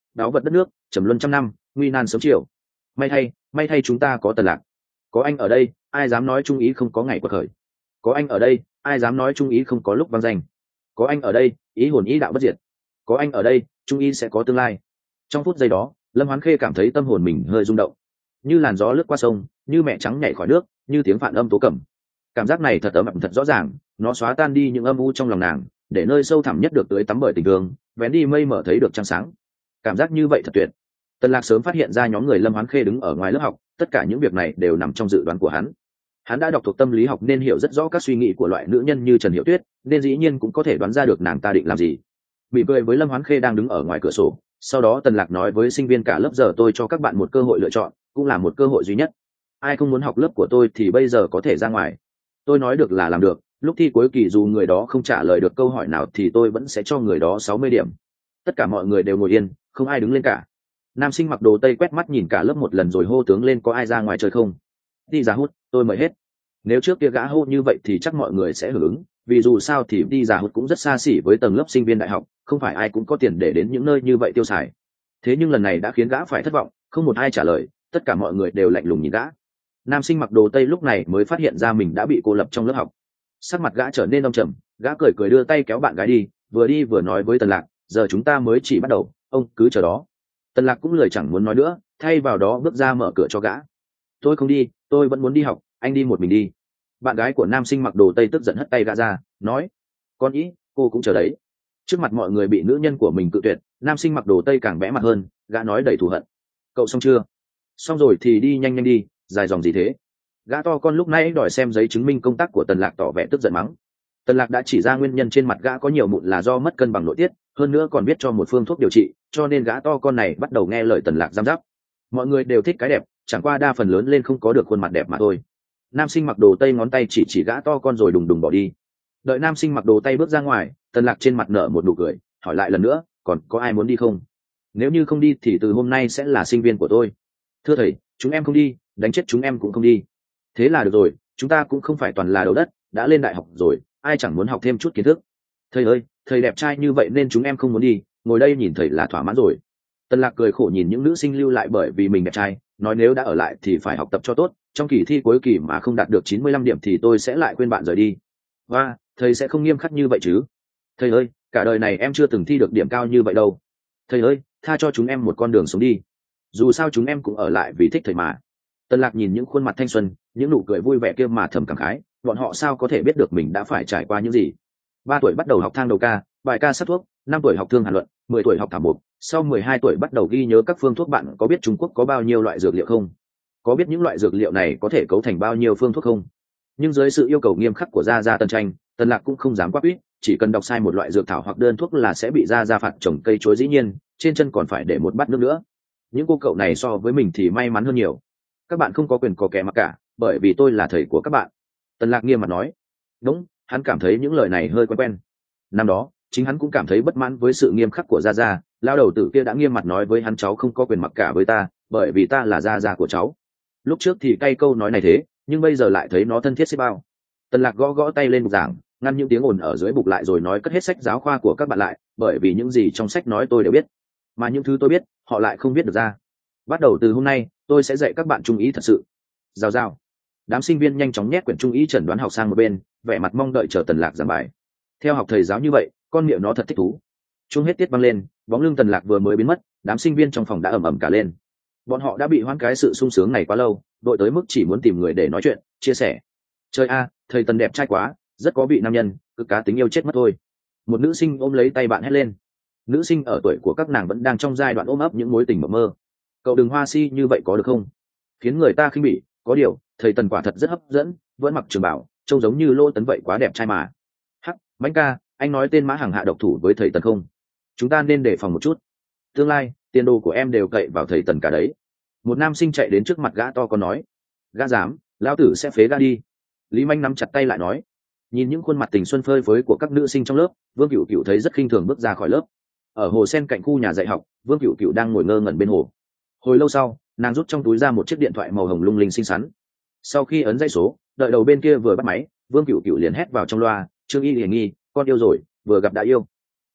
đáo vật đất nước, trầm luân trăm năm, nguy nan sớm chiều. May thay, may thay chúng ta có Tần Lạc. Có anh ở đây, ai dám nói trung ý không có ngày quật khởi. Có anh ở đây, ai dám nói trung ý không có lúc vang danh. Có anh ở đây, ý hồn ý đạo bất diệt. Có anh ở đây, trung ý sẽ có tương lai. Trong phút giây đó, Lâm Hoán Khê cảm thấy tâm hồn mình hơi rung động, như làn gió lướt qua sông, như mẹ trắng nhảy khỏi nước, như tiếng phạn âm tố cẩm. Cảm giác này thật ấm ậm thật rõ ràng, nó xóa tan đi những âm u trong lòng nàng, để nơi sâu thẳm nhất được tưới tắm bởi tình thương, vén đi mây mở thấy được trăng sáng. Cảm giác như vậy thật tuyệt. Tần Lạc sớm phát hiện ra nhóm người Lâm Hoán Khê đứng ở ngoài lớp học, tất cả những việc này đều nằm trong dự đoán của hắn. Hắn đã đọc thuộc tâm lý học nên hiểu rất rõ các suy nghĩ của loại nữ nhân như Trần Hiểu Tuyết, nên dĩ nhiên cũng có thể đoán ra được nàng ta định làm gì. Bị cười với Lâm Hoán Khê đang đứng ở ngoài cửa sổ, sau đó Tần Lạc nói với sinh viên cả lớp giờ tôi cho các bạn một cơ hội lựa chọn, cũng là một cơ hội duy nhất. Ai không muốn học lớp của tôi thì bây giờ có thể ra ngoài. Tôi nói được là làm được, lúc thi cuối kỳ dù người đó không trả lời được câu hỏi nào thì tôi vẫn sẽ cho người đó sáu mươi điểm. Tất cả mọi người đều ngồi yên, không ai đứng lên cả. Nam sinh mặc đồ tây quét mắt nhìn cả lớp một lần rồi hô tướng lên có ai ra ngoài chơi không. Đi ra hút, tôi mời hết. Nếu trước kia gã hô như vậy thì chắc mọi người sẽ hưởng ứng, vì dù sao thì đi ra hút cũng rất xa xỉ với tầng lớp sinh viên đại học, không phải ai cũng có tiền để đến những nơi như vậy tiêu xài. Thế nhưng lần này đã khiến gã phải thất vọng, không một ai trả lời, tất cả mọi người đều lạnh lùng nhìn gã. Nam sinh mặc đồ tây lúc này mới phát hiện ra mình đã bị cô lập trong lớp học. Sắc mặt gã trở nên âm trầm, gã cười cười đưa tay kéo bạn gái đi, vừa đi vừa nói với Tần Lạc, giờ chúng ta mới chỉ bắt đầu, ông cứ chờ đó. Tần Lạc cũng lười chẳng muốn nói nữa, thay vào đó bước ra mở cửa cho gã. Tôi không đi, tôi vẫn muốn đi học, anh đi một mình đi. Bạn gái của nam sinh mặc đồ tây tức giận hất tay gã ra, nói, con ý, cô cũng chờ đấy. Trước mặt mọi người bị nữ nhân của mình cự tuyệt, nam sinh mặc đồ tây càng bẽ mặt hơn, gã nói đầy thù hận. Cậu xong chưa? Xong rồi thì đi nhanh nhanh đi, dài dòng gì thế? Gã to con lúc nãy đòi xem giấy chứng minh công tác của Tần Lạc tỏ vẻ tức giận mắng. Tần Lạc đã chỉ ra nguyên nhân trên mặt gã có nhiều mụn là do mất cân bằng nội tiết, hơn nữa còn biết cho một phương thuốc điều trị, cho nên gã to con này bắt đầu nghe lời Tần Lạc giam giáp. Mọi người đều thích cái đẹp, chẳng qua đa phần lớn lên không có được khuôn mặt đẹp mà thôi. Nam sinh mặc đồ tây ngón tay chỉ chỉ gã to con rồi đùng đùng bỏ đi. Đợi nam sinh mặc đồ tây bước ra ngoài, Tần Lạc trên mặt nở một nụ cười, hỏi lại lần nữa, còn có ai muốn đi không? Nếu như không đi thì từ hôm nay sẽ là sinh viên của tôi. Thưa thầy, chúng em không đi, đánh chết chúng em cũng không đi. Thế là được rồi, chúng ta cũng không phải toàn là đầu đất, đã lên đại học rồi, ai chẳng muốn học thêm chút kiến thức. Thầy ơi, thầy đẹp trai như vậy nên chúng em không muốn đi, ngồi đây nhìn thầy là thỏa mãn rồi. Tần Lạc cười khổ nhìn những nữ sinh lưu lại bởi vì mình đẹp trai, nói nếu đã ở lại thì phải học tập cho tốt, trong kỳ thi cuối kỳ mà không đạt được chín mươi lăm điểm thì tôi sẽ lại khuyên bạn rời đi. Và, thầy sẽ không nghiêm khắc như vậy chứ? Thầy ơi, cả đời này em chưa từng thi được điểm cao như vậy đâu. Thầy ơi, tha cho chúng em một con đường sống đi. Dù sao chúng em cũng ở lại vì thích thầy mà. Tần Lạc nhìn những khuôn mặt thanh xuân, những nụ cười vui vẻ kia mà thầm cảm khái, bọn họ sao có thể biết được mình đã phải trải qua những gì. Ba tuổi bắt đầu học thang đầu ca, bài ca sát thuốc, năm tuổi học thương hàn luận, mười tuổi học thảo mục, sau mười hai tuổi bắt đầu ghi nhớ các phương thuốc. Bạn có biết Trung Quốc có bao nhiêu loại dược liệu không? Có biết những loại dược liệu này có thể cấu thành bao nhiêu phương thuốc không? Nhưng dưới sự yêu cầu nghiêm khắc của Gia Gia Tân Tranh, Tần Lạc cũng không dám quá quýt, chỉ cần đọc sai một loại dược thảo hoặc đơn thuốc là sẽ bị Gia Gia phạt trồng cây chuối, dĩ nhiên trên chân còn phải để một bát nước nữa. Những cô cậu này so với mình thì may mắn hơn nhiều. Các bạn không có quyền có kẻ mặc cả, bởi vì tôi là thầy của các bạn. Tần Lạc nghiêm mặt nói. Đúng, hắn cảm thấy những lời này hơi quen quen. Năm đó chính hắn cũng cảm thấy bất mãn với sự nghiêm khắc của Gia Gia. Lao đầu tử kia đã nghiêm mặt nói với hắn cháu không có quyền mặc cả với ta, bởi vì ta là Gia Gia của cháu. Lúc trước thì cay câu nói này thế, nhưng bây giờ lại thấy nó thân thiết xếp bao. Tần Lạc gõ gõ tay lên bục giảng, ngăn những tiếng ồn ở dưới bục lại rồi nói cất hết sách giáo khoa của các bạn lại, bởi vì những gì trong sách nói tôi đều biết, mà những thứ tôi biết họ lại không biết được ra. Bắt đầu từ hôm nay tôi sẽ dạy các bạn trung ý thật sự. Rào rào. Đám sinh viên nhanh chóng nhét quyển trung ý chẩn đoán học sang một bên, vẻ mặt mong đợi chờ Tần Lạc giảng bài. Theo học thầy giáo như vậy, con miệng nó thật thích thú. Chuông hết tiết vang lên, bóng lưng Tần Lạc vừa mới biến mất, đám sinh viên trong phòng đã ầm ầm cả lên. Bọn họ đã bị hoãn cái sự sung sướng này quá lâu, đội tới mức chỉ muốn tìm người để nói chuyện, chia sẻ. Trời a, thầy Tần đẹp trai quá, rất có vị nam nhân, cứ cá tính yêu chết mất thôi. Một nữ sinh ôm lấy tay bạn hét lên. Nữ sinh ở tuổi của các nàng vẫn đang trong giai đoạn ôm ấp những mối tình mộng mơ. Cậu đừng hoa si như vậy có được không? Khiến người ta khinh bỉ. Có điều, thầy Tần quả thật rất hấp dẫn, vẫn mặc trường bảo, trông giống như Lô Tấn vậy, quá đẹp trai mà. Hắc, Mãnh ca, anh nói tên Mã Hằng hạ độc thủ với thầy Tần không? Chúng ta nên đề phòng một chút. Tương lai, tiền đồ của em đều cậy vào thầy Tần cả đấy. Một nam sinh chạy đến trước mặt gã to con nói. Gã dám, lão tử sẽ phế gã đi. Lý Manh nắm chặt tay lại nói. Nhìn những khuôn mặt tình xuân phơi phới của các nữ sinh trong lớp, Vương Cửu Cửu thấy rất khinh thường bước ra khỏi lớp. Ở hồ sen cạnh khu nhà dạy học, Vương Cửu Cửu đang ngồi ngơ ngẩn bên hồ. Hồi lâu sau, nàng rút trong túi ra một chiếc điện thoại màu hồng lung linh xinh xắn. Sau khi ấn dãy số, đợi đầu bên kia vừa bắt máy, Vương Cửu Cửu liền hét vào trong loa, Trương Y Hiển Nghi, con yêu rồi, vừa gặp đã yêu.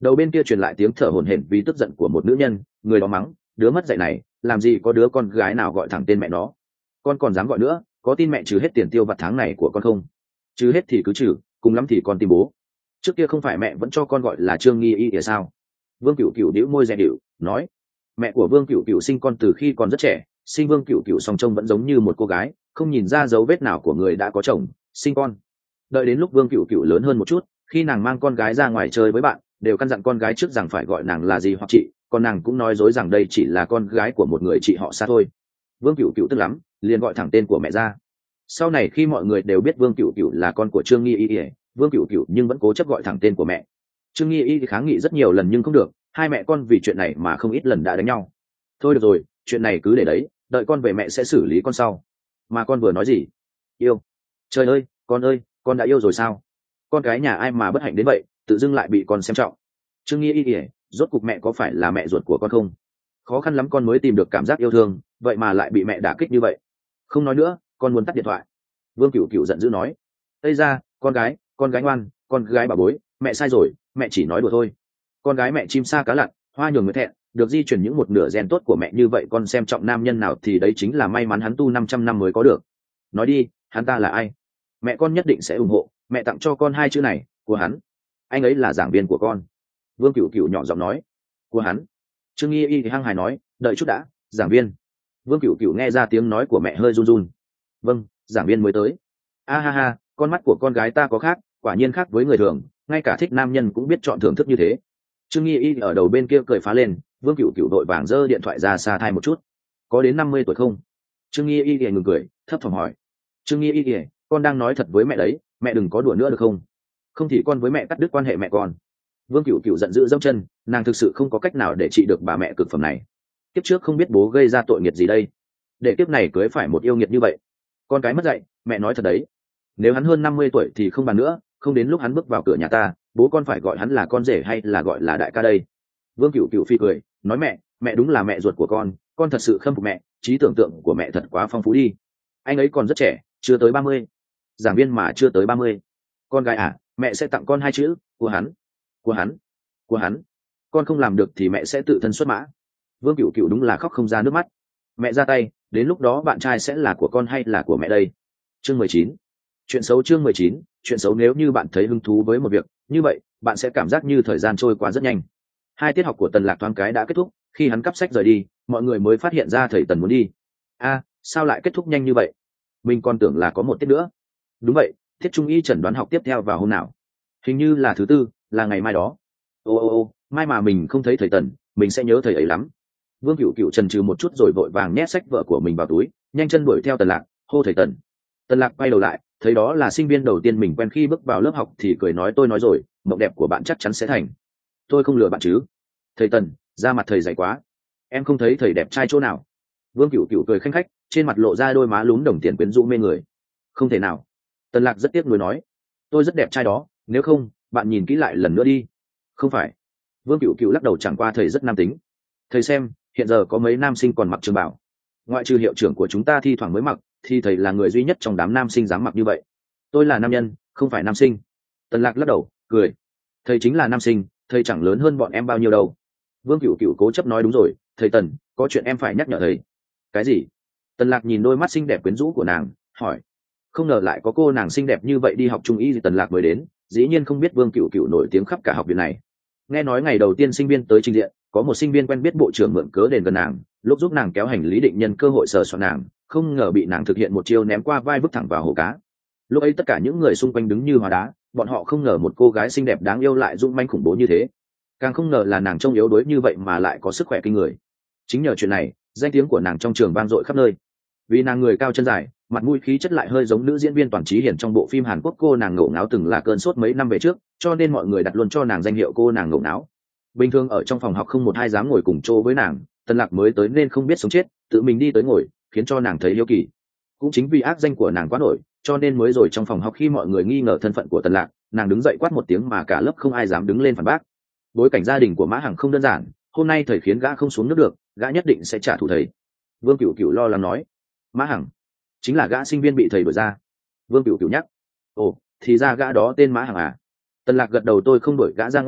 đầu bên kia truyền lại tiếng thở hổn hển vì tức giận của một nữ nhân, người đó mắng, đứa mất dạy này, làm gì có đứa con gái nào gọi thẳng tên mẹ nó, con còn dám gọi nữa, có tin mẹ trừ hết tiền tiêu vặt tháng này của con không? Trừ hết thì cứ trừ, cùng lắm thì con tìm bố. Trước kia không phải mẹ vẫn cho con gọi là Trương Nghi Y thì sao? Vương Cửu Cửu đĩu môi dè điệu nói, mẹ của Vương Cửu Cửu sinh con từ khi còn rất trẻ, sinh Vương Cửu Cửu song trông vẫn giống như một cô gái, không nhìn ra dấu vết nào của người đã có chồng sinh con. Đợi đến lúc Vương Cửu Cửu lớn hơn một chút, khi nàng mang con gái ra ngoài chơi với bạn, đều căn dặn con gái trước rằng phải gọi nàng là gì hoặc chị, còn nàng cũng nói dối rằng đây chỉ là con gái của một người chị họ xa thôi. Vương Cửu Cửu tức lắm, liền gọi thẳng tên của mẹ ra. Sau này khi mọi người đều biết Vương Cửu Cửu là con của Trương Nghi Y, Vương Cửu Cửu nhưng vẫn cố chấp gọi thẳng tên của mẹ. Trương Nghi Y kháng nghị rất nhiều lần nhưng không được, hai mẹ con vì chuyện này mà không ít lần đã đánh nhau. Thôi được rồi, chuyện này cứ để đấy, đợi con về mẹ sẽ xử lý con sau. Mà con vừa nói gì? Yêu? Trời ơi, con ơi, con đã yêu rồi sao? Con gái nhà ai mà bất hạnh đến vậy, tự dưng lại bị con xem trọng. Trương Nghi Y, rốt cục mẹ có phải là mẹ ruột của con không? Khó khăn lắm con mới tìm được cảm giác yêu thương, vậy mà lại bị mẹ đả kích như vậy. Không nói nữa, con muốn tắt điện thoại. Vương Cửu Cửu giận dữ nói, ây ra, con gái, con gái ngoan, con gái bà bối, mẹ sai rồi, mẹ chỉ nói đùa thôi. Con gái mẹ chim sa cá lặn, hoa nhường người thẹn, được di chuyển những một nửa gen tốt của mẹ như vậy, con xem trọng nam nhân nào thì đấy chính là may mắn hắn tu năm trăm năm mới có được. Nói đi, hắn ta là ai? Mẹ con nhất định sẽ ủng hộ, mẹ tặng cho con hai chữ này, của hắn. Anh ấy là giảng viên của con. Vương Cửu Cửu nhỏ giọng nói, của hắn. Trương Nghi Y thì hăng hài nói, đợi chút đã, giảng viên. Vương Cửu Cửu nghe ra tiếng nói của mẹ hơi run run. Vâng, giảng viên mới tới. A ha ha, con mắt của con gái ta có khác, quả nhiên khác với người thường, ngay cả thích nam nhân cũng biết chọn thưởng thức như thế. Trương Nghi Y ở đầu bên kia cười phá lên. Vương Cửu Cửu đội vàng giơ điện thoại ra xa thai một chút. Có đến năm mươi tuổi không? Trương Nghi Y thì ngừng cười, thấp thỏm hỏi. Trương Nghi Y thì, con đang nói thật với mẹ đấy, mẹ đừng có đùa nữa được không? Không thì con với mẹ cắt đứt quan hệ mẹ con. Vương Cửu Cửu giận dữ dẫm chân, nàng thực sự không có cách nào để trị được bà mẹ cực phẩm này. Kiếp trước không biết bố gây ra tội nghiệp gì đây, để kiếp này cưới phải một yêu nghiệt như vậy. Con cái mất dạy, mẹ nói thật đấy. Nếu hắn hơn năm mươi tuổi thì không bàn nữa, không đến lúc hắn bước vào cửa nhà ta, bố con phải gọi hắn là con rể hay là gọi là đại ca đây? Vương Cửu Cửu phi cười, nói mẹ, mẹ đúng là mẹ ruột của con, con thật sự khâm phục mẹ, trí tưởng tượng của mẹ thật quá phong phú đi. Anh ấy còn rất trẻ, chưa tới ba mươi. Giảng viên mà chưa tới ba mươi. Con gái à, mẹ sẽ tặng con hai chữ, của hắn, của hắn, của hắn. Con không làm được thì mẹ sẽ tự thân xuất mã. Vương Cửu Cửu đúng là khóc không ra nước mắt. Mẹ ra tay, đến lúc đó bạn trai sẽ là của con hay là của mẹ đây? Chương mười chín. Chuyện xấu chương mười chín, chuyện xấu nếu như bạn thấy hứng thú với một việc, như vậy, bạn sẽ cảm giác như thời gian trôi qua rất nhanh. Hai tiết học của Tần Lạc thoáng cái đã kết thúc, khi hắn cắp sách rời đi, mọi người mới phát hiện ra thầy Tần muốn đi. A, sao lại kết thúc nhanh như vậy? Mình còn tưởng là có một tiết nữa. Đúng vậy, tiết trung y chẩn đoán học tiếp theo vào hôm nào? Hình như là thứ tư, là ngày mai đó. Ô ô ô, mai mà mình không thấy thầy Tần, mình sẽ nhớ thầy ấy lắm. Vương Cửu Cửu chần chừ một chút rồi vội vàng nhét sách vở của mình vào túi, nhanh chân đuổi theo Tần Lạc, hô thầy Tần. Tần Lạc quay đầu lại, thấy đó là sinh viên đầu tiên mình quen khi bước vào lớp học thì cười nói, tôi nói rồi, mộng đẹp của bạn chắc chắn sẽ thành. Tôi không lừa bạn chứ? Thầy Tần, da mặt thầy dày quá, em không thấy thầy đẹp trai chỗ nào? Vương Cửu Cửu cười khanh khách, trên mặt lộ ra đôi má lúm đồng tiền quyến rũ mê người. Không thể nào. Tần Lạc rất tiếc nuối nói, tôi rất đẹp trai đó, nếu không, bạn nhìn kỹ lại lần nữa đi. Không phải. Vương Cửu Cửu lắc đầu, chẳng qua thầy rất nam tính. Thầy xem, hiện giờ có mấy nam sinh còn mặc trường bào, ngoại trừ hiệu trưởng của chúng ta thi thoảng mới mặc, thì thầy là người duy nhất trong đám nam sinh dám mặc như vậy. Tôi là nam nhân, không phải nam sinh. Tần Lạc lắc đầu, cười. Thầy chính là nam sinh, thầy chẳng lớn hơn bọn em bao nhiêu đâu. Vương Cửu Cửu cố chấp nói, đúng rồi, thầy Tần, có chuyện em phải nhắc nhở thầy. Cái gì? Tần Lạc nhìn đôi mắt xinh đẹp quyến rũ của nàng, hỏi. Không ngờ lại có cô nàng xinh đẹp như vậy đi học trung y thì Tần Lạc mới đến, dĩ nhiên không biết Vương Cửu Cửu nổi tiếng khắp cả học viện này. Nghe nói ngày đầu tiên sinh viên tới trình diện, có một sinh viên quen biết bộ trưởng mượn cớ đền gần nàng, lúc giúp nàng kéo hành lý định nhân cơ hội sờ soạn nàng, không ngờ bị nàng thực hiện một chiêu ném qua vai vứt thẳng vào hồ cá. Lúc ấy tất cả những người xung quanh đứng như hóa đá, bọn họ không ngờ một cô gái xinh đẹp đáng yêu lại dũng mãnh khủng bố như thế, càng không ngờ là nàng trông yếu đuối như vậy mà lại có sức khỏe kinh người. Chính nhờ chuyện này, danh tiếng của nàng trong trường vang dội khắp nơi. Vì nàng người cao chân dài, mặt mũi khí chất lại hơi giống nữ diễn viên Toàn Trí Hiển trong bộ phim Hàn Quốc cô nàng ngổ ngáo từng là cơn sốt mấy năm về trước, cho nên mọi người đặt luôn cho nàng danh hiệu cô nàng ngổ ngáo. Bình thường ở trong phòng học không một ai dám ngồi cùng chỗ với nàng, Tần Lạc mới tới nên không biết sống chết, tự mình đi tới ngồi, khiến cho nàng thấy hiếu kỳ. Cũng chính vì ác danh của nàng quá nổi, cho nên mới rồi trong phòng học khi mọi người nghi ngờ thân phận của Tần Lạc, nàng đứng dậy quát một tiếng mà cả lớp không ai dám đứng lên phản bác. Bối cảnh gia đình của Mã Hằng không đơn giản, hôm nay thầy khiến gã không xuống nước được, gã nhất định sẽ trả thù thầy. Vương Cửu Cửu lo lắng nói. Mã Hằng chính là gã sinh viên bị thầy đuổi ra. Vương Cửu Cửu nhắc. Ồ, thì ra gã đó tên Mã Hằng à? Tần Lạc gật đầu, tôi không đuổi gã ra ngoài,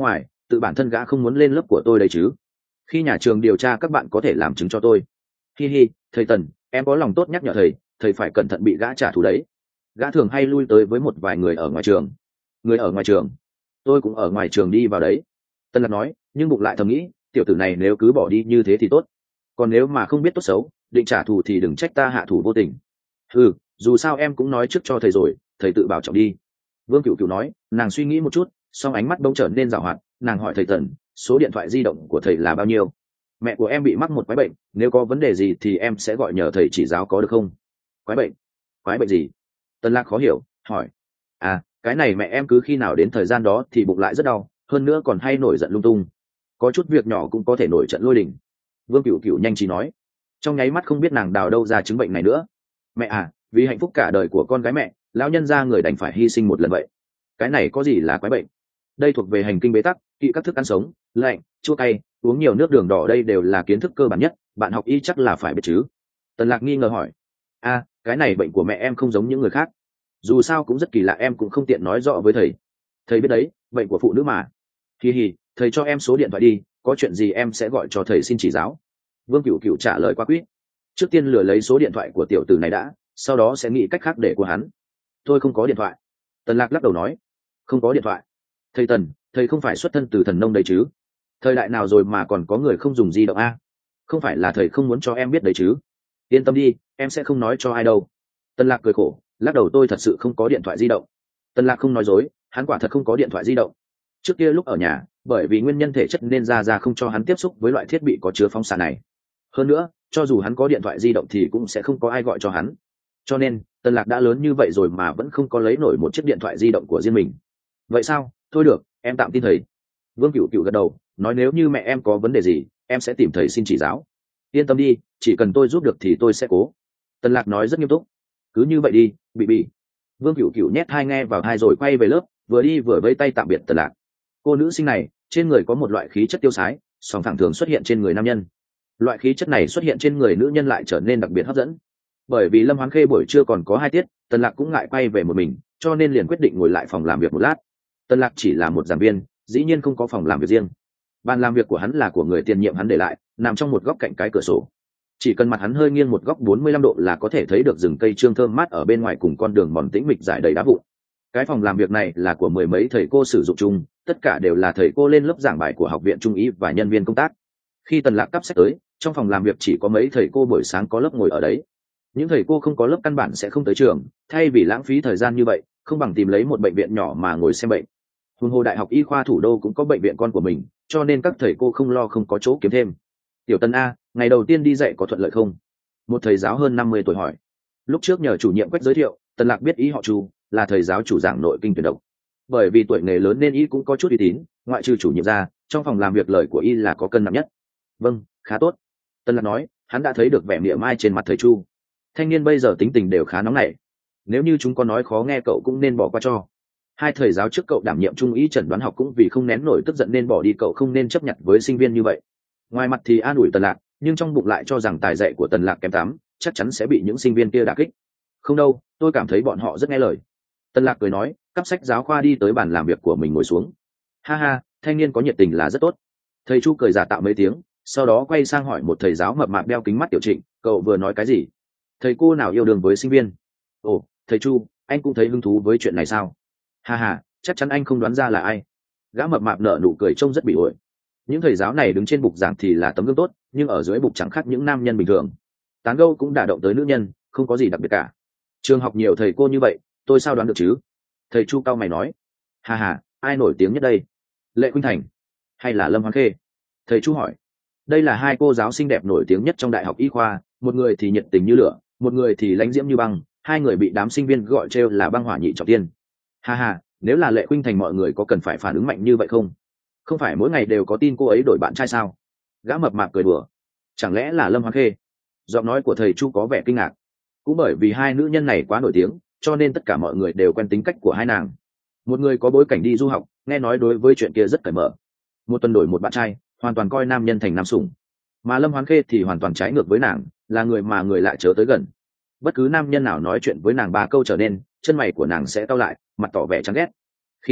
tự bản thân gã không muốn lên lớp của tôi đấy chứ. Khi nhà trường điều tra các bạn có thể làm chứng cho tôi. Hi hi, thầy Tần, em có lòng tốt nhắc nhở thầy, thầy phải cẩn thận bị gã trả thù đấy. Gã thường hay lui tới với một vài người ở ngoài trường. Người ở ngoài trường? Tôi cũng ở ngoài trường đi vào đấy. Tân Lạc nói, nhưng bụng lại thầm nghĩ, tiểu tử này nếu cứ bỏ đi như thế thì tốt. Còn nếu mà không biết tốt xấu, định trả thù thì đừng trách ta hạ thủ vô tình. Ừ, dù sao em cũng nói trước cho thầy rồi, thầy tự bảo trọng đi. Vương Cửu Cửu nói, nàng suy nghĩ một chút, song ánh mắt bỗng trở nên giàu hoạt, nàng hỏi thầy Tần, số điện thoại di động của thầy là bao nhiêu? Mẹ của em bị mắc một quái bệnh, nếu có vấn đề gì thì em sẽ gọi nhờ thầy chỉ giáo có được không? Quái bệnh? Quái bệnh gì? Tân Lạc khó hiểu, hỏi. À, cái này mẹ em cứ khi nào đến thời gian đó thì bụng lại rất đau, hơn nữa còn hay nổi giận lung tung. Có chút việc nhỏ cũng có thể nổi trận lôi đình. Vương Cửu Cửu nhanh trí nói. Trong nháy mắt không biết nàng đào đâu ra chứng bệnh này nữa. Mẹ à, vì hạnh phúc cả đời của con gái mẹ, lão nhân gia người đành phải hy sinh một lần vậy. Cái này có gì là quái bệnh? Đây thuộc về hành kinh bế tắc, kỵ các thức ăn sống, lạnh, chua cay, uống nhiều nước đường đỏ, đây đều là kiến thức cơ bản nhất, bạn học y chắc là phải biết chứ. Tần Lạc nghi ngờ hỏi. A, à, cái này bệnh của mẹ em không giống những người khác. Dù sao cũng rất kỳ lạ, em cũng không tiện nói rõ với thầy. Thầy biết đấy, bệnh của phụ nữ mà. Hi hi, thầy cho em số điện thoại đi, có chuyện gì em sẽ gọi cho thầy xin chỉ giáo. Vương Cửu Cửu trả lời qua quýt. Trước tiên lừa lấy số điện thoại của tiểu tử này đã, sau đó sẽ nghĩ cách khác để của hắn. Tôi không có điện thoại. Tần Lạc lắc đầu nói. Không có điện thoại? Thầy Tần, thầy không phải xuất thân từ thần nông đấy chứ? Thời đại nào rồi mà còn có người không dùng di động a? Không phải là thầy không muốn cho em biết đấy chứ? Yên tâm đi, em sẽ không nói cho ai đâu. Tần Lạc cười khổ, lắc đầu, tôi thật sự không có điện thoại di động. Tần Lạc không nói dối, hắn quả thật không có điện thoại di động. Trước kia lúc ở nhà, bởi vì nguyên nhân thể chất nên ra ra không cho hắn tiếp xúc với loại thiết bị có chứa phóng xạ này. Hơn nữa, cho dù hắn có điện thoại di động thì cũng sẽ không có ai gọi cho hắn. Cho nên, Tần Lạc đã lớn như vậy rồi mà vẫn không có lấy nổi một chiếc điện thoại di động của riêng mình. Vậy sao? Thôi được, em tạm tin thầy. Vương Cửu Cửu gật đầu, nói nếu như mẹ em có vấn đề gì, em sẽ tìm thầy xin chỉ giáo. Yên tâm đi, chỉ cần tôi giúp được thì tôi sẽ cố. Tần Lạc nói rất nghiêm túc. Cứ như vậy đi, bị bị. Vương Cửu Cửu nhét hai nghe vào hai rồi quay về lớp, vừa đi vừa vẫy tay tạm biệt Tần Lạc. Cô nữ sinh này, trên người có một loại khí chất tiêu sái, song thẳng thường xuất hiện trên người nam nhân. Loại khí chất này xuất hiện trên người nữ nhân lại trở nên đặc biệt hấp dẫn. Bởi vì Lâm Hoán Khê buổi trưa còn có hai tiết, Tần Lạc cũng ngại quay về một mình, cho nên liền quyết định ngồi lại phòng làm việc một lát. Tần Lạc chỉ là một giảng viên, dĩ nhiên không có phòng làm việc riêng. Bàn làm việc của hắn là của người tiền nhiệm hắn để lại, nằm trong một góc cạnh cái cửa sổ. Chỉ cần mặt hắn hơi nghiêng một góc bốn mươi lăm độ là có thể thấy được rừng cây trương thơm mát ở bên ngoài cùng con đường mòn tĩnh mịch rải đầy đá vụn. Cái phòng làm việc này là của mười mấy thầy cô sử dụng chung, tất cả đều là thầy cô lên lớp giảng bài của học viện trung y và nhân viên công tác. Khi Tần Lạc cắp sách tới, trong phòng làm việc chỉ có mấy thầy cô buổi sáng có lớp ngồi ở đấy. Những thầy cô không có lớp căn bản sẽ không tới trường, thay vì lãng phí thời gian như vậy, không bằng tìm lấy một bệnh viện nhỏ mà ngồi xem bệnh. Huống hồ Đại học Y khoa Thủ đô cũng có bệnh viện con của mình, cho nên các thầy cô không lo không có chỗ kiếm thêm. Tiểu Tần a, ngày đầu tiên đi dạy có thuận lợi không? Một thầy giáo hơn năm mươi tuổi hỏi. Lúc trước nhờ chủ nhiệm Quách giới thiệu, Tần Lạc biết ý họ Chu, là thầy giáo chủ giảng nội kinh tuyển độc. Bởi vì tuổi nghề lớn nên y cũng có chút uy tín, ngoại trừ chủ nhiệm ra, trong phòng làm việc lời của y là có cân nặng nhất. Vâng, khá tốt. Tần Lạc nói, hắn đã thấy được vẻ mỉa mai trên mặt thầy Chu. Thanh niên bây giờ tính tình đều khá nóng nảy. Nếu như chúng có nói khó nghe cậu cũng nên bỏ qua cho. Hai thầy giáo trước cậu đảm nhiệm trung ý chẩn đoán học cũng vì không nén nổi tức giận nên bỏ đi, cậu không nên chấp nhận với sinh viên như vậy. Ngoài mặt thì an ủi Tần Lạc, nhưng trong bụng lại cho rằng tài dạy của Tần Lạc kém tám, chắc chắn sẽ bị những sinh viên kia đả kích. Không đâu, tôi cảm thấy bọn họ rất nghe lời. Tần Lạc cười nói, cắp sách giáo khoa đi tới bàn làm việc của mình ngồi xuống. Ha ha, thanh niên có nhiệt tình là rất tốt. Thầy Chu cười giả tạo mấy tiếng, sau đó quay sang hỏi một thầy giáo mập mạp đeo kính mắt Tiểu Trịnh, cậu vừa nói cái gì? Thầy cô nào yêu đương với sinh viên? Ồ, thầy Chu, anh cũng thấy hứng thú với chuyện này sao? Ha ha, chắc chắn anh không đoán ra là ai. Gã mập mạp nở nụ cười trông rất bị ổi. Những thầy giáo này đứng trên bục giảng thì là tấm gương tốt, nhưng ở dưới bục chẳng khác những nam nhân bình thường. Tán gẫu cũng đả động tới nữ nhân, không có gì đặc biệt cả. Trường học nhiều thầy cô như vậy, tôi sao đoán được chứ? Thầy Chu cao mày nói. Ha ha, ai nổi tiếng nhất đây? Lệ Khuynh Thành hay là Lâm Hoán Khê? Thầy Chu hỏi. Đây là hai cô giáo xinh đẹp nổi tiếng nhất trong đại học y khoa, một người thì nhiệt tình như lửa, một người thì lãnh diễm như băng, hai người bị đám sinh viên gọi trêu là băng hỏa nhị trọng tiên. Ha ha, nếu là Lệ Khuynh Thành mọi người có cần phải phản ứng mạnh như vậy không? Không phải mỗi ngày đều có tin cô ấy đổi bạn trai sao? Gã mập mạp cười đùa. Chẳng lẽ là Lâm Hoán Khê? Giọng nói của thầy Chu có vẻ kinh ngạc. Cũng bởi vì hai nữ nhân này quá nổi tiếng, cho nên tất cả mọi người đều quen tính cách của hai nàng. Một người có bối cảnh đi du học, nghe nói đối với chuyện kia rất cởi mở. Một tuần đổi một bạn trai, hoàn toàn coi nam nhân thành nam sủng. Mà Lâm Hoán Khê thì hoàn toàn trái ngược với nàng, là người mà người lại chớ tới gần. Bất cứ nam nhân nào nói chuyện với nàng ba câu trở nên, chân mày của nàng sẽ cau lại, mặt tỏ vẻ chán ghét. Khi đó,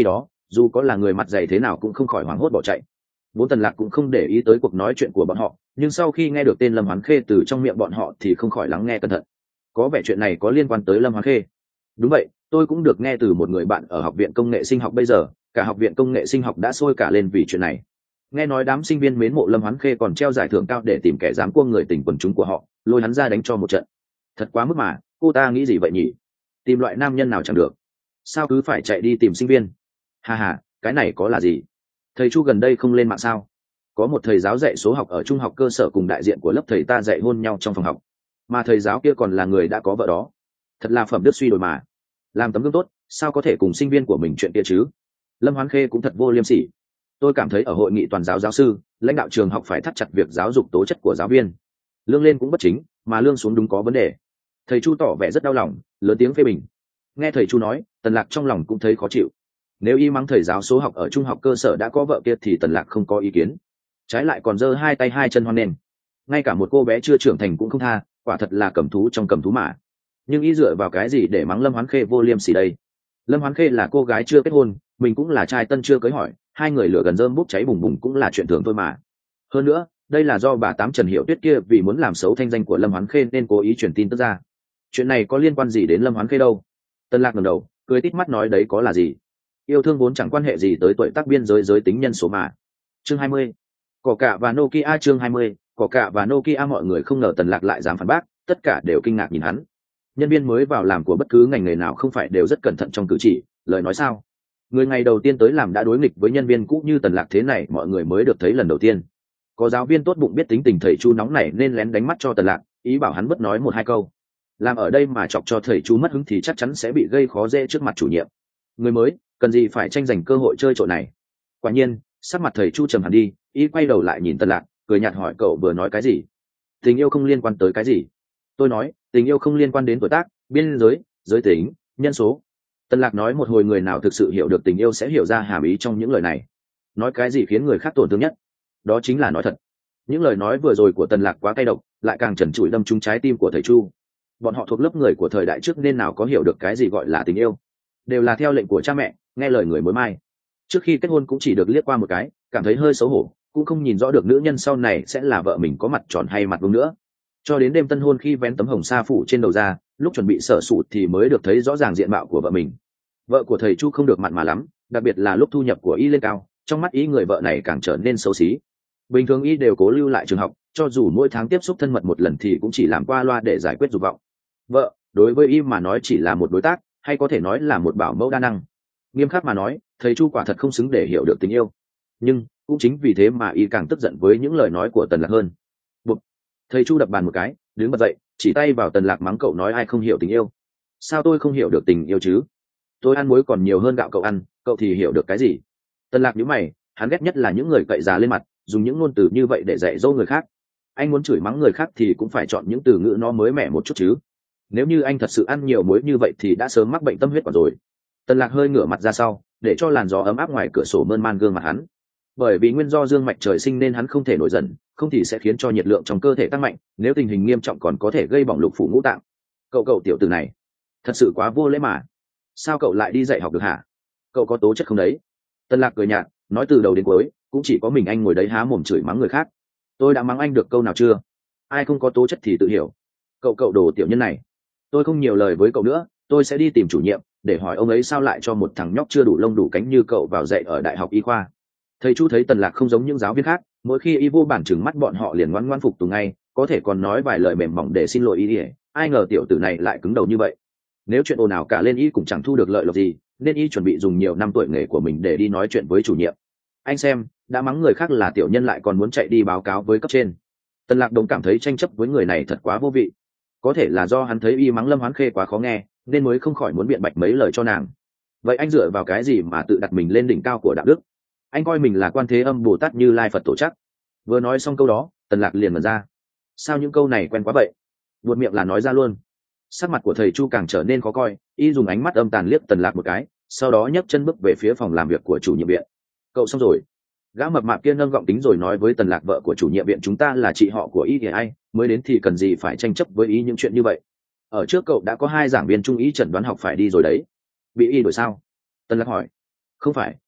dù có là người mặt dày thế nào cũng không khỏi hoảng hốt bỏ chạy. Vốn Tần Lạc cũng không để ý tới cuộc nói chuyện của bọn họ, nhưng sau khi nghe được tên Lâm Hoán Khê từ trong miệng bọn họ thì không khỏi lắng nghe cẩn thận. Có vẻ chuyện này có liên quan tới Lâm Hoán Khê. Đúng vậy, tôi cũng được nghe từ một người bạn ở học viện công nghệ sinh học, bây giờ cả học viện công nghệ sinh học đã sôi cả lên vì chuyện này. Nghe nói đám sinh viên mến mộ Lâm Hoán Khê còn treo giải thưởng cao để tìm kẻ dám cua người tình quần chúng của họ, lôi hắn ra đánh cho một trận. Thật quá mức mà, cô ta nghĩ gì vậy nhỉ? Tìm loại nam nhân nào chẳng được, sao cứ phải chạy đi tìm sinh viên? Hà hà, cái này có là gì? Thầy Chu gần đây không lên mạng sao? Có một thầy giáo dạy số học ở trung học cơ sở cùng đại diện của lớp thầy ta dạy hôn nhau trong phòng học, mà thầy giáo kia còn là người đã có vợ đó. Thật là phẩm đức suy đồi mà. Làm tấm gương tốt, sao có thể cùng sinh viên của mình chuyện kia chứ? Lâm Hoán Khê cũng thật vô liêm sỉ. Tôi cảm thấy ở hội nghị toàn giáo giáo sư, lãnh đạo trường học phải thắt chặt việc giáo dục tố chất của giáo viên. Lương lên cũng bất chính, mà lương xuống đúng có vấn đề. Thầy Chu tỏ vẻ rất đau lòng, lớn tiếng phê bình. Nghe thầy Chu nói, Tần Lạc trong lòng cũng thấy khó chịu. Nếu y mắng thầy giáo số học ở trung học cơ sở đã có vợ kia thì Tần Lạc không có ý kiến, trái lại còn giơ hai tay hai chân hoan nghênh. Ngay cả một cô bé chưa trưởng thành cũng không tha, quả thật là cầm thú trong cầm thú mà. Nhưng y dựa vào cái gì để mắng Lâm Hoán Khê vô liêm sỉ đây? Lâm Hoán Khê là cô gái chưa kết hôn, mình cũng là trai tân chưa cưới hỏi, hai người lửa gần rơm bốc cháy bùng bùng cũng là chuyện thường thôi mà. Hơn nữa, đây là do bà tám Trần Hiểu Tuyết kia vì muốn làm xấu thanh danh của Lâm Hoán Khê nên cố ý truyền tin tức ra. Chuyện này có liên quan gì đến Lâm Hoán Khê đâu? Tân Lạc ngẩng đầu, cười tít mắt nói đấy có là gì? Yêu thương vốn chẳng quan hệ gì tới tuổi tác biên giới giới tính nhân số mà. Chương hai mươi. Cỏ cạ và Nokia. Chương hai mươi. Cỏ cạ và Nokia. Mọi người không ngờ Tần Lạc lại dám phản bác, tất cả đều kinh ngạc nhìn hắn. Nhân viên mới vào làm của bất cứ ngành nghề nào không phải đều rất cẩn thận trong cử chỉ, lời nói sao? Người ngày đầu tiên tới làm đã đối nghịch với nhân viên cũ như Tần Lạc thế này, mọi người mới được thấy lần đầu tiên. Có giáo viên tốt bụng biết tính tình thầy Chu nóng này nên lén đánh mắt cho Tần Lạc, ý bảo hắn bất nói một hai câu. Làm ở đây mà chọc cho thầy Chu mất hứng thì chắc chắn sẽ bị gây khó dễ trước mặt chủ nhiệm. Người mới, cần gì phải tranh giành cơ hội chơi trò này. Quả nhiên, sắc mặt thầy Chu trầm hẳn đi, ý quay đầu lại nhìn Tần Lạc, cười nhạt hỏi cậu vừa nói cái gì? Tình yêu không liên quan tới cái gì? Tôi nói, tình yêu không liên quan đến tuổi tác, biên giới, giới tính, nhân số. Tần Lạc nói một hồi, người nào thực sự hiểu được tình yêu sẽ hiểu ra hàm ý trong những lời này. Nói cái gì khiến người khác tổn thương nhất? Đó chính là nói thật. Những lời nói vừa rồi của Tần Lạc quá cay độc, lại càng trần trụi đâm trúng trái tim của thầy Chu. Bọn họ thuộc lớp người của thời đại trước nên nào có hiểu được cái gì gọi là tình yêu. Đều là theo lệnh của cha mẹ, nghe lời người mới mai. Trước khi kết hôn cũng chỉ được liếc qua một cái, cảm thấy hơi xấu hổ, cũng không nhìn rõ được nữ nhân sau này sẽ là vợ mình có mặt tròn hay mặt vuông nữa. Cho đến đêm tân hôn khi vén tấm hồng sa phủ trên đầu ra, lúc chuẩn bị sở sụt thì mới được thấy rõ ràng diện mạo của vợ mình. Vợ của thầy Chu không được mặn mà lắm, đặc biệt là lúc thu nhập của y lên cao, trong mắt y người vợ này càng trở nên xấu xí. Bình thường y đều cố lưu lại trường học, cho dù mỗi tháng tiếp xúc thân mật một lần thì cũng chỉ làm qua loa để giải quyết dục vọng. Vợ, đối với y mà nói chỉ là một đối tác, hay có thể nói là một bảo mẫu đa năng. Nghiêm khắc mà nói, thầy Chu quả thật không xứng để hiểu được tình yêu. Nhưng cũng chính vì thế mà y càng tức giận với những lời nói của Tần Lạc hơn. Bụp. Thầy Chu đập bàn một cái, đứng bật dậy, chỉ tay vào Tần Lạc mắng cậu nói ai không hiểu tình yêu? Sao tôi không hiểu được tình yêu chứ? Tôi ăn muối còn nhiều hơn gạo cậu ăn, cậu thì hiểu được cái gì? Tần Lạc nhíu mày, hắn ghét nhất là những người cậy già lên mặt, dùng những ngôn từ như vậy để dạy dỗ người khác. Anh muốn chửi mắng người khác thì cũng phải chọn những từ ngữ nó mới mẻ một chút chứ. Nếu như anh thật sự ăn nhiều muối như vậy thì đã sớm mắc bệnh tâm huyết quả rồi. Tần Lạc hơi ngửa mặt ra sau, để cho làn gió ấm áp ngoài cửa sổ mơn man gương mặt hắn. Bởi vì nguyên do dương mạch trời sinh nên hắn không thể nổi giận, không thì sẽ khiến cho nhiệt lượng trong cơ thể tăng mạnh, nếu tình hình nghiêm trọng còn có thể gây bỏng lục phủ ngũ tạng. Cậu cậu tiểu tử này, thật sự quá vô lễ mà. Sao cậu lại đi dạy học được hả? Cậu có tố chất không đấy? Tần Lạc cười nhạt, nói từ đầu đến cuối, cũng chỉ có mình anh ngồi đấy há mồm chửi mắng người khác. Tôi đã mắng anh được câu nào chưa? Ai không có tố chất thì tự hiểu. Cậu cậu đồ tiểu nhân này. Tôi không nhiều lời với cậu nữa, tôi sẽ đi tìm chủ nhiệm để hỏi ông ấy sao lại cho một thằng nhóc chưa đủ lông đủ cánh như cậu vào dạy ở đại học y khoa. Thầy Chu thấy Tần Lạc không giống những giáo viên khác, mỗi khi y vô bản trừng mắt bọn họ liền ngoan ngoãn phục tùng ngay, có thể còn nói vài lời mềm mỏng để xin lỗi y. Ai ngờ tiểu tử này lại cứng đầu như vậy. Nếu chuyện ồn ào cả lên y cũng chẳng thu được lợi lộc gì, nên y chuẩn bị dùng nhiều năm tuổi nghề của mình để đi nói chuyện với chủ nhiệm. Anh xem, đã mắng người khác là tiểu nhân lại còn muốn chạy đi báo cáo với cấp trên. Tần Lạc đồng cảm thấy tranh chấp với người này thật quá vô vị. Có thể là do hắn thấy y mắng Lâm Hoán Khê quá khó nghe, nên mới không khỏi muốn biện bạch mấy lời cho nàng. Vậy anh dựa vào cái gì mà tự đặt mình lên đỉnh cao của đạo đức? Anh coi mình là Quan Thế Âm Bồ Tát Như Lai Phật tổ chắc? Vừa nói xong câu đó, Tần Lạc liền mở ra. Sao những câu này quen quá vậy? Buột miệng là nói ra luôn. Sắc mặt của thầy Chu càng trở nên khó coi, y dùng ánh mắt âm tàn liếc Tần Lạc một cái, sau đó nhấc chân bước về phía phòng làm việc của chủ nhiệm viện. Cậu xong rồi. Gã mập mạp kia nâng gọng tính rồi nói với Tần Lạc, vợ của chủ nhiệm viện chúng ta là chị họ của y thì ai, mới đến thì cần gì phải tranh chấp với y những chuyện như vậy. Ở trước cậu đã có hai giảng viên trung ý chẩn đoán học phải đi rồi đấy. Bị y đổi sao? Tần Lạc hỏi. Không phải,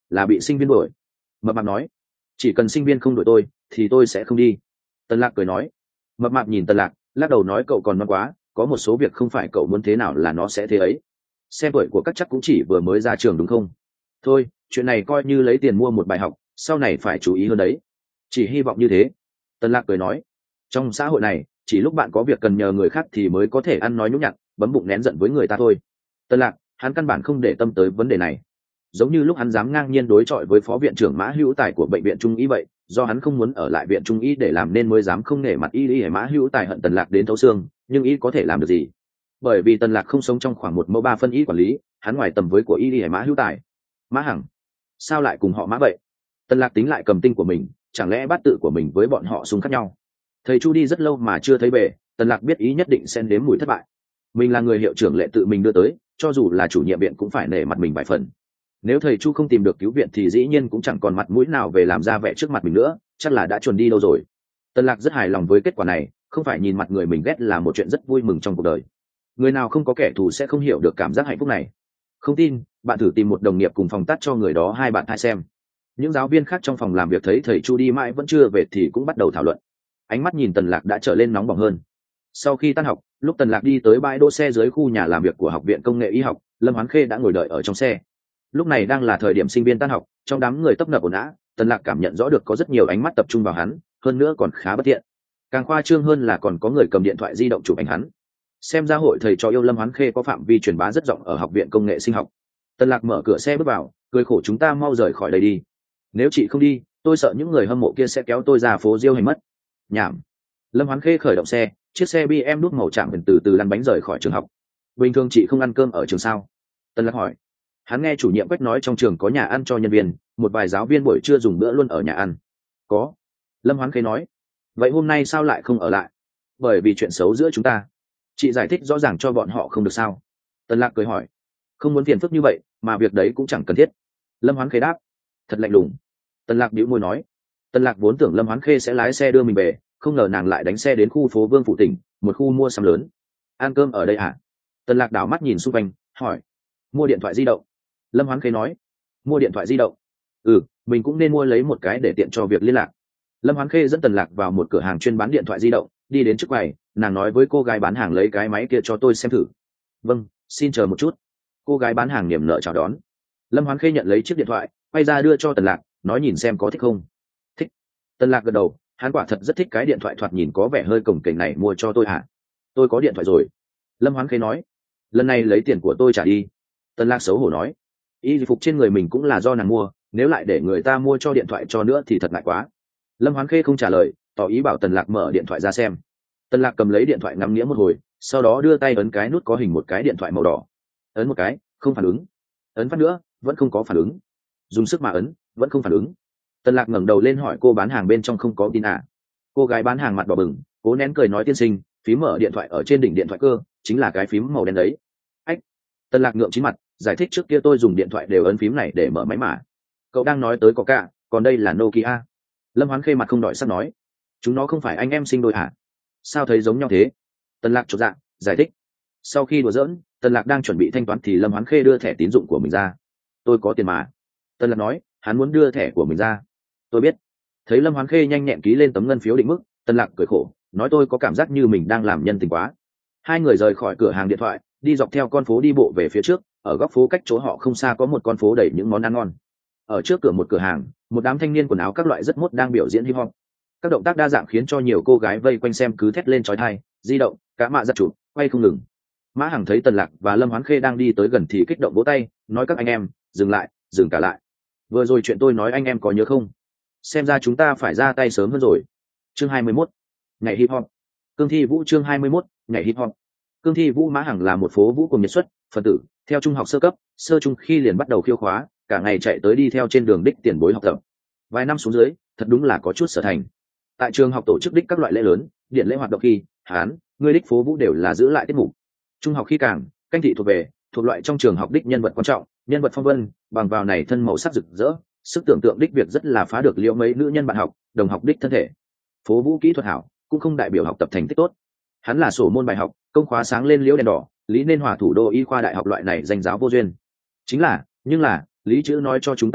là bị sinh viên đuổi. Mập mạp nói, chỉ cần sinh viên không đuổi tôi thì tôi sẽ không đi. Tân Lạc cười nói. Mập mạp nhìn Tân Lạc, lắc đầu nói cậu còn non quá, có một số việc không phải cậu muốn thế nào là nó sẽ thế ấy. Xem tuổi của các chắc cũng chỉ vừa mới ra trường đúng không? Thôi, chuyện này coi như lấy tiền mua một bài học, sau này phải chú ý hơn đấy. Chỉ hy vọng như thế. Tân Lạc cười nói. Trong xã hội này, chỉ lúc bạn có việc cần nhờ người khác thì mới có thể ăn nói nhũng nhặn, bấm bụng nén giận với người ta thôi. Tân Lạc, hắn căn bản không để tâm tới vấn đề này. Giống như lúc hắn dám ngang nhiên đối chọi với phó viện trưởng Mã Hữu Tài của bệnh viện Trung y vậy, do hắn không muốn ở lại viện Trung y để làm nên mới dám không nể mặt y y Mã Hữu Tài hận Tần Lạc đến thấu xương, nhưng y có thể làm được gì? Bởi vì Tần Lạc không sống trong khoảng một mẫu ba phân y quản lý, hắn ngoài tầm với của y y Mã Hữu Tài. Mã Hằng, sao lại cùng họ Mã vậy? Tần Lạc tính lại cầm tinh của mình, chẳng lẽ bát tự của mình với bọn họ xung khác nhau? Thầy Chu đi rất lâu mà chưa thấy về, Tần Lạc biết ý nhất định sẽ nếm mùi thất bại. Mình là người hiệu trưởng lệ tự mình đưa tới, cho dù là chủ nhiệm viện cũng phải nể mặt mình vài phần. Nếu thầy Chu không tìm được cứu viện thì dĩ nhiên cũng chẳng còn mặt mũi nào về làm ra vẻ trước mặt mình nữa, chắc là đã chuồn đi đâu rồi. Tân Lạc rất hài lòng với kết quả này, không phải nhìn mặt người mình ghét là một chuyện rất vui mừng trong cuộc đời. Người nào không có kẻ thù sẽ không hiểu được cảm giác hạnh phúc này. Không tin, bạn thử tìm một đồng nghiệp cùng phòng tắt cho người đó hai bạn hai xem. Những giáo viên khác trong phòng làm việc thấy thầy Chu đi mãi vẫn chưa về thì cũng bắt đầu thảo luận. Ánh mắt nhìn Tần Lạc đã trở lên nóng bỏng hơn. Sau khi tan học, lúc Tần Lạc đi tới bãi đỗ xe dưới khu nhà làm việc của Học viện Công nghệ Y học, Lâm Hoán Khê đã ngồi đợi ở trong xe. Lúc này đang là thời điểm sinh viên tan học, trong đám người tấp nập ồn ào, Tần Lạc cảm nhận rõ được có rất nhiều ánh mắt tập trung vào hắn, hơn nữa còn khá bất tiện. Càng khoa trương hơn là còn có người cầm điện thoại di động chụp ảnh hắn. Xem ra hội thầy trò yêu Lâm Hoán Khê có phạm vi truyền bá rất rộng ở Học viện Công nghệ Sinh học. Tần Lạc mở cửa xe bước vào, cười khổ chúng ta mau rời khỏi đây đi. Nếu chị không đi, tôi sợ những người hâm mộ kia sẽ kéo tôi ra phố diêu hành mất. Nhảm. Lâm Hoán Khê khởi động xe, chiếc xe bê em đúc màu trắng từ từ lăn bánh rời khỏi trường học. Bình thường chị không ăn cơm ở trường sao? Tần Lạc hỏi. Hắn nghe chủ nhiệm Quách nói trong trường có nhà ăn cho nhân viên, một vài giáo viên buổi trưa dùng bữa luôn ở nhà ăn. Có. Lâm Hoán Khê nói. Vậy hôm nay sao lại không ở lại? Bởi vì chuyện xấu giữa chúng ta. Chị giải thích rõ ràng cho bọn họ không được sao? Tần Lạc cười hỏi. Không muốn phiền phức như vậy, mà việc đấy cũng chẳng cần thiết. Lâm Hoán Khê đáp. Thật lạnh lùng. Tần Lạc bĩu môi nói. Tần Lạc vốn tưởng Lâm Hoán Khê sẽ lái xe đưa mình về, không ngờ nàng lại đánh xe đến khu phố Vương Phủ Tỉnh, một khu mua sắm lớn. Ăn cơm ở đây à? Tần Lạc đảo mắt nhìn xung quanh, hỏi. Mua điện thoại di động. Lâm Hoán Khê nói. Mua điện thoại di động? Ừ, mình cũng nên mua lấy một cái để tiện cho việc liên lạc. Lâm Hoán Khê dẫn Tần Lạc vào một cửa hàng chuyên bán điện thoại di động, đi đến trước quầy, nàng nói với cô gái bán hàng lấy cái máy kia cho tôi xem thử. Vâng, xin chờ một chút. Cô gái bán hàng niềm nở chào đón. Lâm Hoán Khê nhận lấy chiếc điện thoại, quay ra đưa cho Tần Lạc, nói nhìn xem có thích không. Thích. Tần Lạc gật đầu, hắn quả thật rất thích cái điện thoại thoạt nhìn có vẻ hơi cồng kềnh này, mua cho tôi hả? Tôi có điện thoại rồi. Lâm Hoán Khê nói. Lần này lấy tiền của tôi trả đi. Tần Lạc xấu hổ nói. Y phục trên người mình cũng là do nàng mua, nếu lại để người ta mua cho điện thoại cho nữa thì thật ngại quá. Lâm Hoán Khê không trả lời, tỏ ý bảo Tần Lạc mở điện thoại ra xem. Tần Lạc cầm lấy điện thoại ngắm nghĩa một hồi, sau đó đưa tay ấn cái nút có hình một cái điện thoại màu đỏ. Ấn một cái, không phản ứng. Ấn phát nữa, vẫn không có phản ứng. Dùng sức mà ấn, vẫn không phản ứng. Tần Lạc ngẩng đầu lên hỏi cô bán hàng bên trong không có tin à? Cô gái bán hàng mặt đỏ bừng, cố nén cười nói tiên sinh, phím mở điện thoại ở trên đỉnh điện thoại cơ, chính là cái phím màu đen đấy. Ách. Tần Lạc ngượng chín mặt, giải thích trước kia tôi dùng điện thoại đều ấn phím này để mở máy mà. Cậu đang nói tới có cả, còn đây là Nokia. Lâm Hoán Khê mặt không đỏ sắc nói. Chúng nó không phải anh em sinh đôi à? Sao thấy giống nhau thế? Tần Lạc chột dạ, giải thích. Sau khi đùa giỡn, Tần Lạc đang chuẩn bị thanh toán thì Lâm Hoán Khê đưa thẻ tín dụng của mình ra. Tôi có tiền mà. Tần Lạc nói, hắn muốn đưa thẻ của mình ra. Tôi biết. Thấy Lâm Hoán Khê nhanh nhẹn ký lên tấm ngân phiếu định mức, Tần Lạc cười khổ, nói tôi có cảm giác như mình đang làm nhân tình quá. Hai người rời khỏi cửa hàng điện thoại, đi dọc theo con phố đi bộ về phía trước, ở góc phố cách chỗ họ không xa có một con phố đầy những món ăn ngon. Ở trước cửa một cửa hàng, một đám thanh niên quần áo các loại rất mốt đang biểu diễn hip hop. Các động tác đa dạng khiến cho nhiều cô gái vây quanh xem cứ thét lên chói tai, di động, cả mạ giật chụp, quay không ngừng. Mã Hằng thấy Tần Lạc và Lâm Hoán Khê đang đi tới gần thì kích động vỗ tay, nói các anh em, dừng lại, dừng cả lại. Vừa rồi chuyện tôi nói anh em có nhớ không? Xem ra chúng ta phải ra tay sớm hơn rồi. Chương hai mươi mốt, ngày hip hop. Cương thi vũ chương hai mươi mốt, ngày hip hop. Cương thi vũ Mã Hằng là một phố vũ cùng nhiệt xuất, phần tử, theo trung học sơ cấp, sơ trung khi liền bắt đầu khiêu khóa, cả ngày chạy tới đi theo trên đường đích tiền bối học tập. Vài năm xuống dưới, thật đúng là có chút sở thành. Tại trường học tổ chức đích các loại lễ lớn, điện lễ hoạt động khi, hán, người đích phố vũ đều là giữ lại tiết mục. Trung học khi càng, canh thị thuộc về, thuộc loại trong trường học đích nhân vật quan trọng, nhân vật phong vân, bằng vào này thân màu sắc rực rỡ, sức tưởng tượng đích việc rất là phá được liễu mấy nữ nhân bạn học, đồng học đích thân thể. Phố vũ kỹ thuật hảo, cũng không đại biểu học tập thành tích tốt. Hắn là sổ môn bài học, công khóa sáng lên liễu đèn đỏ, lý nên hòa thủ đô y khoa đại học loại này danh giáo vô duyên. Chính là, nhưng là, lý chữ nói cho chúng ta biết,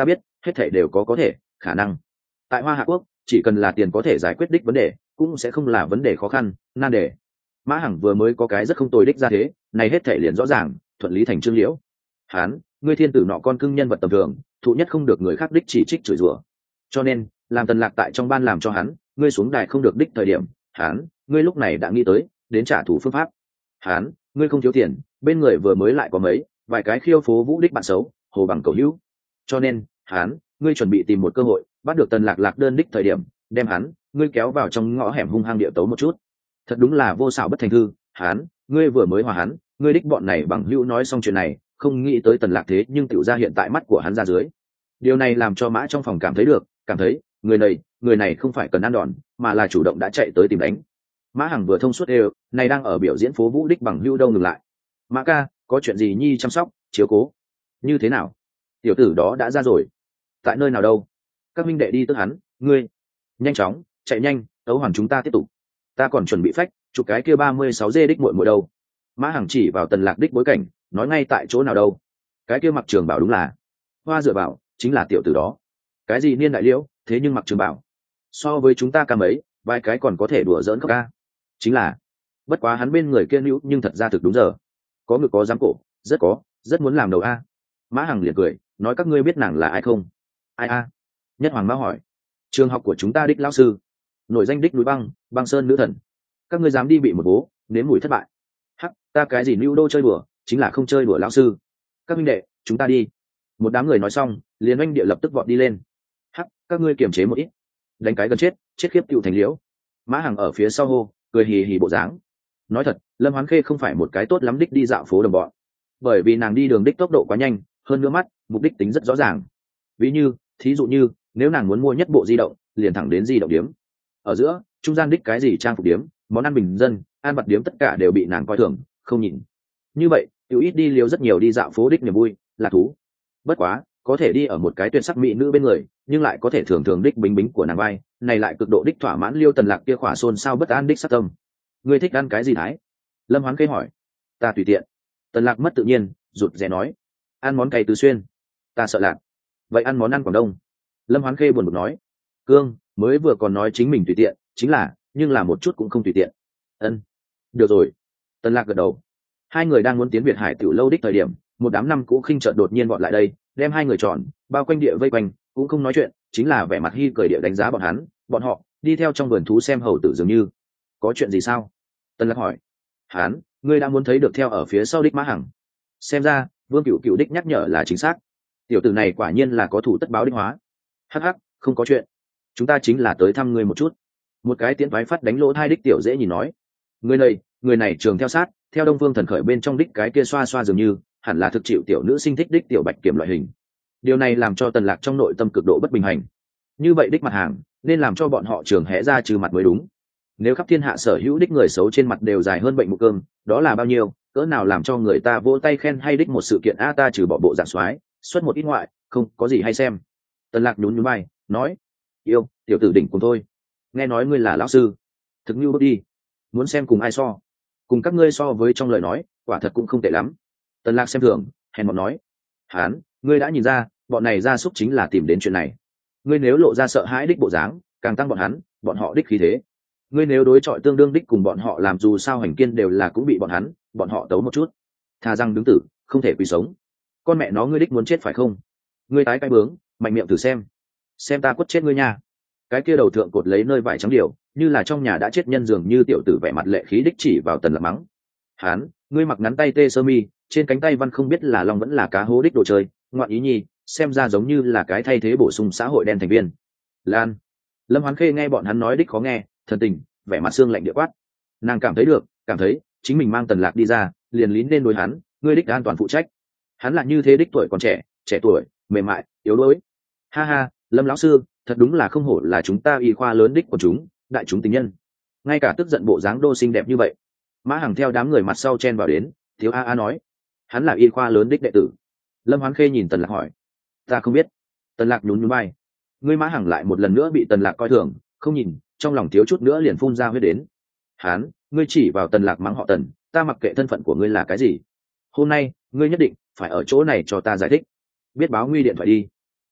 hết thể đều có có thể khả năng. Tại Hoa Hạ Quốc, chỉ cần là tiền có thể giải quyết đích vấn đề, cũng sẽ không là vấn đề khó khăn nan đề. Mã Hằng vừa mới có cái rất không tồi đích ra thế, này hết thể liền rõ ràng, thuận lý thành chương liễu. Hán, ngươi thiên tử nọ con cưng nhân vật tầm thường, thụ nhất không được người khác đích chỉ trích chửi rủa. Cho nên, làm Tần Lạc tại trong ban làm cho hắn, ngươi xuống đài không được đích thời điểm, hán, ngươi lúc này đã nghĩ tới đến trả thù phương pháp. Hán, ngươi không thiếu tiền, bên người vừa mới lại có mấy vài cái khiêu phố vũ đích bạn xấu, hồ bằng cầu hữu. Cho nên, hán, ngươi chuẩn bị tìm một cơ hội, bắt được Tần Lạc lạc đơn đích thời điểm, đem hắn, ngươi kéo vào trong ngõ hẻm hung hăng địa tấu một chút. Thật đúng là vô xảo bất thành thư, hán, ngươi vừa mới hòa hắn, ngươi đích bọn này bằng hữu nói xong chuyện này, không nghĩ tới Tần Lạc thế nhưng tiểu ra hiện tại mắt của hắn ra dưới. Điều này làm cho Mã trong phòng cảm thấy được, cảm thấy, người này, người này không phải cần ăn đòn, mà là chủ động đã chạy tới tìm đánh. Mã Hằng vừa thông suốt đều, này đang ở biểu diễn phố vũ đích bằng hữu đâu ngừng lại. Mã ca, có chuyện gì nhi chăm sóc, chiếu cố? Như thế nào? Tiểu tử đó đã ra rồi. Tại nơi nào đâu? Các minh đệ đi tức hắn, ngươi nhanh chóng, chạy nhanh, tấu hoàn chúng ta tiếp tục. Ta còn chuẩn bị phách, chụp cái kia ba mươi sáu dê đích muội muội đâu. Mã Hằng chỉ vào Tần Lạc đích bối cảnh, nói ngay tại chỗ nào đâu. Cái kia mặc trường bảo đúng là Hoa Dựa Bảo, chính là tiểu tử đó. Cái gì niên đại liễu, thế nhưng mặc trường bảo so với chúng ta ca mấy vài cái còn có thể đùa giỡn khóc ca. Chính là, bất quá hắn bên người kia nữ nhưng thật ra thực đúng giờ, có ngực có dám cổ, rất có rất muốn làm đầu a. Mã Hằng liền cười, nói các ngươi biết nàng là ai không? Ai a? Nhất Hoàng Mã hỏi. Trường học của chúng ta đích lão sư, nổi danh đích núi băng băng sơn nữ thần. Các ngươi dám đi bị một bố nếm mùi thất bại. Hắc, ta cái gì lưu đô chơi đùa, chính là không chơi đùa lão sư. Các minh đệ, chúng ta đi. Một đám người nói xong, liền oanh địa lập tức vọt đi lên. Hắc, các ngươi kiềm chế một ít, đánh cái gần chết, chết khiếp cựu thành liễu. Mã Hằng ở phía sau hô, cười hì hì bộ dáng. Nói thật, Lâm Hoán Khê không phải một cái tốt lắm đích đi dạo phố đồng bọn, bởi vì nàng đi đường đích tốc độ quá nhanh, hơn nữa mắt mục đích tính rất rõ ràng. Ví như, thí dụ như, nếu nàng muốn mua nhất bộ di động, liền thẳng đến di động điếm. Ở giữa, trung gian đích cái gì trang phục điếm, món ăn bình dân, ăn vặt điếm tất cả đều bị nàng coi thường, không nhìn. Như vậy, tiểu ít đi liều rất nhiều đi dạo phố đích niềm vui, là thú. Bất quá, có thể đi ở một cái tuyệt sắc mỹ nữ bên người, nhưng lại có thể thường thường đích bính bính của nàng vai, này lại cực độ đích thỏa mãn Liêu Tần Lạc kia khỏa xôn sao bất an đích sát tâm. Ngươi thích ăn cái gì thái? Lâm Hoán Khê hỏi. Ta tùy tiện. Tần Lạc mất tự nhiên, rụt rè nói. Ăn món cay Tứ Xuyên. Ta sợ lạc. Vậy ăn món ăn Quảng Đông. Lâm Hoán Khê buồn bực nói. Cương mới vừa còn nói chính mình tùy tiện, chính là, nhưng là một chút cũng không tùy tiện. Ân. Được rồi. Tần Lạc gật đầu. Hai người đang muốn tiến Việt Hải tiểu lâu đích thời điểm, một đám năm cũ khinh chợt đột nhiên vọt lại đây, đem hai người tròn bao quanh địa vây quanh, cũng không nói chuyện, chính là vẻ mặt hi cười địa đánh giá bọn hắn. Bọn họ đi theo trong vườn thú xem hầu tử dường như. Có chuyện gì sao? Tần Lạc hỏi. Hán, ngươi đã muốn thấy được theo ở phía sau đích Mã Hằng. Xem ra, Vương Cửu Cửu đích nhắc nhở là chính xác. Tiểu tử này quả nhiên là có thủ tất báo đích hóa. Hắc hắc, không có chuyện. Chúng ta chính là tới thăm ngươi một chút. Một cái tiến thoái phát đánh lỗ thai đích tiểu dễ nhìn nói. Người này, người này trường theo sát, theo Đông Phương Thần Khởi bên trong đích cái kia xoa xoa dường như, hẳn là thực chịu tiểu nữ sinh thích đích tiểu bạch kiểm loại hình. Điều này làm cho Tần Lạc trong nội tâm cực độ bất bình hành. Như vậy đích mặt hàng, nên làm cho bọn họ trường hẽ ra trừ mặt mới đúng. Nếu khắp thiên hạ sở hữu đích người xấu trên mặt đều dài hơn bệnh mụ cơm, đó là bao nhiêu, cỡ nào làm cho người ta vỗ tay khen hay đích một sự kiện a ta trừ bỏ bộ dạng soái, xuất một ít ngoại, không có gì hay xem. Tần Lạc nhún nhún vai, nói: "Yêu, tiểu tử đỉnh cùng thôi. Nghe nói ngươi là lão sư, thực như bước đi, muốn xem cùng ai so. Cùng các ngươi so với trong lời nói, quả thật cũng không tệ lắm." Tần Lạc xem thường, hèn mọn nói: "Hán, ngươi đã nhìn ra, bọn này gia súc chính là tìm đến chuyện này. Ngươi nếu lộ ra sợ hãi đích bộ dáng, càng tăng bọn hắn, bọn họ đích khí thế. Ngươi nếu đối chọi tương đương đích cùng bọn họ làm dù sao hành kiên đều là cũng bị bọn hắn, bọn họ tấu một chút. Tha răng đứng tử, không thể quy sống. Con mẹ nó ngươi đích muốn chết phải không? Ngươi tái cái bướng, mạnh miệng thử xem. Xem ta quất chết ngươi nha." Cái kia đầu thượng cột lấy nơi vải trắng điều, như là trong nhà đã chết nhân dường như tiểu tử vẻ mặt lệ khí đích chỉ vào Tần Lạc mắng: "Hán, ngươi mặc ngắn tay tê sơ mi, trên cánh tay văn không biết là long vẫn là cá hố đích đồ chơi, ngoạn ý nhi, xem ra giống như là cái thay thế bổ sung xã hội đen thành viên." Lan. Lâm Hoán Khê nghe bọn hắn nói đích khó nghe, thần tình, vẻ mặt xương lạnh địa quát. Nàng cảm thấy được, cảm thấy chính mình mang Tần Lạc đi ra, liền lín lên đối hắn, ngươi đích an toàn phụ trách. Hắn là như thế đích tuổi còn trẻ, trẻ tuổi, mềm mại, yếu đuối. Ha ha, Lâm lão sư, thật đúng là không hổ là chúng ta y khoa lớn đích của chúng, đại chúng tình nhân. Ngay cả tức giận bộ dáng đô xinh đẹp như vậy. Mã Hằng theo đám người mặt sau chen vào đến, thiếu a a nói: "Hắn là y khoa lớn đích đệ tử." Lâm Hoán Khê nhìn Tần Lạc hỏi: "Ta không biết." Tần Lạc nhún nhún vai. Ngươi Mã Hằng lại một lần nữa bị Tần Lạc coi thường, không nhìn, trong lòng thiếu chút nữa liền phun ra huyết đến. Hán, ngươi chỉ vào Tần Lạc mắng họ Tần, ta mặc kệ thân phận của ngươi là cái gì. Hôm nay, ngươi nhất định phải ở chỗ này cho ta giải thích. Biết báo nguy điện thoại đi.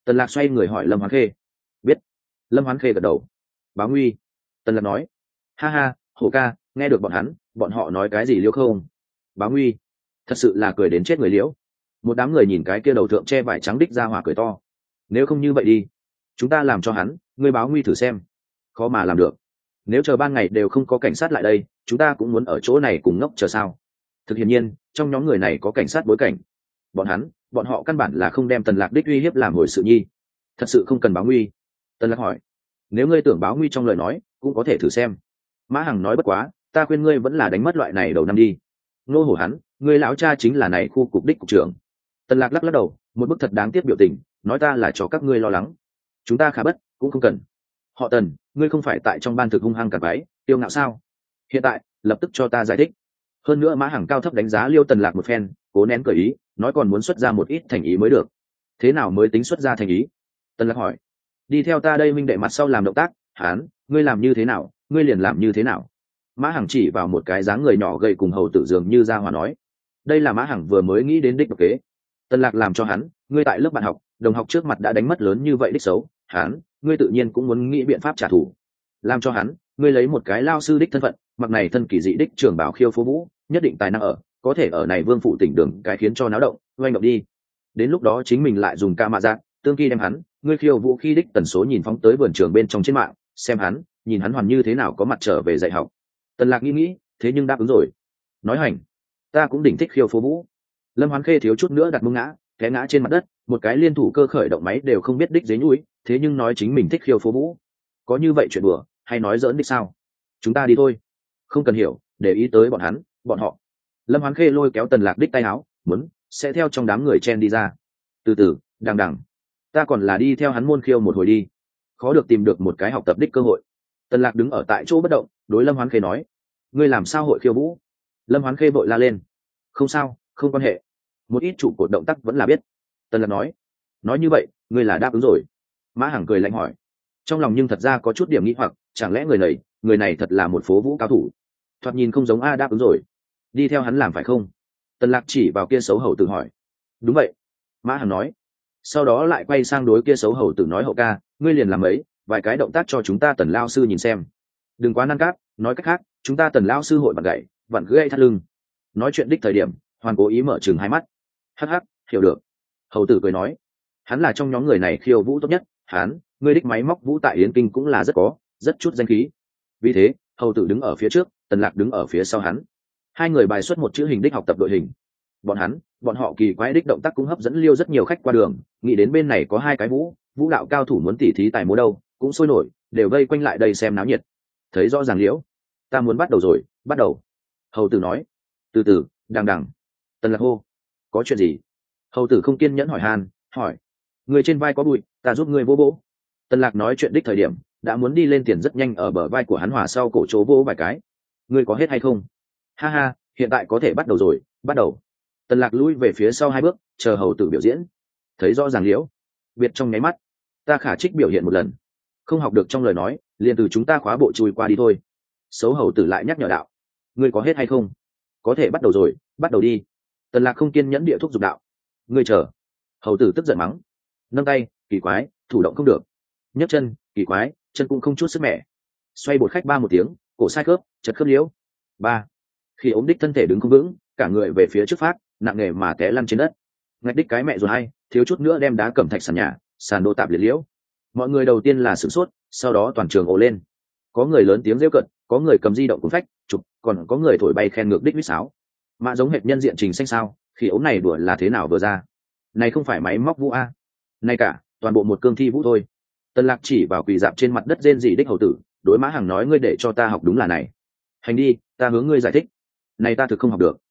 Tần Lạc xoay người hỏi Lâm Hoán Khê. Biết. Lâm Hoán Khê gật đầu. Báo nguy. Tần Lạc nói. Ha ha, Hổ ca, nghe được bọn hắn, bọn họ nói cái gì liêu không? Báo nguy. Thật sự là cười đến chết người liễu. Một đám người nhìn cái kia đầu thượng che vải trắng đích ra hỏa cười to. Nếu không như vậy đi, chúng ta làm cho hắn, ngươi báo nguy thử xem. Khó mà làm được. Nếu chờ ban ngày đều không có cảnh sát lại đây, chúng ta cũng muốn ở chỗ này cùng ngốc chờ sao? Thực hiện nhiên, trong nhóm người này có cảnh sát bối cảnh. Bọn hắn, bọn họ căn bản là không đem Tần Lạc đích uy hiếp làm hồi sự nhi. Thật sự không cần báo nguy. Tần Lạc hỏi. Nếu ngươi tưởng báo nguy trong lời nói, cũng có thể thử xem. Mã Hằng nói bất quá, ta khuyên ngươi vẫn là đánh mất loại này đầu năm đi. Nô hổ hắn, ngươi lão cha chính là này khu cục đích cục trưởng. Tần Lạc lắc lắc đầu, một bức thật đáng tiếc biểu tình, nói ta là cho các ngươi lo lắng. Chúng ta khá bất, cũng không cần. Họ Tần, ngươi không phải tại trong ban thực hung hăng cả bái, tiêu ngạo sao? Hiện tại, lập tức cho ta giải thích. Hơn nữa Mã Hằng cao thấp đánh giá Liêu Tần Lạc một phen, cố nén cười ý, nói còn muốn xuất ra một ít thành ý mới được. Thế nào mới tính xuất ra thành ý? Tần Lạc hỏi. Đi theo ta đây minh đệ mặt sau làm động tác, hán, ngươi làm như thế nào, ngươi liền làm như thế nào. Mã Hằng chỉ vào một cái dáng người nhỏ gầy cùng hầu tử dường như ra hòa nói. Đây là Mã Hằng vừa mới nghĩ đến đích độc kế. Tần Lạc làm cho hắn, ngươi tại lớp bạn học, đồng học trước mặt đã đánh mất lớn như vậy đích xấu, hán, ngươi tự nhiên cũng muốn nghĩ biện pháp trả thù. Làm cho hắn, ngươi lấy một cái lao sư đích thân phận, mặc này thân kỳ dị đích trưởng bảo khiêu phố vũ, nhất định tài năng ở, có thể ở này vương phủ tỉnh đường cái khiến cho náo động, oanh động đi. Đến lúc đó chính mình lại dùng ca mạ giác, tương kỳ đem hắn, ngươi khiêu vũ khi đích tần số nhìn phóng tới vườn trường bên trong trên mạng, xem hắn, nhìn hắn hoàn như thế nào có mặt trở về dạy học. Tần Lạc nghĩ nghĩ, thế nhưng đáp ứng rồi. Nói hành, ta cũng đỉnh thích khiêu phố vũ. Lâm Hoán Khê thiếu chút nữa đặt mông ngã, té ngã trên mặt đất, một cái liên thủ cơ khởi động máy đều không biết đích dế nhũi, thế nhưng nói chính mình thích khiêu phố vũ. Có như vậy chuyện đùa, hay nói giỡn đích sao? Chúng ta đi thôi. Không cần hiểu, để ý tới bọn hắn, bọn họ. Lâm Hoán Khê lôi kéo Tần Lạc đích tay áo, muốn sẽ theo trong đám người chen đi ra. Từ từ, đằng đằng, ta còn là đi theo hắn môn khiêu một hồi đi. Khó được tìm được một cái học tập đích cơ hội. Tần Lạc đứng ở tại chỗ bất động, đối Lâm Hoán Khê nói: ngươi làm sao hội khiêu vũ? Lâm Hoán Khê vội la lên: không sao, không quan hệ, một ít trụ cột động tác vẫn là biết. Tần Lạc nói: nói như vậy, ngươi là đáp ứng rồi? Mã Hằng cười lạnh hỏi. Trong lòng nhưng thật ra có chút điểm nghi hoặc, chẳng lẽ người này, người này thật là một phố vũ cao thủ? Thoạt nhìn không giống a, đáp ứng rồi. Đi theo hắn làm phải không? Tần Lạc chỉ vào kia xấu hầu tử hỏi. Đúng vậy. Mã Hằng nói. Sau đó lại quay sang đối kia xấu hầu tử nói: hậu ca, ngươi liền làm ấy, vài cái động tác cho chúng ta Tần lao sư nhìn xem. Đừng quá năng cát, nói cách khác, chúng ta Tần lao sư hội vặn gãy, vặn gãy thắt lưng. Nói chuyện đích thời điểm, Hoàn cố ý mở trừng hai mắt. Hắc hắc, hiểu được. Hầu tử cười nói. Hắn là trong nhóm người này khiêu vũ tốt nhất, hắn, ngươi đích máy móc vũ tại Yến Kinh cũng là rất có, rất chút danh khí. Vì thế, hầu tử đứng ở phía trước, Tần Lạc đứng ở phía sau hắn. Hai người bài xuất một chữ hình đích học tập đội hình. Bọn hắn, bọn họ kỳ quái đích động tác cũng hấp dẫn Liêu rất nhiều khách qua đường, nghĩ đến bên này có hai cái vũ, vũ đạo cao thủ muốn tỉ thí tài múa đâu, cũng sôi nổi, đều vây quanh lại đây xem náo nhiệt. Thấy rõ ràng liễu, ta muốn bắt đầu rồi, bắt đầu. Hầu tử nói. Từ từ, đằng đằng. Tần Lạc hô. Có chuyện gì? Hầu tử không kiên nhẫn hỏi han, hỏi. Người trên vai có bụi, ta giúp người vô bố. Tần Lạc nói chuyện đích thời điểm, đã muốn đi lên tiền rất nhanh ở bờ vai của hắn hòa sau cổ chỗ vô vài cái. Ngươi có hết hay không? Ha ha, hiện tại có thể bắt đầu rồi, bắt đầu. Tần Lạc lui về phía sau hai bước, chờ hầu tử biểu diễn. Thấy rõ ràng liễu, biệt trong nháy mắt, ta khả trích biểu hiện một lần. Không học được trong lời nói, liền từ chúng ta khóa bộ chui qua đi thôi. Xấu hầu tử lại nhắc nhở đạo. Ngươi có hết hay không? Có thể bắt đầu rồi, bắt đầu đi. Tần Lạc không kiên nhẫn địa thuốc dục đạo. Ngươi chờ. Hầu tử tức giận mắng. Nâng tay, kỳ quái, thủ động không được. Nhấc chân, kỳ quái, chân cũng không chút sức mẻ. Xoay bột khách ba một tiếng, cổ sai khớp, chật khớp liễu. Ba. Khi ốm đích thân thể đứng không vững, cả người về phía trước phát, nặng nề mà té lăn trên đất. Ngạch đích cái mẹ rồi hay, thiếu chút nữa đem đá cẩm thạch sàn nhà, sàn đô tạp liệt liễu. Mọi người đầu tiên là sửng sốt, sau đó toàn trường ồ lên. Có người lớn tiếng rêu cận, có người cầm di động cuốn phách chụp, còn có người thổi bay khen ngược đích huýt sáo. Mạ giống hệt nhân diện trình xanh sao, khi ốm này đùa là thế nào vừa ra? Này không phải máy móc vũ a, này cả toàn bộ một cương thi vũ thôi. Tần Lạc chỉ vào quỳ dạp trên mặt đất rên rỉ đích hầu tử, đối Mã Hằng nói: ngươi để cho ta học đúng là này. Hành đi, ta hướng ngươi giải thích. Này ta thực không học được.